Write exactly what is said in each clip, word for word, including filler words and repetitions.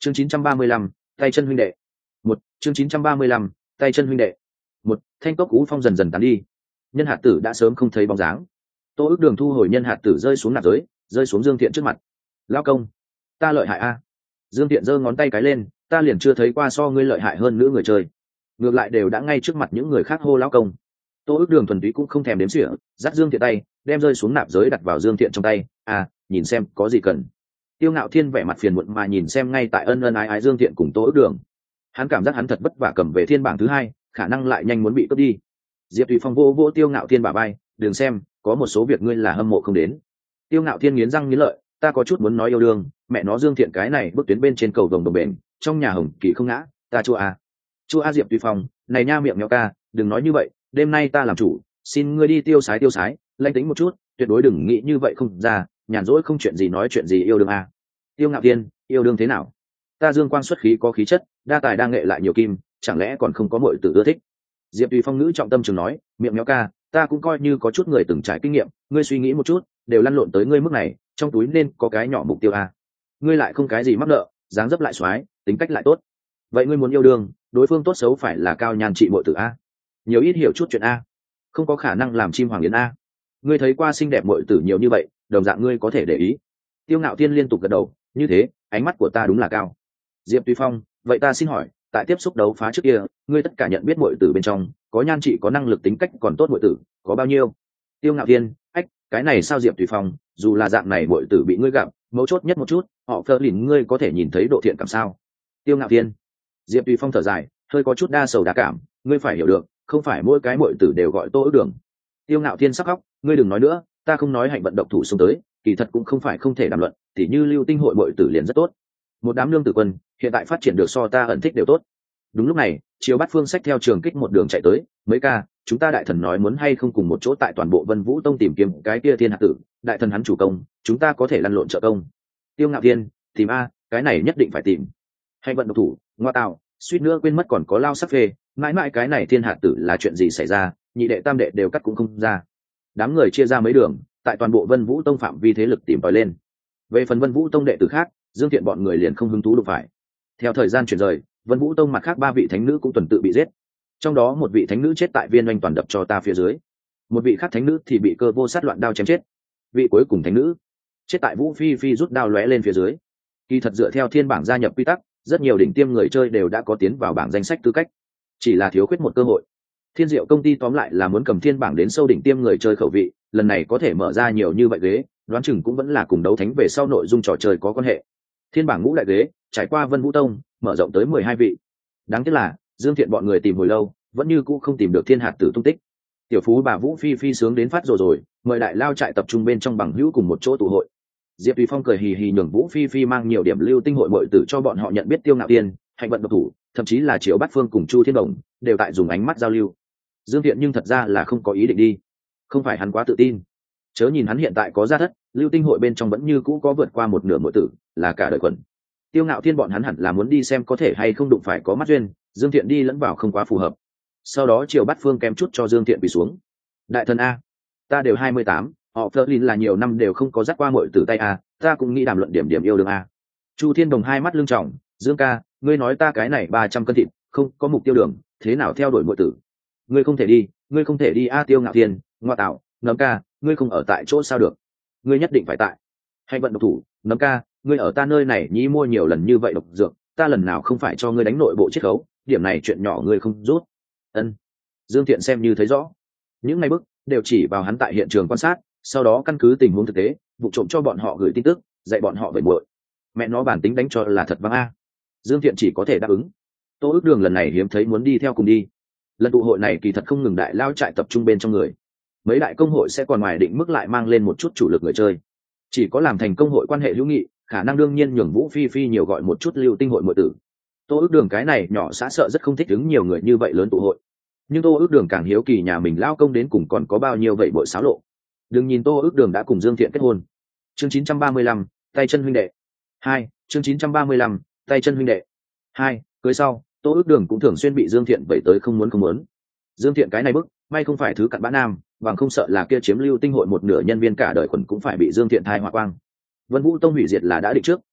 chương chín trăm ba mươi lăm, tay chân huynh đệ. Một chương chín trăm ba mươi lăm, tay chân huynh đệ. Một thanh cốc cú phong dần dần tán đi, nhân hạt tử đã sớm không thấy bóng dáng. Tô ước đường thu hồi nhân hạt tử rơi xuống nạp giới, rơi xuống Dương Thiện trước mặt. Lao công, ta lợi hại a. Dương Thiện giơ ngón tay cái lên, ta liền chưa thấy qua so ngươi lợi hại hơn nữ người chơi, ngược lại đều đã ngay trước mặt những người khác hô lão công. Tô ước đường thuần túy cũng không thèm đếm xỉa, dắt Dương Thiện tay, đem rơi xuống nạp giới đặt vào Dương Thiện trong tay. À, nhìn xem có gì cần. Tiêu Ngạo Thiên vẻ mặt phiền muộn mà nhìn xem ngay tại ân ân ái ái Dương Thiện cùng Tô ước đường. Hắn cảm giác hắn thật vất vả cầm về thiên bảng thứ hai, khả năng lại nhanh muốn bị cướp đi. Diệp Thủy Phong vô vô Tiêu Ngạo Thiên bả vai, đừng xem, có một số việc ngươi là hâm mộ không đến. Tiêu Ngạo Thiên nghiến răng nghiến lợi, ta có chút muốn nói yêu đương, mẹ nó Dương Thiện cái này bước tuyến bên trên cầu vồng đồng bền, trong nhà hồng kỳ không ngã, ta chua à. Chua a Diệp Thủy Phong, này nha miệng nhỏ ca, đừng nói như vậy, đêm nay ta làm chủ, xin ngươi đi tiêu sái tiêu sái, lãnh tính một chút, tuyệt đối đừng nghĩ như vậy không ra, nhàn rỗi không chuyện gì nói chuyện gì yêu đương à. Tiêu Ngạo Thiên, yêu đương thế nào? Ta dương quang xuất khí có khí chất, đa tài đa nghệ lại nhiều kim, chẳng lẽ còn không có muội tử ưa thích? Diệp Tùy Phong ngữ trọng tâm trường nói, miệng méo ca, ta cũng coi như có chút người từng trải kinh nghiệm, ngươi suy nghĩ một chút, đều lăn lộn tới ngươi mức này, trong túi nên có cái nhỏ mục tiêu à? Ngươi lại không cái gì mắc nợ, dáng dấp lại xoái, tính cách lại tốt, vậy ngươi muốn yêu đương, đối phương tốt xấu phải là cao nhan trị muội tử a, nhiều ít hiểu chút chuyện a, không có khả năng làm chim hoàng yến a. Ngươi thấy qua xinh đẹp muội tử nhiều như vậy, đồng dạng ngươi có thể để ý. Tiêu Ngạo Thiên liên tục gật đầu, như thế, ánh mắt của ta đúng là cao. Diệp Tùy Phong, vậy ta xin hỏi, tại tiếp xúc đấu phá trước kia, ngươi tất cả nhận biết muội tử bên trong, có nhan trị có năng lực tính cách còn tốt muội tử, có bao nhiêu? Tiêu Ngạo Thiên, ách, cái này sao Diệp Tùy Phong, dù là dạng này muội tử bị ngươi gặp, mấu chốt nhất một chút, họ phơ lìn ngươi có thể nhìn thấy độ thiện cảm sao? Tiêu Ngạo Thiên. Diệp Tùy Phong thở dài, hơi có chút đa sầu đa cảm, ngươi phải hiểu được, không phải mỗi cái muội tử đều gọi Tô Ước Đường. Tiêu Ngạo Thiên sắc khóc, ngươi đừng nói nữa, ta không nói hạnh vận độc thủ xông tới, kỳ thật cũng không phải không thể đàm luận, tỉ như Lưu Tinh hội muội tử liền rất tốt. Một đám lương tử quân, hiện tại phát triển được so ta ẩn thích đều tốt. Đúng lúc này, Chiếu Bát Phương sách theo trường kích một đường chạy tới, mấy ca, chúng ta đại thần nói muốn hay không cùng một chỗ tại toàn bộ Vân Vũ Tông tìm kiếm cái kia thiên hạt tử, đại thần hắn chủ công, chúng ta có thể lăn lộn trợ công. Tiêu Ngạo Thiên, tìm a, cái này nhất định phải tìm. Hạnh vận độc thủ, ngoa tạo, suýt nữa quên mất còn có lao sắc phê, mãi mãi cái này thiên hạt tử là chuyện gì xảy ra, nhị đệ tam đệ đều cắt cũng không ra. Đám người chia ra mấy đường, tại toàn bộ Vân Vũ Tông phạm vi thế lực tìm tòi lên. Về phần Vân Vũ Tông đệ tử khác, Dương Thiện bọn người liền không hứng thú đụng phải. Theo thời gian chuyển rời, Vân Vũ Tông mặt khác ba vị thánh nữ cũng tuần tự bị giết. Trong đó một vị thánh nữ chết tại viên oanh toàn đập cho ta phía dưới, một vị khác thánh nữ thì bị cơ vô sát loạn đao chém chết. Vị cuối cùng thánh nữ chết tại Vũ Phi Phi rút đao lóe lên phía dưới. Kỳ thật dựa theo thiên bảng gia nhập quy tắc, rất nhiều đỉnh tiêm người chơi đều đã có tiến vào bảng danh sách tư cách, chỉ là thiếu khuyết một cơ hội. Thiên Diệu công ty tóm lại là muốn cầm thiên bảng đến sâu đỉnh tiêm người chơi khẩu vị, lần này có thể mở ra nhiều như vậy ghế, đoán chừng cũng vẫn là cùng đấu thánh về sau nội dung trò chơi có quan hệ. Thiên bảng ngũ đại ghế trải qua Vân Vũ Tông mở rộng tới mười hai vị. Đáng tiếc là Dương Thiện bọn người tìm hồi lâu, vẫn như cũ không tìm được thiên hạt tử tung tích. Tiểu phú bà Vũ Phi Phi sướng đến phát rồi rồi, mời đại lao trại tập trung bên trong bằng hữu cùng một chỗ tụ hội. Diệp Tùy Phong cười hì hì nhường Vũ Phi Phi mang nhiều điểm lưu tinh hội muội tử cho bọn họ nhận biết Tiêu Ngạo Thiên, Hạnh vận độc thủ, thậm chí là Triệu Bát Phương cùng Chu Thiên Đồng đều tại dùng ánh mắt giao lưu. Dương Thiện nhưng thật ra là không có ý định đi, không phải hắn quá tự tin, chớ nhìn hắn hiện tại có gia thất, lưu tinh hội bên trong vẫn như cũ có vượt qua một nửa muội tử, là cả đời quần. Tiêu Ngạo Thiên bọn hắn hẳn là muốn đi xem có thể hay không đụng phải có mắt duyên, Dương Thiện đi lẫn vào không quá phù hợp. Sau đó Triệu Bát Phương kém chút cho Dương Thiện quỳ xuống. Đại thần a, ta đều hai mươi tám, họ Flerlin là nhiều năm đều không có dắt qua muội tử tay a, ta cũng nghĩ đàm luận điểm điểm yêu đương a. Chu Thiên Đồng hai mắt lưng trọng, Dương ca, ngươi nói ta cái này ba trăm cân thịt, không có mục tiêu đường, thế nào theo đuổi muội tử? Ngươi không thể đi, ngươi không thể đi a. Tiêu Ngạo Thiên, ngoa tạo, Nấm ca, ngươi không ở tại chỗ sao được? Ngươi nhất định phải tại. Hạnh vận độc thủ, Nấm ca, ngươi ở ta nơi này nhí mua nhiều lần như vậy độc dược, ta lần nào không phải cho ngươi đánh nội bộ chiết khấu, điểm này chuyện nhỏ ngươi không rút. Ân. Dương Thiện xem như thấy rõ, những ngày bức đều chỉ vào hắn tại hiện trường quan sát, sau đó căn cứ tình huống thực tế, vụ trộm cho bọn họ gửi tin tức, dạy bọn họ về muội. Mẹ nó bản tính đánh cho là thật vang a. Dương Thiện chỉ có thể đáp ứng. Tô Ước Đường lần này hiếm thấy muốn đi theo cùng đi. Lần tụ hội này kỳ thật không ngừng đại lao trại tập trung bên trong người, mấy đại công hội sẽ còn ngoài định mức lại mang lên một chút chủ lực người chơi. Chỉ có làm thành công hội quan hệ hữu nghị, khả năng đương nhiên nhường Vũ Phi Phi nhiều gọi một chút lưu tinh hội muội tử. Tô Ước Đường cái này nhỏ xã sợ rất không thích ứng nhiều người như vậy lớn tụ hội, nhưng Tô Ước Đường càng hiếu kỳ nhà mình lao công đến cùng còn có bao nhiêu vậy bội xáo lộ. Đừng nhìn Tô Ước Đường đã cùng Dương Thiện kết hôn. Chương chín trăm ba mươi lăm, tay chân huynh đệ. Hai, chương chín trăm ba mươi lăm, tay chân huynh đệ. Hai, cưới sau, Tô Ước Đường cũng thường xuyên bị Dương Thiện vẩy tới không muốn không muốn. Dương Thiện cái này bức, may không phải thứ cặn bã nam, bằng không sợ là kia chiếm lưu tinh hội một nửa nhân viên cả đời quần cũng phải bị Dương Thiện thai hỏa quang. Vân Vũ Tông hủy diệt là đã định trước,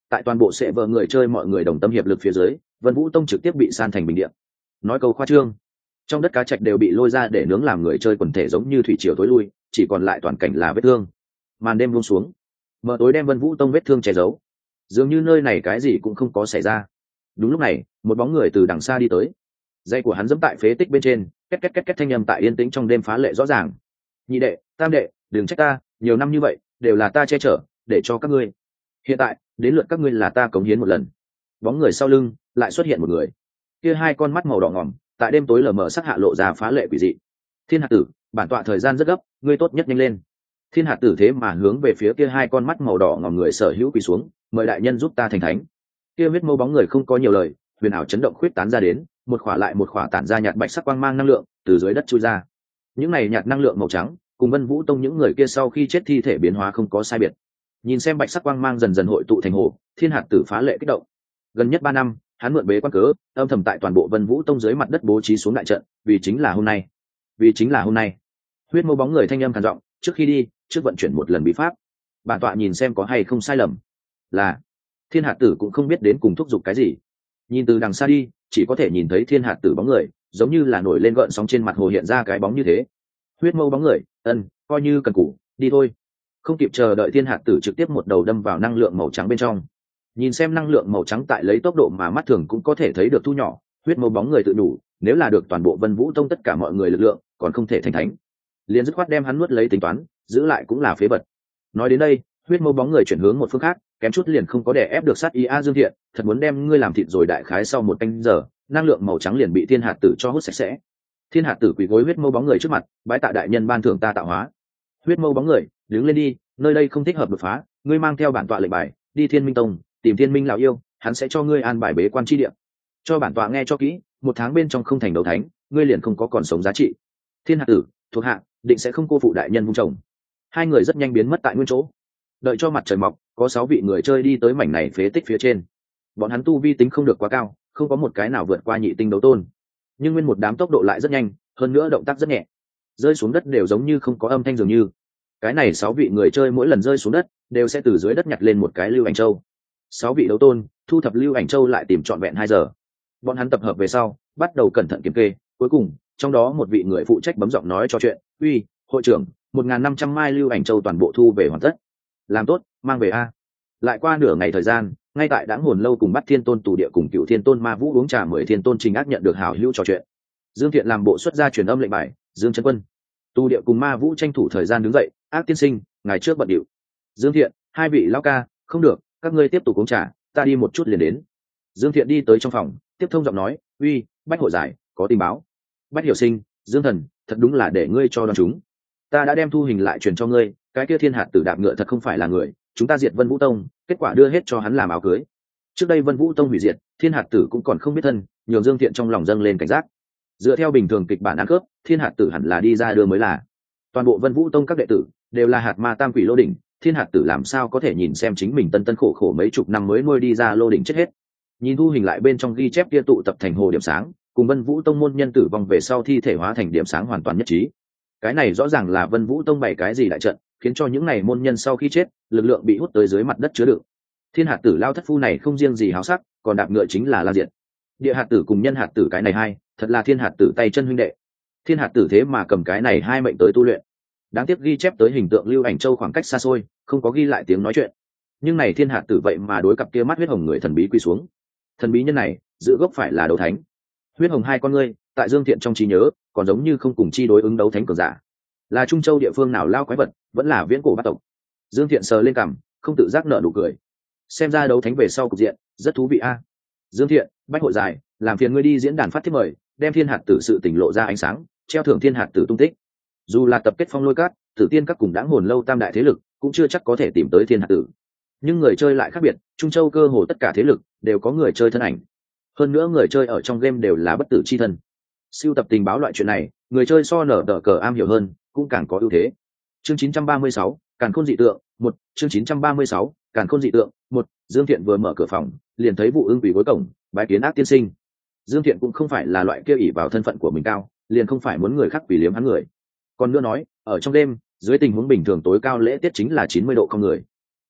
tại toàn bộ sệ vợ người chơi mọi người đồng tâm hiệp lực phía dưới, Vân Vũ Tông trực tiếp bị san thành bình địa. Nói câu khoa trương, trong đất cá trạch đều bị lôi ra để nướng, làm người chơi quần thể giống như thủy triều tối lui, chỉ còn lại toàn cảnh là vết thương. Màn đêm buông xuống, mờ tối đem Vân Vũ Tông vết thương che giấu, dường như nơi này cái gì cũng không có xảy ra. Đúng lúc này, một bóng người từ đằng xa đi tới, dây của hắn giẫm tại phế tích bên trên, két két két két thanh âm tại yên tĩnh trong đêm phá lệ rõ ràng. Nhị đệ, tam đệ, đừng trách ta, nhiều năm như vậy đều là ta che chở để cho các ngươi, hiện tại đến lượt các ngươi là ta cống hiến một lần. Bóng người sau lưng lại xuất hiện một người, kia hai con mắt màu đỏ ngỏm tại đêm tối lờ mờ sắc hạ lộ ra phá lệ quỷ dị. Thiên hạt tử, bản tọa thời gian rất gấp, ngươi tốt nhất nhanh lên. Thiên hạt tử thế mà hướng về phía kia hai con mắt màu đỏ ngỏm người sở hữu quỳ xuống, mời đại nhân giúp ta thành thánh. Kia huyết mâu bóng người không có nhiều lời, huyền ảo chấn động khuyết tán ra đến, một khỏa lại một khỏa tản ra nhạt bạch sắc quang mang năng lượng từ dưới đất chui ra. Những này nhạt năng lượng màu trắng cùng Vân Vũ Tông những người kia sau khi chết thi thể biến hóa không có sai biệt. Nhìn xem bạch sắc quang mang dần dần hội tụ thành hồ, Thiên hạt tử phá lệ kích động. Gần nhất ba năm, hắn mượn bế quan cớ, âm thầm tại toàn bộ Vân Vũ Tông dưới mặt đất bố trí xuống đại trận, vì chính là hôm nay. Vì chính là hôm nay. Huyết mâu bóng người thanh âm khàn giọng, trước khi đi, trước vận chuyển một lần bí pháp. Bản tọa nhìn xem có hay không sai lầm. Là. Thiên hạt tử cũng không biết đến cùng thúc giục cái gì. Nhìn từ đằng xa đi, chỉ có thể nhìn thấy Thiên hạt tử bóng người, giống như là nổi lên gợn sóng trên mặt hồ hiện ra cái bóng như thế. Huyết mâu bóng người, ân, coi như cần cũ, đi thôi. Không kịp chờ đợi, Thiên hạt tử trực tiếp một đầu đâm vào năng lượng màu trắng bên trong. Nhìn xem năng lượng màu trắng tại lấy tốc độ mà mắt thường cũng có thể thấy được thu nhỏ, huyết mâu bóng người tự đủ, nếu là được toàn bộ Vân Vũ Tông tất cả mọi người lực lượng, còn không thể thành thánh. Liền dứt khoát đem hắn nuốt lấy tính toán, giữ lại cũng là phế vật. Nói đến đây, huyết mâu bóng người chuyển hướng một phương khác, kém chút liền không có đè ép được sát ý. A Dương Thiện, thật muốn đem ngươi làm thịt rồi. Đại khái sau một canh giờ, năng lượng màu trắng liền bị Thiên hạt tử cho hút sạch sẽ. Thiên hạt tử quỳ gối huyết mâu bóng người trước mặt, bái tạ đại nhân ban thưởng ta tạo hóa. Huyết mâu bóng người, đứng lên đi, nơi đây không thích hợp đột phá, ngươi mang theo bản tọa lệnh bài, đi Thiên Minh Tông, tìm Thiên Minh lão yêu, hắn sẽ cho ngươi an bài bế quan chi địa. Cho bản tọa nghe cho kỹ, một tháng bên trong không thành đấu thánh, ngươi liền không có còn sống giá trị. Thiên hạt tử, thuộc hạ, định sẽ không cô phụ đại nhân vung chồng. Hai người rất nhanh biến mất tại nguyên chỗ. Đợi cho mặt trời mọc, có sáu vị người chơi đi tới mảnh này phế tích phía trên. Bọn hắn tu vi tính không được quá cao, không có một cái nào vượt qua nhị tinh đấu tôn, nhưng nguyên một đám tốc độ lại rất nhanh, hơn nữa động tác rất nhẹ, rơi xuống đất đều giống như không có âm thanh dường như. Cái này sáu vị người chơi mỗi lần rơi xuống đất đều sẽ từ dưới đất nhặt lên một cái lưu ảnh châu. Sáu vị đấu tôn thu thập lưu ảnh châu lại tìm trọn vẹn hai giờ. Bọn hắn tập hợp về sau, bắt đầu cẩn thận kiểm kê. Cuối cùng, trong đó một vị người phụ trách bấm giọng nói cho chuyện: uy, hội trưởng, một nghìn năm trăm mai lưu ảnh châu toàn bộ thu về hoàn tất. Làm tốt, mang về a. Lại qua nửa ngày thời gian, ngay tại Đãng Hồn lâu cùng Bắt Thiên Tôn tù địa cùng Cựu Thiên Tôn Ma Vũ uống trà, mười Thiên Tôn Trình Ác nhận được hảo hữu trò chuyện. Dương Thiện làm bộ xuất ra truyền âm lệnh bài: Dương Trấn Quân. Tu địa cùng Ma Vũ tranh thủ thời gian đứng dậy: Ác tiên sinh, ngày trước bận điệu. Dương Thiện, hai vị lão ca, không được, các ngươi tiếp tục uống trà, ta đi một chút liền đến. Dương Thiện đi tới trong phòng, tiếp thông giọng nói: uy, Bách hội giải, có tình báo. Bách hiểu sinh, Dương thần, thật đúng là để ngươi cho đoán chúng. Ta đã đem thu hình lại truyền cho ngươi, cái kia Thiên hạt tử đạp ngựa thật không phải là người, chúng ta diệt Vân Vũ Tông, kết quả đưa hết cho hắn làm áo cưới. Trước đây Vân Vũ Tông hủy diệt, Thiên hạt tử cũng còn không biết thân, nhường Dương Thiện trong lòng dâng lên cảnh giác. Dựa theo bình thường kịch bản ăn cướp, Thiên hạt tử hẳn là đi ra đưa mới là. Toàn bộ Vân Vũ Tông các đệ tử đều là hạt ma tam quỷ lô đỉnh, Thiên hạt tử làm sao có thể nhìn xem chính mình tân tân khổ khổ mấy chục năm mới nuôi đi ra lô đỉnh chết hết. Nhìn thu hình lại bên trong ghi chép kia tụ tập thành hồ điểm sáng, cùng Vân Vũ Tông môn nhân tử vong về sau thi thể hóa thành điểm sáng hoàn toàn nhất trí. Cái này rõ ràng là Vân Vũ Tông bày cái gì đại trận, khiến cho những này môn nhân sau khi chết, lực lượng bị hút tới dưới mặt đất chứa đựng. Thiên hạt tử lao thất phu này không riêng gì háo sắc, còn đạp ngựa chính là la diện. Địa hạt tử cùng nhân hạt tử cái này hai, thật là thiên hạt tử tay chân huynh đệ. Thiên hạt tử thế mà cầm cái này hai mệnh tới tu luyện. Đáng tiếc ghi chép tới hình tượng lưu ảnh châu khoảng cách xa xôi, không có ghi lại tiếng nói chuyện. Nhưng này thiên hạt tử vậy mà đối cặp kia mắt huyết hồng người thần bí quy xuống. Thần bí nhân này, giữ gốc phải là đấu thánh. Huyết hồng hai con ngươi, tại Dương Thiện trong trí nhớ, còn giống như không cùng chi đối ứng đấu thánh cường giả. Là Trung Châu địa phương nào lao quái vật, vẫn là viễn cổ bát tộc. Dương Thiện sờ lên cằm, không tự giác nở nụ cười. Xem ra đấu thánh về sau cục diện rất thú vị a. Dương Thiện, Bách hội dài, làm phiền ngươi đi diễn đàn phát thiết mời, đem thiên hạt tử sự tỉnh lộ ra ánh sáng, treo thưởng thiên hạt tử tung tích. Dù là tập kết Phong Lôi Cát, Tử Tiên các cùng Đãng Hồn lâu tam đại thế lực, cũng chưa chắc có thể tìm tới thiên hạt tử. Nhưng người chơi lại khác biệt, Trung Châu cơ hồ tất cả thế lực đều có người chơi thân ảnh. Hơn nữa người chơi ở trong game đều là bất tử chi thân. Sưu tập tình báo loại chuyện này, người chơi so nở đỡ cờ am hiểu hơn, cũng càng có ưu thế. Chương chín trăm ba mươi sáu, Càn Khôn dị tượng, một, chương chín trăm ba mươi sáu, Càn Khôn dị tượng, một. Dương Thiện vừa mở cửa phòng, liền thấy Vụ Ưng quỳ gối cổng, bái kiến Ác tiên sinh. Dương Thiện cũng không phải là loại kia ỷ vào thân phận của mình cao, liền không phải muốn người khác quỳ liếm hắn người. Còn nữa nói, ở trong đêm, dưới tình huống bình thường tối cao lễ tiết chính là chín mươi độ không người.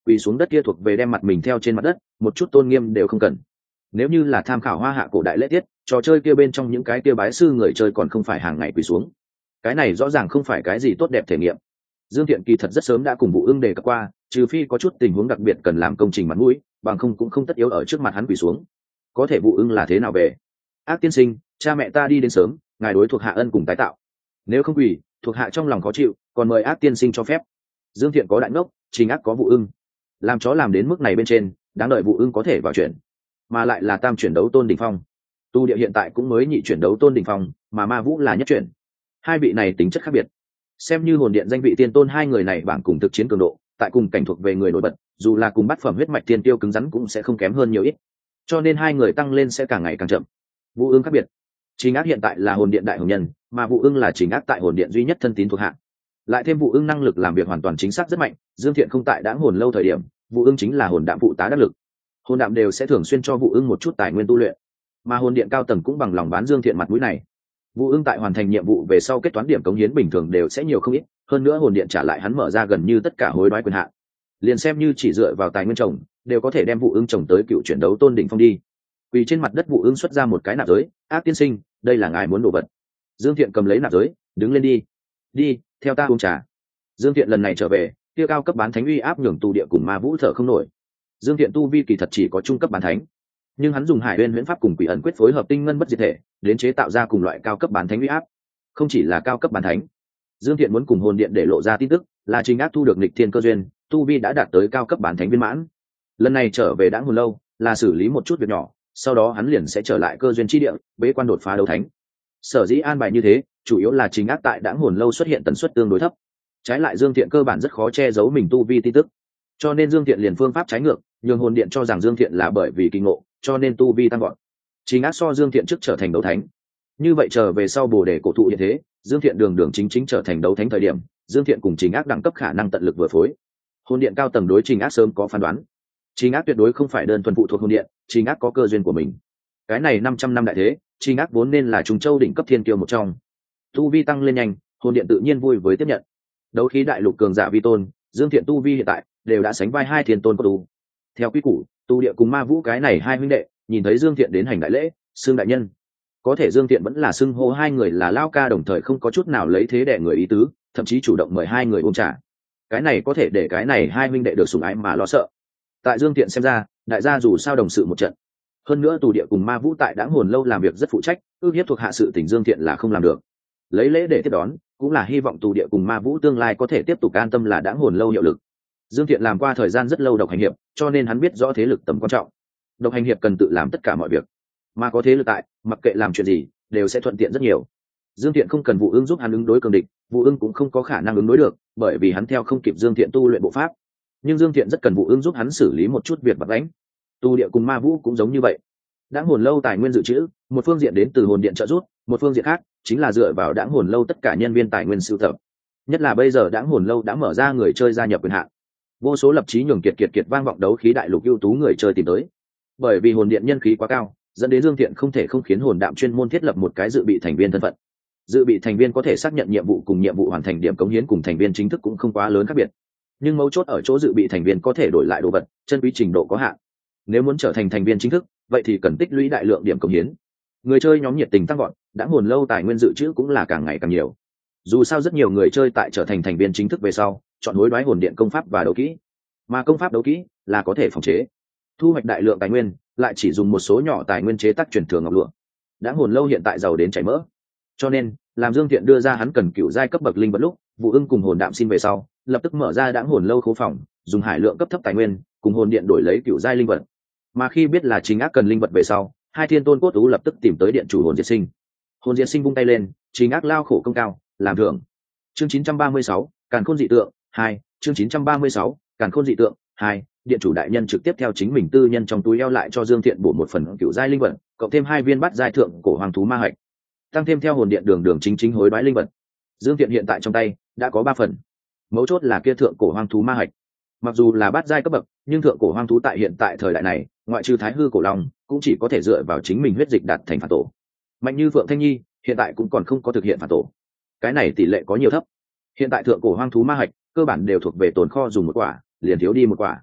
quỳ xuống đất kia thuộc về đem mặt mình theo trên mặt đất, một chút tôn nghiêm đều không cần. Nếu như là tham khảo hoa hạ cổ đại lễ tiết, trò chơi kia bên trong những cái kia bái sư người chơi còn không phải hàng ngày quỳ xuống. Cái này rõ ràng không phải cái gì tốt đẹp thể nghiệm. Dương Thiện kỳ thật rất sớm đã cùng Vũ Ưng đề cập qua, trừ phi có chút tình huống đặc biệt cần làm công trình mặt mũi, bằng không cũng không tất yếu ở trước mặt hắn quỳ xuống. Có thể Vũ Ưng là thế nào về? Ác tiên sinh, cha mẹ ta đi đến sớm, ngài đối thuộc hạ ân cùng tái tạo. Nếu không quỳ, thuộc hạ trong lòng khó chịu, còn mời Ác tiên sinh cho phép. Dương Thiện có đại ngốc, Trình Ác có Vũ Ưng. Làm chó làm đến mức này bên trên, đáng đợi Vũ Ưng có thể vào chuyển, mà lại là tam chuyển đấu tôn đỉnh phong. Tu địa hiện tại cũng mới nhị chuyển đấu tôn đỉnh phong, mà Ma Vũ là nhất chuyển. Hai vị này tính chất khác biệt. Xem như hồn điện danh vị tiên tôn hai người này bảng cùng thực chiến cường độ, tại cùng cảnh thuộc về người nổi bật, dù là cùng bát phẩm huyết mạch tiên tiêu cứng rắn cũng sẽ không kém hơn nhiều ít. Cho nên hai người tăng lên sẽ càng ngày càng chậm. Vũ Ưng khác biệt. Trình Ác hiện tại là hồn điện đại hồng nhân, mà Vũ Ưng là Trình Ác tại hồn điện duy nhất thân tín thuộc hạ. Lại thêm Vũ Ưng năng lực làm việc hoàn toàn chính xác rất mạnh, Dương Thiện không tại đãng hồn lâu thời điểm, Vũ Ưng chính là hồn đạm phụ tá đắc lực. Hồn đạm đều sẽ thường xuyên cho Vũ Ưng một chút tài nguyên tu luyện, mà hồn điện cao tầng cũng bằng lòng bán Dương Thiện mặt mũi này. Vũ Ưng tại hoàn thành nhiệm vụ về sau kết toán điểm cống hiến bình thường đều sẽ nhiều không ít, hơn nữa hồn điện trả lại hắn mở ra gần như tất cả hối đoái quyền hạn. Liền xem như chỉ dựa vào tài nguyên trồng, đều có thể đem Vũ Ưng trồng tới cựu chuyển đấu tôn đỉnh phong đi. Quỳ trên mặt đất Vũ Ưng xuất ra một cái nạp giới, Ác tiên sinh, đây là ngài muốn đồ vật. Dương Thiện cầm lấy nạp giới, đứng lên đi. Đi, theo ta uống trà. Dương Thiện lần này trở về, kia cao cấp bán thánh uy áp nhường tu địa cùng Ma Vũ thở không nổi. Dương Thiện tu vi kỳ thật chỉ có trung cấp bán thánh, nhưng hắn dùng Hải Uyên Huyễn Pháp cùng Quỷ Ẩn Quyết phối hợp tinh ngân bất diệt thể, đến chế tạo ra cùng loại cao cấp bán thánh uy áp. Không chỉ là cao cấp bán thánh, Dương Thiện muốn cùng hồn điện để lộ ra tin tức, là Trình Ác thu được nghịch thiên cơ duyên, tu vi đã đạt tới cao cấp bán thánh viên mãn. Lần này trở về đãng hồn lâu, là xử lý một chút việc nhỏ, sau đó hắn liền sẽ trở lại cơ duyên chi địa, bế quan đột phá đấu thánh. Sở dĩ an bài như thế, chủ yếu là Trình Ác tại đãng hồn lâu xuất hiện tần suất tương đối thấp. Trái lại Dương Thiện cơ bản rất khó che giấu mình tu vi tin tức, cho nên Dương Thiện liền phương pháp trái ngược, nhường hồn điện cho rằng Dương Thiện là bởi vì kinh ngộ, cho nên tu vi tăng gọn. Trình Ác so Dương Thiện trước trở thành đấu thánh, như vậy trở về sau Bồ Đề cổ thụ hiện thế, Dương Thiện đường đường chính chính trở thành đấu thánh thời điểm, Dương Thiện cùng Trình Ác đẳng cấp khả năng tận lực vừa phối. Hồn điện cao tầng đối Trình Ác sớm có phán đoán, Trình Ác tuyệt đối không phải đơn thuần phụ thuộc hồn điện, Trình Ác có cơ duyên của mình. Cái này năm trăm năm đại thế, Trình Ác vốn nên là Trùng Châu đỉnh cấp thiên kiêu một trong. Tu vi tăng lên nhanh, hồn điện tự nhiên vui với tiếp nhận. Đấu khí đại lục cường giả vi tôn, Dương Thiện tu vi hiện tại đều đã sánh vai hai thiên tôn của tu. Theo quy củ, tu địa cùng Ma Vũ cái này hai huynh đệ, nhìn thấy Dương Thiện đến hành đại lễ, xưng đại nhân. Có thể Dương Thiện vẫn là xưng hô hai người là lao ca, đồng thời không có chút nào lấy thế đẻ người ý tứ, thậm chí chủ động mời hai người uống trà. Cái này có thể để cái này hai huynh đệ được sủng ái mà lo sợ. Tại Dương Thiện xem ra, đại gia dù sao đồng sự một trận. Hơn nữa tù địa cùng Ma Vũ tại đãng hồn lâu làm việc rất phụ trách, ước hiếp thuộc hạ sự tình Dương Thiện là không làm được. Lấy lễ để tiếp đón, cũng là hy vọng tù địa cùng Ma Vũ tương lai có thể tiếp tục an tâm là đãng hồn lâu hiệu lực. Dương Thiện làm qua thời gian rất lâu độc hành hiệp, cho nên hắn biết rõ thế lực tầm quan trọng. Độc hành hiệp cần tự làm tất cả mọi việc, mà có thế lực tại, mặc kệ làm chuyện gì đều sẽ thuận tiện rất nhiều. Dương Thiện không cần Vũ Ưng giúp hắn ứng đối cường địch, Vũ Ưng cũng không có khả năng ứng đối được, bởi vì hắn theo không kịp Dương Thiện tu luyện bộ pháp. Nhưng Dương Thiện rất cần Vũ Ưng giúp hắn xử lý một chút việc vặt vãnh. Tu địa cùng Ma Vũ cũng giống như vậy. Đãng hồn lâu tài nguyên dự trữ, một phương diện đến từ hồn điện trợ giúp, một phương diện khác chính là dựa vào đãng hồn lâu tất cả nhân viên tài nguyên sưu tập. Nhất là bây giờ đãng hồn lâu đã mở ra người chơi gia nhập quyền hạn, vô số lập chí nhường kiệt kiệt kiệt vang vọng đấu khí đại lục ưu tú người chơi tìm tới. Bởi vì hồn điện nhân khí quá cao, dẫn đến Dương Thiện không thể không khiến hồn đạm chuyên môn thiết lập một cái dự bị thành viên thân phận. Dự bị thành viên có thể xác nhận nhiệm vụ cùng nhiệm vụ hoàn thành điểm cống hiến cùng thành viên chính thức cũng không quá lớn khác biệt. Nhưng mấu chốt ở chỗ dự bị thành viên có thể đổi lại đồ vật, chân quý trình độ có hạn. Nếu muốn trở thành thành viên chính thức, vậy thì cần tích lũy đại lượng điểm cống hiến. Người chơi nhóm nhiệt tình tăng gọn, đã hồn lâu tài nguyên dự trữ cũng là càng ngày càng nhiều. Dù sao rất nhiều người chơi tại trở thành thành viên chính thức về sau, chọn hối đoái hồn điện công pháp và đấu kỹ. Mà công pháp đấu kỹ là có thể phòng chế, thu hoạch đại lượng tài nguyên, lại chỉ dùng một số nhỏ tài nguyên chế tác truyền thừa ngọc lụa. Đã hồn lâu hiện tại giàu đến chảy mỡ. Cho nên, làm Dương Thiện đưa ra hắn cần cựu giai cấp bậc linh vật lúc, Vũ Ưng cùng hồn đạm xin về sau, lập tức mở ra đãng hồn lâu khố phòng, dùng hải lượng cấp thấp tài nguyên, cùng hồn điện đổi lấy cựu giai linh vật. Mà khi biết là Trình Ác cần linh vật về sau, hai thiên tôn cốt tú lập tức tìm tới điện chủ hồn diệt sinh. Hồn diệt sinh vung tay lên, Trình Ác lao khổ công cao, làm thưởng. Chương chín trăm ba mươi sáu, Càn Khôn dị tượng hai, chương chín trăm ba mươi sáu, Càn Khôn dị tượng hai, điện chủ đại nhân trực tiếp theo chính mình tư nhân trong túi eo lại cho Dương Thiện bổ một phần cựu giai linh vật, cộng thêm hai viên bát giai thượng cổ hoàng thú ma hạch, tăng thêm theo hồn điện đường đường chính chính hối đoái linh vật. Dương Thiện hiện tại trong tay đã có ba phần. Mấu chốt là kia thượng cổ hoàng thú ma hạch, mặc dù là bát giai cấp bậc, nhưng thượng cổ hoàng thú tại hiện tại thời đại này, ngoại trừ thái hư cổ long, cũng chỉ có thể dựa vào chính mình huyết dịch đạt thành phản tổ. Mạnh như Phượng Thanh Nhi hiện tại cũng còn không có thực hiện phản tổ, cái này tỷ lệ có nhiều thấp. Hiện tại thượng cổ hoang thú ma hạch cơ bản đều thuộc về tồn kho dùng một quả, liền thiếu đi một quả.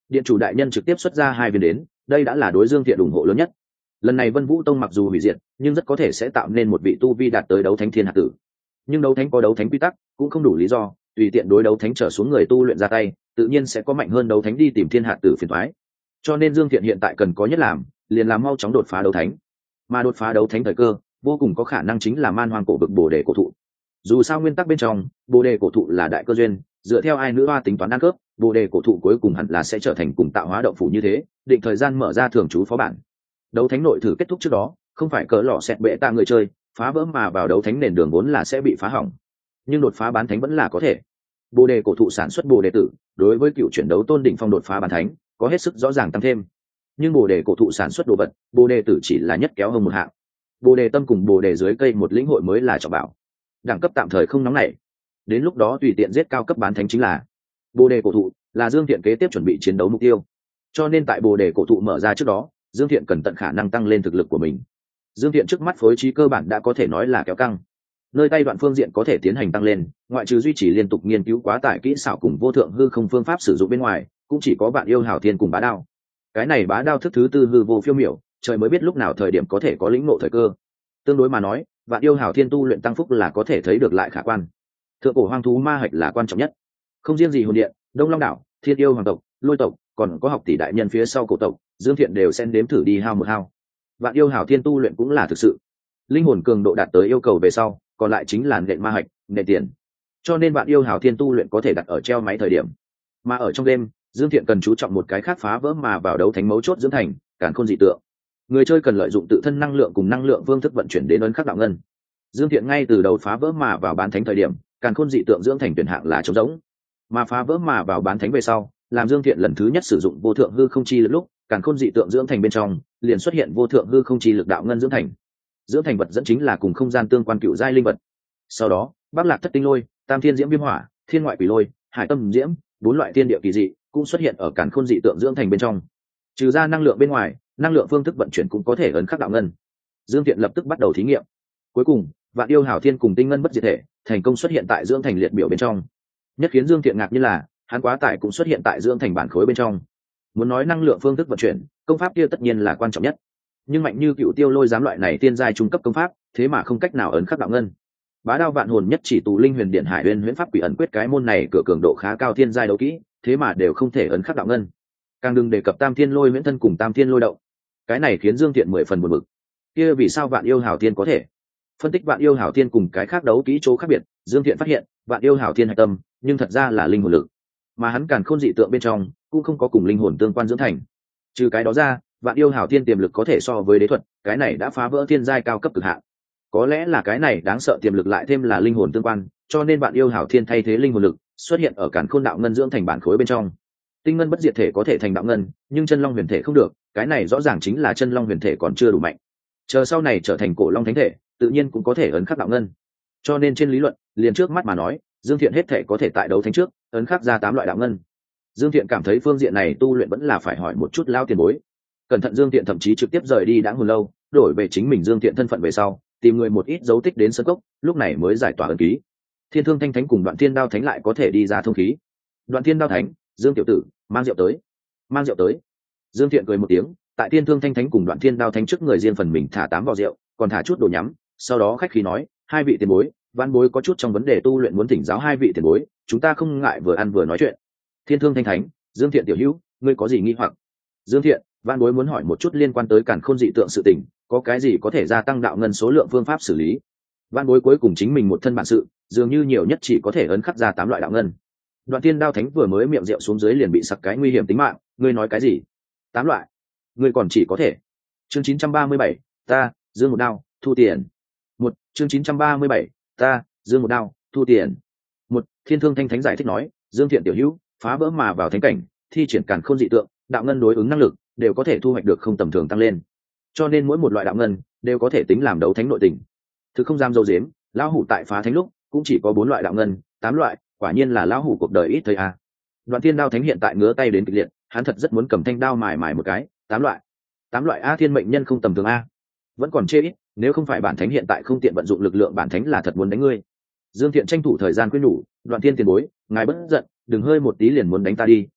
điện chủ đại nhân trực tiếp xuất ra hai viên đến, đây đã là đối Dương Thiện ủng hộ lớn nhất. Lần này Vân Vũ Tông mặc dù hủy diệt, nhưng rất có thể sẽ tạo nên một vị tu vi đạt tới đấu thánh thiên hạt tử. Nhưng đấu thánh có đấu thánh quy tắc, cũng không đủ lý do tùy tiện đối đấu thánh trở xuống người tu luyện ra tay, tự nhiên sẽ có mạnh hơn đấu thánh đi tìm thiên hạt tử phiền toái. Cho nên Dương Thiện hiện tại cần có nhất làm, liền làm mau chóng đột phá đấu thánh. Mà đột phá đấu thánh thời cơ, vô cùng có khả năng chính là man hoang cổ vực bồ đề cổ thụ. Dù sao nguyên tắc bên trong, bồ đề cổ thụ là đại cơ duyên, dựa theo ai nữ hoa tính toán ăn cướp, bồ đề cổ thụ cuối cùng hẳn là sẽ trở thành cùng tạo hóa động phủ như thế, định thời gian mở ra thường trú phó bản. Đấu thánh nội thử kết thúc trước đó, không phải cỡ lọ xẹt bệ ta người chơi, phá vỡ mà vào đấu thánh nền đường vốn là sẽ bị phá hỏng. Nhưng đột phá bán thánh vẫn là có thể. Bồ đề cổ thụ sản xuất bồ đề tử, đối với cựu chuyển đấu tôn đỉnh phong đột phá bán thánh, có hết sức rõ ràng tăng thêm. Nhưng bồ đề cổ thụ sản xuất đồ vật, bồ đề tử chỉ là nhất kéo hơn một hạng. Bồ đề tâm cùng bồ đề dưới cây một lĩnh hội mới là trọng bảo. Đẳng cấp tạm thời không nóng nảy, đến lúc đó tùy tiện giết cao cấp bán thánh chính là. Bồ đề cổ thụ là Dương Thiện kế tiếp chuẩn bị chiến đấu mục tiêu, cho nên tại bồ đề cổ thụ mở ra trước đó, Dương Thiện cần tận khả năng tăng lên thực lực của mình. Dương Thiện trước mắt phối trí cơ bản đã có thể nói là kéo căng, nơi tay đoạn phương diện có thể tiến hành tăng lên, ngoại trừ duy trì liên tục nghiên cứu quá tải kỹ xảo cùng vô thượng hư không phương pháp sử dụng bên ngoài, cũng chỉ có Vạn Yêu Hào Thiên cùng bá đao. Cái này bá đao thức thứ tư hư vô phiêu miểu, trời mới biết lúc nào thời điểm có thể có lĩnh ngộ thời cơ. Tương đối mà nói, Vạn Yêu Hào Thiên tu luyện tăng phúc là có thể thấy được lại khả quan. Thượng cổ hoang thú ma hạch là quan trọng nhất, không riêng gì hồn điện, Đông Long đảo, Thiên Yêu hoàng tộc, Lôi tộc, còn có học tỷ đại nhân phía sau cổ tộc, Dương Thiện đều sẽ nếm thử đi hao một hao. Vạn Yêu Hào Thiên tu luyện cũng là thực sự, linh hồn cường độ đạt tới yêu cầu về sau, còn lại chính là nện ma hạch, nện tiền. Cho nên Vạn Yêu Hào Thiên tu luyện có thể đặt ở treo máy thời điểm, mà ở trong đêm, Dương Thiện cần chú trọng một cái khác phá vỡ mà vào đấu thánh mấu chốt dưỡng thành, càn khôn dị tượng. Người chơi cần lợi dụng tự thân năng lượng cùng năng lượng phương thức vận chuyển đến ấn khắc đạo ngân. Dương Thiện ngay từ đầu phá vỡ mà vào bán thánh thời điểm, càn khôn dị tượng dưỡng thành tuyển hạng là trống rỗng, mà phá vỡ mà vào bán thánh về sau, làm Dương Thiện lần thứ nhất sử dụng vô thượng hư không chi lực lúc, càn khôn dị tượng dưỡng thành bên trong liền xuất hiện vô thượng hư không chi lực đạo ngân dưỡng thành. Dưỡng thành vật dẫn chính là cùng không gian tương quan cựu giai linh vật. Sau đó, Bắc Lạc Thất Tinh Lôi, Tam Thiên Diễm Viêm Hỏa, Thiên Ngoại Quỷ Lôi, Hải Tâm Diễm, bốn loại thiên địa kỳ dị cũng xuất hiện ở càn khôn dị tượng dưỡng thành bên trong. Trừ ra năng lượng bên ngoài, năng lượng phương thức vận chuyển cũng có thể ấn khắc đạo ngân. Dương Thiện lập tức bắt đầu thí nghiệm. Cuối cùng, Vạn Yêu Hào Thiên cùng Tinh Ngân bất diệt thể thành công xuất hiện tại dưỡng thành liệt biểu bên trong. Nhất khiến Dương Thiện ngạc như là, hắn quá tải cũng xuất hiện tại dưỡng thành bản khối bên trong. Muốn nói năng lượng phương thức vận chuyển, công pháp kia tất nhiên là quan trọng nhất. Nhưng mạnh như Cựu Tiêu Lôi giám loại này tiên giai trung cấp công pháp, thế mà không cách nào ấn khắc đạo ngân. Bá đao vạn hồn nhất chỉ tù linh huyền điện hải uyên huyễn pháp quỷ ẩn quyết cái môn này cửa cường độ khá cao thiên giai đấu kỹ, thế mà đều không thể ấn khắc đạo ngân. Càng đừng đề cập Tam Thiên Lôi huyễn thân cùng Tam Thiên Lôi động. Cái này khiến Dương Thiện mười phần buồn bực. Kia vì sao Vạn Yêu Hào Thiên có thể? Phân tích Vạn Yêu Hào Thiên cùng cái khác đấu kỹ chỗ khác biệt, Dương Thiện phát hiện, Vạn Yêu Hào Thiên hạch tâm, nhưng thật ra là linh hồn lực, mà hắn càn khôn dị tượng bên trong cũng không có cùng linh hồn tương quan dưỡng thành. Trừ cái đó ra, Vạn Yêu Hào Thiên tiềm lực có thể so với đế thuật, cái này đã phá vỡ thiên giai cao cấp cực hạn. Có lẽ là cái này đáng sợ tiềm lực lại thêm là linh hồn tương quan, cho nên Vạn Yêu Hào Thiên thay thế linh hồn lực, xuất hiện ở càn khôn đạo ngân dưỡng thành bản khối bên trong. Tinh ngân bất diệt thể có thể thành đạo ngân, nhưng chân long huyền thể không được, cái này rõ ràng chính là chân long huyền thể còn chưa đủ mạnh. Chờ sau này trở thành cổ long thánh thể, tự nhiên cũng có thể ấn khắc đạo ngân. Cho nên trên lý luận, liền trước mắt mà nói, Dương Thiện hết thể có thể tại đấu thánh trước ấn khắc ra tám loại đạo ngân. Dương Thiện cảm thấy phương diện này tu luyện vẫn là phải hỏi một chút lao tiền bối. Cẩn thận Dương Thiện thậm chí trực tiếp rời đi Đãng Hồn Lâu, đổi về chính mình Dương Thiện thân phận về sau, tìm người một ít dấu tích đến sân cốc, lúc này mới giải tỏa ấn ký. Thiên Thương Thanh Thánh cùng Đoạn Thiên Đao Thánh lại có thể đi ra thông khí. Đoạn Thiên Đao Thánh, Dương tiểu tử, mang rượu tới. Mang rượu tới. Dương Thiện cười một tiếng, tại Thiên Thương Thanh Thánh cùng Đoạn Thiên Đao Thánh trước người riêng phần mình thả tám vò rượu, còn thả chút đồ nhắm, sau đó khách khí nói, hai vị tiền bối, văn bối có chút trong vấn đề tu luyện muốn thỉnh giáo hai vị tiền bối, chúng ta không ngại vừa ăn vừa nói chuyện. Thiên Thương Thanh Thánh, Dương Thiện tiểu hữu, ngươi có gì nghi hoặc? Dương Thiện, văn bối muốn hỏi một chút liên quan tới càn khôn dị tượng sự tình, có cái gì có thể gia tăng đạo ngân số lượng phương pháp xử lý? Văn bối cuối cùng chính mình một thân bản sự, dường như nhiều nhất chỉ có thể ấn khắc ra tám loại đạo ngân. Đoạn Thiên Đao Thánh vừa mới miệng rượu xuống dưới liền bị sặc cái nguy hiểm tính mạng, ngươi nói cái gì? Tám loại? Ngươi còn chỉ có thể. Chương chín trăm ba mươi bảy, ta, Dương một đao, thu tiền. Một, chương chín trăm ba mươi bảy, ta, Dương một đao, thu tiền. Một, Thiên Thương Thanh Thánh giải thích nói, Dương Thiện tiểu hữu, phá vỡ mà vào thánh cảnh, thi triển càn khôn dị tượng, đạo ngân đối ứng năng lực đều có thể thu hoạch được không tầm thường tăng lên. Cho nên mỗi một loại đạo ngân đều có thể tính làm đấu thánh nội tình. Thực không dám dâu dếm, lão hủ tại phá thánh lúc cũng chỉ có bốn loại đạo ngân, tám loại, quả nhiên là lão hủ cuộc đời ít thấy à. Đoạn Thiên Đao Thánh hiện tại ngứa tay đến kịch liệt, hắn thật rất muốn cầm thanh đao mài mài một cái, tám loại. Tám loại a, thiên mệnh nhân không tầm thường a. Vẫn còn chê ít, nếu không phải bản thánh hiện tại không tiện vận dụng lực lượng bản thánh là thật muốn đánh ngươi. Dương Thiện tranh thủ thời gian khuyên nhủ, Đoạn Thiên tiền bối, ngài bất giận, đừng hơi một tí liền muốn đánh ta đi,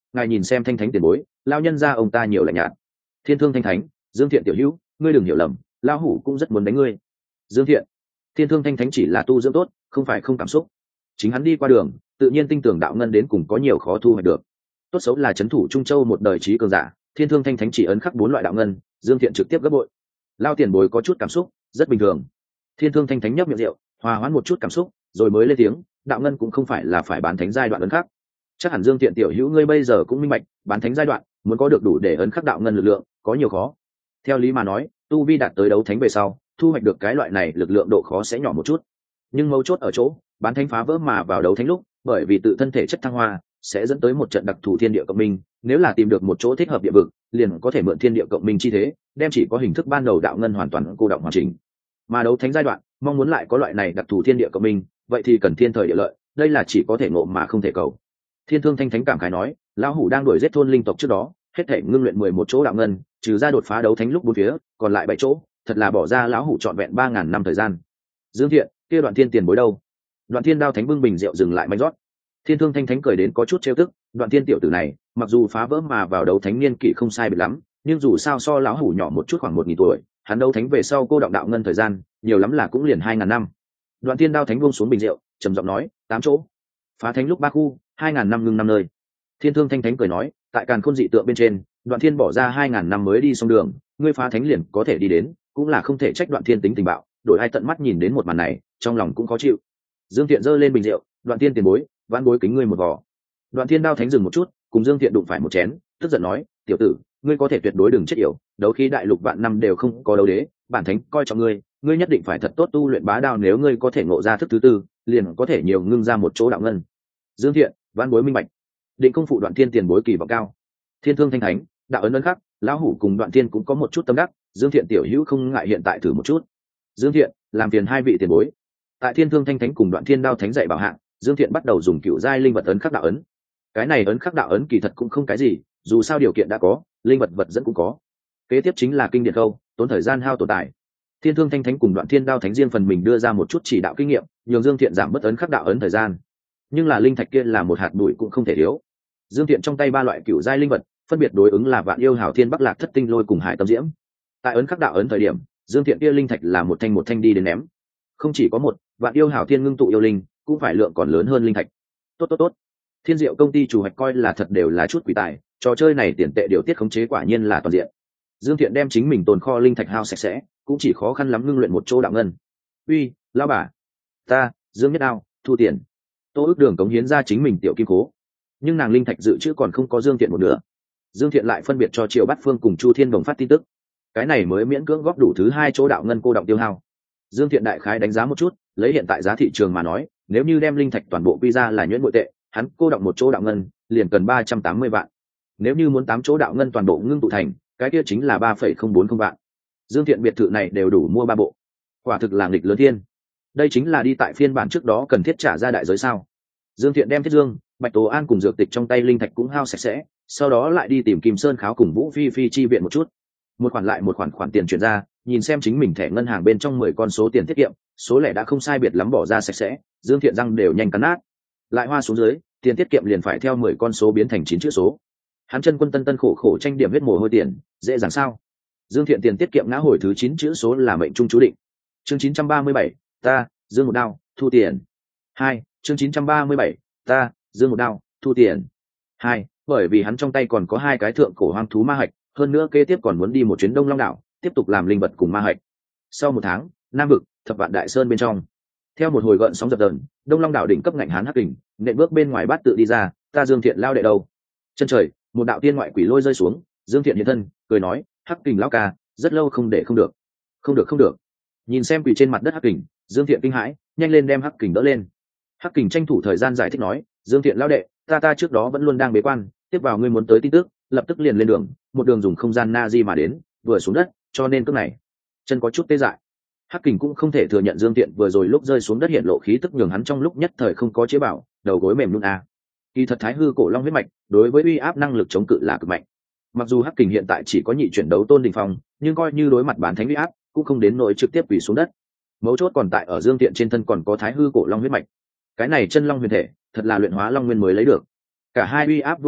ngài nhìn xem thanh thánh tiền bối, lao nhân ra ông ta nhiều lạnh nhạt. Thiên thương thanh thánh, Dương Thiện tiểu hữu, ngươi đừng hiểu lầm, lao hủ cũng rất muốn đánh ngươi. Dương Thiện, thiên thương thanh thánh chỉ là tu dưỡng tốt, không phải không cảm xúc. Chính hắn đi qua đường, tự nhiên tin tưởng đạo ngân đến cùng có nhiều khó thu hoạch được. Tốt xấu là trấn thủ Trung Châu một đời trí cường giả, thiên thương thanh thánh chỉ ấn khắc bốn loại đạo ngân, Dương Thiện trực tiếp gấp bội. Lao tiền bối có chút cảm xúc, rất bình thường. Thiên thương thanh thánh nhấp miệng rượu, hòa hoãn một chút cảm xúc, rồi mới lên tiếng, đạo ngân cũng không phải là phải bán thánh giai đoạn ấn khắc. Chắc hẳn Dương Thiện tiểu hữu ngươi bây giờ cũng minh bạch, bán thánh giai đoạn, muốn có được đủ để ấn khắc đạo ngân lực lượng, có nhiều khó. Theo lý mà nói, tu vi đạt tới đấu thánh về sau, thu hoạch được cái loại này lực lượng độ khó sẽ nhỏ một chút. Nhưng mấu chốt ở chỗ, bán thánh phá vỡ mà vào đấu thánh lúc, bởi vì tự thân thể chất thăng hoa, sẽ dẫn tới một trận đặc thù thiên địa cộng minh, nếu là tìm được một chỗ thích hợp địa vực, liền có thể mượn thiên địa cộng minh chi thế, đem chỉ có hình thức ban đầu đạo ngân hoàn toàn cô động hoàn chỉnh. Mà đấu thánh giai đoạn, mong muốn lại có loại này đặc thù thiên địa cộng minh, vậy thì cần thiên thời địa lợi, đây là chỉ có thể ngộ mà không thể cầu. Thiên thương thanh thánh cảm khái nói, lão hủ đang đuổi giết thôn linh tộc trước đó, hết thể ngưng luyện mười một chỗ đạo ngân, trừ ra đột phá đấu thánh lúc bốn phía, còn lại bảy chỗ, thật là bỏ ra lão hủ trọn vẹn ba ngàn năm thời gian. Dương Thiện, kia Đoạn Thiên tiền bối đâu? Đoạn Thiên đao thánh bưng bình rượu dừng lại manh rót. Thiên thương thanh thánh cười đến có chút trêu tức, Đoạn Thiên tiểu tử này, mặc dù phá vỡ mà vào đấu thánh niên kỷ không sai biệt lắm, nhưng dù sao so lão hủ nhỏ một chút khoảng một nghìn tuổi, hắn đấu thánh về sau cô động đạo ngân thời gian, nhiều lắm là cũng liền hai ngàn năm. Đoạn Thiên đao thánh buông xuống bình rượu, trầm giọng nói, tám chỗ. Phá thánh lúc ba khu, hai ngàn năm ngưng năm nơi. Thiên thương thanh thánh cười nói, tại càn khôn dị tượng bên trên, Đoạn Thiên bỏ ra hai ngàn năm mới đi xong đường, ngươi phá thánh liền có thể đi đến, cũng là không thể trách Đoạn Thiên tính tình bạo, đổi ai tận mắt nhìn đến một màn này, trong lòng cũng khó chịu. Dương Thiện giơ lên bình rượu, Đoạn Thiên tiền bối, vãn bối kính ngươi một vò. Đoạn Thiên đao thánh dừng một chút, cùng Dương Thiện đụng phải một chén, tức giận nói, tiểu tử, ngươi có thể tuyệt đối đừng chết yểu, đấu khí đại lục vạn năm đều không có đấu đế, bản thánh coi trọng ngươi, ngươi nhất định phải thật tốt tu luyện bá đao, nếu ngươi có thể ngộ ra thức thứ tư, liền có thể nhiều ngưng ra một chỗ đạo ngân. Dương Thiện, vãn bối minh bạch. Định công phụ Đoạn Thiên tiền bối kỳ vọng cao. Thiên thương thanh thánh, đạo ấn ấn khắc, lão hủ cùng Đoạn Thiên cũng có một chút tâm đắc, Dương Thiện tiểu hữu không ngại hiện tại thử một chút. Dương Thiện, làm phiền hai vị tiền bối. Tại Thiên thương thanh thánh cùng Đoạn Thiên đao thánh dạy bảo hạng, Dương Thiện bắt đầu dùng cựu giai linh vật ấn khắc đạo ấn. Cái này ấn khắc đạo ấn kỳ thật cũng không cái gì, dù sao điều kiện đã có, linh vật vật dẫn cũng có. Kế tiếp chính là kinh điển câu, tốn thời gian hao tổn tài. Thiên thương thanh thánh cùng Đoạn Thiên đao thánh riêng phần mình đưa ra một chút chỉ đạo kinh nghiệm, nhường Dương Thiện giảm bớt ấn khắc đạo ấn thời gian. Nhưng là linh thạch kia là một hạt bụi cũng không thể thiếu. Dương Thiện trong tay ba loại cựu giai linh vật, phân biệt đối ứng là Vạn Yêu Hảo Thiên Bắc Lạc Thất Tinh Lôi cùng Hải Tâm Diễm. Tại ấn khắc đạo ấn thời điểm, Dương Thiện kia linh thạch là một thanh một thanh đi đến ném. Không chỉ có một, Vạn Yêu Hảo Thiên ngưng tụ yêu linh, cũng phải lượng còn lớn hơn linh thạch. Tốt tốt tốt. Thiên Diệu công ty chủ hoạch coi là thật đều là chút quỷ tài, trò chơi này tiền tệ điều tiết khống chế quả nhiên là toàn diện. Dương Thiện đem chính mình tồn kho linh thạch hao sạch sẽ, cũng chỉ khó khăn lắm ngưng luyện một chỗ đạo ngân. Uy, lão bà, ta, Dương Nhất Đao, thu tiền. Tô Ước Đường cống hiến ra chính mình tiểu kim cố, nhưng nàng linh thạch dự trữ còn không có Dương Thiện một nửa. Dương Thiện lại phân biệt cho Triều Bát Phương cùng Chu Thiên Đồng phát tin tức, cái này mới miễn cưỡng góp đủ thứ hai chỗ đạo ngân cô động tiêu hao. Dương Thiện đại khái đánh giá một chút, lấy hiện tại giá thị trường mà nói, nếu như đem linh thạch toàn bộ quy ra là nhuyễn bội tệ, hắn cô động một chỗ đạo ngân liền cần ba trăm tám mươi vạn. Nếu như muốn tám chỗ đạo ngân toàn bộ ngưng tụ thành, cái kia chính là ba phẩy không bốn không vạn. Dương Thiện biệt thự này đều đủ mua ba bộ, quả thực là nghịch lớn thiên. Đây chính là đi tại phiên bản trước đó cần thiết trả ra đại giới sao? Dương Thiện đem Thiết Dương, Bạch Tố An cùng dược tịch trong tay linh thạch cũng hao sạch sẽ, sau đó lại đi tìm Kim Sơn Kháo cùng Vũ Phi Phi chi viện một chút. Một khoản lại một khoản khoản tiền chuyển ra, nhìn xem chính mình thẻ ngân hàng bên trong mười con số tiền tiết kiệm, số lẻ đã không sai biệt lắm bỏ ra sạch sẽ, Dương Thiện răng đều nhanh cắn nát. Lại hoa xuống dưới, tiền tiết kiệm liền phải theo mười con số biến thành chín chữ số. Hắn chân quân tân tân khổ khổ tranh điểm huyết mồ hôi tiền, dễ dàng sao? Dương Thiện tiền tiết kiệm ngã hồi thứ chín chữ số là mệnh trung chú định. Chương chín trăm ba mươi bảy, ta, Dương một đao, thu tiền. Hai, chương chín trăm ba mươi bảy, ta, Dương một đao, thu tiền. Hai, bởi vì hắn trong tay còn có hai cái thượng cổ hoang thú ma hạch, hơn nữa kế tiếp còn muốn đi một chuyến Đông Long đảo, tiếp tục làm linh vật cùng ma hạch. Sau một tháng, Nam vực, Thập Vạn Đại Sơn bên trong, theo một hồi gợn sóng dập dờn, Đông Long đảo đỉnh cấp ngạnh hán hắc kình, nện bước bên ngoài bát tự đi ra, ta Dương Thiện lao đệ đâu? Chân trời, một đạo tiên ngoại quỷ lôi rơi xuống, Dương Thiện hiện thân, cười nói, hắc kình lão ca, rất lâu không để không được, không được không được. Nhìn xem quỷ trên mặt đất hắc kình, Dương Thiện kinh hãi, nhanh lên đem hắc kình đỡ lên. Hắc kình tranh thủ thời gian giải thích nói, Dương Thiện lao đệ, ta ta trước đó vẫn luôn đang bế quan, tiếp vào ngươi muốn tới tin tức, lập tức liền lên đường, một đường dùng không gian na di mà đến, vừa xuống đất, cho nên cước này chân có chút tê dại. Hắc kình cũng không thể thừa nhận Dương Thiện vừa rồi lúc rơi xuống đất hiện lộ khí tức, nhường hắn trong lúc nhất thời không có chế bảo, đầu gối mềm nhũn a. Kỳ thật Thái Hư cổ long huyết mạch đối với uy áp năng lực chống cự là cực mạnh. Mặc dù Hắc kình hiện tại chỉ có nhị chuyển đấu tôn đỉnh phong, nhưng coi như đối mặt bán thánh uy áp, cũng không đến nỗi trực tiếp quỳ xuống đất. Mấu chốt còn tại ở Dương Thiện trên thân còn có Thái Hư cổ long huyết mạch. Cái này chân long huyền thể, thật là luyện hóa long nguyên mới lấy được. Cả hai uy áp vừa kết hợp,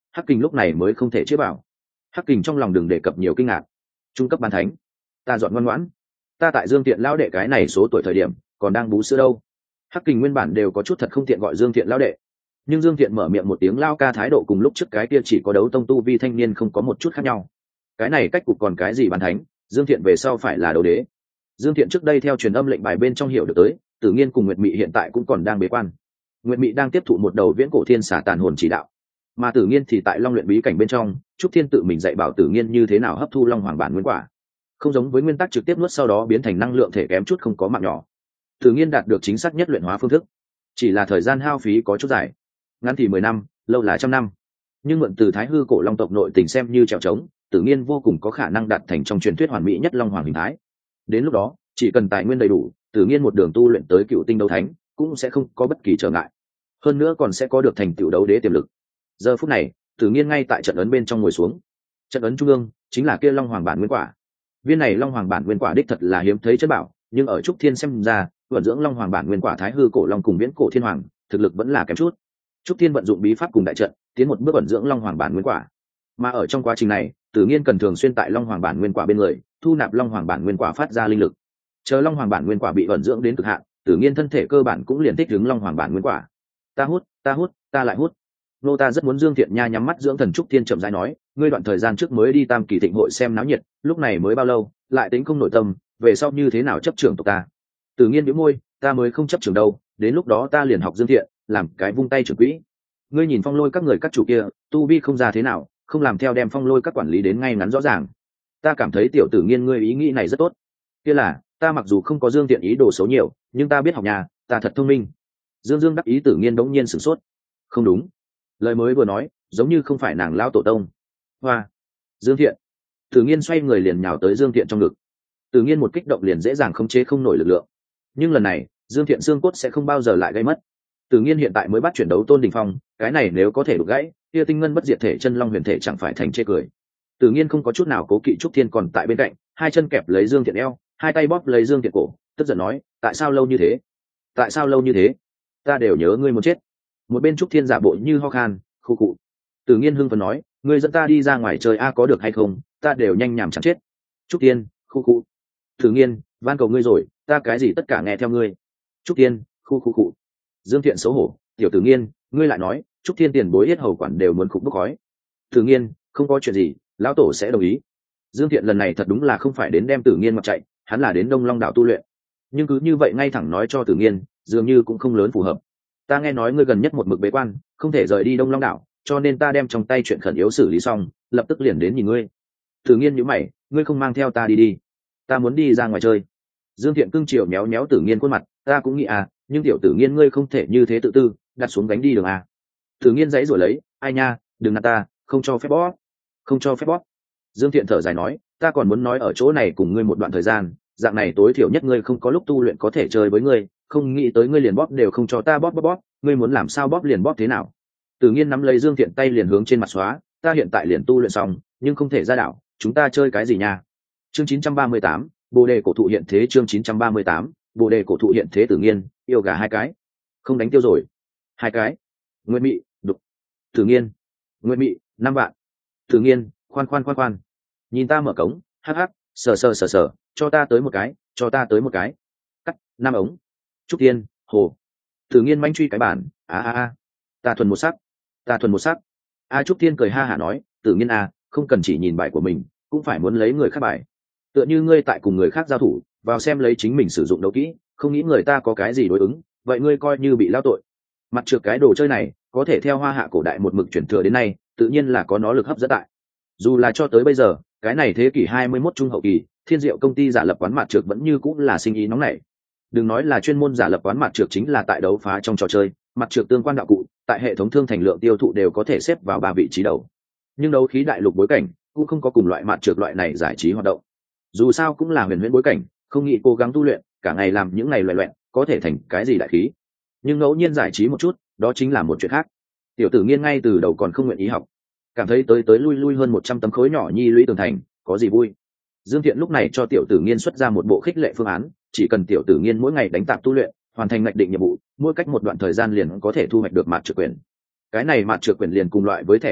Hắc Kình lúc này mới không thể chĩa vào. Hắc Kình trong lòng đừng đề cập nhiều kinh ngạc. Trung cấp bán thánh, ta dọn ngoan ngoãn. Ta tại Dương Thiện lão đệ cái này số tuổi thời điểm còn đang bú sữa đâu. Hắc Kình nguyên bản đều có chút thật không tiện gọi Dương Thiện lão đệ, nhưng Dương Thiện mở miệng một tiếng lao ca thái độ cùng lúc trước cái kia chỉ có đấu tông tu vi thanh niên không có một chút khác nhau. Cái này cách cục còn cái gì bán thánh, Dương Thiện về sau phải là đấu đế. Dương Thiện trước đây theo truyền âm lệnh bài bên trong hiểu được tới, Tử Nghiên cùng Nguyệt Mị hiện tại cũng còn đang bế quan. Nguyệt Mị đang tiếp thụ một đầu viễn cổ thiên xà tàn hồn chỉ đạo, mà Tử Nghiên thì tại Long luyện bí cảnh bên trong, Trúc Thiên tự mình dạy bảo Tử Nghiên như thế nào hấp thu Long Hoàng bản nguyên quả. Không giống với nguyên tắc trực tiếp nuốt sau đó biến thành năng lượng thể kém chút không có mạng nhỏ. Tử Nghiên đạt được chính xác nhất luyện hóa phương thức, chỉ là thời gian hao phí có chút dài, ngắn thì mười năm, lâu là trăm năm. Nhưng mượn từ Thái Hư cổ Long tộc nội tình xem như trèo trống, Tử Nghiên vô cùng có khả năng đạt thành trong truyền thuyết hoàn mỹ nhất Long Hoàng hình thái. Đến lúc đó, chỉ cần tài nguyên đầy đủ, Tử Nghiên một đường tu luyện tới cựu tinh đấu thánh, cũng sẽ không có bất kỳ trở ngại. Hơn nữa còn sẽ có được thành tựu đấu đế tiềm lực. Giờ phút này, Tử Nghiên ngay tại trận ấn bên trong ngồi xuống. Trận ấn trung ương chính là kia Long Hoàng bản nguyên quả. Viên này Long Hoàng bản nguyên quả đích thật là hiếm thấy chất bảo, nhưng ở Trúc Thiên xem ra, vận dưỡng Long Hoàng bản nguyên quả Thái Hư cổ Long cùng viễn cổ thiên hoàng, thực lực vẫn là kém chút. Trúc Thiên vận dụng bí pháp cùng đại trận, tiến một bước vận dưỡng Long Hoàng bản nguyên quả. Mà ở trong quá trình này, Tử Nghiên cần thường xuyên tại Long Hoàng bản nguyên quả bên người, thu nạp Long Hoàng bản nguyên quả phát ra linh lực. Chờ Long Hoàng bản nguyên quả bị vận dưỡng đến cực hạn, Tử Nghiên thân thể cơ bản cũng liền thích ứng Long Hoàng bản nguyên quả. Ta hút, ta hút, ta lại hút. Nô ta rất muốn Dương Thiện Nha nhắm mắt dưỡng thần. Trúc Thiên chậm rãi nói, ngươi đoạn thời gian trước mới đi Tam Kỳ Thịnh hội xem náo nhiệt, lúc này mới bao lâu, lại tính không nội tâm, về sau như thế nào chấp trưởng tộc ta? Tử Nghiên bĩu môi, ta mới không chấp trưởng đâu, đến lúc đó ta liền học Dương Thiện, làm cái vung tay trưởng quỹ. Ngươi nhìn Phong Lôi các người các chủ kia, tu vi không ra thế nào, không làm theo đem Phong Lôi các quản lý đến ngay ngắn rõ ràng. Ta cảm thấy tiểu Tử Nghiên ngươi ý nghĩ này rất tốt. Kia là, ta mặc dù không có Dương Thiện ý đồ xấu nhiều, nhưng ta biết học nhà, ta thật thông minh. Dương Dương đắc ý. Tử Nghiên đống nhiên sửng sốt. Không đúng, lời mới vừa nói giống như không phải nàng lao tổ tông. Hoa, Dương Thiện. Tử Nghiên xoay người liền nhào tới Dương Thiện trong ngực. Tử Nghiên một kích động liền dễ dàng khống chế không nổi lực lượng, nhưng lần này Dương Thiện xương cốt sẽ không bao giờ lại gây mất. Tử Nghiên hiện tại mới bắt chuyển đấu tôn đỉnh phong, cái này nếu có thể đục gãy, kia tinh ngân bất diệt thể chân long huyền thể chẳng phải thành chê cười. Tử Nghiên không có chút nào cố kỵ. Trúc Thiên còn tại bên cạnh, hai chân kẹp lấy Dương Thiện eo, hai tay bóp lấy Dương Thiện cổ, tức giận nói, tại sao lâu như thế, tại sao lâu như thế, ta đều nhớ ngươi muốn chết. Một bên Trúc Thiên giả bộ như ho khan, khu cụ. Tử Nghiên hưng phấn nói, ngươi dẫn ta đi ra ngoài chơi a có được hay không, ta đều nhanh nhảm chẳng chết. Trúc Thiên, khu cụ. Tử Nghiên, van cầu ngươi rồi, ta cái gì tất cả nghe theo ngươi. Trúc Thiên, khu khu cụ. Dương Thiện xấu hổ, tiểu Tử Nghiên, ngươi lại nói, Trúc Thiên tiền bối yết hầu quản đều muốn khục bốc khói. Tử Nghiên, không có chuyện gì, lão tổ sẽ đồng ý. Dương Thiện lần này thật đúng là không phải đến đem Tử Nghiên mặc chạy, hắn là đến Đông Long đảo tu luyện. Nhưng cứ như vậy ngay thẳng nói cho Tử Nghiên, dường như cũng không lớn phù hợp. Ta nghe nói ngươi gần nhất một mực bế quan, không thể rời đi Đông Long đảo, cho nên ta đem trong tay chuyện khẩn yếu xử lý xong, lập tức liền đến nhìn ngươi. Tử Nghiên nhíu mày, ngươi không mang theo ta đi đi? Ta muốn đi ra ngoài chơi. Dương Thiện cưng chiều méo méo Tử Nghiên khuôn mặt, ta cũng nghĩ à, nhưng tiểu Tử Nghiên ngươi không thể như thế tự tư, đặt xuống gánh đi đường à. Tử Nghiên giãy rồi lấy, ai nha, đừng nạt ta, không cho phép bóp, không cho phép bóp. Dương Thiện thở dài nói, ta còn muốn nói ở chỗ này cùng ngươi một đoạn thời gian, dạng này tối thiểu nhất ngươi không có lúc tu luyện có thể chơi với ngươi, không nghĩ tới ngươi liền bóp đều không cho ta bóp bóp bóp, ngươi muốn làm sao bóp liền bóp thế nào? Tử Nghiên nắm lấy Dương Thiện tay liền hướng trên mặt xóa, ta hiện tại liền tu luyện xong, nhưng không thể ra đảo, chúng ta chơi cái gì nha? Chương chín trăm ba mươi tám, Bồ đề cổ thụ hiện thế. Chương chín trăm ba mươi tám, Bồ đề cổ thụ hiện thế. Tử Nghiên, yêu gà hai cái, không đánh tiêu rồi. Hai cái. Nguyệt Mị, đục. Tử Nghiên, Nguyệt Mị, năm vạn. Tử Nghiên, khoan khoan khoan khoan, nhìn ta mở cống, hắc hắc, sờ sờ sờ sờ, cho ta tới một cái, cho ta tới một cái. Cắt, năm ống. Trúc Thiên, hồ. Tử Nghiên manh truy cái bản, a a a, ta thuần một sắc, ta thuần một sắc. A Trúc Thiên cười ha hả nói, Tử Nghiên a, không cần chỉ nhìn bài của mình, cũng phải muốn lấy người khác bài. Tựa như ngươi tại cùng người khác giao thủ, vào xem lấy chính mình sử dụng đấu kỹ, không nghĩ người ta có cái gì đối ứng, vậy ngươi coi như bị lao tội. Mặt trược cái đồ chơi này, có thể theo hoa hạ cổ đại một mực chuyển thừa đến nay, tự nhiên là có nó lực hấp dẫn tại. Dù là cho tới bây giờ, cái này thế kỷ hai mươi mốt trung hậu kỳ, Thiên Diệu công ty giả lập quán mặt trược vẫn như cũng là sinh ý nóng nảy. Đừng nói là chuyên môn giả lập quán mặt trược, chính là tại đấu phá trong trò chơi, mặt trược tương quan đạo cụ, tại hệ thống thương thành lượng tiêu thụ đều có thể xếp vào ba vị trí đầu. Nhưng đấu khí đại lục bối cảnh cũng không có cùng loại mặt trược loại này giải trí hoạt động. Dù sao cũng là huyền huyễn bối cảnh, không nghĩ cố gắng tu luyện, cả ngày làm những ngày loè loẹt, có thể thành cái gì đại khí. Nhưng ngẫu nhiên giải trí một chút, đó chính là một chuyện khác. Tiểu Tử Nghiên ngay từ đầu còn không nguyện ý học, cảm thấy tới tới lui lui hơn một trăm tấm khối nhỏ nhi lũy tường thành, có gì vui. Dương Thiện lúc này cho Tiểu Tử Nghiên xuất ra một bộ khích lệ phương án, chỉ cần Tiểu Tử Nghiên mỗi ngày đánh tạp tu luyện, hoàn thành ngạch định nhiệm vụ, mỗi cách một đoạn thời gian liền có thể thu hoạch được mạt trược quyền. Cái này mạt trược quyền liền cùng loại với thẻ đánh bạc,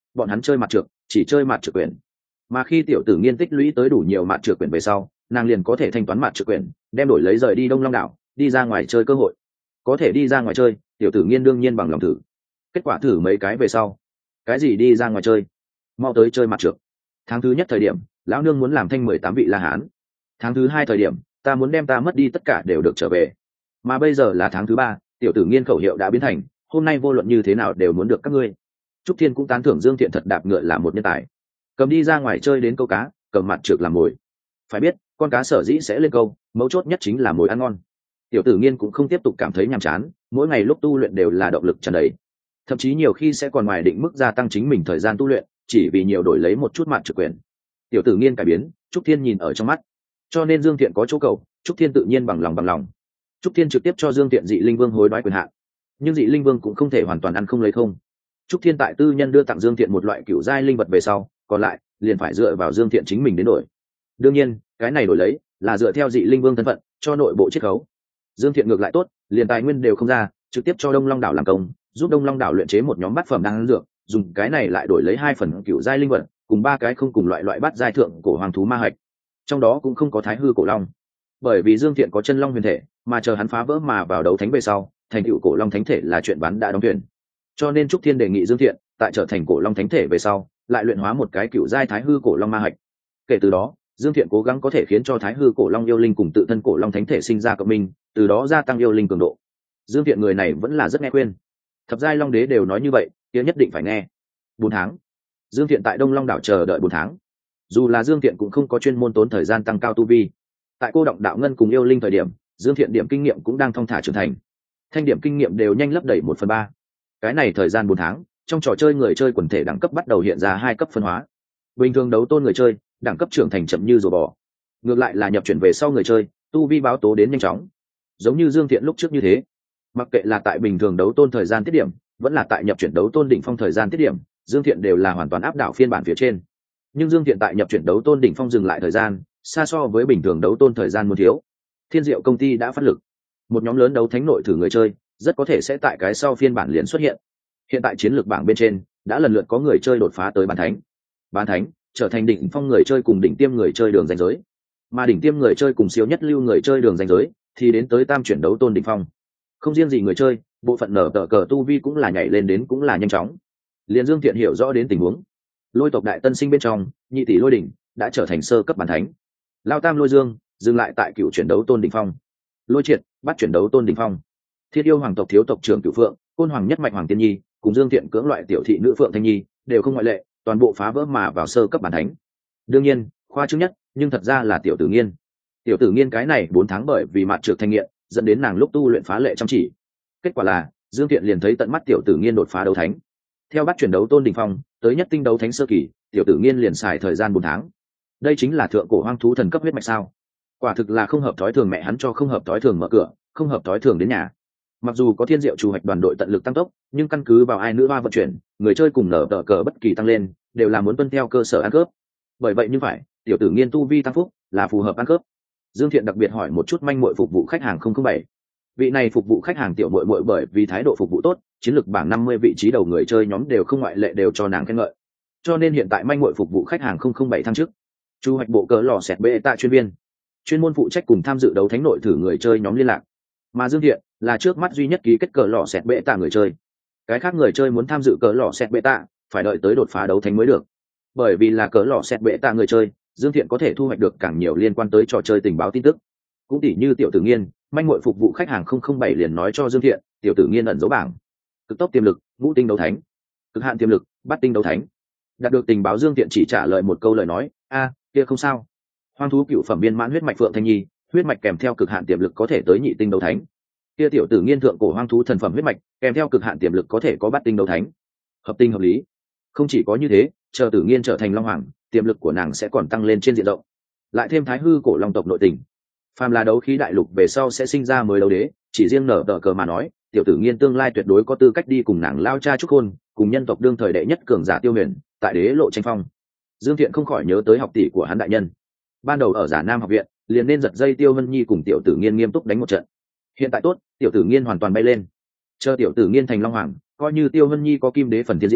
bọn hắn chơi mặt trượt chỉ chơi mặt trượt quyển, mà khi tiểu tử nghiên tích lũy tới đủ nhiều mặt trượt quyển về sau, nàng liền có thể thanh toán mặt trượt quyển, đem đổi lấy rời đi Đông Long đảo, đi ra ngoài chơi cơ hội. Có thể đi ra ngoài chơi, tiểu tử nghiên đương nhiên bằng lòng thử. Kết quả thử mấy cái về sau, cái gì đi ra ngoài chơi, mau tới chơi mặt trượt. Tháng thứ nhất thời điểm, lão nương muốn làm thanh mười tám vị La Hán. Tháng thứ hai thời điểm, ta muốn đem ta mất đi tất cả đều được trở về. Mà bây giờ là tháng thứ ba, tiểu tử nghiên khẩu hiệu đã biến thành, hôm nay vô luận như thế nào đều muốn được các ngươi. Trúc Thiên cũng tán thưởng Dương Thiện thật đạp ngựa là một nhân tài, cầm đi ra ngoài chơi đến câu cá, cầm mặt trượt làm mồi. Phải biết, con cá sở dĩ sẽ lên câu, mấu chốt nhất chính là mồi ăn ngon. Tiểu tử nghiên cũng không tiếp tục cảm thấy nhàm chán, mỗi ngày lúc tu luyện đều là động lực tràn đầy, thậm chí nhiều khi sẽ còn ngoài định mức gia tăng chính mình thời gian tu luyện, chỉ vì nhiều đổi lấy một chút mặt trượt quyền. Tiểu tử nghiên cải biến, Trúc Thiên nhìn ở trong mắt, cho nên Dương Thiện có chỗ cầu, Trúc Thiên tự nhiên bằng lòng bằng lòng. Trúc Thiên trực tiếp cho Dương Thiện dị linh vương hối đoái quyền hạn, nhưng dị linh vương cũng không thể hoàn toàn ăn không lấy không. Trúc Thiên tại tư nhân đưa tặng Dương Thiện một loại cựu giai linh vật về sau, còn lại liền phải dựa vào Dương Thiện chính mình đến đổi. Đương nhiên, cái này đổi lấy là dựa theo dị linh vương thân phận cho nội bộ chiết khấu. Dương Thiện ngược lại tốt, liền tài nguyên đều không ra, trực tiếp cho Đông Long đảo làm công, giúp Đông Long đảo luyện chế một nhóm bát phẩm đan dược, dùng cái này lại đổi lấy hai phần cựu giai linh vật, cùng ba cái không cùng loại loại bát giai thượng cổ hoàng thú ma hạch. Trong đó cũng không có thái hư cổ long, bởi vì Dương Thiện có chân long huyền thể, mà chờ hắn phá vỡ mà vào đấu thánh về sau, thành tựu cổ long thánh thể là chuyện bán đã đóng thuyền. Cho nên Trúc Thiên đề nghị Dương Thiện tại trở thành cổ long thánh thể về sau, lại luyện hóa một cái cựu giai thái hư cổ long ma hạch. Kể từ đó, Dương Thiện cố gắng có thể khiến cho thái hư cổ long yêu linh cùng tự thân cổ long thánh thể sinh ra cộng minh, từ đó gia tăng yêu linh cường độ. Dương Thiện người này vẫn là rất nghe khuyên, thập giai long đế đều nói như vậy, kia nhất định phải nghe. Bốn tháng, Dương Thiện tại Đông Long đảo chờ đợi bốn tháng. Dù là Dương Thiện cũng không có chuyên môn tốn thời gian tăng cao tu vi, tại cô động đạo ngân cùng yêu linh thời điểm, Dương Thiện điểm kinh nghiệm cũng đang thong thả trưởng thành, thanh điểm kinh nghiệm đều nhanh lấp đầy một phần ba. Cái này thời gian bốn tháng, trong trò chơi người chơi quần thể đẳng cấp bắt đầu hiện ra hai cấp phân hóa. Bình thường đấu tôn người chơi, đẳng cấp trưởng thành chậm như rùa bò. Ngược lại là nhập chuyển về sau người chơi, tu vi báo tố đến nhanh chóng. Giống như Dương Thiện lúc trước như thế, mặc kệ là tại bình thường đấu tôn thời gian tiết điểm, vẫn là tại nhập chuyển đấu tôn đỉnh phong thời gian tiết điểm, Dương Thiện đều là hoàn toàn áp đảo phiên bản phía trên. Nhưng Dương Thiện tại nhập chuyển đấu tôn đỉnh phong dừng lại thời gian, xa so với bình thường đấu tôn thời gian muốn thiếu. Thiên Diệu công ty đã phát lực, một nhóm lớn đấu thánh nội thử người chơi, rất có thể sẽ tại cái sau phiên bản liền xuất hiện. Hiện tại chiến lược bảng bên trên đã lần lượt có người chơi đột phá tới bán thánh. Bán thánh trở thành đỉnh phong người chơi cùng đỉnh tiêm người chơi đường ranh giới, mà đỉnh tiêm người chơi cùng siêu nhất lưu người chơi đường ranh giới thì đến tới tam chuyển đấu tôn đỉnh phong. Không riêng gì người chơi, bộ phận nở tờ cờ tu vi cũng là nhảy lên đến cũng là nhanh chóng. Liên Dương Thiện hiểu rõ đến tình huống, Lôi tộc đại tân sinh bên trong, nhị tỷ Lôi đỉnh đã trở thành sơ cấp bán thánh. Lao tam Lôi Dương dừng lại tại cựu chuyển đấu tôn đỉnh phong. Lôi Triệt bắt chuyển đấu tôn đỉnh phong. Thiết yêu hoàng tộc thiếu tộc trưởng Cửu Phượng, côn hoàng nhất mạch Hoàng Tiên Nhi cùng Dương Thiện cưỡng loại tiểu thị nữ Phượng Thanh Nhi đều không ngoại lệ, toàn bộ phá vỡ mà vào sơ cấp bản thánh. Đương nhiên, khoa trương nhất, nhưng thật ra là tiểu tử nghiên. Tiểu tử nghiên cái này bốn tháng bởi vì mạt trược thanh nghiện, dẫn đến nàng lúc tu luyện phá lệ chăm chỉ. Kết quả là, Dương Thiện liền thấy tận mắt tiểu tử nghiên đột phá đấu thánh. Theo bắt chuyển đấu tôn đỉnh phong, tới nhất tinh đấu thánh sơ kỳ, tiểu tử nghiên liền xài thời gian bốn tháng. Đây chính là thượng cổ hoang thú thần cấp huyết mạch sao? Quả thực là không hợp thói thường, mẹ hắn cho không hợp thói thường mở cửa, không hợp thói thường đến nhà. Mặc dù có Thiên Diệu chủ hoạch đoàn đội tận lực tăng tốc, nhưng căn cứ vào ai nữ hoa vận chuyển, người chơi cùng nở tờ cờ bất kỳ tăng lên, đều là muốn tuân theo cơ sở ăn cướp. Bởi vậy như phải, tiểu tử nghiên tu vi tăng phúc là phù hợp ăn cướp. Dương Thiện đặc biệt hỏi một chút manh muội phục vụ khách hàng không không bảy. Vị này phục vụ khách hàng tiểu muội muội bởi vì thái độ phục vụ tốt, chiến lược bảng năm mươi vị trí đầu người chơi nhóm đều không ngoại lệ đều cho nàng khen ngợi. Cho nên hiện tại manh muội phục vụ khách hàng không không bảy thăng chức, chu hoạch bộ cờ lò xẹt beta chuyên viên, chuyên môn phụ trách cùng tham dự đấu thánh nội thử người chơi nhóm liên lạc. Mà Dương Thiện là trước mắt duy nhất ký kết cờ lò xẹt beta người chơi. Cái khác người chơi muốn tham dự cờ lò xẹt beta, phải đợi tới đột phá đấu thánh mới được. Bởi vì là cờ lò xẹt beta người chơi, Dương Thiện có thể thu hoạch được càng nhiều liên quan tới trò chơi tình báo tin tức. Cũng tỉ như tiểu tử nghiên, manh muội phục vụ khách hàng không không bảy liền nói cho Dương Thiện, tiểu tử nghiên ẩn dấu bảng, cực tốc tiềm lực, ngũ tinh đấu thánh, cực hạn tiềm lực, bát tinh đấu thánh. Đạt được tình báo Dương Thiện chỉ trả lời một câu lời nói, a, kia không sao. Hoang thú cựu phẩm biên mãn huyết mạch Phượng Thanh Nhi, huyết mạch kèm theo cực hạn tiềm lực có thể tới nhị tinh đấu thánh. Kia tiểu tử nghiên thượng cổ hoang thú thần phẩm huyết mạch, kèm theo cực hạn tiềm lực có thể có bát tinh đấu thánh. Hợp tinh hợp lý. Không chỉ có như thế, chờ tử nghiên trở thành long hoàng, tiềm lực của nàng sẽ còn tăng lên trên diện rộng. Lại thêm thái hư cổ long tộc nội tình, phàm là đấu khí đại lục về sau sẽ sinh ra mới đấu đế, chỉ riêng nở tờ cờ mà nói, tiểu tử nghiên tương lai tuyệt đối có tư cách đi cùng nàng lao cha trúc hôn, cùng nhân tộc đương thời đệ nhất cường giả Tiêu Huyền, tại đế lộ tranh phong. Dương Thiện không khỏi nhớ tới học tỷ của hắn đại nhân. Ban đầu ở Giả Nam học viện, liền nên giật dây Tiêu Hân Nhi cùng tiểu tử nghiên nghiêm túc đánh một trận. Hiện tại tốt, tiểu tử nghiên hoàn toàn bay lên. Chờ tiểu tử nghiên thành long hoàng, coi như Tiêu Hân Nhi có kim đế phần thiên diễm,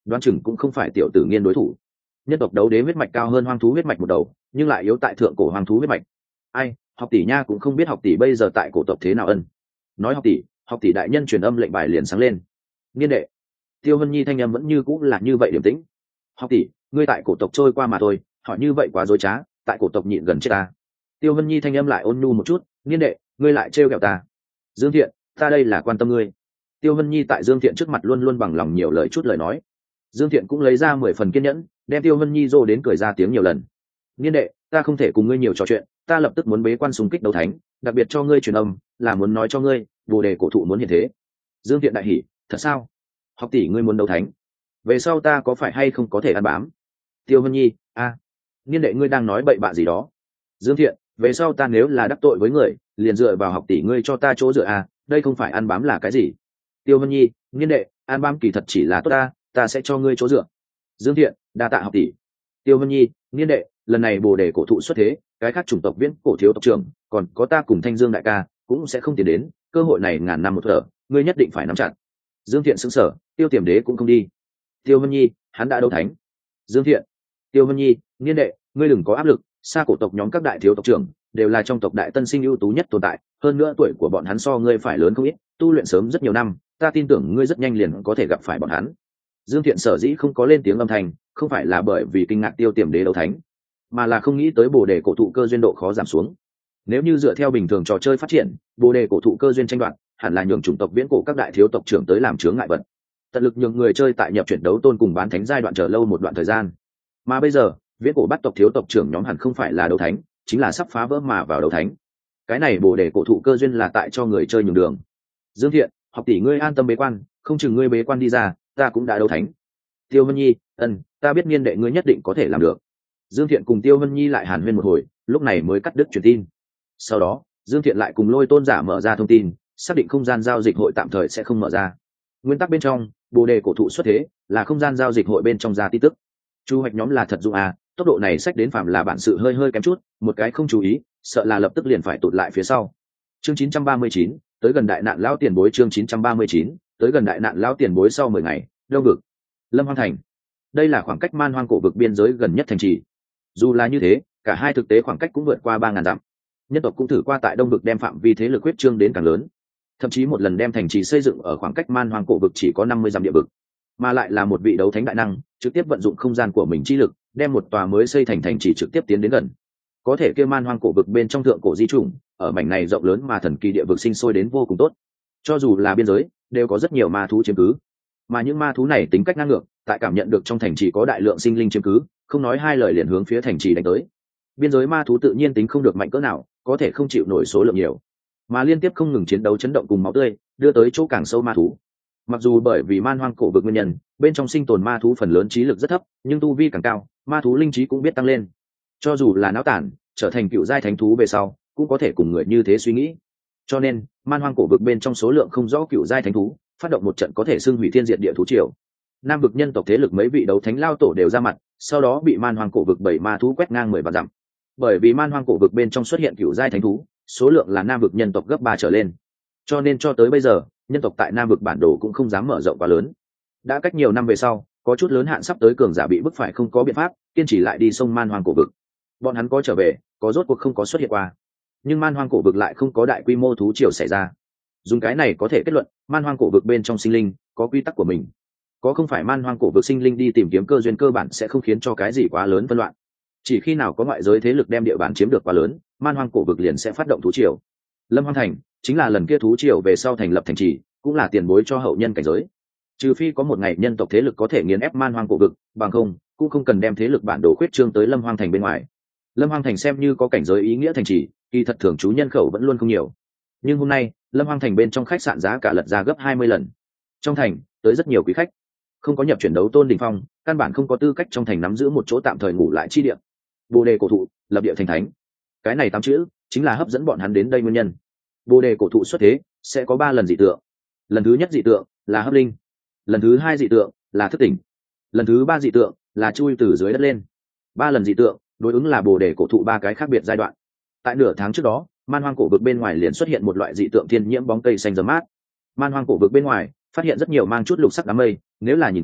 đoán chừng cũng không phải tiểu tử nghiên đối thủ. Nhân tộc đấu đế huyết mạch cao hơn hoang thú huyết mạch một đầu, nhưng lại yếu tại thượng cổ hoang thú huyết mạch. Ai, học tỷ nha cũng không biết học tỷ bây giờ tại cổ tộc thế nào ân. Nói học tỷ, học tỷ đại nhân truyền âm lệnh bài liền sáng lên. Niên đệ. Tiêu Hân Nhi thanh âm vẫn như cũng là như vậy điềm tĩnh. Học tỷ, ngươi tại cổ tộc trôi qua mà thôi, hỏi như vậy quá dối trá, tại cổ tộc nhịn gần chết ta. Tiêu Hân Nhi thanh âm lại ôn nhu một chút, niên đệ, ngươi lại trêu ghẹo ta. Dương Thiện, ta đây là quan tâm ngươi. Tiêu Hân Nhi tại Dương Thiện trước mặt luôn luôn bằng lòng nhiều lời chút lời nói. Dương Thiện cũng lấy ra mười phần kiên nhẫn, đem Tiêu Hân Nhi dô đến cười ra tiếng nhiều lần. Niên đệ, ta không thể cùng ngươi nhiều trò chuyện, ta lập tức muốn bế quan xung kích đấu thánh, đặc biệt cho ngươi truyền âm, là muốn nói cho ngươi, Bồ đề cổ thụ muốn hiện thế. Dương Thiện đại hỉ, thật sao? Học tỷ ngươi muốn đấu thánh, về sau ta có phải hay không có thể ăn bám? Tiêu Hân Nhi, a, à, niên đệ ngươi đang nói bậy bạ gì đó? Dương Thiện, về sau ta nếu là đắc tội với người, liền dựa vào học tỷ ngươi cho ta chỗ dựa à, đây không phải ăn bám là cái gì? Tiêu Hân Nhi, niên đệ, ăn bám kỳ thật chỉ là tốt ta, ta sẽ cho ngươi chỗ dựa. Dương Thiện, đa tạ học tỷ. Tiêu Hân Nhi, niên đệ, lần này Bồ đề cổ thụ xuất thế, cái khác chủng tộc viễn cổ thiếu tộc trưởng, còn có ta cùng Thanh Dương đại ca, cũng sẽ không tiến đến, cơ hội này ngàn năm một thở, ngươi nhất định phải nắm chặt. Dương Thiện sững sờ, Tiêu Tiềm Đế cũng không đi. Tiêu Hân Nhi, hắn đã đấu thánh. Dương Thiện, Tiêu Hân Nhi, niên đệ, ngươi đừng có áp lực, xa cổ tộc nhóm các đại thiếu tộc trưởng đều là trong tộc đại tân sinh ưu tú nhất tồn tại, hơn nữa tuổi của bọn hắn so ngươi phải lớn không ít, tu luyện sớm rất nhiều năm, ta tin tưởng ngươi rất nhanh liền có thể gặp phải bọn hắn. Dương Thiện sở dĩ không có lên tiếng âm thanh, không phải là bởi vì kinh ngạc Tiêu Tiềm Đế đấu thánh, mà là không nghĩ tới Bồ đề cổ thụ cơ duyên độ khó giảm xuống. Nếu như dựa theo bình thường trò chơi phát triển, Bồ đề cổ thụ cơ duyên tranh đoạt, hẳn là nhường chủng tộc viễn cổ các đại thiếu tộc trưởng tới làm chướng ngại vật, tận lực nhường người chơi tại nhập chuyển đấu tôn cùng bán thánh giai đoạn chờ lâu một đoạn thời gian. Mà bây giờ, viễn cổ bắt tộc thiếu tộc trưởng nhóm hẳn không phải là đấu thánh, chính là sắp phá vỡ mà vào đấu thánh. Cái này Bồ đề cổ thụ cơ duyên là tại cho người chơi nhường đường. Dương Thiện, học tỷ ngươi an tâm bế quan, không chừng ngươi bế quan đi ra, ta cũng đã đấu thánh. Tiêu Hân Nhi, ân, ta biết niên đệ ngươi nhất định có thể làm được. Dương Thiện cùng Tiêu Hân Nhi lại hàn huyên một hồi, lúc này mới cắt đứt truyền tin. Sau đó, Dương Thiện lại cùng Lôi Tôn giả mở ra thông tin, xác định không gian giao dịch hội tạm thời sẽ không mở ra. Nguyên tắc bên trong, Bồ đề cổ thụ xuất thế, là không gian giao dịch hội bên trong ra tin tức. Chu hoạch nhóm là thật dụng à, tốc độ này sách đến phạm là bản sự hơi hơi kém chút, một cái không chú ý, sợ là lập tức liền phải tụt lại phía sau. Chương chín trăm ba mươi chín, tới gần đại nạn lão tiền bối. Chương chín trăm ba mươi chín, tới gần đại nạn lão tiền bối. Sau mười ngày, Đông vực, Lâm Hoang thành. Đây là khoảng cách Man Hoang cổ vực biên giới gần nhất thành trì. Dù là như thế, cả hai thực tế khoảng cách cũng vượt qua ba ngàn dặm. Nhân tộc cũng thử qua tại Đông vực đem phạm vi thế lực huyết trương đến càng lớn, thậm chí một lần đem thành trì xây dựng ở khoảng cách Man Hoang cổ vực chỉ có năm mươi dặm địa vực, mà lại là một vị đấu thánh đại năng trực tiếp vận dụng không gian của mình chi lực đem một tòa mới xây thành thành trì trực tiếp tiến đến gần. Có thể kêu Man Hoang cổ vực bên trong thượng cổ di chủng ở mảnh này rộng lớn mà thần kỳ địa vực sinh sôi đến vô cùng tốt, cho dù là biên giới đều có rất nhiều ma thú chiếm cứ, mà những ma thú này tính cách ngang ngược, tại cảm nhận được trong thành trì có đại lượng sinh linh chiếm cứ, không nói hai lời liền hướng phía thành trì đánh tới. Biên giới ma thú tự nhiên tính không được mạnh cỡ nào, có thể không chịu nổi số lượng nhiều, mà liên tiếp không ngừng chiến đấu chấn động cùng máu tươi đưa tới chỗ càng sâu ma thú. Mặc dù bởi vì Man Hoang cổ vực nguyên nhân, bên trong sinh tồn ma thú phần lớn trí lực rất thấp, nhưng tu vi càng cao, ma thú linh trí cũng biết tăng lên. Cho dù là náo tản, trở thành cựu giai thánh thú về sau, cũng có thể cùng người như thế suy nghĩ. Cho nên, Man Hoang cổ vực bên trong số lượng không rõ cựu giai thánh thú, phát động một trận có thể xưng hủy thiên diệt địa thú triều. Nam vực nhân tộc thế lực mấy vị đấu thánh lao tổ đều ra mặt, sau đó bị Man Hoang cổ vực bảy ma thú quét ngang mười vạn dặm. Bởi vì Man Hoang cổ vực bên trong xuất hiện cựu giai thánh thú, số lượng là Nam vực nhân tộc gấp ba trở lên. Cho nên cho tới bây giờ, nhân tộc tại Nam vực bản đồ cũng không dám mở rộng quá lớn. Đã cách nhiều năm về sau, có chút lớn hạn sắp tới cường giả bị bức phải không có biện pháp, kiên trì lại đi sông Man Hoang cổ vực. Bọn hắn có trở về, có rốt cuộc không có xuất hiện qua. Nhưng Man Hoang cổ vực lại không có đại quy mô thú triều xảy ra. Dùng cái này có thể kết luận, Man Hoang cổ vực bên trong sinh linh có quy tắc của mình. Có không phải Man Hoang cổ vực sinh linh đi tìm kiếm cơ duyên cơ bản sẽ không khiến cho cái gì quá lớn phân loạn. Chỉ khi nào có ngoại giới thế lực đem địa bàn chiếm được quá lớn, Man Hoang cổ vực liền sẽ phát động thú triều. Lâm Hoang thành chính là lần kia thú triều về sau thành lập thành trì, cũng là tiền bối cho hậu nhân cảnh giới. Trừ phi có một ngày nhân tộc thế lực có thể nghiền ép Man Hoang cổ vực, bằng không cũng không cần đem thế lực bản đồ khuyết trương tới Lâm Hoang thành bên ngoài. Lâm Hoang thành xem như có cảnh giới ý nghĩa thành trì, kỳ thật thường trú nhân khẩu vẫn luôn không nhiều. Nhưng hôm nay, Lâm Hoang thành bên trong khách sạn giá cả lật ra gấp hai mươi lần. Trong thành tới rất nhiều quý khách, không có nhập chuyển đấu tôn đỉnh phong, căn bản không có tư cách trong thành nắm giữ một chỗ tạm thời ngủ lại chi địa. Bồ đề cổ thụ, lập địa thành thánh. Cái này tám chữ chính là hấp dẫn bọn hắn đến đây nguyên nhân. Bồ đề cổ thụ xuất thế sẽ có ba lần dị tượng. Lần thứ nhất dị tượng là hấp linh, lần thứ hai dị tượng là thức tỉnh, lần thứ ba dị tượng là chui từ dưới đất lên. Ba lần dị tượng đối ứng là bồ đề cổ thụ ba cái khác biệt giai đoạn. Tại nửa tháng trước đó, Man Hoang cổ vực bên ngoài liền xuất hiện một loại dị tượng thiên nhiễm bóng cây xanh rậm mát. Man Hoang cổ vực bên ngoài phát hiện rất nhiều mang chút lục sắc đám mây, nếu là nhìn kỹ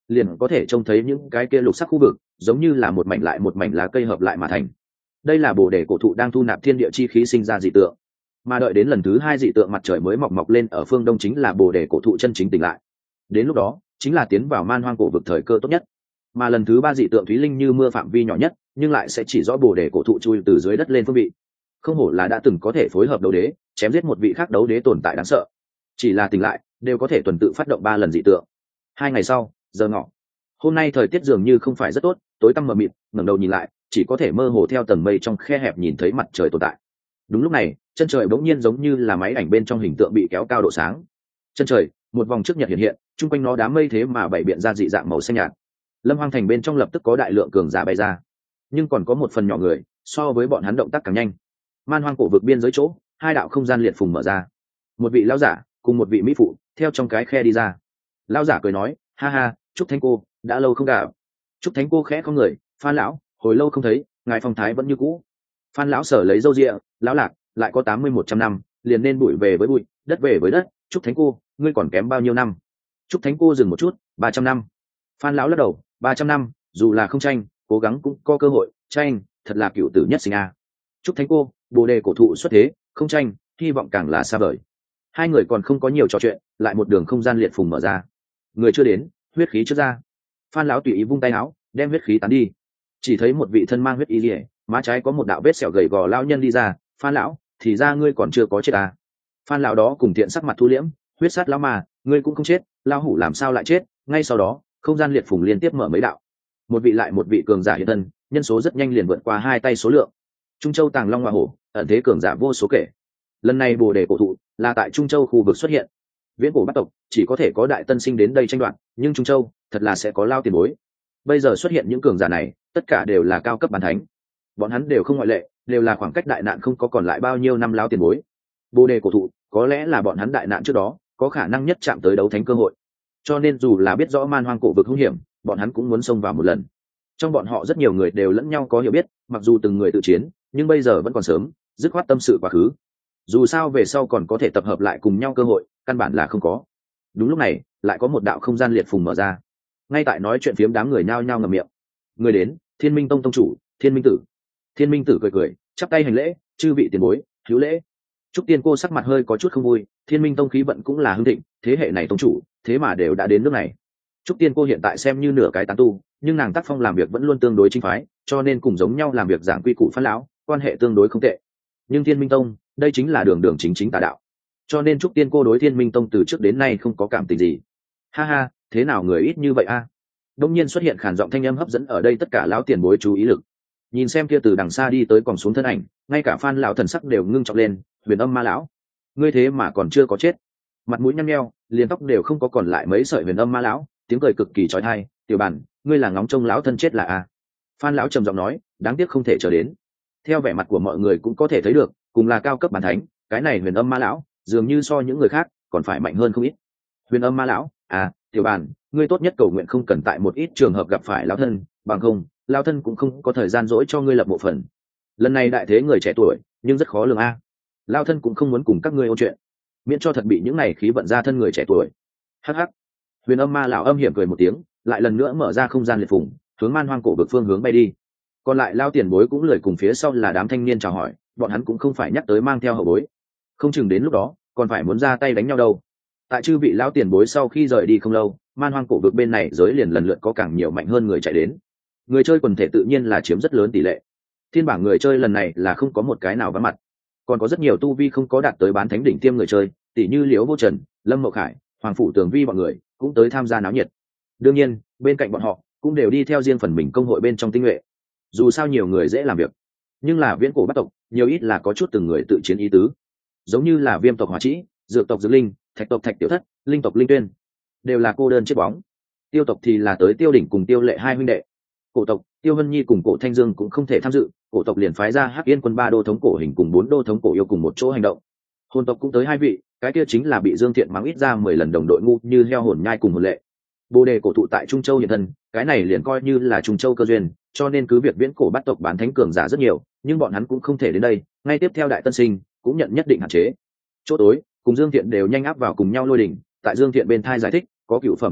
liền có thể trông thấy những cái kia lục sắc khu vực giống như là một mảnh lại một mảnh lá cây hợp lại mà thành. Đây là bồ đề cổ thụ đang thu nạp thiên địa chi khí sinh ra dị tượng, mà đợi đến lần thứ hai dị tượng mặt trời mới mọc mọc lên ở phương đông chính là bồ đề cổ thụ chân chính tỉnh lại. Đến lúc đó chính là tiến vào man hoang cổ vực thời cơ tốt nhất. Mà lần thứ ba dị tượng thúy linh như mưa phạm vi nhỏ nhất, nhưng lại sẽ chỉ rõ bồ đề cổ thụ chui từ dưới đất lên phương vị. Không hổ là đã từng có thể phối hợp đấu đế chém giết một vị khác đấu đế tồn tại đáng sợ. Chỉ là tỉnh lại đều có thể tuần tự phát động ba lần dị tượng. Hai ngày sau giờ ngọ, hôm nay thời tiết dường như không phải rất tốt, tối tăm mờ mịt, ngẩng đầu nhìn lại chỉ có thể mơ hồ theo tầng mây trong khe hẹp nhìn thấy mặt trời tồn tại. Đúng lúc này chân trời bỗng nhiên giống như là máy ảnh bên trong hình tượng bị kéo cao độ sáng. Chân trời một vòng trước nhật hiện hiện, chung quanh nó đám mây thế mà bảy biện ra dị dạng màu xanh nhạt. Lâm Hoang Thành bên trong lập tức có đại lượng cường giả bay ra, nhưng còn có một phần nhỏ người so với bọn hắn động tác càng nhanh. Man hoang cổ vực biên giới chỗ, hai đạo không gian liệt phùng mở ra, một vị lão giả cùng một vị mỹ phụ theo trong cái khe đi ra. Lão giả cười nói, ha ha, Trúc Thánh cô đã lâu không gặp. Trúc Thánh cô khẽ không người, Phan lão hồi lâu không thấy, ngài phong thái vẫn như cũ. Phan lão sở lấy râu ria, lão lạc lại có tám mươi một trăm năm, liền nên bụi về với bụi, đất về với đất. Trúc Thánh cô ngươi còn kém bao nhiêu năm? Trúc Thánh cô dừng một chút, ba trăm năm. Phan lão lắc đầu, ba trăm năm dù là không tranh cố gắng cũng có cơ hội tranh, thật là cựu tử nhất sinh a. Trúc Thánh cô bồ đề cổ thụ xuất thế, không tranh hy vọng càng là xa vời. Hai người còn không có nhiều trò chuyện, lại một đường không gian liệt phùng mở ra. Người chưa đến, huyết khí trước ra. Phan lão tùy ý vung tay áo, đem huyết khí tán đi. Chỉ thấy một vị thân mang huyết y liễu, má trái có một đạo vết sẹo gầy gò lão nhân đi ra. Phan lão, thì ra ngươi còn chưa có chết à? Phan lão đó cùng thiện sắc mặt thu liễm, huyết sát lão mà ngươi cũng không chết, lão hủ làm sao lại chết? Ngay sau đó không gian liệt phùng liên tiếp mở mấy đạo, một vị lại một vị cường giả hiện thân, nhân số rất nhanh liền vượt qua hai tay số lượng. Trung Châu Tàng Long Hoa Hổ, ẩn thế cường giả vô số kể. Lần này bồ đề cổ thụ là tại Trung Châu khu vực xuất hiện. Viễn cổ bắt tộc chỉ có thể có đại tân sinh đến đây tranh đoạt, nhưng Trung Châu thật là sẽ có lao tiền bối. Bây giờ xuất hiện những cường giả này, tất cả đều là cao cấp bán thánh. Bọn hắn đều không ngoại lệ, đều là khoảng cách đại nạn không có còn lại bao nhiêu năm lao tiền bối. Bồ đề cổ thụ có lẽ là bọn hắn đại nạn trước đó có khả năng nhất chạm tới đấu thánh cơ hội. Cho nên dù là biết rõ man hoang cổ vực hung hiểm, bọn hắn cũng muốn xông vào một lần. Trong bọn họ rất nhiều người đều lẫn nhau có hiểu biết, mặc dù từng người tự chiến, nhưng bây giờ vẫn còn sớm, dứt khoát tâm sự quá khứ. Dù sao về sau còn có thể tập hợp lại cùng nhau cơ hội, căn bản là không có. Đúng lúc này lại có một đạo không gian liệt phùng mở ra. Ngay tại nói chuyện phiếm đám người nhao nhao ngậm miệng. Người đến, Thiên Minh Tông tông chủ Thiên Minh Tử. Thiên Minh Tử cười cười, chắp tay hành lễ, chư vị tiền bối hữu lễ. Trúc Tiên cô sắc mặt hơi có chút không vui, Thiên Minh Tông khí vận cũng là hưng thịnh, thế hệ này tông chủ thế mà đều đã đến nước này. Trúc Tiên cô hiện tại xem như nửa cái tán tu, nhưng nàng tác phong làm việc vẫn luôn tương đối chính phái, cho nên cùng giống nhau làm việc giảng quy củ Phan lão, quan hệ tương đối không tệ. Nhưng Thiên Minh Tông, đây chính là đường đường chính chính tà đạo, cho nên Trúc Tiên cô đối Thiên Minh Tông từ trước đến nay không có cảm tình gì. Ha ha, thế nào người ít như vậy a? À? Đông nhiên xuất hiện khàn giọng thanh âm hấp dẫn ở đây tất cả lão tiền bối chú ý lực. Nhìn xem kia từ đằng xa đi tới còn xuống thân ảnh, ngay cả Phan lão thần sắc đều ngưng trọng lên. Huyền Âm Ma lão, ngươi thế mà còn chưa có chết. Mặt mũi nhăn nheo, liền tóc đều không có còn lại mấy sợi. Huyền Âm Ma lão tiếng cười cực kỳ trói thai, tiểu bản ngươi là ngóng trông lão thân chết là a? Phan lão trầm giọng nói, đáng tiếc không thể chờ đến. Theo vẻ mặt của mọi người cũng có thể thấy được, cùng là cao cấp bản thánh, cái này Huyền Âm Ma lão dường như so những người khác còn phải mạnh hơn không ít. Huyền Âm Ma lão, à tiểu bản ngươi tốt nhất cầu nguyện không cần tại một ít trường hợp gặp phải lão thân, bằng không lão thân cũng không có thời gian dỗi cho ngươi lập mộ phần. Lần này đại thế người trẻ tuổi nhưng rất khó lường a. Lão thân cũng không muốn cùng các ngươi ôn chuyện, miễn cho thật bị những này khí vận ra thân người trẻ tuổi. Hắc hắc. Huyền Âm Ma lão âm hiểm cười một tiếng, lại lần nữa mở ra không gian liệt phùng, hướng man hoang cổ vực phương hướng bay đi. Còn lại lao tiền bối cũng lười cùng phía sau là đám thanh niên chào hỏi, bọn hắn cũng không phải nhắc tới mang theo hậu bối, không chừng đến lúc đó còn phải muốn ra tay đánh nhau đâu. Tại chư vị lão tiền bối sau khi rời đi không lâu, man hoang cổ vực bên này giới liền lần lượt có càng nhiều mạnh hơn người chạy đến. Người chơi quần thể tự nhiên là chiếm rất lớn tỷ lệ. Thiên bảng người chơi lần này là không có một cái nào vắng mặt, còn có rất nhiều tu vi không có đạt tới bán thánh đỉnh tiêm người chơi, tỷ như Liễu Vô Trần, Lâm Mậu Khải, Hoàng Phủ Tường Vi bọn người cũng tới tham gia náo nhiệt. Đương nhiên bên cạnh bọn họ cũng đều đi theo riêng phần mình công hội bên trong tinh nhuệ. Dù sao nhiều người dễ làm việc, nhưng là viễn cổ bắt tộc nhiều ít là có chút từng người tự chiến ý tứ, giống như là Viêm tộc Hỏa Trĩ, Dược tộc Dược Linh, Thạch tộc Thạch Tiểu Thất, Linh tộc Linh Tuyên, đều là cô đơn chết bóng. Tiêu tộc thì là tới Tiêu Đỉnh cùng Tiêu Lệ hai huynh đệ. Cổ tộc Tiêu Hân Nhi cùng Cổ Thanh Dương cũng không thể tham dự, cổ tộc liền phái ra Hắc Yên quân ba đô thống cổ hình cùng bốn đô thống cổ yêu cùng một chỗ hành động. Hồn tộc cũng tới hai vị, cái kia chính là bị Dương Thiện mắng ít ra mười lần đồng đội ngu như heo hồn nhai cùng hồn lệ. Bồ đề cổ thụ tại Trung Châu hiện thân, cái này liền coi như là Trung Châu cơ duyên, cho nên cứ việc viễn cổ bắt tộc bán thánh cường giả rất nhiều, nhưng bọn hắn cũng không thể đến đây. Ngay tiếp theo đại tân sinh cũng nhận nhất định hạn chế. Chỗ tối cùng Dương Thiện đều nhanh áp vào cùng nhau lôi đỉnh, tại Dương Thiện bên thai giải thích, có cựu phẩm huyết mạch,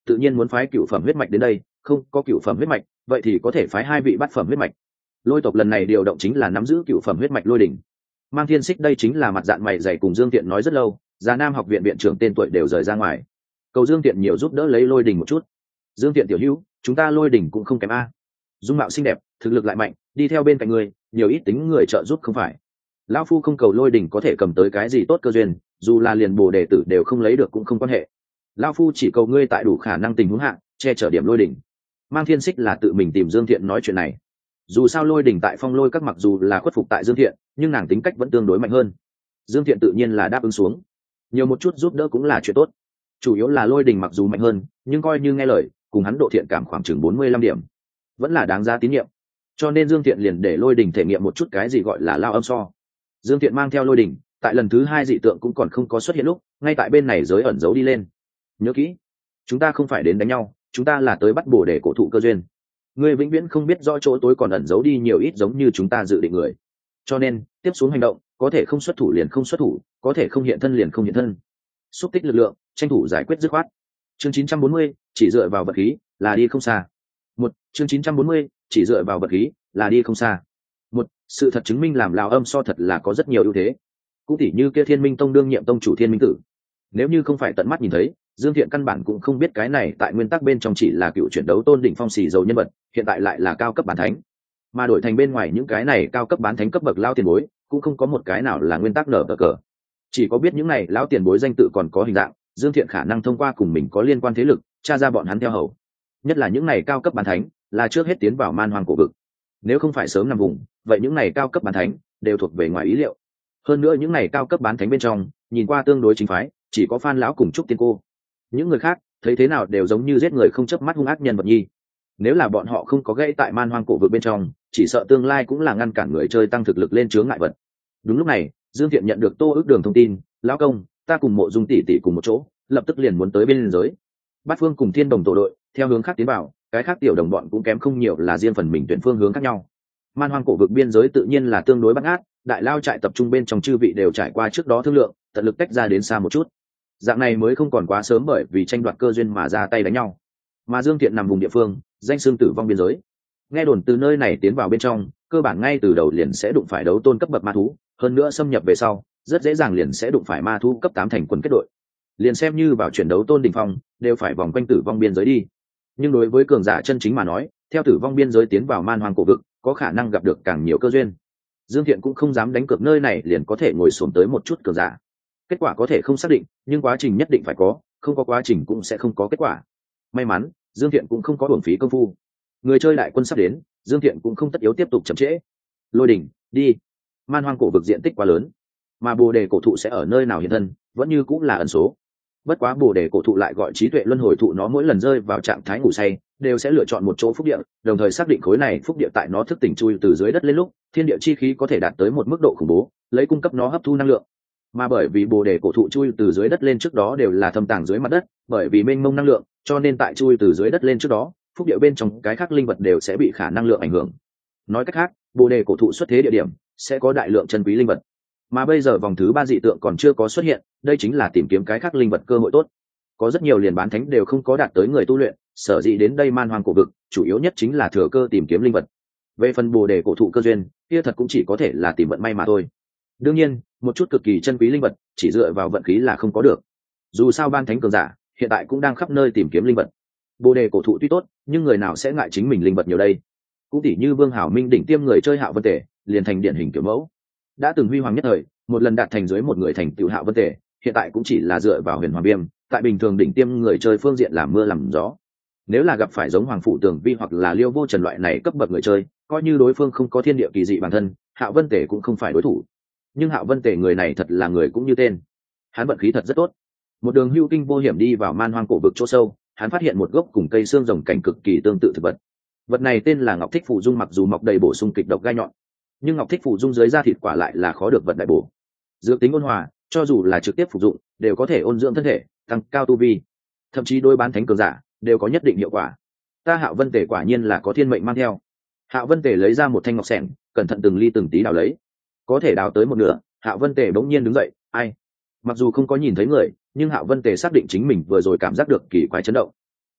tự nhiên muốn phái cựu phẩm huyết mạch đến đây, không có cựu phẩm huyết mạch vậy thì có thể phái hai vị bát phẩm huyết mạch. Lôi tộc lần này điều động chính là nắm giữ cựu phẩm huyết mạch Lôi Đỉnh. Mang Thiên Xích đây chính là mặt dạng mày dày cùng Dương Tiện nói rất lâu, Già Nam học viện viện trưởng tên tuổi đều rời ra ngoài, cầu Dương Tiện nhiều giúp đỡ lấy Lôi Đỉnh một chút. Dương Tiện tiểu hữu, chúng ta Lôi Đỉnh cũng không kém a, dung mạo xinh đẹp, thực lực lại mạnh, đi theo bên cạnh người nhiều ít tính người trợ giúp không phải. Lão phu không cầu Lôi Đỉnh có thể cầm tới cái gì tốt cơ duyên, dù là liền bồ đề tử đều không lấy được cũng không quan hệ. Lão phu chỉ cầu ngươi tại đủ khả năng tình huống hạ che chở điểm Lôi Đỉnh. Mang Thiên Xích là tự mình tìm Dương Thiện nói chuyện này. Dù sao Lôi Đỉnh tại Phong Lôi các mặc dù là khuất phục tại Dương Thiện, nhưng nàng tính cách vẫn tương đối mạnh hơn. Dương Thiện tự nhiên là đáp ứng xuống. Nhiều một chút giúp đỡ cũng là chuyện tốt. Chủ yếu là Lôi Đỉnh mặc dù mạnh hơn, nhưng coi như nghe lời, cùng hắn độ thiện cảm khoảng chừng bốn mươi lăm điểm, vẫn là đáng giá tín nhiệm. Cho nên Dương Thiện liền để Lôi Đỉnh thể nghiệm một chút cái gì gọi là lao âm so. Dương Thiện mang theo Lôi Đỉnh, tại lần thứ hai dị tượng cũng còn không có xuất hiện lúc, ngay tại bên này giới ẩn giấu đi lên. Nhớ kỹ, chúng ta không phải đến đánh nhau, chúng ta là tới bắt bổ để cổ thụ cơ duyên. Ngươi vĩnh viễn không biết rõ chỗ tối còn ẩn giấu đi nhiều ít giống như chúng ta dự định người. Cho nên tiếp xuống hành động, có thể không xuất thủ liền không xuất thủ, có thể không hiện thân liền không hiện thân. Xúc tích lực lượng, tranh thủ giải quyết dứt khoát. Chương chín trăm bốn mươi, chỉ dựa vào vật khí là đi không xa. Một, chương chín trăm bốn mươi, chỉ dựa vào vật khí là đi không xa. Một, sự thật chứng minh làm lão âm so thật là có rất nhiều ưu thế. Cũng tỉ như kia Thiên Minh Tông đương nhiệm tông chủ Thiên Minh Tử. Nếu như không phải tận mắt nhìn thấy, Dương Thiện căn bản cũng không biết cái này tại nguyên tắc bên trong chỉ là cựu chuyển đấu tôn đỉnh phong xì dầu nhân vật, hiện tại lại là cao cấp bán thánh. Mà đổi thành bên ngoài những cái này cao cấp bán thánh cấp bậc lao tiền bối, cũng không có một cái nào là nguyên tắc nở cờ. Chỉ có biết những này lão tiền bối danh tự còn có hình dạng, Dương Thiện khả năng thông qua cùng mình có liên quan thế lực, tra ra bọn hắn theo hầu. Nhất là những này cao cấp bán thánh, là trước hết tiến vào man hoang cổ vực. Nếu không phải sớm nằm vùng, vậy những này cao cấp bán thánh đều thuộc về ngoài ý liệu. Hơn nữa những này cao cấp bán thánh bên trong, nhìn qua tương đối chính phái, chỉ có Phan lão cùng Trúc Tiên cô. Những người khác thấy thế nào đều giống như giết người không chớp mắt hung ác nhân vật nhi. Nếu là bọn họ không có gãy tại man hoang cổ vực bên trong, chỉ sợ tương lai cũng là ngăn cản người chơi tăng thực lực lên chướng ngại vật. Đúng lúc này, Dương Thiện nhận được Tô Ước Đường thông tin, lão công, ta cùng Mộ Dung tỷ tỷ cùng một chỗ, lập tức liền muốn tới bên giới. Bát Phương cùng Thiên Đồng tổ đội, theo hướng khác tiến vào, cái khác tiểu đồng bọn cũng kém không nhiều là riêng phần mình tuyển phương hướng khác nhau. Man hoang cổ vực biên giới tự nhiên là tương đối bắt ngát, đại lao trại tập trung bên trong chư vị đều trải qua trước đó thương lượng, tận lực tách ra đến xa một chút. Dạng này mới không còn quá sớm bởi vì tranh đoạt cơ duyên mà ra tay đánh nhau. Mà Dương Thiện nằm vùng địa phương, danh xưng tử vong biên giới. Nghe đồn từ nơi này tiến vào bên trong, cơ bản ngay từ đầu liền sẽ đụng phải đấu tôn cấp bậc ma thú, hơn nữa xâm nhập về sau, rất dễ dàng liền sẽ đụng phải ma thú cấp tám thành quần kết đội. Liền xem như vào chuyển đấu tôn đỉnh phong, đều phải vòng quanh tử vong biên giới đi. Nhưng đối với cường giả chân chính mà nói, theo tử vong biên giới tiến vào man hoang cổ vực, có khả năng gặp được càng nhiều cơ duyên. Dương Thiện cũng không dám đánh cược nơi này liền có thể ngồi xổm tới một chút cường giả. Kết quả có thể không xác định, nhưng quá trình nhất định phải có, không có quá trình cũng sẽ không có kết quả. May mắn, Dương Thiện cũng không có uổng phí công phu. Người chơi đại quân sắp đến, Dương Thiện cũng không tất yếu tiếp tục chậm trễ. Lôi đỉnh, đi. Man hoang cổ vực diện tích quá lớn, mà bồ đề cổ thụ sẽ ở nơi nào hiện thân, vẫn như cũng là ẩn số. Bất quá bồ đề cổ thụ lại gọi trí tuệ luân hồi thụ, nó mỗi lần rơi vào trạng thái ngủ say, đều sẽ lựa chọn một chỗ phúc địa, đồng thời xác định khối này phúc địa tại nó thức tỉnh chui từ dưới đất lên lúc, thiên địa chi khí có thể đạt tới một mức độ khủng bố, lấy cung cấp nó hấp thu năng lượng. Mà bởi vì bồ đề cổ thụ chui từ dưới đất lên trước đó đều là thâm tàng dưới mặt đất, bởi vì mênh mông năng lượng, cho nên tại chui từ dưới đất lên trước đó, phúc địa bên trong cái khác linh vật đều sẽ bị khả năng lượng ảnh hưởng. Nói cách khác, bồ đề cổ thụ xuất thế địa điểm sẽ có đại lượng chân quý linh vật. Mà bây giờ vòng thứ ba dị tượng còn chưa có xuất hiện, đây chính là tìm kiếm cái khác linh vật cơ hội tốt. Có rất nhiều liền bán thánh đều không có đạt tới người tu luyện, sở dĩ đến đây man hoang cổ vực, chủ yếu nhất chính là thừa cơ tìm kiếm linh vật. Về phần bồ đề cổ thụ cơ duyên, kia thật cũng chỉ có thể là tìm vận may mà thôi. Đương nhiên, một chút cực kỳ chân quý linh vật, chỉ dựa vào vận khí là không có được. Dù sao ban thánh cường giả hiện tại cũng đang khắp nơi tìm kiếm linh vật. Bồ đề cổ thụ tuy tốt, nhưng người nào sẽ ngại chính mình linh vật nhiều đây? Cũng tỉ như Vương Hảo Minh đỉnh tiêm người chơi Hạo Vân Tề, liền thành điển hình kiểu mẫu. Đã từng huy hoàng nhất thời, một lần đạt thành dưới một người thành tựu Hạo Vân Tề, hiện tại cũng chỉ là dựa vào Huyền Hoàng Viêm, tại bình thường đỉnh tiêm người chơi phương diện làm mưa làm gió. Nếu là gặp phải giống Hoàng Phụ Tường Vi hoặc là Liêu Vô Trần loại này cấp bậc người chơi, coi như đối phương không có thiên địa kỳ dị bản thân, Hạo Vân Tề cũng không phải đối thủ. Nhưng Hạo Vân Tề người này thật là người cũng như tên, hắn vận khí thật rất tốt. Một đường hưu kinh vô hiểm đi vào man hoang cổ vực chỗ sâu, hắn phát hiện một gốc cùng cây xương rồng cảnh cực kỳ tương tự thực vật. Vật này tên là Ngọc Thích Phụ Dung, mặc dù mọc đầy bổ sung kịch độc gai nhọn, nhưng Ngọc Thích Phụ Dung dưới da thịt quả lại là khó được vật đại bổ. Dược tính ôn hòa, cho dù là trực tiếp phục dụng, đều có thể ôn dưỡng thân thể, tăng cao tu vi, thậm chí đôi bán thánh cường giả đều có nhất định hiệu quả. Ta Hạo Vân Tề quả nhiên là có thiên mệnh mang theo. Hạo Vân Tề lấy ra một thanh ngọc xẻng, cẩn thận từng ly từng tí đào lấy. Có thể đào tới một nửa, Hạo Vân Tề bỗng nhiên đứng dậy, ai? Mặc dù không có nhìn thấy người, nhưng Hạo Vân Tề xác định chính mình vừa rồi cảm giác được kỳ quái chấn động.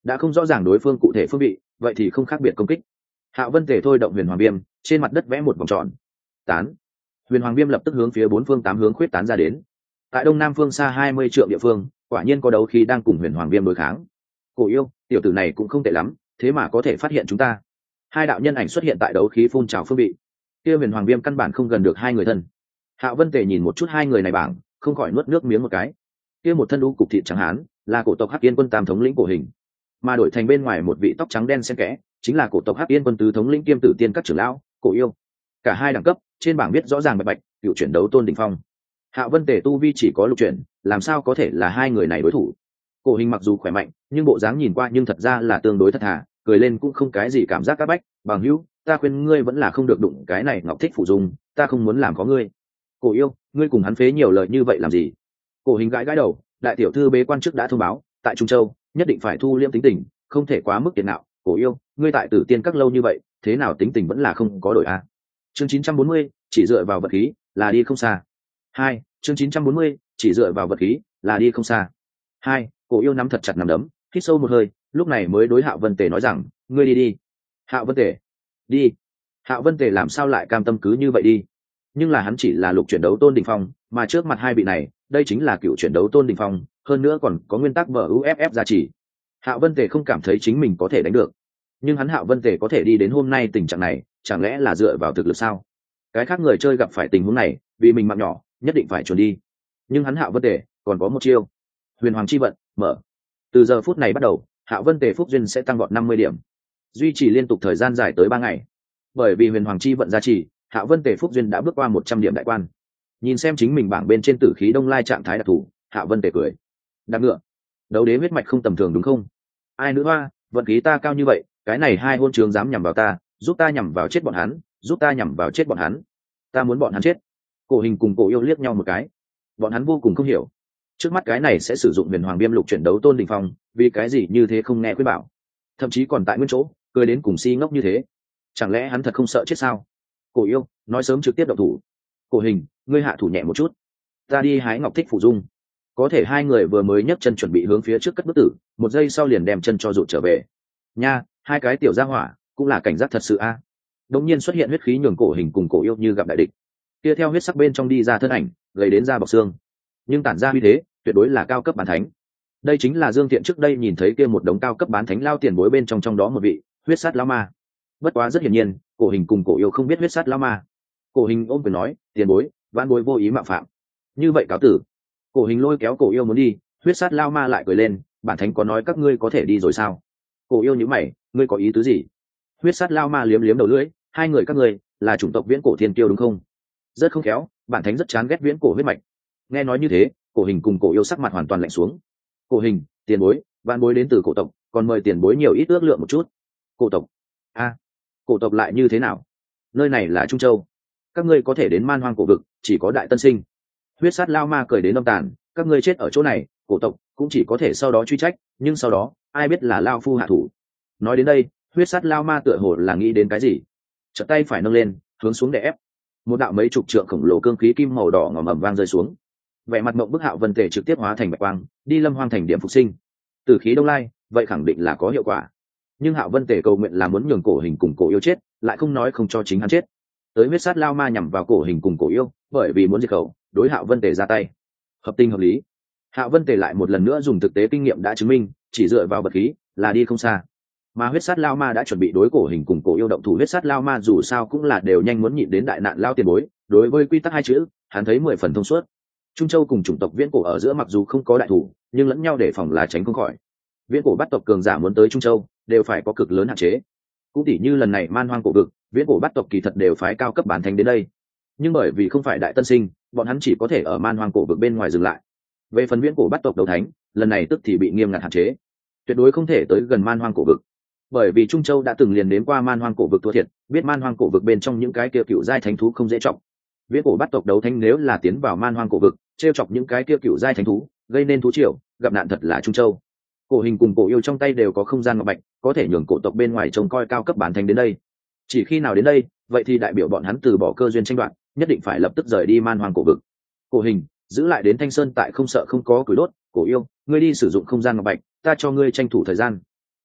đã không rõ ràng đối phương cụ thể phương vị, vậy thì không khác biệt công kích. Hạo Vân Tề thôi động huyền hoàng viêm, trên mặt đất vẽ một vòng tròn. Tán. Huyền hoàng viêm lập tức hướng phía bốn phương tám hướng khuyết tán ra đến. Tại đông nam phương xa hai mươi trượng địa phương, quả nhiên có đấu khí đang cùng huyền hoàng viêm đối kháng. Cổ yêu, tiểu tử này cũng không tệ lắm, thế mà có thể phát hiện chúng ta. Hai đạo nhân ảnh xuất hiện tại đấu khí phun trào phương vị. Kia huyền hoàng viêm căn bản không gần được hai người thân. Hạo Vân Tề nhìn một chút hai người này bảng, không khỏi nuốt nước miếng một cái. Kia một thân đu cục thịt trắng hán, là cổ tộc Hắc Yên quân tam thống lĩnh Cổ Hình, mà đổi thành bên ngoài một vị tóc trắng đen xen kẽ, chính là cổ tộc Hắc Yên quân tứ thống lĩnh kiêm tử tiên các trưởng lão, Cổ Yêu. Cả hai đẳng cấp, trên bảng viết rõ ràng bạch bạch, cựu chuyển đấu tôn đỉnh phong. Hạo Vân Tề tu vi chỉ có lục chuyển, làm sao có thể là hai người này đối thủ? Cổ Hình mặc dù khỏe mạnh, nhưng bộ dáng nhìn qua nhưng thật ra là tương đối thật thà, cười lên cũng không cái gì cảm giác các bách. Bằng hữu, ta khuyên ngươi vẫn là không được đụng cái này Ngọc Thích phụ dùng, ta không muốn làm có ngươi. Cổ Yêu, ngươi cùng hắn phế nhiều lời như vậy làm gì? Cổ Hình gãi gãi đầu, đại tiểu thư bế quan trước đã thông báo, tại Trung Châu nhất định phải thu liêm tính tình, không thể quá mức tiền nạo. Cổ Yêu, ngươi tại Tử Tiên các lâu như vậy, thế nào tính tình vẫn là không có đổi a? À? Chương chín trăm bốn mươi, chỉ dựa vào vật khí là đi không xa. Hai, chương chín trăm bốn mươi, chỉ dựa vào vật khí là đi không xa. Hai, Cổ Yêu nắm thật chặt nắm đấm, hít sâu một hơi, lúc này mới đối Hạo Vân Tề nói rằng, ngươi đi đi. Hạo Vân Tề, đi. Hạo Vân Tề làm sao lại cam tâm cứ như vậy đi? Nhưng là hắn chỉ là lục chuyển đấu tôn đỉnh phong, mà trước mặt hai vị này, đây chính là cựu chuyển đấu tôn đỉnh phong, hơn nữa còn có nguyên tắc bờ u ép ép gia trì. Hạo Vân Tề không cảm thấy chính mình có thể đánh được, nhưng hắn Hạo Vân Tề có thể đi đến hôm nay tình trạng này, chẳng lẽ là dựa vào thực lực sao? Cái khác người chơi gặp phải tình huống này, vì mình mạng nhỏ, nhất định phải trốn đi. Nhưng hắn Hạo Vân Tề còn có một chiêu, Huyền Hoàng chi vận mở. Từ giờ phút này bắt đầu, Hạo Vân Tề phúc duyên sẽ tăng vọt năm mươi điểm, duy trì liên tục thời gian dài tới ba ngày. Bởi vì Huyền Hoàng chi vận gia trì, Hạo Vân Tề phúc duyên đã bước qua một trăm điểm đại quan. Nhìn xem chính mình bảng bên trên tử khí đông lai trạng thái đặc thù, Hạo Vân Tề cười. Đạp ngựa, đấu đế huyết mạch không tầm thường đúng không? Ai nữ hoa, vận khí ta cao như vậy, cái này hai hôn trường dám nhằm vào ta, giúp ta nhằm vào chết bọn hắn, giúp ta nhằm vào chết bọn hắn. Ta muốn bọn hắn chết. Cổ Hình cùng Cổ Yêu liếc nhau một cái. Bọn hắn vô cùng không hiểu, trước mắt cái này sẽ sử dụng huyền hoàng viêm lục chuyển đấu tôn đỉnh phong, vì cái gì như thế không nghe khuyên bảo, thậm chí còn tại nguyên chỗ cười đến cùng si ngốc như thế. Chẳng lẽ hắn thật không sợ chết sao? Cổ Yêu nói sớm trực tiếp động thủ. Cổ Hình, ngươi hạ thủ nhẹ một chút, ta đi hái Ngọc Thích phụ dung. Có thể hai người vừa mới nhấc chân chuẩn bị hướng phía trước cất bước tử, một giây sau liền đem chân cho rụt trở về. Nha, hai cái tiểu gia hỏa cũng là cảnh giác thật sự a. À. Đống nhiên xuất hiện huyết khí nhường Cổ Hình cùng Cổ Yêu như gặp đại địch. Kia theo huyết sắc bên trong đi ra thân ảnh, gầy đến da bọc xương, nhưng tản ra uy thế tuyệt đối là cao cấp bán thánh. Đây chính là Dương Thiện trước đây nhìn thấy kia một đống cao cấp bán thánh lao tiền bối bên trong trong đó một vị huyết sát lão ma. Bất quá rất hiển nhiên, Cổ Hình cùng Cổ Yêu không biết huyết sát lão ma. Cổ Hình ôm quyền nói, tiền bối, vãn bối vô ý mạo phạm. Như vậy cáo tử. Cổ Hình lôi kéo Cổ Yêu muốn đi, huyết sát lão ma lại cười lên, bản thánh có nói các ngươi có thể đi rồi sao? Cổ Yêu nhíu mày, ngươi có ý tứ gì? Huyết sát lão ma liếm liếm đầu lưỡi, hai người các ngươi là chủng tộc viễn cổ thiên kiêu đúng không? Rất không khéo, bản thánh rất chán ghét viễn cổ huyết mạch. Nghe nói như thế, Cổ Hình cùng Cổ Yêu sắc mặt hoàn toàn lạnh xuống. Cổ Hình, tiền bối, vãn bối đến từ cổ tộc, còn mời tiền bối nhiều ít ước lượng một chút. Cổ tộc? A, à, cổ tộc lại như thế nào? Nơi này là Trung Châu, các ngươi có thể đến man hoang cổ vực, chỉ có đại tân sinh. Huyết sát lao ma cười đến âm tàn, các ngươi chết ở chỗ này, cổ tộc cũng chỉ có thể sau đó truy trách, nhưng sau đó ai biết là lao phu hạ thủ. Nói đến đây, huyết sát lao ma tựa hồ là nghĩ đến cái gì, chợt tay phải nâng lên, hướng xuống để ép. Một đạo mấy chục trượng khổng lồ cương khí kim màu đỏ ngòm ầm vang rơi xuống. Vẻ mặt mộng bức Hạo Vân Tề trực tiếp hóa thành bạch quang, đi Lâm Hoang thành điểm phục sinh. Từ khí đông lai, vậy khẳng định là có hiệu quả. Nhưng Hạo Vân Tề cầu nguyện là muốn nhường Cổ Hình cùng Cổ Yêu chết, lại không nói không cho chính hắn chết. Tới huyết sát lao ma nhằm vào Cổ Hình cùng Cổ Yêu, bởi vì muốn diệt khẩu, đối Hạo Vân Tề ra tay. Hợp tình hợp lý. Hạo Vân Tề lại một lần nữa dùng thực tế kinh nghiệm đã chứng minh, chỉ dựa vào vật khí là đi không xa. Mà huyết sát lao ma đã chuẩn bị đối Cổ Hình cùng Cổ Yêu động thủ. Huyết sát lao ma dù sao cũng là đều nhanh muốn nhịn đến đại nạn lao tiền bối, đối với quy tắc hai chữ, hắn thấy mười phần thông suốt. Trung Châu cùng chủng tộc viễn cổ ở giữa mặc dù không có đại thủ, nhưng lẫn nhau đề phòng là tránh không khỏi. Viễn cổ bắt tộc cường giả muốn tới Trung Châu, đều phải có cực lớn hạn chế. Cũng tỉ như lần này man hoang cổ vực, viễn cổ bắt tộc kỳ thật đều phái cao cấp bán thánh đến đây. Nhưng bởi vì không phải đại tân sinh, bọn hắn chỉ có thể ở man hoang cổ vực bên ngoài dừng lại. Về phần viễn cổ bắt tộc đấu thánh, lần này tức thì bị nghiêm ngặt hạn chế, tuyệt đối không thể tới gần man hoang cổ vực. Bởi vì Trung Châu đã từng liền đến qua man hoang cổ vực thua thiệt, biết man hoang cổ vực bên trong những cái kia cựu giai thánh thú không dễ trọng. Viễn cổ bắt tộc đấu thánh nếu là tiến vào man hoang cổ vực, trêu chọc những cái kia cựu giai thánh thú, gây nên thú triều, gặp nạn thật là Trung Châu. Cổ Hình cùng Cổ Yêu trong tay đều có không gian ngọc bạch, có thể nhường cổ tộc bên ngoài trông coi cao cấp bán thánh đến đây. Chỉ khi nào đến đây, vậy thì đại biểu bọn hắn từ bỏ cơ duyên tranh đoạt, nhất định phải lập tức rời đi man hoang cổ vực. Cổ Hình, giữ lại đến Thanh Sơn tại không sợ không có củi đốt. Cổ Yêu, ngươi đi sử dụng không gian ngọc bạch, ta cho ngươi tranh thủ thời gian.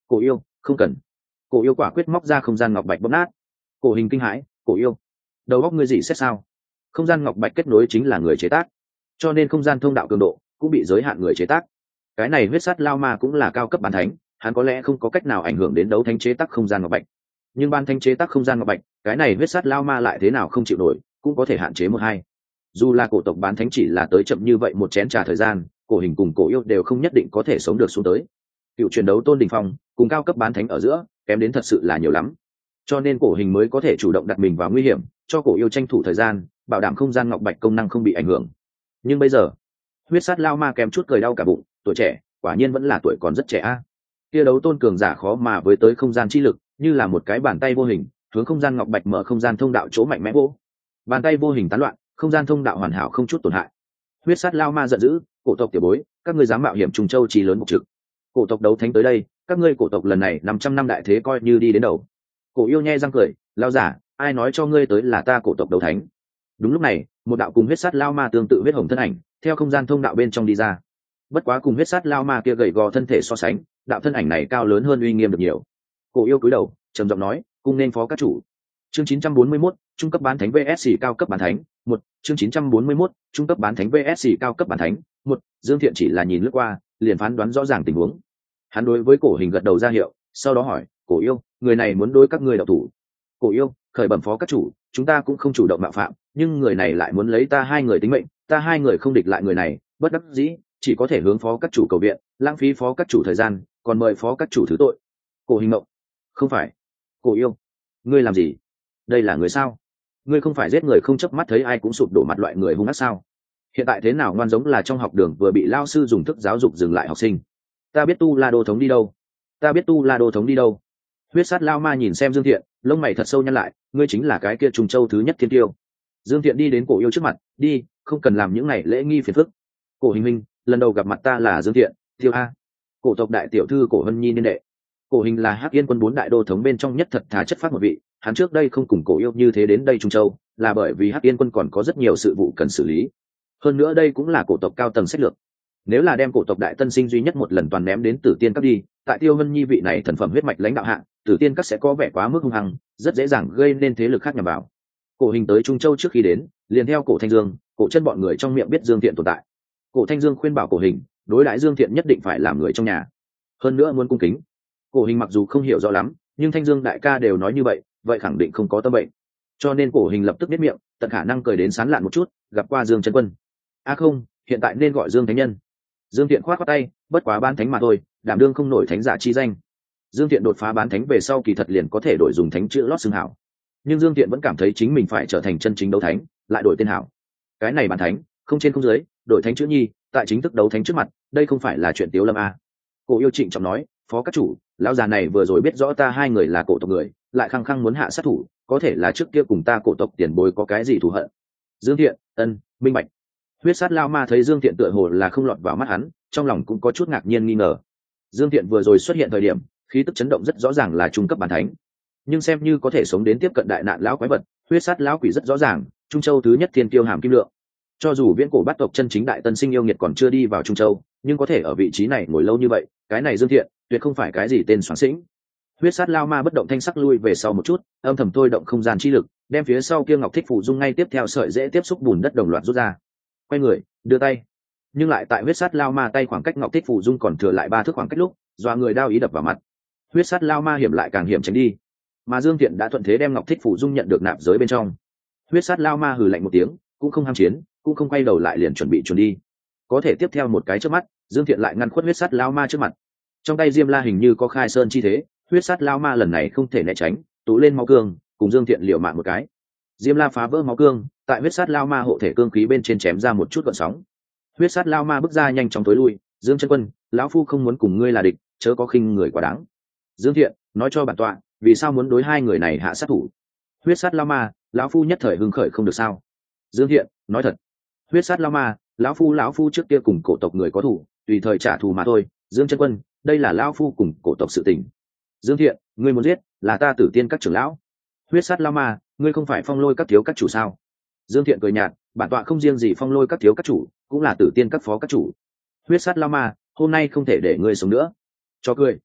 Cổ yêu, không cần. Cổ yêu quả quyết móc ra không gian ngọc bạch bóp nát. Cổ hình kinh hãi, cổ yêu, đầu óc ngươi gì xét sao? Không gian ngọc bạch kết nối chính là người chế tác, cho nên không gian thông đạo cường độ cũng bị giới hạn người chế tác. Cái này huyết sát lao ma cũng là cao cấp bán thánh, hắn có lẽ không có cách nào ảnh hưởng đến đấu thánh chế tác không gian ngọc bạch, nhưng ban thánh chế tác không gian ngọc bạch, cái này huyết sát lao ma lại thế nào không chịu nổi, cũng có thể hạn chế một hai. Dù là cổ tộc bán thánh chỉ là tới chậm như vậy một chén trà thời gian, cổ hình cùng cổ yêu đều không nhất định có thể sống được xuống tới. Cựu truyền đấu tôn đình phong cùng cao cấp bán thánh ở giữa kém đến thật sự là nhiều lắm, cho nên cổ hình mới có thể chủ động đặt mình vào nguy hiểm, cho cổ yêu tranh thủ thời gian, bảo đảm không gian ngọc bạch công năng không bị ảnh hưởng. Nhưng bây giờ huyết sát lao ma kém chút cười đau cả bụng, tuổi trẻ quả nhiên vẫn là tuổi còn rất trẻ a. Kia đấu tôn cường giả khó mà với tới không gian chi lực, như là một cái bàn tay vô hình hướng không gian ngọc bạch mở không gian thông đạo chỗ mạnh mẽ vô. Bàn tay vô hình tán loạn, không gian thông đạo hoàn hảo không chút tổn hại. Huyết sát lao ma giận dữ, cổ tộc tiểu bối, các ngươi dám mạo hiểm trùng châu trí lớn mục trực. Cổ tộc đấu thánh tới đây, các ngươi cổ tộc lần này năm trăm năm đại thế coi như đi đến đầu. Cổ yêu nhe răng cười, lao giả, ai nói cho ngươi tới là ta cổ tộc đấu thánh? Đúng lúc này, một đạo cùng huyết sát lao ma tương tự huyết hồng thân ảnh theo không gian thông đạo bên trong đi ra. Bất quá cùng huyết sát lao ma kia gầy gò thân thể so sánh, đạo thân ảnh này cao lớn hơn, uy nghiêm được nhiều. Cổ yêu cúi đầu trầm giọng nói, cung nên phó các chủ. Chương chín trăm bốn mươi mốt, trung cấp bán thánh vs cao cấp bán thánh. Một, chương chín trăm bốn mươi mốt, trung cấp bán thánh vs cao cấp bán thánh. Một, Dương Thiện chỉ là nhìn lướt qua, liền phán đoán rõ ràng tình huống. Hắn đối với cổ hình gật đầu ra hiệu, sau đó hỏi, cổ yêu, người này muốn đối các ngươi đạo thủ. Cổ yêu, khởi bẩm phó các chủ, chúng ta cũng không chủ động mạo phạm, nhưng người này lại muốn lấy ta hai người tính mệnh, ta hai người không địch lại người này, bất đắc dĩ chỉ có thể hướng phó các chủ cầu viện, lãng phí phó các chủ thời gian, còn mời phó các chủ thứ tội. Cổ hình mộng, không phải. Cổ yêu, ngươi làm gì? Đây là người sao? Ngươi không phải giết người không chớp mắt thấy ai cũng sụp đổ mặt loại người hung ác sao? Hiện tại thế nào ngoan giống là trong học đường vừa bị lao sư dùng thức giáo dục dừng lại học sinh. Ta biết tu la đô thống đi đâu, ta biết tu la đô thống đi đâu. Huyết sát lao ma nhìn xem Dương Thiện, lông mày thật sâu nhăn lại, ngươi chính là cái kia trùng châu thứ nhất thiên tiêu. Dương Thiện đi đến cổ yêu trước mặt, đi, không cần làm những này lễ nghi phiền phức. Cổ hình minh, lần đầu gặp mặt ta là Dương Thiện, tiêu a. Cổ tộc đại tiểu thư cổ hân nhi niên đệ. Cổ hình là Hắc Yên quân bốn đại đô thống bên trong nhất thật thà chất phát một vị, hắn trước đây không cùng cổ yêu như thế đến đây Trung Châu, là bởi vì Hắc Yên quân còn có rất nhiều sự vụ cần xử lý. Hơn nữa đây cũng là cổ tộc cao tầng sách lược. Nếu là đem cổ tộc đại tân sinh duy nhất một lần toàn ném đến Tử Tiên Các đi, tại Tiêu Hân Nhi vị này thần phẩm huyết mạch lãnh đạo hạng, Tử Tiên Các sẽ có vẻ quá mức hung hăng, rất dễ dàng gây nên thế lực khác nhằm vào. Cổ hình tới Trung Châu trước khi đến, liền theo cổ Thanh Dương, cổ chân bọn người trong miệng biết Dương Thiện tồn tại. Cổ Thanh Dương khuyên bảo cổ hình, đối đãi Dương Thiện nhất định phải làm người trong nhà, hơn nữa muốn cung kính. Cổ hình mặc dù không hiểu rõ lắm, nhưng Thanh Dương đại ca đều nói như vậy, vậy khẳng định không có tâm bệnh. Cho nên cổ hình lập tức biết miệng, tận khả năng cười đến sán lạn một chút, gặp qua Dương chân quân. A à không, hiện tại nên gọi Dương thánh nhân. Dương Thiện khoát khoát tay, bất quá bán thánh mà thôi, đảm đương không nổi thánh giả chi danh. Dương Thiện đột phá bán thánh về sau kỳ thật liền có thể đổi dùng thánh chữ lót xưng hảo, nhưng Dương Thiện vẫn cảm thấy chính mình phải trở thành chân chính đấu thánh, lại đổi tên hảo. Cái này bán thánh, không trên không dưới, đổi thánh chữ nhi, tại chính thức đấu thánh trước mặt, đây không phải là chuyện tiếu lâm a. Cổ yêu trịnh trọng nói, phó các chủ, lão già này vừa rồi biết rõ ta hai người là cổ tộc người, lại khăng khăng muốn hạ sát thủ, có thể là trước kia cùng ta cổ tộc tiền bối có cái gì thù hận. Dương Thiện, ân, minh bạch. Huyết sát lao ma thấy Dương Thiện tựa hồ là không lọt vào mắt hắn, trong lòng cũng có chút ngạc nhiên nghi ngờ. Dương Thiện vừa rồi xuất hiện thời điểm, khí tức chấn động rất rõ ràng là trung cấp bản thánh, nhưng xem như có thể sống đến tiếp cận đại nạn lão quái vật, huyết sát lão quỷ rất rõ ràng, Trung Châu thứ nhất thiên kiêu hàm kim lượng. Cho dù viễn cổ bát tộc chân chính đại tân sinh yêu nghiệt còn chưa đi vào Trung Châu, nhưng có thể ở vị trí này ngồi lâu như vậy, cái này Dương Thiện tuyệt không phải cái gì tên soáng xĩnh. Huyết sát lao ma bất động thanh sắc lui về sau một chút, âm thầm thôi động không gian chi lực, đem phía sau kia ngọc thích phủ dung ngay tiếp theo sợi dễ tiếp xúc bùn đất đồng loạt rút ra. Quay người, đưa tay, nhưng lại tại huyết sát lao ma tay khoảng cách ngọc thích phủ dung còn thừa lại ba thước khoảng cách lúc, dọa người đao ý đập vào mặt. Huyết sát lao ma hiểm lại càng hiểm tránh đi, mà Dương Thiện đã thuận thế đem ngọc thích phủ dung nhận được nạp giới bên trong. Huyết sát lao ma hừ lạnh một tiếng, cũng không ham chiến, cũng không quay đầu lại liền chuẩn bị chuẩn đi. Có thể tiếp theo một cái trước mắt, Dương Thiện lại ngăn khuất huyết sát lao ma trước mặt. Trong tay Diêm La hình như có khai sơn chi thế, huyết sát lao ma lần này không thể né tránh, tú lên máu cương, cùng Dương Thiện liều mạng một cái. Diêm La phá vỡ máu cương, tại huyết sát lao ma hộ thể cương khí bên trên chém ra một chút gợn sóng. Huyết sát lao ma bước ra nhanh chóng tối lui, Dương chân quân, lão phu không muốn cùng ngươi là địch, chớ có khinh người quá đáng. Dương Thiện, nói cho bản tọa, vì sao muốn đối hai người này hạ sát thủ? Huyết sát lao ma, lão phu nhất thời hưng khởi không được sao? Dương Thiện, nói thật. Huyết sát lao ma, lão phu lão phu trước kia cùng cổ tộc người có thù, tùy thời trả thù mà thôi. Dương chân quân, đây là lão phu cùng cổ tộc sự tình. Dương Thiện, ngươi muốn giết là ta Tử Tiên các trưởng lão. Huyết sát lao ma, ngươi không phải Phong Lôi các thiếu các chủ sao? Dương Thiện cười nhạt, bản tọa không riêng gì Phong Lôi các thiếu các chủ, cũng là Tử Tiên các phó các chủ. Huyết sát lao ma, hôm nay không thể để ngươi sống nữa. Cho cười.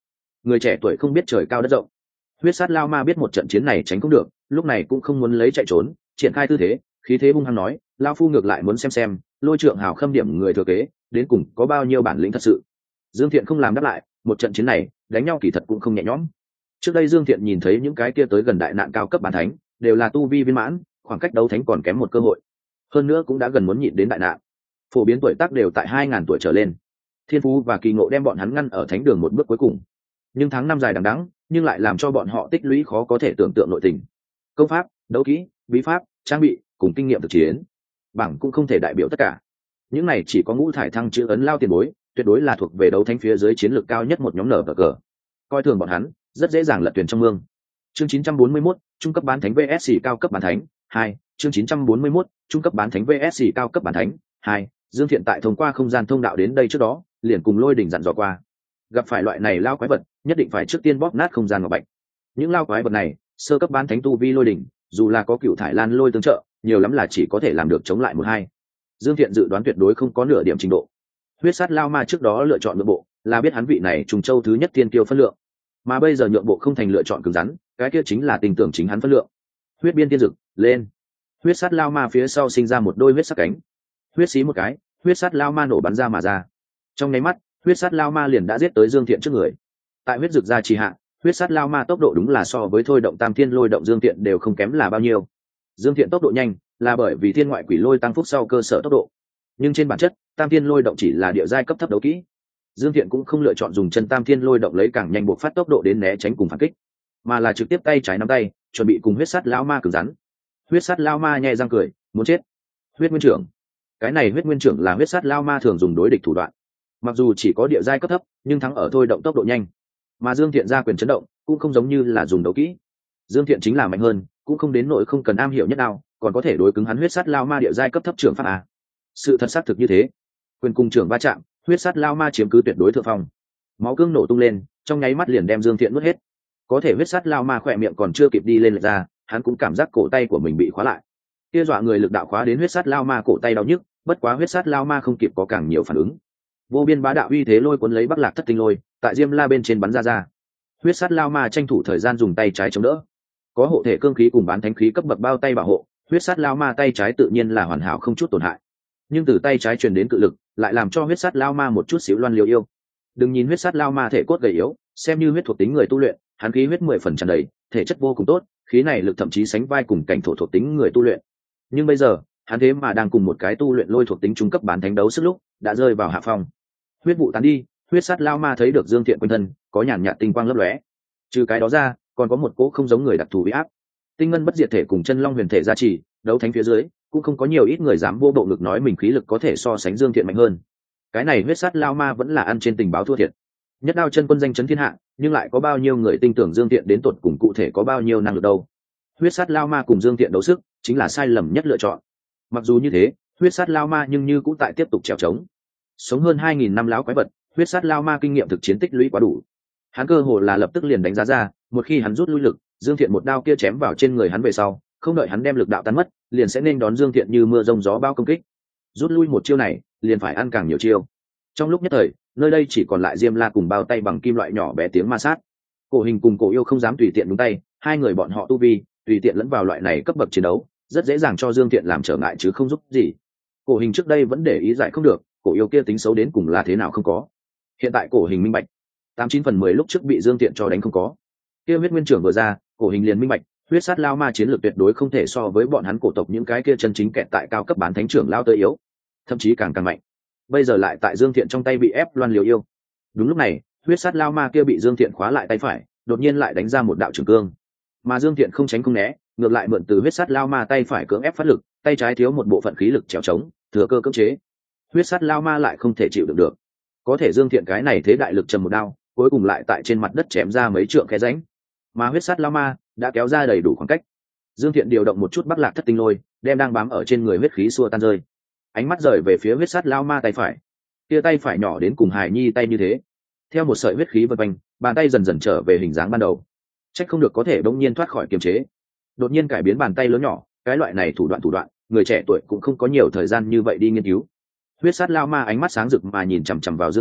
người trẻ tuổi không biết trời cao đất rộng. Huyết sát lao ma biết một trận chiến này tránh không được, lúc này cũng không muốn lấy chạy trốn, triển khai tư thế, khí thế hung hăng nói, lao phu ngược lại muốn xem xem lôi trượng hào khâm điểm người thừa kế đến cùng có bao nhiêu bản lĩnh thật sự. Dương Thiện không làm đáp lại, một trận chiến này đánh nhau kỳ thật cũng không nhẹ nhõm. Trước đây Dương Thiện nhìn thấy những cái kia tới gần đại nạn cao cấp bán thánh đều là tu vi viên mãn, khoảng cách đấu thánh còn kém một cơ hội, hơn nữa cũng đã gần muốn nhịn đến đại nạn, phổ biến tuổi tác đều tại hai ngàn tuổi trở lên. Thiên phú và kỳ ngộ đem bọn hắn ngăn ở thánh đường một bước cuối cùng, nhưng tháng năm dài đằng đẵng nhưng lại làm cho bọn họ tích lũy khó có thể tưởng tượng nội tình, công pháp, đấu kỹ, bí pháp, trang bị cùng kinh nghiệm thực chiến, bảng cũng không thể đại biểu tất cả. Những này chỉ có ngũ thải thăng chữ ấn lao tiền bối, tuyệt đối là thuộc về đấu thánh phía dưới chiến lược cao nhất một nhóm nở cờ. Coi thường bọn hắn, rất dễ dàng lật thuyền trong mương. Chương chín trăm bốn mươi mốt, trung cấp bán thánh vs cao cấp bán thánh hai. Chương chín trăm bốn mươi mốt, trung cấp bán thánh vs cao cấp bán thánh hai. Dương Thiện tại thông qua không gian thông đạo đến đây trước đó, liền cùng Lôi Đỉnh dặn dò qua, gặp phải loại này lao quái vật, nhất định phải trước tiên bóp nát không gian ngọc bạch. Những lao quái vật này, sơ cấp bán thánh tu vi Lôi Đỉnh, dù là có cựu thải lan lôi tương trợ, nhiều lắm là chỉ có thể làm được chống lại một hai. Dương Thiện dự đoán tuyệt đối không có nửa điểm trình độ. Huyết sát lao ma trước đó lựa chọn nhượng bộ, là biết hắn vị này trùng châu thứ nhất thiên kiêu phân lượng, mà bây giờ nhượng bộ không thành lựa chọn cứng rắn, cái kia chính là tình tưởng chính hắn phân lượng. Huyết biên tiên dực lên, huyết sát lao ma phía sau sinh ra một đôi huyết sắc cánh, huyết xí một cái, huyết sát lao ma nổ bắn ra mà ra. Trong nháy mắt, huyết sát lao ma liền đã giết tới Dương Thiện trước người. Tại huyết dực ra trì hạ, huyết sát lao ma tốc độ đúng là so với thôi động tam thiên lôi động Dương Thiện đều không kém là bao nhiêu. Dương Thiện tốc độ nhanh là bởi vì thiên ngoại quỷ lôi tăng phúc sau cơ sở tốc độ, nhưng trên bản chất tam thiên lôi động chỉ là địa giai cấp thấp đấu kỹ. Dương Thiện cũng không lựa chọn dùng chân tam thiên lôi động lấy càng nhanh buộc phát tốc độ đến né tránh cùng phản kích, mà là trực tiếp tay trái nắm tay chuẩn bị cùng huyết sát lao ma cứng rắn. Huyết sát lao ma nhẹ răng cười, muốn chết. Huyết nguyên trưởng, cái này huyết nguyên trưởng là huyết sát lao ma thường dùng đối địch thủ đoạn, mặc dù chỉ có địa giai cấp thấp nhưng thắng ở thôi động tốc độ nhanh, mà Dương Thiện ra quyền chấn động cũng không giống như là dùng đấu kỹ. Dương Thiện chính là mạnh hơn, cũng không đến nỗi không cần am hiểu nhất nào, còn có thể đối cứng hắn huyết sát lao ma địa giai cấp thấp trưởng pháp à. Sự thật xác thực như thế, quyền cùng trưởng va chạm, huyết sát lao ma chiếm cứ tuyệt đối thượng phong, máu cương nổ tung lên, trong nháy mắt liền đem Dương Thiện nuốt hết. Có thể huyết sát lao ma khỏe miệng còn chưa kịp đi lên lệch ra, hắn cũng cảm giác cổ tay của mình bị khóa lại. Kia dọa người lực đạo khóa đến huyết sát lao ma cổ tay đau nhức, bất quá huyết sát lao ma không kịp có càng nhiều phản ứng. Vô biên bá đạo uy thế lôi cuốn lấy Bắc Lạc Thất Tinh lôi, tại Diêm La bên trên bắn ra ra. Huyết sát lao ma tranh thủ thời gian dùng tay trái chống đỡ. Có hộ thể cương khí cùng bán thánh khí cấp bậc bao tay bảo hộ, huyết sát lao ma tay trái tự nhiên là hoàn hảo không chút tổn hại. Nhưng từ tay trái truyền đến cự lực, lại làm cho huyết sát lao ma một chút xíu loan liều yêu. Đừng nhìn huyết sát lao ma thể cốt gầy yếu, xem như huyết thuộc tính người tu luyện, hắn khí huyết mười phần tràn đầy, thể chất vô cùng tốt, khí này lực thậm chí sánh vai cùng cảnh thổ thuộc tính người tu luyện. Nhưng bây giờ, hắn thế mà đang cùng một cái tu luyện lôi thuộc tính trung cấp bán thánh đấu sức lúc, đã rơi vào hạ phong. Huyết vụ tán đi, huyết sát lao ma thấy được Dương Thiện quanh thân có nhàn nhạt tinh quang lấp lóe. Trừ cái đó ra, còn có một cỗ không giống người đặc thù uy áp. Tinh ngân bất diệt thể cùng chân long huyền thể gia trì, đấu thánh phía dưới cũng không có nhiều ít người dám vô bộ ngực nói mình khí lực có thể so sánh Dương Thiện mạnh hơn. Cái này huyết sát lao ma vẫn là ăn trên tình báo thua thiệt. Nhất đao chân quân danh chấn thiên hạ, nhưng lại có bao nhiêu người tin tưởng Dương Thiện đến tột cùng cụ thể có bao nhiêu năng lực đâu. Huyết sát lao ma cùng Dương Thiện đấu sức chính là sai lầm nhất lựa chọn. Mặc dù như thế, huyết sát lao ma nhưng như cũng tại tiếp tục trèo trống. Sống hơn hai nghìn năm láo quái vật, huyết sát lao ma kinh nghiệm thực chiến tích lũy quá đủ. Hắn cơ hồ là lập tức liền đánh giá ra, một khi hắn rút lui lực, Dương Thiện một đao kia chém vào trên người hắn về sau, không đợi hắn đem lực đạo tan mất, liền sẽ nên đón Dương Thiện như mưa rông gió bao công kích. Rút lui một chiêu này, liền phải ăn càng nhiều chiêu. Trong lúc nhất thời, nơi đây chỉ còn lại Diêm La cùng bao tay bằng kim loại nhỏ bé tiếng ma sát. Cổ Hình cùng Cổ Yêu không dám tùy tiện đúng tay, hai người bọn họ tu vi, tùy tiện lẫn vào loại này cấp bậc chiến đấu, rất dễ dàng cho Dương Thiện làm trở ngại chứ không giúp gì. Cổ Hình trước đây vẫn để ý giải không được, Cổ Yêu kia tính xấu đến cùng là thế nào không có. Hiện tại Cổ Hình minh bạch, tám chín phần mười lúc trước bị Dương Thiện cho đánh không có. Kia huyết nguyên trưởng vừa ra, Cổ Hình liền minh bạch, huyết sát lao ma chiến lược tuyệt đối không thể so với bọn hắn cổ tộc những cái kia chân chính kẹt tại cao cấp bán thánh trưởng lao tới yếu, thậm chí càng càng mạnh. Bây giờ lại tại Dương Thiện trong tay bị ép loan liều yêu. Đúng lúc này, huyết sát lao ma kia bị Dương Thiện khóa lại tay phải, đột nhiên lại đánh ra một đạo trường cương, mà Dương Thiện không tránh không né, ngược lại mượn từ huyết sát lao ma tay phải cưỡng ép phát lực, tay trái thiếu một bộ phận khí lực trèo trống, thừa cơ cưỡng chế. Huyết sát lao ma lại không thể chịu đựng được, có thể Dương Thiện cái này thế đại lực trầm một đao, cuối cùng lại tại trên mặt đất chém ra mấy trượng khe rãnh, mà huyết sát lao ma đã kéo ra đầy đủ khoảng cách. Dương Thiện điều động một chút Bắc Lạc Thất Tinh lôi, đem đang bám ở trên người huyết khí xua tan rơi, ánh mắt rời về phía huyết sát lao ma tay phải. Kia tay phải nhỏ đến cùng hài nhi tay như thế, theo một sợi huyết khí vần quanh, bàn tay dần dần trở về hình dáng ban đầu. Trách không được có thể đống nhiên thoát khỏi kiềm chế, đột nhiên cải biến bàn tay lớn nhỏ, cái loại này thủ đoạn thủ đoạn, người trẻ tuổi cũng không có nhiều thời gian như vậy đi nghiên cứu. Huyết sát lao ma ánh mắt sáng rực mà nhìn chằm chằm vào Dương Thiện,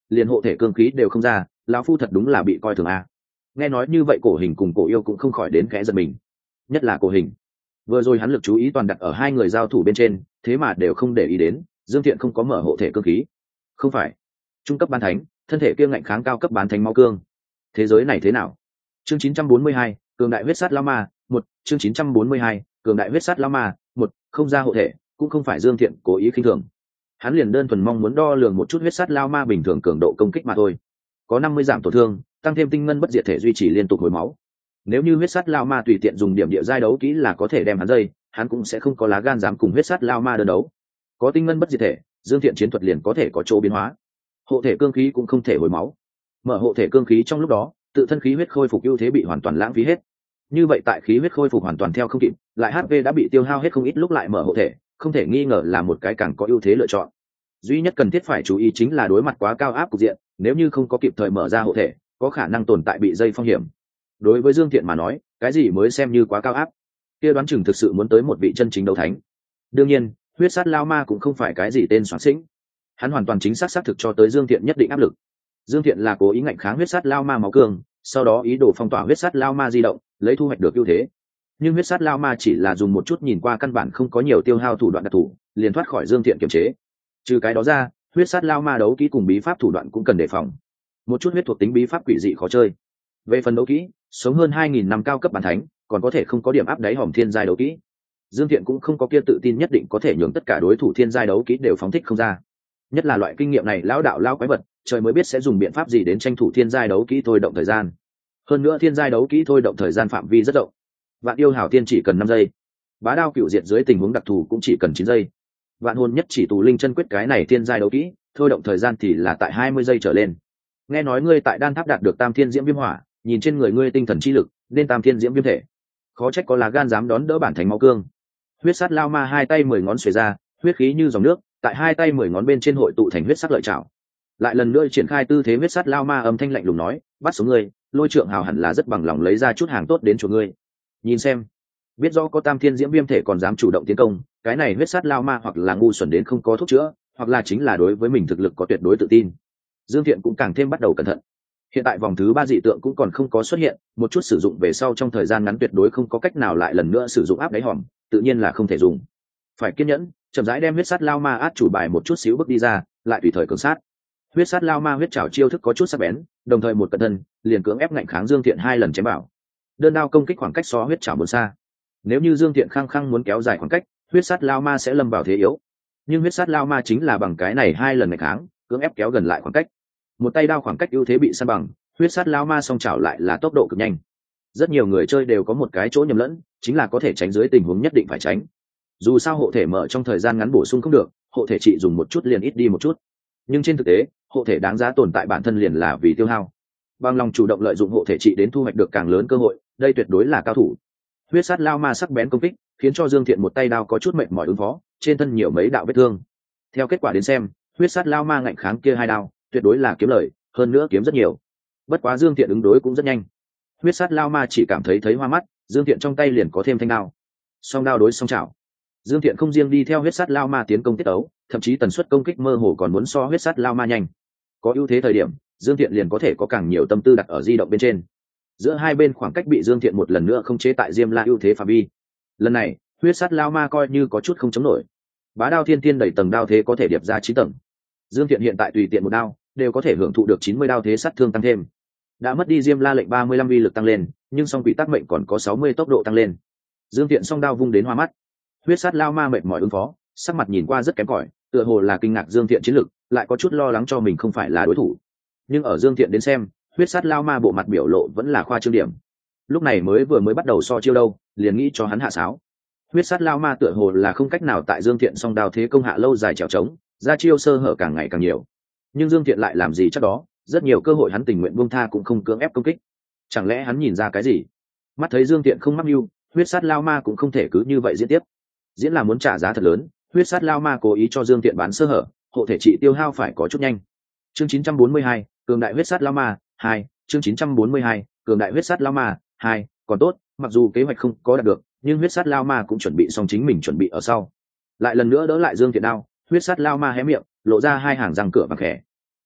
liền hộ thể cương khí đều không ra, lão phu thật đúng là bị coi thường a. Nghe nói như vậy Cổ Hình cùng Cổ Yêu cũng không khỏi đến khẽ giật mình, nhất là Cổ Hình. Vừa rồi hắn lực chú ý toàn đặt ở hai người giao thủ bên trên, thế mà đều không để ý đến Dương Thiện không có mở hộ thể cương khí. Không phải trung cấp bán thánh, thân thể kia ngạnh kháng cao cấp bán thánh máu cương. Thế giới này thế nào? Chương chín trăm bốn mươi hai, cường đại huyết sát lão ma, một, chương chín trăm bốn mươi hai, cường đại huyết sát lão ma, một, không ra hộ thể, cũng không phải Dương Thiện cố ý khinh thường. Hắn liền đơn thuần mong muốn đo lường một chút huyết sát lão ma bình thường cường độ công kích mà thôi. Có năm mươi giảm tổn thương, tăng thêm tinh ngân bất diệt thể duy trì liên tục hồi máu. Nếu như huyết sát lão ma tùy tiện dùng điểm địa giai đấu kỹ là có thể đem hắn dây, hắn cũng sẽ không có lá gan dám cùng huyết sát lão ma đơn đấu. Có tinh ngân bất diệt thể, Dương Thiện chiến thuật liền có thể có chỗ biến hóa. Hộ thể cương khí cũng không thể hồi máu. Mở hộ thể cương khí trong lúc đó, tự thân khí huyết khôi phục ưu thế bị hoàn toàn lãng phí hết. Như vậy tại khí huyết khôi phục hoàn toàn theo không kịp, lại hát pê đã bị tiêu hao hết không ít lúc lại mở hộ thể, không thể nghi ngờ là một cái càng có ưu thế lựa chọn. Duy nhất cần thiết phải chú ý chính là đối mặt quá cao áp cục diện, nếu như không có kịp thời mở ra hộ thể, có khả năng tồn tại bị dây phong hiểm. Đối với Dương Thiện mà nói, cái gì mới xem như quá cao áp? Kia đoán chừng thực sự muốn tới một vị chân chính đấu thánh. Đương nhiên, huyết sát lao ma cũng không phải cái gì tên soạn xĩnh. Hắn hoàn toàn chính xác xác thực cho tới Dương Thiện nhất định áp lực. Dương Thiện là cố ý ngạnh kháng huyết sát lao ma máu cường, sau đó ý đồ phong tỏa huyết sát lao ma di động, lấy thu hoạch được ưu thế. Nhưng huyết sát lao ma chỉ là dùng một chút nhìn qua căn bản không có nhiều tiêu hao thủ đoạn đặc thù, liền thoát khỏi Dương Thiện kiềm chế. Trừ cái đó ra, huyết sát lao ma đấu kỹ cùng bí pháp thủ đoạn cũng cần đề phòng. Một chút huyết thuộc tính bí pháp quỷ dị khó chơi. Về phần đấu kỹ, sống hơn hai nghìn năm cao cấp bản thánh, còn có thể không có điểm áp đáy hòm thiên giai đấu kỹ. Dương Thiện cũng không có kia tự tin nhất định có thể nhường tất cả đối thủ thiên giai đấu kỹ đều phóng thích không ra. Nhất là loại kinh nghiệm này lão đạo lao quái vật, trời mới biết sẽ dùng biện pháp gì đến tranh thủ thiên giai đấu kỹ thôi động thời gian. Hơn nữa thiên giai đấu kỹ thôi động thời gian phạm vi rất rộng. Vạn yêu hảo tiên chỉ cần năm giây, bá đao cựu diệt dưới tình huống đặc thù cũng chỉ cần chín giây. Vạn hồn nhất chỉ tù linh chân quyết cái này thiên giai đấu kỹ, thôi động thời gian thì là tại hai mươi giây trở lên. Nghe nói ngươi tại đan tháp đạt được tam thiên diễm viêm hỏa, nhìn trên người ngươi tinh thần chi lực, nên tam thiên diễm viêm thể. Khó trách có lá gan dám đón đỡ bản thánh máu cương. Huyết sát lao ma hai tay mười ngón xuề ra, huyết khí như dòng nước, tại hai tay mười ngón bên trên hội tụ thành huyết sắc lợi trảo. Lại lần nữa triển khai tư thế huyết sát lao ma âm thanh lạnh lùng nói, bắt sống ngươi, Lôi Trượng Hào hẳn là rất bằng lòng lấy ra chút hàng tốt đến cho ngươi. Nhìn xem, biết rõ có tam thiên diễm viêm thể còn dám chủ động tiến công, cái này huyết sát lao ma hoặc là ngu xuẩn đến không có thuốc chữa, hoặc là chính là đối với mình thực lực có tuyệt đối tự tin. Dương Thiện cũng càng thêm bắt đầu cẩn thận. Hiện tại vòng thứ ba dị tượng cũng còn không có xuất hiện, một chút sử dụng về sau trong thời gian ngắn tuyệt đối không có cách nào lại lần nữa sử dụng áp đáy hòm, tự nhiên là không thể dùng. Phải kiên nhẫn, chậm rãi đem huyết sát lao ma át chủ bài một chút xíu bước đi ra, lại tùy thời cường sát. Huyết sát lao ma huyết trảo chiêu thức có chút sắc bén, đồng thời một cận thân liền cưỡng ép ngạnh kháng Dương Thiện hai lần chém bảo. Đơn đao công kích khoảng cách so huyết trảo muốn xa. Nếu như Dương Thiện khăng khăng muốn kéo dài khoảng cách, huyết sát lao ma sẽ lâm vào thế yếu. Nhưng huyết sát lao ma chính là bằng cái này hai lần ngạnh kháng, cưỡng ép kéo gần lại khoảng cách. Một tay đao khoảng cách ưu thế bị san bằng, huyết sát lao ma song chảo lại là tốc độ cực nhanh. Rất nhiều người chơi đều có một cái chỗ nhầm lẫn, chính là có thể tránh dưới tình huống nhất định phải tránh. Dù sao hộ thể mở trong thời gian ngắn bổ sung không được, hộ thể trị dùng một chút liền ít đi một chút. Nhưng trên thực tế, hộ thể đáng giá tồn tại bản thân liền là vì tiêu hao. Bằng lòng chủ động lợi dụng hộ thể trị đến thu hoạch được càng lớn cơ hội, đây tuyệt đối là cao thủ. Huyết sát lao ma sắc bén công kích, khiến cho Dương Thiện một tay đao có chút mệt mỏi ứng phó, trên thân nhiều mấy đạo vết thương. Theo kết quả đến xem, huyết sát lao ma ngạnh kháng kia hai đao, tuyệt đối là kiếm lời, hơn nữa kiếm rất nhiều. Bất quá Dương Thiện ứng đối cũng rất nhanh. Huyết sát lao ma chỉ cảm thấy thấy hoa mắt, Dương Thiện trong tay liền có thêm thanh đao. Song đao đối song chảo. Dương Thiện không riêng đi theo huyết sát lao ma tiến công tiết ấu, thậm chí tần suất công kích mơ hồ còn muốn so huyết sát lao ma nhanh. Có ưu thế thời điểm, Dương Thiện liền có thể có càng nhiều tâm tư đặt ở di động bên trên. Giữa hai bên khoảng cách bị Dương Thiện một lần nữa không chế tại Diêm La ưu thế phạm vi. Lần này, huyết sát lao ma coi như có chút không chống nổi. Bá đao thiên tiên đẩy tầng đao thế có thể điệp ra chín tầng. Dương Thiện hiện tại tùy tiện một đao, đều có thể hưởng thụ được chín mươi đao thế sát thương tăng thêm. Đã mất đi Diêm La lệnh ba mươi lăm uy lực tăng lên, nhưng song quỷ tác mệnh còn có sáu mươi tốc độ tăng lên. Dương Thiện song đao vung đến hoa mắt. Huyết sát lao ma mệt mỏi ứng phó, sắc mặt nhìn qua rất kém cỏi, tựa hồ là kinh ngạc Dương Thiện chiến lực, lại có chút lo lắng cho mình không phải là đối thủ. Nhưng ở Dương Thiện đến xem, huyết sát lao ma bộ mặt biểu lộ vẫn là khoa trương điểm. Lúc này mới vừa mới bắt đầu so chiêu đâu, liền nghĩ cho hắn hạ sáo. Huyết sát lao ma tựa hồ là không cách nào tại Dương Thiện song đao thế công hạ lâu dài trèo trống, ra chiêu sơ hở càng ngày càng nhiều. Nhưng Dương Thiện lại làm gì chắc đó, rất nhiều cơ hội hắn tình nguyện buông tha cũng không cưỡng ép công kích. Chẳng lẽ hắn nhìn ra cái gì? Mắt thấy Dương Thiện không mắc mưu, huyết sát lao ma cũng không thể cứ như vậy diễn tiếp. Diễn là muốn trả giá thật lớn, huyết sát lao ma cố ý cho Dương Thiện bán sơ hở, hộ thể trị tiêu hao phải có chút nhanh. Chương chín trăm bốn mươi hai, cường đại huyết sát lao ma hai, chương chín trăm bốn mươi hai, cường đại huyết sát lao ma hai, còn tốt, mặc dù kế hoạch không có đạt được, nhưng huyết sát lao ma cũng chuẩn bị xong chính mình chuẩn bị ở sau. Lại lần nữa đỡ lại Dương Thiện đao, huyết sát lao ma hé miệng, lộ ra hai hàng răng cửa vàng khẽ.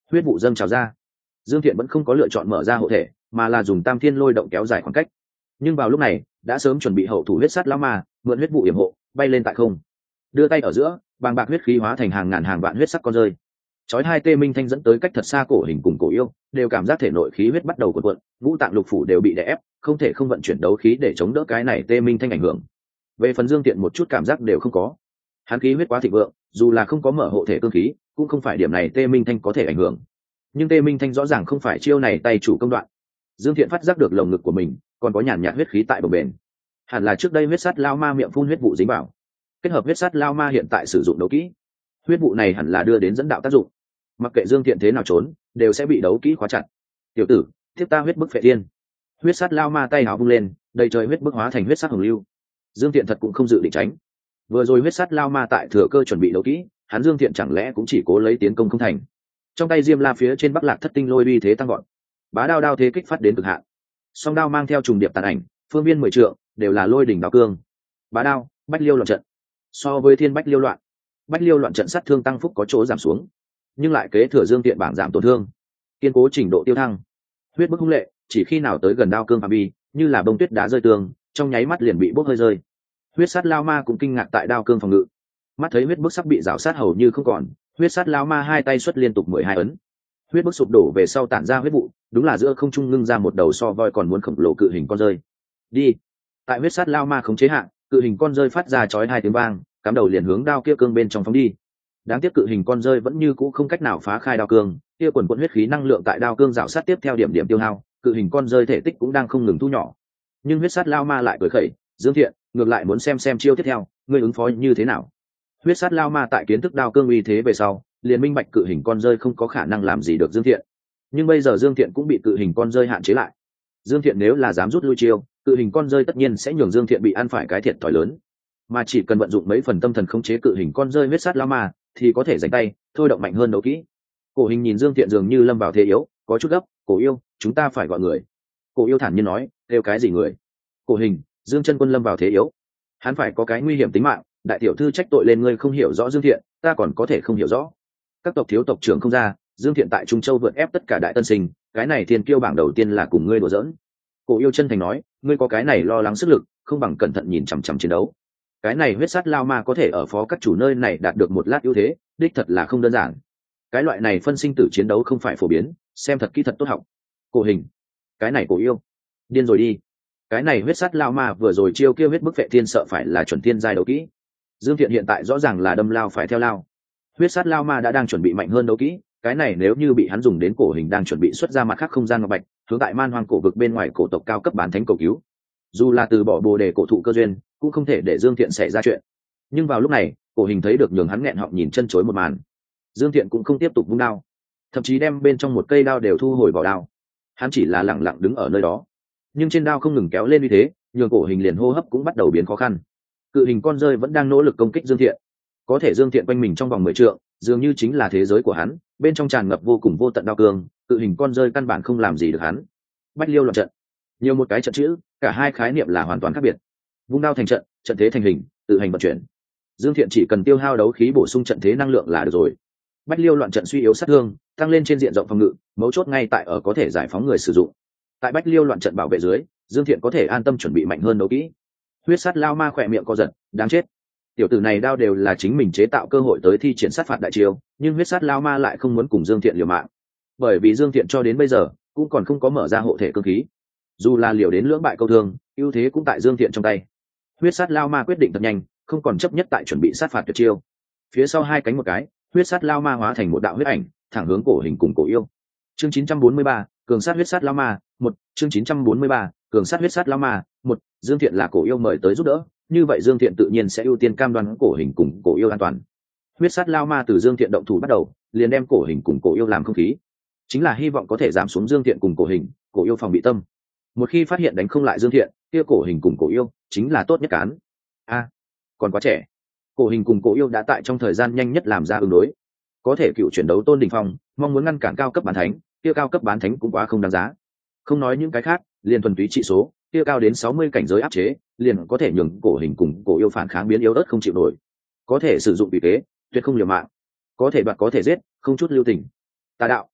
huyết vụ dâng trào ra. Dương Thiện vẫn không có lựa chọn mở ra hộ thể, mà là dùng tam thiên lôi động kéo dài khoảng cách. Nhưng vào lúc này đã sớm chuẩn bị hậu thủ huyết sát lão ma mượn huyết vụ yểm hộ bay lên tại không, đưa tay ở giữa bàng bạc huyết khí hóa thành hàng ngàn hàng vạn huyết sắc con rơi. Chói hai tê minh thanh dẫn tới cách thật xa cổ hình cùng cổ yêu đều cảm giác thể nội khí huyết bắt đầu cuộn cuộn, ngũ tạng lục phủ đều bị đè ép, không thể không vận chuyển đấu khí để chống đỡ cái này tê minh thanh ảnh hưởng. Về phần Dương Tiện một chút cảm giác đều không có, hắn khí huyết quá thịnh vượng, dù là không có mở hộ thể cương khí cũng không phải điểm này tê minh thanh có thể ảnh hưởng. Nhưng tê minh thanh rõ ràng không phải chiêu này tay chủ công đoạn. Dương Thiện phát giác được lồng ngực của mình còn có nhàn nhạt huyết khí tại bờ bền, hẳn là trước đây huyết sát lao ma miệng phun huyết vụ dính vào, kết hợp huyết sát lao ma hiện tại sử dụng đấu kỹ, huyết vụ này hẳn là đưa đến dẫn đạo tác dụng. Mặc kệ Dương Thiện thế nào trốn đều sẽ bị đấu kỹ khóa chặt. Tiểu tử, tiếp ta huyết bức phệ thiên. Huyết sát lao ma tay áo vung lên, đầy trời huyết bức hóa thành huyết sát hồng lưu. Dương Thiện thật cũng không dự định tránh. Vừa rồi huyết sát lao ma tại thừa cơ chuẩn bị đấu kỹ, hắn Dương Thiện chẳng lẽ cũng chỉ cố lấy tiến công không thành. Trong tay diêm la phía trên bắc lạc thất tinh lôi uy thế tăng gọn, bá đao đao thế kích phát đến cực hạn, song đao mang theo trùng điệp tàn ảnh, phương viên mười trượng đều là lôi đỉnh đao cương. Bá đao bách liêu loạn trận, so với thiên bách liêu loạn, bách liêu loạn trận sát thương tăng phúc có chỗ giảm xuống, nhưng lại kế thừa Dương Tiện bảng giảm tổn thương, kiên cố trình độ tiêu thăng. Huyết bức hung lệ, chỉ khi nào tới gần đao cương phạm vi như là bông tuyết đá rơi tường, trong nháy mắt liền bị bốc hơi rơi. Huyết sát lao ma cũng kinh ngạc tại đao cương phòng ngự, mắt thấy huyết bức sắp bị rào sát hầu như không còn, huyết sát lao ma hai tay xuất liên tục mười hai ấn, huyết bức sụp đổ về sau tản ra huyết vụ, đúng là giữa không trung ngưng ra một đầu so voi còn muốn khổng lồ cự hình con rơi. Đi. Tại huyết sát lao ma khống chế hạn, cự hình con rơi phát ra chói hai tiếng vang, cắm đầu liền hướng đao kia cương bên trong phóng đi. Đáng tiếc cự hình con rơi vẫn như cũ không cách nào phá khai đao cương, kia quần quần huyết khí năng lượng tại đao cương rào sát tiếp theo điểm điểm tiêu hao, cự hình con rơi thể tích cũng đang không ngừng thu nhỏ. Nhưng huyết sát lao ma lại cười khẩy, Dương Thiện, ngược lại muốn xem xem chiêu tiếp theo ngươi ứng phó như thế nào. Huyết sát lao ma tại kiến thức đao cương uy thế về sau liền minh bạch cự hình con rơi không có khả năng làm gì được Dương Thiện, nhưng bây giờ Dương Thiện cũng bị cự hình con rơi hạn chế lại. Dương Thiện nếu là dám rút lui chiêu, cự hình con rơi tất nhiên sẽ nhường Dương Thiện bị ăn phải cái thiệt thòi lớn, mà chỉ cần vận dụng mấy phần tâm thần khống chế cự hình con rơi huyết sát lao ma thì có thể giành tay thôi động mạnh hơn đấu kỹ. Cổ hình nhìn Dương Thiện dường như lâm vào thế yếu, có chút gấp. Cổ yêu, chúng ta phải gọi người. Cổ yêu thản nhiên nói, kêu cái gì người? Cổ hình, Dương chân quân lâm vào thế yếu, hắn phải có cái nguy hiểm tính mạng, đại tiểu thư trách tội lên ngươi không hiểu rõ Dương Thiện, ta còn có thể không hiểu rõ. Các tộc thiếu tộc trưởng không ra, Dương Thiện tại Trung Châu vượt ép tất cả đại tân sinh, cái này thiên kiêu bảng đầu tiên là cùng ngươi đùa giỡn. Cổ yêu chân thành nói, ngươi có cái này lo lắng sức lực, không bằng cẩn thận nhìn chằm chằm chiến đấu. Cái này huyết sát lao ma có thể ở phó các chủ nơi này đạt được một lát ưu thế, đích thật là không đơn giản. Cái loại này phân sinh tử chiến đấu không phải phổ biến, xem thật kỹ thật tốt học. Cổ hình, cái này cổ yêu, điên rồi đi. Cái này huyết sát lao ma vừa rồi chiêu kêu huyết bức vệ thiên sợ phải là chuẩn thiên giai đấu kỹ. Dương Thiện hiện tại rõ ràng là đâm lao phải theo lao. Huyết sát lao ma đã đang chuẩn bị mạnh hơn đấu kỹ, cái này nếu như bị hắn dùng đến cổ hình đang chuẩn bị xuất ra mặt khác không gian ngọc bạch, hướng tại man hoang cổ vực bên ngoài cổ tộc cao cấp bán thánh cầu cứu. Dù là từ bỏ bồ đề cổ thụ cơ duyên, cũng không thể để Dương Thiện xảy ra chuyện. Nhưng vào lúc này, cổ hình thấy được nhường hắn nghẹn họng nhìn chân chối một màn. Dương Thiện cũng không tiếp tục vung đao, thậm chí đem bên trong một cây đao đều thu hồi vào đao. Hắn chỉ là lẳng lặng đứng ở nơi đó, nhưng trên đao không ngừng kéo lên uy thế, nhường cổ hình liền hô hấp cũng bắt đầu biến khó khăn. Cự hình con rơi vẫn đang nỗ lực công kích Dương Thiện, có thể Dương Thiện quanh mình trong vòng mười trượng, dường như chính là thế giới của hắn, bên trong tràn ngập vô cùng vô tận đao cương, cự hình con rơi căn bản không làm gì được hắn. Bách liêu loạn trận, nhiều một cái trận chữ, cả hai khái niệm là hoàn toàn khác biệt. Vung đao thành trận, trận thế thành hình, tự hành vận chuyển. Dương Thiện chỉ cần tiêu hao đấu khí bổ sung trận thế năng lượng là được rồi. Bách liêu loạn trận suy yếu sát thương, tăng lên trên diện rộng phòng ngự, mấu chốt ngay tại ở có thể giải phóng người sử dụng. Tại bách liêu loạn trận bảo vệ dưới, Dương Thiện có thể an tâm chuẩn bị mạnh hơn đấu kỹ. Huyết sát lao ma khỏe miệng co giật, đáng chết. Tiểu tử này đao đều là chính mình chế tạo cơ hội tới thi triển sát phạt đại chiêu, nhưng huyết sát lao ma lại không muốn cùng Dương Thiện liều mạng, bởi vì Dương Thiện cho đến bây giờ cũng còn không có mở ra hộ thể cương khí. Dù là liều đến lưỡng bại câu thương, ưu thế cũng tại Dương Thiện trong tay. Huyết sát lao ma quyết định thật nhanh, không còn chấp nhất tại chuẩn bị sát phạt tuyệt chiêu. Phía sau hai cánh một cái, huyết sát lao ma hóa thành một đạo huyết ảnh, thẳng hướng cổ hình cùng cổ yêu. Chương chín trăm bốn mươi ba, cường sát huyết sát lao ma, một. Chương chín trăm bốn mươi ba, cường sát huyết sát lao ma, một. Dương Thiện là cổ yêu mời tới giúp đỡ, như vậy Dương Thiện tự nhiên sẽ ưu tiên cam đoan cổ hình cùng cổ yêu an toàn. Huyết sát lao ma từ Dương Thiện động thủ bắt đầu, liền đem cổ hình cùng cổ yêu làm không khí, chính là hy vọng có thể giảm xuống Dương Thiện cùng cổ hình, cổ yêu phòng bị tâm. Một khi phát hiện đánh không lại Dương Thiện, kia cổ hình cùng cổ yêu chính là tốt nhất cán. A, à, còn quá trẻ. Cổ hình cùng cổ yêu đã tại trong thời gian nhanh nhất làm ra ứng đối, có thể cựu chuyển đấu tôn đình phong, mong muốn ngăn cản cao cấp bán thánh, kia cao cấp bán thánh cũng quá không đáng giá. Không nói những cái khác, liền thuần túy trị số, kia cao đến sáu mươi cảnh giới áp chế, liền có thể nhường cổ hình cùng cổ yêu phản kháng biến yếu ớt không chịu nổi. Có thể sử dụng vị kế, tuyệt không liều mạng, có thể đoạt có thể giết, không chút lưu tình. Tà đạo,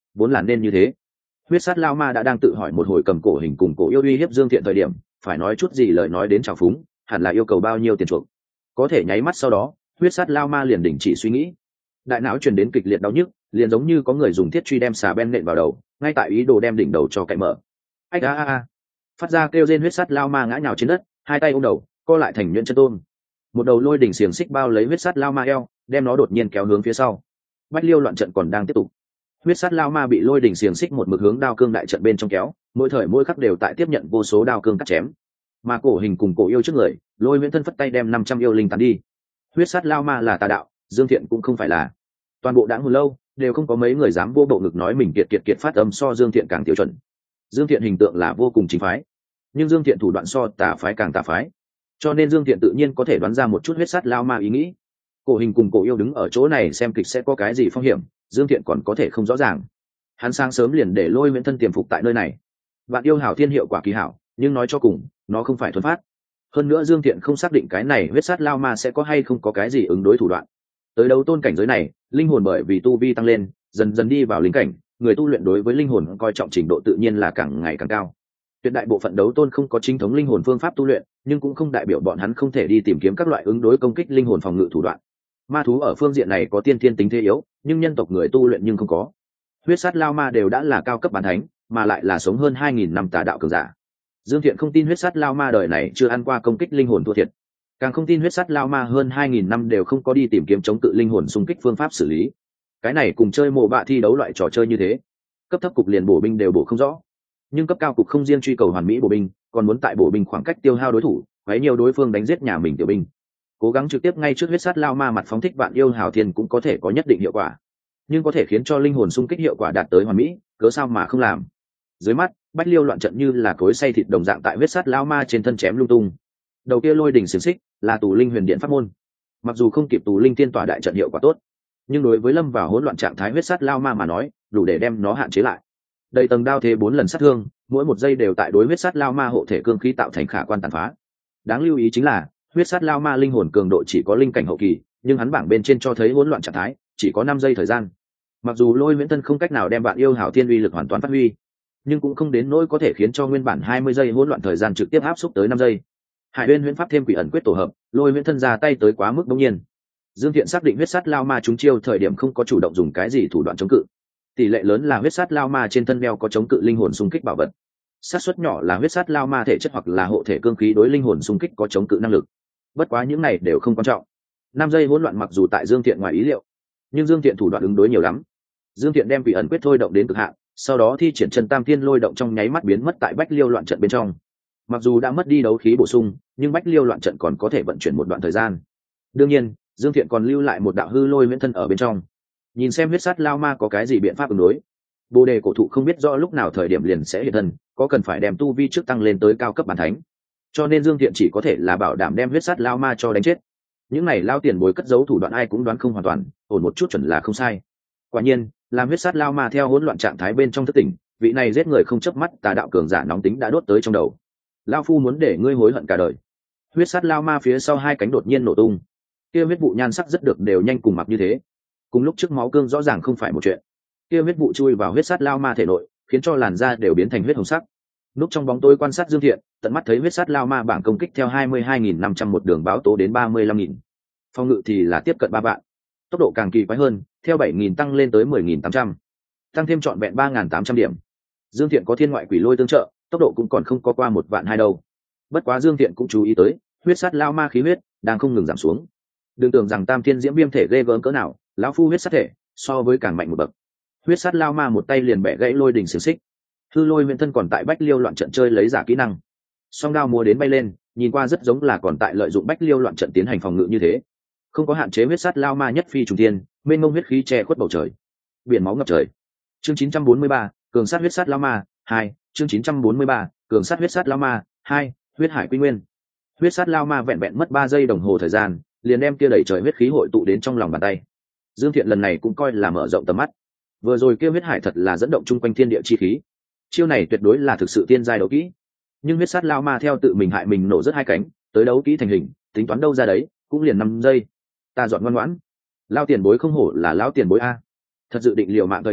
vốn là nên như thế. Huyết sát lao ma đã đang tự hỏi một hồi cầm cổ hình cùng cổ yêu uy hiếp Dương Thiện thời điểm phải nói chút gì lời nói đến trào phúng, hẳn là yêu cầu bao nhiêu tiền chuộc. Có thể nháy mắt sau đó huyết sát lao ma liền đình chỉ suy nghĩ, đại não truyền đến kịch liệt đau nhức, liền giống như có người dùng thiết truy đem xà ben nện vào đầu, ngay tại ý đồ đem đỉnh đầu cho cậy mở. Ách a a a, phát ra kêu rên, huyết sát lao ma ngã nhào trên đất, hai tay ôm đầu co lại thành nhuyễn chân tôm. Một đầu lôi đỉnh xiềng xích bao lấy huyết sát lao ma eo, đem nó đột nhiên kéo hướng phía sau. Bách liêu loạn trận còn đang tiếp tục, huyết sát lao ma bị lôi đỉnh xiềng xích một mực hướng đao cương đại trận bên trong kéo, mỗi thời mỗi khắc đều tại tiếp nhận vô số đao cương cắt chém. Mà cổ hình cùng cổ yêu trước người, lôi nguyễn thân phất tay đem năm trăm yêu linh tán đi. Huyết sát lao ma là tà đạo, Dương Thiện cũng không phải là. Toàn bộ đãng hồi lâu đều không có mấy người dám vô bộ ngực nói mình kiệt kiệt kiệt phát âm so Dương Thiện càng tiêu chuẩn. Dương Thiện hình tượng là vô cùng chính phái, nhưng Dương Thiện thủ đoạn so tà phái càng tà phái, cho nên Dương Thiện tự nhiên có thể đoán ra một chút huyết sát lao ma ý nghĩ. Cổ hình cùng cổ yêu đứng ở chỗ này xem kịch sẽ có cái gì phong hiểm, Dương Thiện còn có thể không rõ ràng. Hắn sáng sớm liền để lôi nguyễn thân tiềm phục tại nơi này. Vạn yêu hảo thiên hiệu quả kỳ hảo, nhưng nói cho cùng nó không phải thuần phát. Hơn nữa Dương Thiện không xác định cái này huyết sát lao ma sẽ có hay không có cái gì ứng đối thủ đoạn. Tới đấu tôn cảnh giới này, linh hồn bởi vì tu vi tăng lên dần dần đi vào linh cảnh, người tu luyện đối với linh hồn coi trọng trình độ tự nhiên là càng ngày càng cao. Tuyệt đại bộ phận đấu tôn không có chính thống linh hồn phương pháp tu luyện, nhưng cũng không đại biểu bọn hắn không thể đi tìm kiếm các loại ứng đối công kích linh hồn phòng ngự thủ đoạn. Ma thú ở phương diện này có tiên thiên tính thế yếu, nhưng nhân tộc người tu luyện nhưng không có. Huyết sát lao ma đều đã là cao cấp bán thánh, mà lại là sống hơn hai nghìn năm tà đạo cường giả. Dương Thiện không tin huyết sát lao ma đời này chưa ăn qua công kích linh hồn thua thiệt, càng không tin huyết sát lao ma hơn hai nghìn năm đều không có đi tìm kiếm chống cự linh hồn xung kích phương pháp xử lý. Cái này cùng chơi mộ bạ thi đấu loại trò chơi như thế, cấp thấp cục liền bổ binh đều bổ không rõ, nhưng cấp cao cục không riêng truy cầu hoàn mỹ bổ binh, còn muốn tại bổ binh khoảng cách tiêu hao đối thủ, quấy nhiều đối phương đánh giết nhà mình tiểu binh. Cố gắng trực tiếp ngay trước huyết sát lao ma mặt phóng thích vạn yêu hào thiên cũng có thể có nhất định hiệu quả, nhưng có thể khiến cho linh hồn xung kích hiệu quả đạt tới hoàn mỹ, cớ sao mà không làm. Dưới mắt bách liêu loạn trận như là cối xay thịt đồng dạng tại huyết sát lao ma trên thân chém lung tung. Đầu kia lôi đỉnh xiềng xích là tù linh huyền điện pháp môn, mặc dù không kịp tù linh tiên tỏa đại trận hiệu quả tốt, nhưng đối với lâm vào hỗn loạn trạng thái huyết sát lao ma mà nói đủ để đem nó hạn chế lại. Đầy tầng đao thế bốn lần sát thương, mỗi một giây đều tại đối huyết sát lao ma hộ thể cương khí tạo thành khả quan tàn phá. Đáng lưu ý chính là huyết sát lao ma linh hồn cường độ chỉ có linh cảnh hậu kỳ, nhưng hắn bảng bên trên cho thấy hỗn loạn trạng thái chỉ có năm giây thời gian. Mặc dù lôi viễn thân không cách nào đem bạn yêu hảo thiên uy lực hoàn toàn phát huy, nhưng cũng không đến nỗi có thể khiến cho nguyên bản hai mươi giây hỗn loạn thời gian trực tiếp áp xúc tới năm giây. Hải Uyên huyễn pháp thêm quỷ ẩn quyết tổ hợp, lôi viễn thân ra tay tới quá mức bỗng nhiên. Dương Thiện xác định huyết sát lao ma trúng chiêu thời điểm không có chủ động dùng cái gì thủ đoạn chống cự, tỷ lệ lớn là huyết sát lao ma trên thân đeo có chống cự linh hồn xung kích bảo vật, xác suất nhỏ là huyết sát lao ma thể chất hoặc là hộ thể cương khí đối linh hồn xung kích có chống cự năng lực. Bất quá những này đều không quan trọng. Năm giây hỗn loạn mặc dù tại Dương Thiện ngoài ý liệu, nhưng Dương Thiện thủ đoạn ứng đối nhiều lắm. Dương Thiện đem quỷ ẩn quyết thôi động đến cực hạn, sau đó thi triển chân tam thiên lôi động trong nháy mắt biến mất tại bách liêu loạn trận bên trong. Mặc dù đã mất đi đấu khí bổ sung, nhưng bách liêu loạn trận còn có thể vận chuyển một đoạn thời gian. Đương nhiên Dương Thiện còn lưu lại một đạo hư lôi miễn thân ở bên trong, nhìn xem huyết sát lao ma có cái gì biện pháp ứng đối. Bồ đề cổ thụ không biết rõ lúc nào thời điểm liền sẽ hiện thân, có cần phải đem tu vi trước tăng lên tới cao cấp bản thánh, cho nên Dương Thiện chỉ có thể là bảo đảm đem huyết sát lao ma cho đánh chết. Những này lao tiền bối cất giấu thủ đoạn ai cũng đoán không hoàn toàn, ổn một chút chuẩn là không sai. Quả nhiên làm huyết sát lao ma theo hỗn loạn trạng thái bên trong thất tỉnh, vị này giết người không chớp mắt tà đạo cường giả nóng tính đã đốt tới trong đầu. Lao phu muốn để ngươi hối hận cả đời. Huyết sát lao ma phía sau hai cánh đột nhiên nổ tung, kia huyết vụ nhan sắc rất được đều nhanh cùng mặc như thế, cùng lúc trước máu cương rõ ràng không phải một chuyện. Kia huyết vụ chui vào huyết sát lao ma thể nội, khiến cho làn da đều biến thành huyết hồng sắc. Núp trong bóng tối quan sát Dương Thiện, tận mắt thấy huyết sát lao ma bảng công kích theo hai mươi hai nghìn năm trăm một đường báo tố đến ba mươi lăm nghìn, phòng ngự thì là tiếp cận ba vạn, tốc độ càng kỳ quái hơn, theo bảy nghìn tăng lên tới mười nghìn tám trăm, tăng thêm trọn vẹn ba nghìn tám trăm điểm. Dương Thiện có thiên ngoại quỷ lôi tương trợ, tốc độ cũng còn không có qua một vạn hai đâu. Bất quá Dương Thiện cũng chú ý tới, huyết sát lao ma khí huyết đang không ngừng giảm xuống. Đừng tưởng rằng tam thiên diễm viêm thể ghê gớm cỡ nào, lão phu huyết sát thể so với càng mạnh một bậc. Huyết sát lao ma một tay liền bẻ gãy lôi đỉnh xiềng xích. Hư lôi nguyên thân còn tại bách liêu loạn trận chơi lấy giả kỹ năng, song đao múa đến bay lên, nhìn qua rất giống là còn tại lợi dụng bách liêu loạn trận tiến hành phòng ngự như thế. Không có hạn chế huyết sát lao ma nhất phi trùng thiên, mênh mông huyết khí che khuất bầu trời, biển máu ngập trời. Chương chín trăm bốn mươi ba, cường sát huyết sát lao ma hai. Chương chín trăm bốn mươi ba, cường sát huyết sát lao ma hai, huyết hải quy nguyên. Huyết sát lao ma vẹn vẹn mất ba giây đồng hồ thời gian, liền đem kia đẩy trời huyết khí hội tụ đến trong lòng bàn tay. Dương Thiện lần này cũng coi là mở rộng tầm mắt. Vừa rồi kia huyết hải thật là dẫn động chung quanh thiên địa chi khí, chiêu này tuyệt đối là thực sự tiên giai đấu kỹ. Nhưng huyết sát lao ma theo tự mình hại mình nổ rất hai cánh, tới đấu kỹ thành hình, tính toán đâu ra đấy, cũng liền năm giây. Ta dọn ngoan ngoãn. Lao tiền bối không hổ là lão tiền bối a. Thật dự định liều mạng thời điểm,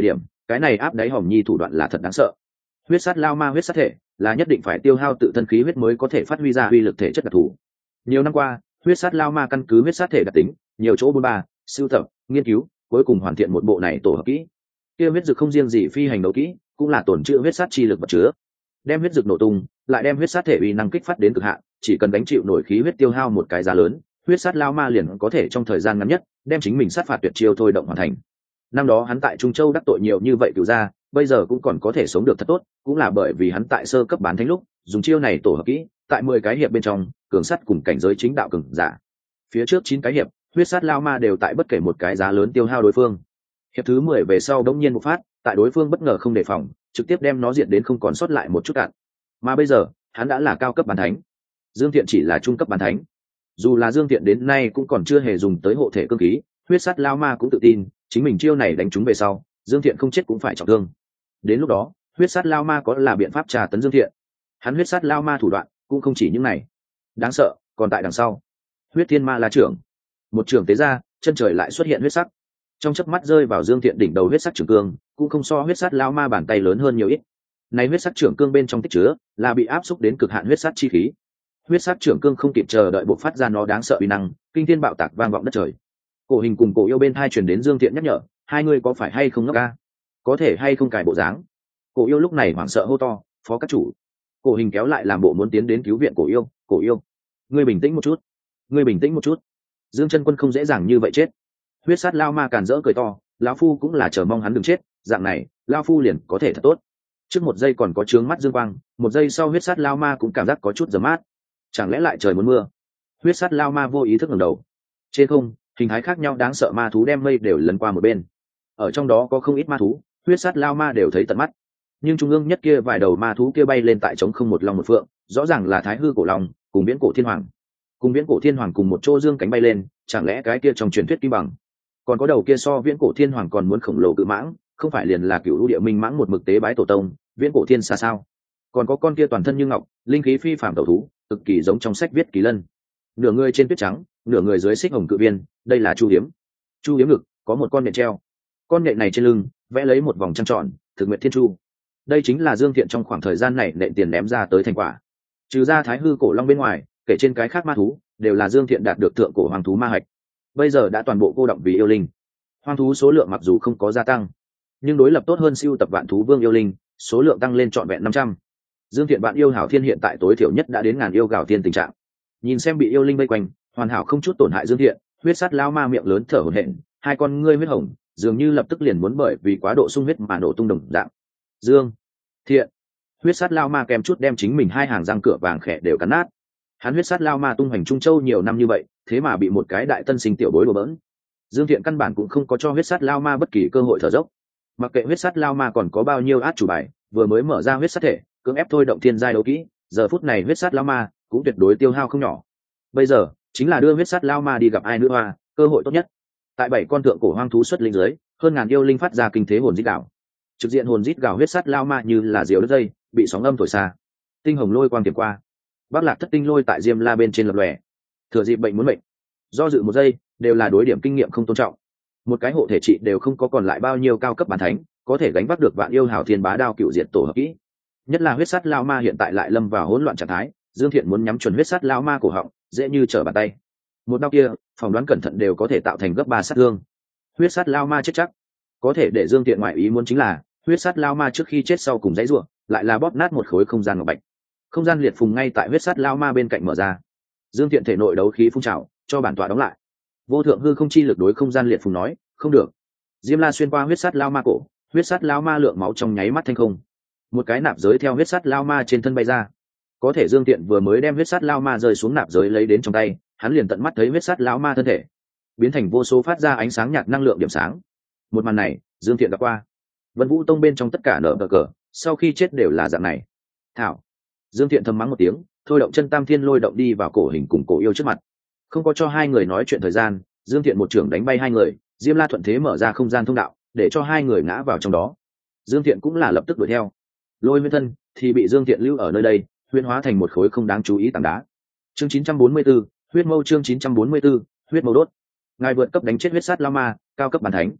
cái này áp đáy hòm nhi thủ đoạn là thật đáng sợ. Huyết sát lao ma huyết sát thể là nhất định phải tiêu hao tự thân khí huyết mới có thể phát huy ra uy lực thể chất đặc thù. Nhiều năm qua, huyết sát lao ma căn cứ huyết sát thể đặc tính, nhiều chỗ bôn ba, sưu tập, nghiên cứu, cuối cùng hoàn thiện một bộ này tổ hợp kỹ. Kia huyết dược không riêng gì phi hành đấu kỹ, cũng là tổn trữ huyết sát chi lực vật chứa. Đem huyết dược nổ tung, lại đem huyết sát thể uy năng kích phát đến cực hạn, chỉ cần đánh chịu nổi khí huyết tiêu hao một cái giá lớn, huyết sát lao ma liền có thể trong thời gian ngắn nhất đem chính mình sát phạt tuyệt chiêu thôi động hoàn thành. Năm đó hắn tại Trung Châu đắc tội nhiều như vậy cửu gia, bây giờ cũng còn có thể sống được thật tốt, cũng là bởi vì hắn tại sơ cấp bán thánh lúc dùng chiêu này tổ hợp kỹ, tại mười cái hiệp bên trong cường sát cùng cảnh giới chính đạo cường giả. Phía trước chín cái hiệp, huyết sát lao ma đều tại bất kể một cái giá lớn tiêu hao đối phương. Hiệp thứ mười về sau đống nhiên một phát, tại đối phương bất ngờ không đề phòng, trực tiếp đem nó diệt đến không còn sót lại một chút cạn. Mà bây giờ, hắn đã là cao cấp bán thánh, Dương Thiện chỉ là trung cấp bán thánh. Dù là Dương Thiện đến nay cũng còn chưa hề dùng tới hộ thể cương khí, huyết sát lao ma cũng tự tin, chính mình chiêu này đánh trúng về sau, Dương Thiện không chết cũng phải trọng thương. Đến lúc đó, huyết sát lao ma có là biện pháp trà tấn Dương Thiện. Hắn huyết sát lao ma thủ đoạn cũng không chỉ những này, đáng sợ còn tại đằng sau. Huyết thiên ma la trưởng, một trưởng tế ra, chân trời lại xuất hiện huyết sắc, trong chớp mắt rơi vào Dương Thiện đỉnh đầu huyết sắc trưởng cương, cũng không so huyết sát lao ma bàn tay lớn hơn nhiều ít. Này huyết sắc trưởng cương bên trong tích chứa là bị áp xúc đến cực hạn huyết sát chi khí. Huyết sắc trưởng cương không kịp chờ đợi bộc phát ra nó đáng sợ uy năng, kinh thiên bạo tạc vang vọng đất trời. Cổ Hình cùng Cổ Yêu bên hai truyền đến Dương Thiện nhắc nhở, hai người có phải hay không ngốc ca, có thể hay không cải bộ dáng. Cổ Yêu lúc này hoảng sợ hô to, phó các chủ. Cổ Hình kéo lại làm bộ muốn tiến đến cứu viện Cổ Yêu, Cổ Yêu, ngươi bình tĩnh một chút, ngươi bình tĩnh một chút. Dương Chân Quân không dễ dàng như vậy chết. Huyết sát lao ma càn rỡ cười to, lão phu cũng là chờ mong hắn đừng chết, dạng này lão phu liền có thể thật tốt. Trước một giây còn có trướng mắt dương quang, một giây sau huyết sát lao ma cũng cảm giác có chút giấm mát. Chẳng lẽ lại trời muốn mưa? Huyết sát lao ma vô ý thức ngẩng đầu. Trên không, hình thái khác nhau đáng sợ ma thú đem mây đều lấn qua một bên. Ở trong đó có không ít ma thú, huyết sát lao ma đều thấy tận mắt. Nhưng trung ương nhất kia vài đầu ma thú kia bay lên tại trống không một long một phượng, rõ ràng là Thái Hư cổ long cùng Viễn cổ thiên hoàng. Cùng Viễn cổ thiên hoàng cùng một chỗ dương cánh bay lên, chẳng lẽ cái kia trong truyền thuyết kim bằng? Còn có đầu kia so Viễn cổ thiên hoàng còn muốn khổng lồ cự mãng, không phải liền là cựu lũ địa minh mãng một mực tế bái tổ tông, Viễn cổ thiên xa sao? Còn có con kia toàn thân như ngọc, linh khí phi phàm tẩu thú, cực kỳ giống trong sách viết kỳ lân. Nửa người trên tuyết trắng, nửa người dưới xích hồng cự viên, đây là chu hiếm. Chu hiếm ngực có một con nhện treo, con nhện này trên lưng vẽ lấy một vòng trăng tròn, thực nguyện thiên chu. Đây chính là Dương Thiện trong khoảng thời gian này nện tiền ném ra tới thành quả. Trừ ra Thái Hư cổ long bên ngoài, kể trên cái khác ma thú đều là Dương Thiện đạt được thượng cổ hoàng thú ma hạch, bây giờ đã toàn bộ cô động vì yêu linh. Hoang thú số lượng mặc dù không có gia tăng, nhưng đối lập tốt hơn siêu tập vạn thú vương yêu linh, số lượng tăng lên trọn vẹn năm trăm. Dương Thiện bạn yêu hảo thiên hiện tại tối thiểu nhất đã đến ngàn yêu gạo thiên tình trạng. Nhìn xem bị yêu linh vây quanh, hoàn hảo không chút tổn hại Dương Thiện, huyết sát lao ma miệng lớn thở hổn hển, hai con ngươi huyết hồng, dường như lập tức liền muốn bởi vì quá độ sung huyết mà nổ tung đồng dạng. Dương Thiện, huyết sát lao ma kèm chút đem chính mình hai hàng răng cửa vàng khẽ đều cắn nát. Hắn huyết sát lao ma tung hoành Trung Châu nhiều năm như vậy, thế mà bị một cái đại tân sinh tiểu bối đùa bỡn. Dương Thiện căn bản cũng không có cho huyết sát lao ma bất kỳ cơ hội thở dốc. Mặc kệ huyết sát lao ma còn có bao nhiêu át chủ bài, vừa mới mở ra huyết sát thể, cưỡng ép thôi động thiên giai đấu kỹ, giờ phút này huyết sát lao ma cũng tuyệt đối tiêu hao không nhỏ. Bây giờ chính là đưa huyết sát lao ma đi gặp ai nữ hoa, cơ hội tốt nhất. Tại bảy con thượng cổ hoang thú xuất linh dưới, hơn ngàn yêu linh phát ra kinh thế hồn rít gào. Trực diện hồn rít gào huyết sát lao ma như là diều đứt dây, bị sóng âm thổi xa. Tinh hồng lôi quang tiềm qua, Bắc Lạc thất tinh lôi tại Diêm La bên trên lập lòe. Thừa dịp bệnh muốn bệnh, do dự một giây, đều là đối điểm kinh nghiệm không tôn trọng. Một cái hộ thể trị đều không có, còn lại bao nhiêu cao cấp bản thánh có thể gánh vác được vạn yêu hào thiên bá đao cựu diện tổ hợp kỹ. Nhất là huyết sát lao ma hiện tại lại lâm vào hỗn loạn trạng thái, Dương Thiện muốn nhắm chuẩn huyết sát lao ma cổ họng, dễ như trở bàn tay. Một đao kia, phỏng đoán cẩn thận đều có thể tạo thành gấp ba sát thương. Huyết sát lao ma chết chắc. Có thể để Dương Thiện ngoại ý muốn chính là, huyết sát lao ma trước khi chết sau cùng dãy rủa, lại là bóp nát một khối không gian ngọc bạch. Không gian liệt phùng ngay tại huyết sát lao ma bên cạnh mở ra. Dương Thiện thể nội đấu khí phun trào, cho bản tọa đóng lại. Vô thượng hư không chi lực đối không gian liệt phùng nói, không được. Diêm La xuyên qua huyết sát lao ma cổ, huyết sát lao ma lượng máu trong nháy mắt thanh không. Một cái nạp giới theo huyết sát lao ma trên thân bay ra. Có thể Dương Thiện vừa mới đem huyết sát lao ma rơi xuống nạp giới lấy đến trong tay, hắn liền tận mắt thấy huyết sát lao ma thân thể biến thành vô số phát ra ánh sáng nhạt năng lượng điểm sáng. Một màn này, Dương Thiện đã qua. Vân Vũ Tông bên trong tất cả nở cờ cờ, sau khi chết đều là dạng này. Thảo. Dương Thiện thầm mắng một tiếng, thôi động chân tam thiên lôi động đi vào cổ hình cùng cổ yêu trước mặt. Không có cho hai người nói chuyện thời gian, Dương Thiện một trưởng đánh bay hai người, Diêm La thuận thế mở ra không gian thông đạo, để cho hai người ngã vào trong đó. Dương Thiện cũng là lập tức đuổi theo. Lôi Nguyên Thân thì bị Dương Thiện lưu ở nơi đây, huyễn hóa thành một khối không đáng chú ý tảng đá. Chương chín trăm bốn mươi 4, huyết mâu chương chín trăm bốn mươi 4, huyết mâu đốt. Ngài vượt cấp đánh chết huyết sát lao ma, cao cấp bản thánh.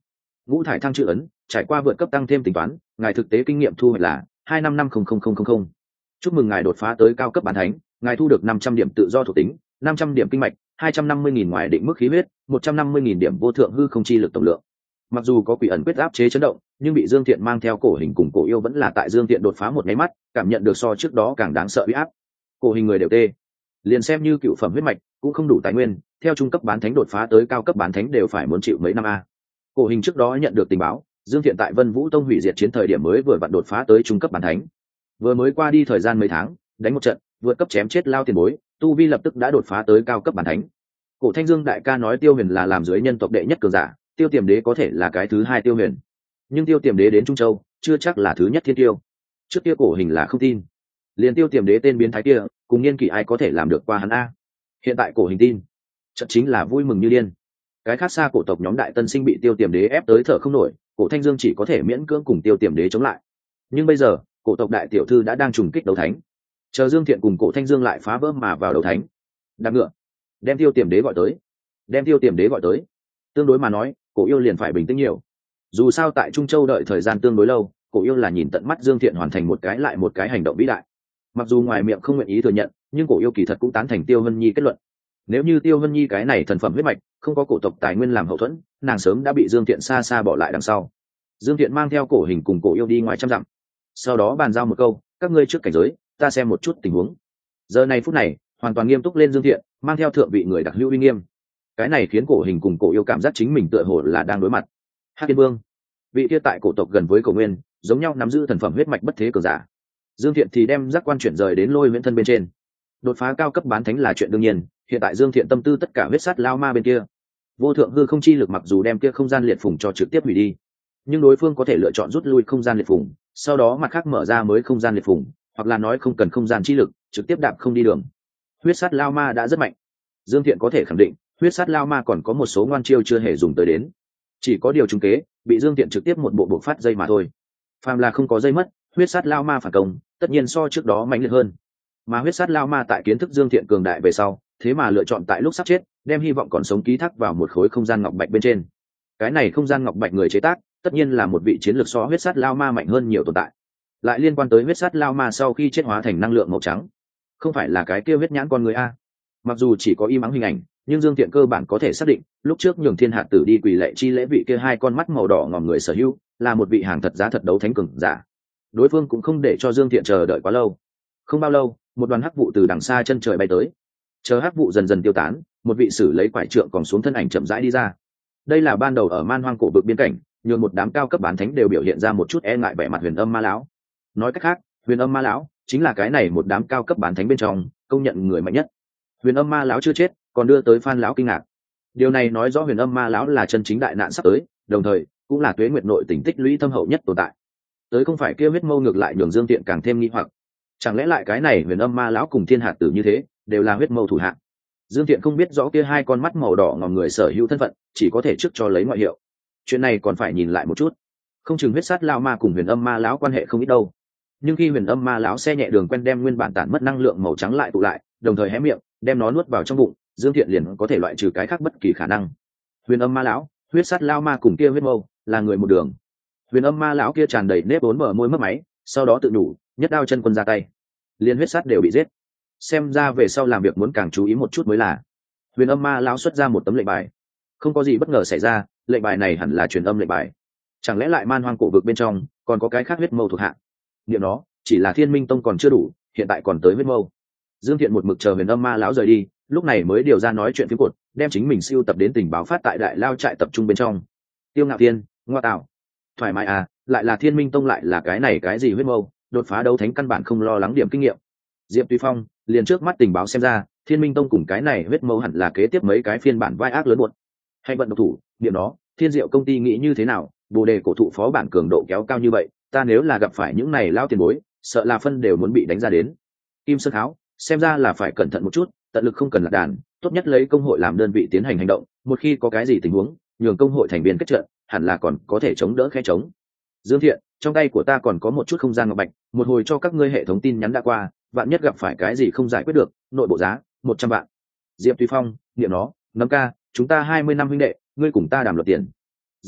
ngũ thải thăng chữ ấn trải qua vượt cấp tăng thêm tính toán, ngài thực tế kinh nghiệm thu hoạch là hai năm năm không không không không không. Chúc mừng ngài đột phá tới cao cấp bán thánh, ngài thu được năm trăm điểm tự do thuộc tính, năm trăm điểm kinh mạch, hai trăm năm mươi nghìn ngoài định mức khí huyết, một trăm năm mươi nghìn điểm vô thượng hư không chi lực tổng lượng. Mặc dù có quỷ ẩn quyết áp chế chấn động, nhưng bị Dương Thiện mang theo cổ hình cùng cổ yêu vẫn là tại Dương Thiện đột phá một cái mắt, cảm nhận được so trước đó càng đáng sợ uy áp. Cổ hình người đều tê, liền xem như cựu phẩm huyết mạch cũng không đủ tài nguyên, theo trung cấp bán thánh đột phá tới cao cấp bán thánh đều phải muốn chịu mấy năm a. Cổ hình trước đó nhận được tình báo, Dương Thiện tại Vân Vũ Tông hủy diệt chiến thời điểm mới vừa vặn đột phá tới trung cấp bán thánh, vừa mới qua đi thời gian mấy tháng, đánh một trận, vượt cấp chém chết lao tiền bối, tu vi lập tức đã đột phá tới cao cấp bán thánh. Cổ Thanh Dương đại ca nói Tiêu Huyền là làm dưới nhân tộc đệ nhất cường giả, Tiêu Tiềm Đế có thể là cái thứ hai Tiêu Huyền, nhưng Tiêu Tiềm Đế đến Trung Châu chưa chắc là thứ nhất thiên tiêu. Trước kia cổ hình là không tin, liền Tiêu Tiềm Đế tên biến thái kia cùng niên kỷ ai có thể làm được qua hắn a. Hiện tại cổ hình tin, trận chính là vui mừng như điên. Cái khác xa cổ tộc nhóm đại tân sinh bị Tiêu Tiềm Đế ép tới thở không nổi, Cổ Thanh Dương chỉ có thể miễn cưỡng cùng Tiêu Tiềm Đế chống lại. Nhưng bây giờ cổ tộc đại tiểu thư đã đang trùng kích đấu thánh, chờ Dương Thiện cùng Cổ Thanh Dương lại phá vỡ mà vào đấu thánh. Đạp ngựa, đem Tiêu Tiềm Đế gọi tới, đem Tiêu Tiềm Đế gọi tới. Tương đối mà nói, cổ yêu liền phải bình tĩnh nhiều. Dù sao tại Trung Châu đợi thời gian tương đối lâu, cổ yêu là nhìn tận mắt Dương Thiện hoàn thành một cái lại một cái hành động vĩ đại. Mặc dù ngoài miệng không nguyện ý thừa nhận, nhưng cổ yêu kỳ thật cũng tán thành Tiêu Vân Nhi kết luận. Nếu như Tiêu Vân Nhi cái này thần phẩm huyết mạch không có cổ tộc tài nguyên làm hậu thuẫn, nàng sớm đã bị Dương Thiện xa xa bỏ lại đằng sau. Dương Thiện mang theo cổ hình cùng cổ yêu đi ngoài trăm dặm, sau đó bàn giao một câu, các ngươi trước cảnh giới, ta xem một chút tình huống. Giờ này phút này hoàn toàn nghiêm túc lên Dương Thiện, mang theo thượng vị người đặc hữu uy nghiêm. Cái này khiến cổ hình cùng cổ yêu cảm giác chính mình tựa hồ là đang đối mặt Hắc Yên Vương, vị kia tại cổ tộc gần với cổ nguyên, giống nhau nắm giữ thần phẩm huyết mạch bất thế cường giả. Dương Thiện thì đem giác quan chuyển rời đến Lôi Viễn thân bên trên. Đột phá cao cấp bán thánh là chuyện đương nhiên, hiện tại Dương Thiện tâm tư tất cả huyết sát lao ma bên kia. Vô thượng hư không chi lực mặc dù đem kia không gian liệt phùng cho trực tiếp hủy đi, nhưng đối phương có thể lựa chọn rút lui không gian liệt phùng, sau đó mặt khác mở ra mới không gian liệt phùng, hoặc là nói không cần không gian chi lực, trực tiếp đạp không đi đường. Huyết sát lao ma đã rất mạnh, Dương Thiện có thể khẳng định huyết sát lao ma còn có một số ngoan chiêu chưa hề dùng tới đến, chỉ có điều trùng kế bị Dương Thiện trực tiếp một bộ buộc phát dây mà thôi. Phàm là không có dây mất, huyết sát lao ma phản công tất nhiên so trước đó mạnh liệt hơn. Mà huyết sát lao ma tại kiến thức Dương Thiện cường đại về sau, thế mà lựa chọn tại lúc sắp chết đem hy vọng còn sống ký thác vào một khối không gian ngọc bạch bên trên. Cái này không gian ngọc bạch người chế tác tất nhiên là một vị chiến lược so huyết sát lao ma mạnh hơn nhiều tồn tại. Lại liên quan tới huyết sát lao ma sau khi chết hóa thành năng lượng màu trắng, không phải là cái kia huyết nhãn con người a. Mặc dù chỉ có im ắng hình ảnh, nhưng Dương Thiện cơ bản có thể xác định lúc trước nhường Thiên Hạt Tử đi quỳ lệ chi lễ vị kia hai con mắt màu đỏ ngòm người sở hữu là một vị hàng thật giá thật đấu thánh cường giả. Đối phương cũng không để cho Dương Thiện chờ đợi quá lâu. Không bao lâu, một đoàn hắc vụ từ đằng xa chân trời bay tới. Chờ hắc vụ dần dần tiêu tán, một vị sử lấy quải trượng còn xuống thân ảnh chậm rãi đi ra. Đây là ban đầu ở man hoang cổ vực biên cảnh, nhường một đám cao cấp bán thánh đều biểu hiện ra một chút e ngại vẻ mặt Huyền Âm Ma lão. Nói cách khác, Huyền Âm Ma lão chính là cái này một đám cao cấp bán thánh bên trong công nhận người mạnh nhất. Huyền Âm Ma lão chưa chết, còn đưa tới Phan lão kinh ngạc. Điều này nói rõ Huyền Âm Ma lão là chân chính đại nạn sắp tới, đồng thời cũng là Tuế Nguyệt nội tình tích lũy thâm hậu nhất tồn tại. Tới không phải kia huyết mâu ngược lại nhường Dương Tiện càng thêm nghi hoặc. Chẳng lẽ lại cái này Huyền Âm Ma lão cùng Thiên Hạt Tử như thế, đều là huyết mâu thủ hạng? Dương Tiện không biết rõ kia hai con mắt màu đỏ ngòm người sở hữu thân phận, chỉ có thể trước cho lấy ngoại hiệu. Chuyện này còn phải nhìn lại một chút. Không chừng huyết sát lao ma cùng Huyền Âm Ma lão quan hệ không ít đâu. Nhưng khi Huyền Âm Ma lão xe nhẹ đường quen đem nguyên bản tản mất năng lượng màu trắng lại tụ lại, đồng thời hé miệng, đem nó nuốt vào trong bụng, Dương Thiện liền có thể loại trừ cái khác bất kỳ khả năng. Huyền Âm Ma lão, huyết sát lao ma cùng kia huyết mâu, là người một đường. Huyền Âm Ma lão kia tràn đầy nếp vốn bờ môi mất máy, sau đó tự đủ, nhất đao chân quân ra tay, liền huyết sát đều bị giết. Xem ra về sau làm việc muốn càng chú ý một chút mới là. Huyền Âm Ma lão xuất ra một tấm lệnh bài. Không có gì bất ngờ xảy ra, lệnh bài này hẳn là truyền âm lệnh bài. Chẳng lẽ lại man hoang cổ vực bên trong còn có cái khác huyết mâu thuộc hạ? Niệm nó, chỉ là Thiên Minh Tông còn chưa đủ, hiện tại còn tới huyết mâu. Dương Thiện một mực chờ Huyền Âm Ma lão rời đi, lúc này mới điều ra nói chuyện phía cột, đem chính mình siêu tập đến tình báo phát tại đại lao trại tập trung bên trong. Tiêu Ngạo Thiên, ngoa tạo, thoải mái à, lại là Thiên Minh Tông lại là cái này cái gì huyết mâu, đột phá đấu thánh căn bản không lo lắng điểm kinh nghiệm. Diệp Tùy Phong, liền trước mắt tình báo xem ra, Thiên Minh Tông cùng cái này huyết mâu hẳn là kế tiếp mấy cái phiên bản vai ác lớn muộn. Hay vận độc thủ, điểm đó, Thiên Diệu công ty nghĩ như thế nào, Bồ Đề cổ thụ phó bản cường độ kéo cao như vậy, ta nếu là gặp phải những này lao tiền bối, sợ là phân đều muốn bị đánh ra đến. Kim Sơn Tháo, xem ra là phải cẩn thận một chút, tận lực không cần lạc đàn, tốt nhất lấy công hội làm đơn vị tiến hành hành động, một khi có cái gì tình huống, nhường công hội thành viên kết trận, hẳn là còn có thể chống đỡ khe chống. Dương Thiện, trong tay của ta còn có một chút không gian ngọc bạch, một hồi cho các ngươi hệ thống tin nhắn đã qua, vạn nhất gặp phải cái gì không giải quyết được, nội bộ giá một trăm vạn. Diệp Tùy Phong, niệm nó, Nấm ca, chúng ta hai mươi năm huynh đệ, ngươi cùng ta đàm luật tiền. Dương Thiện,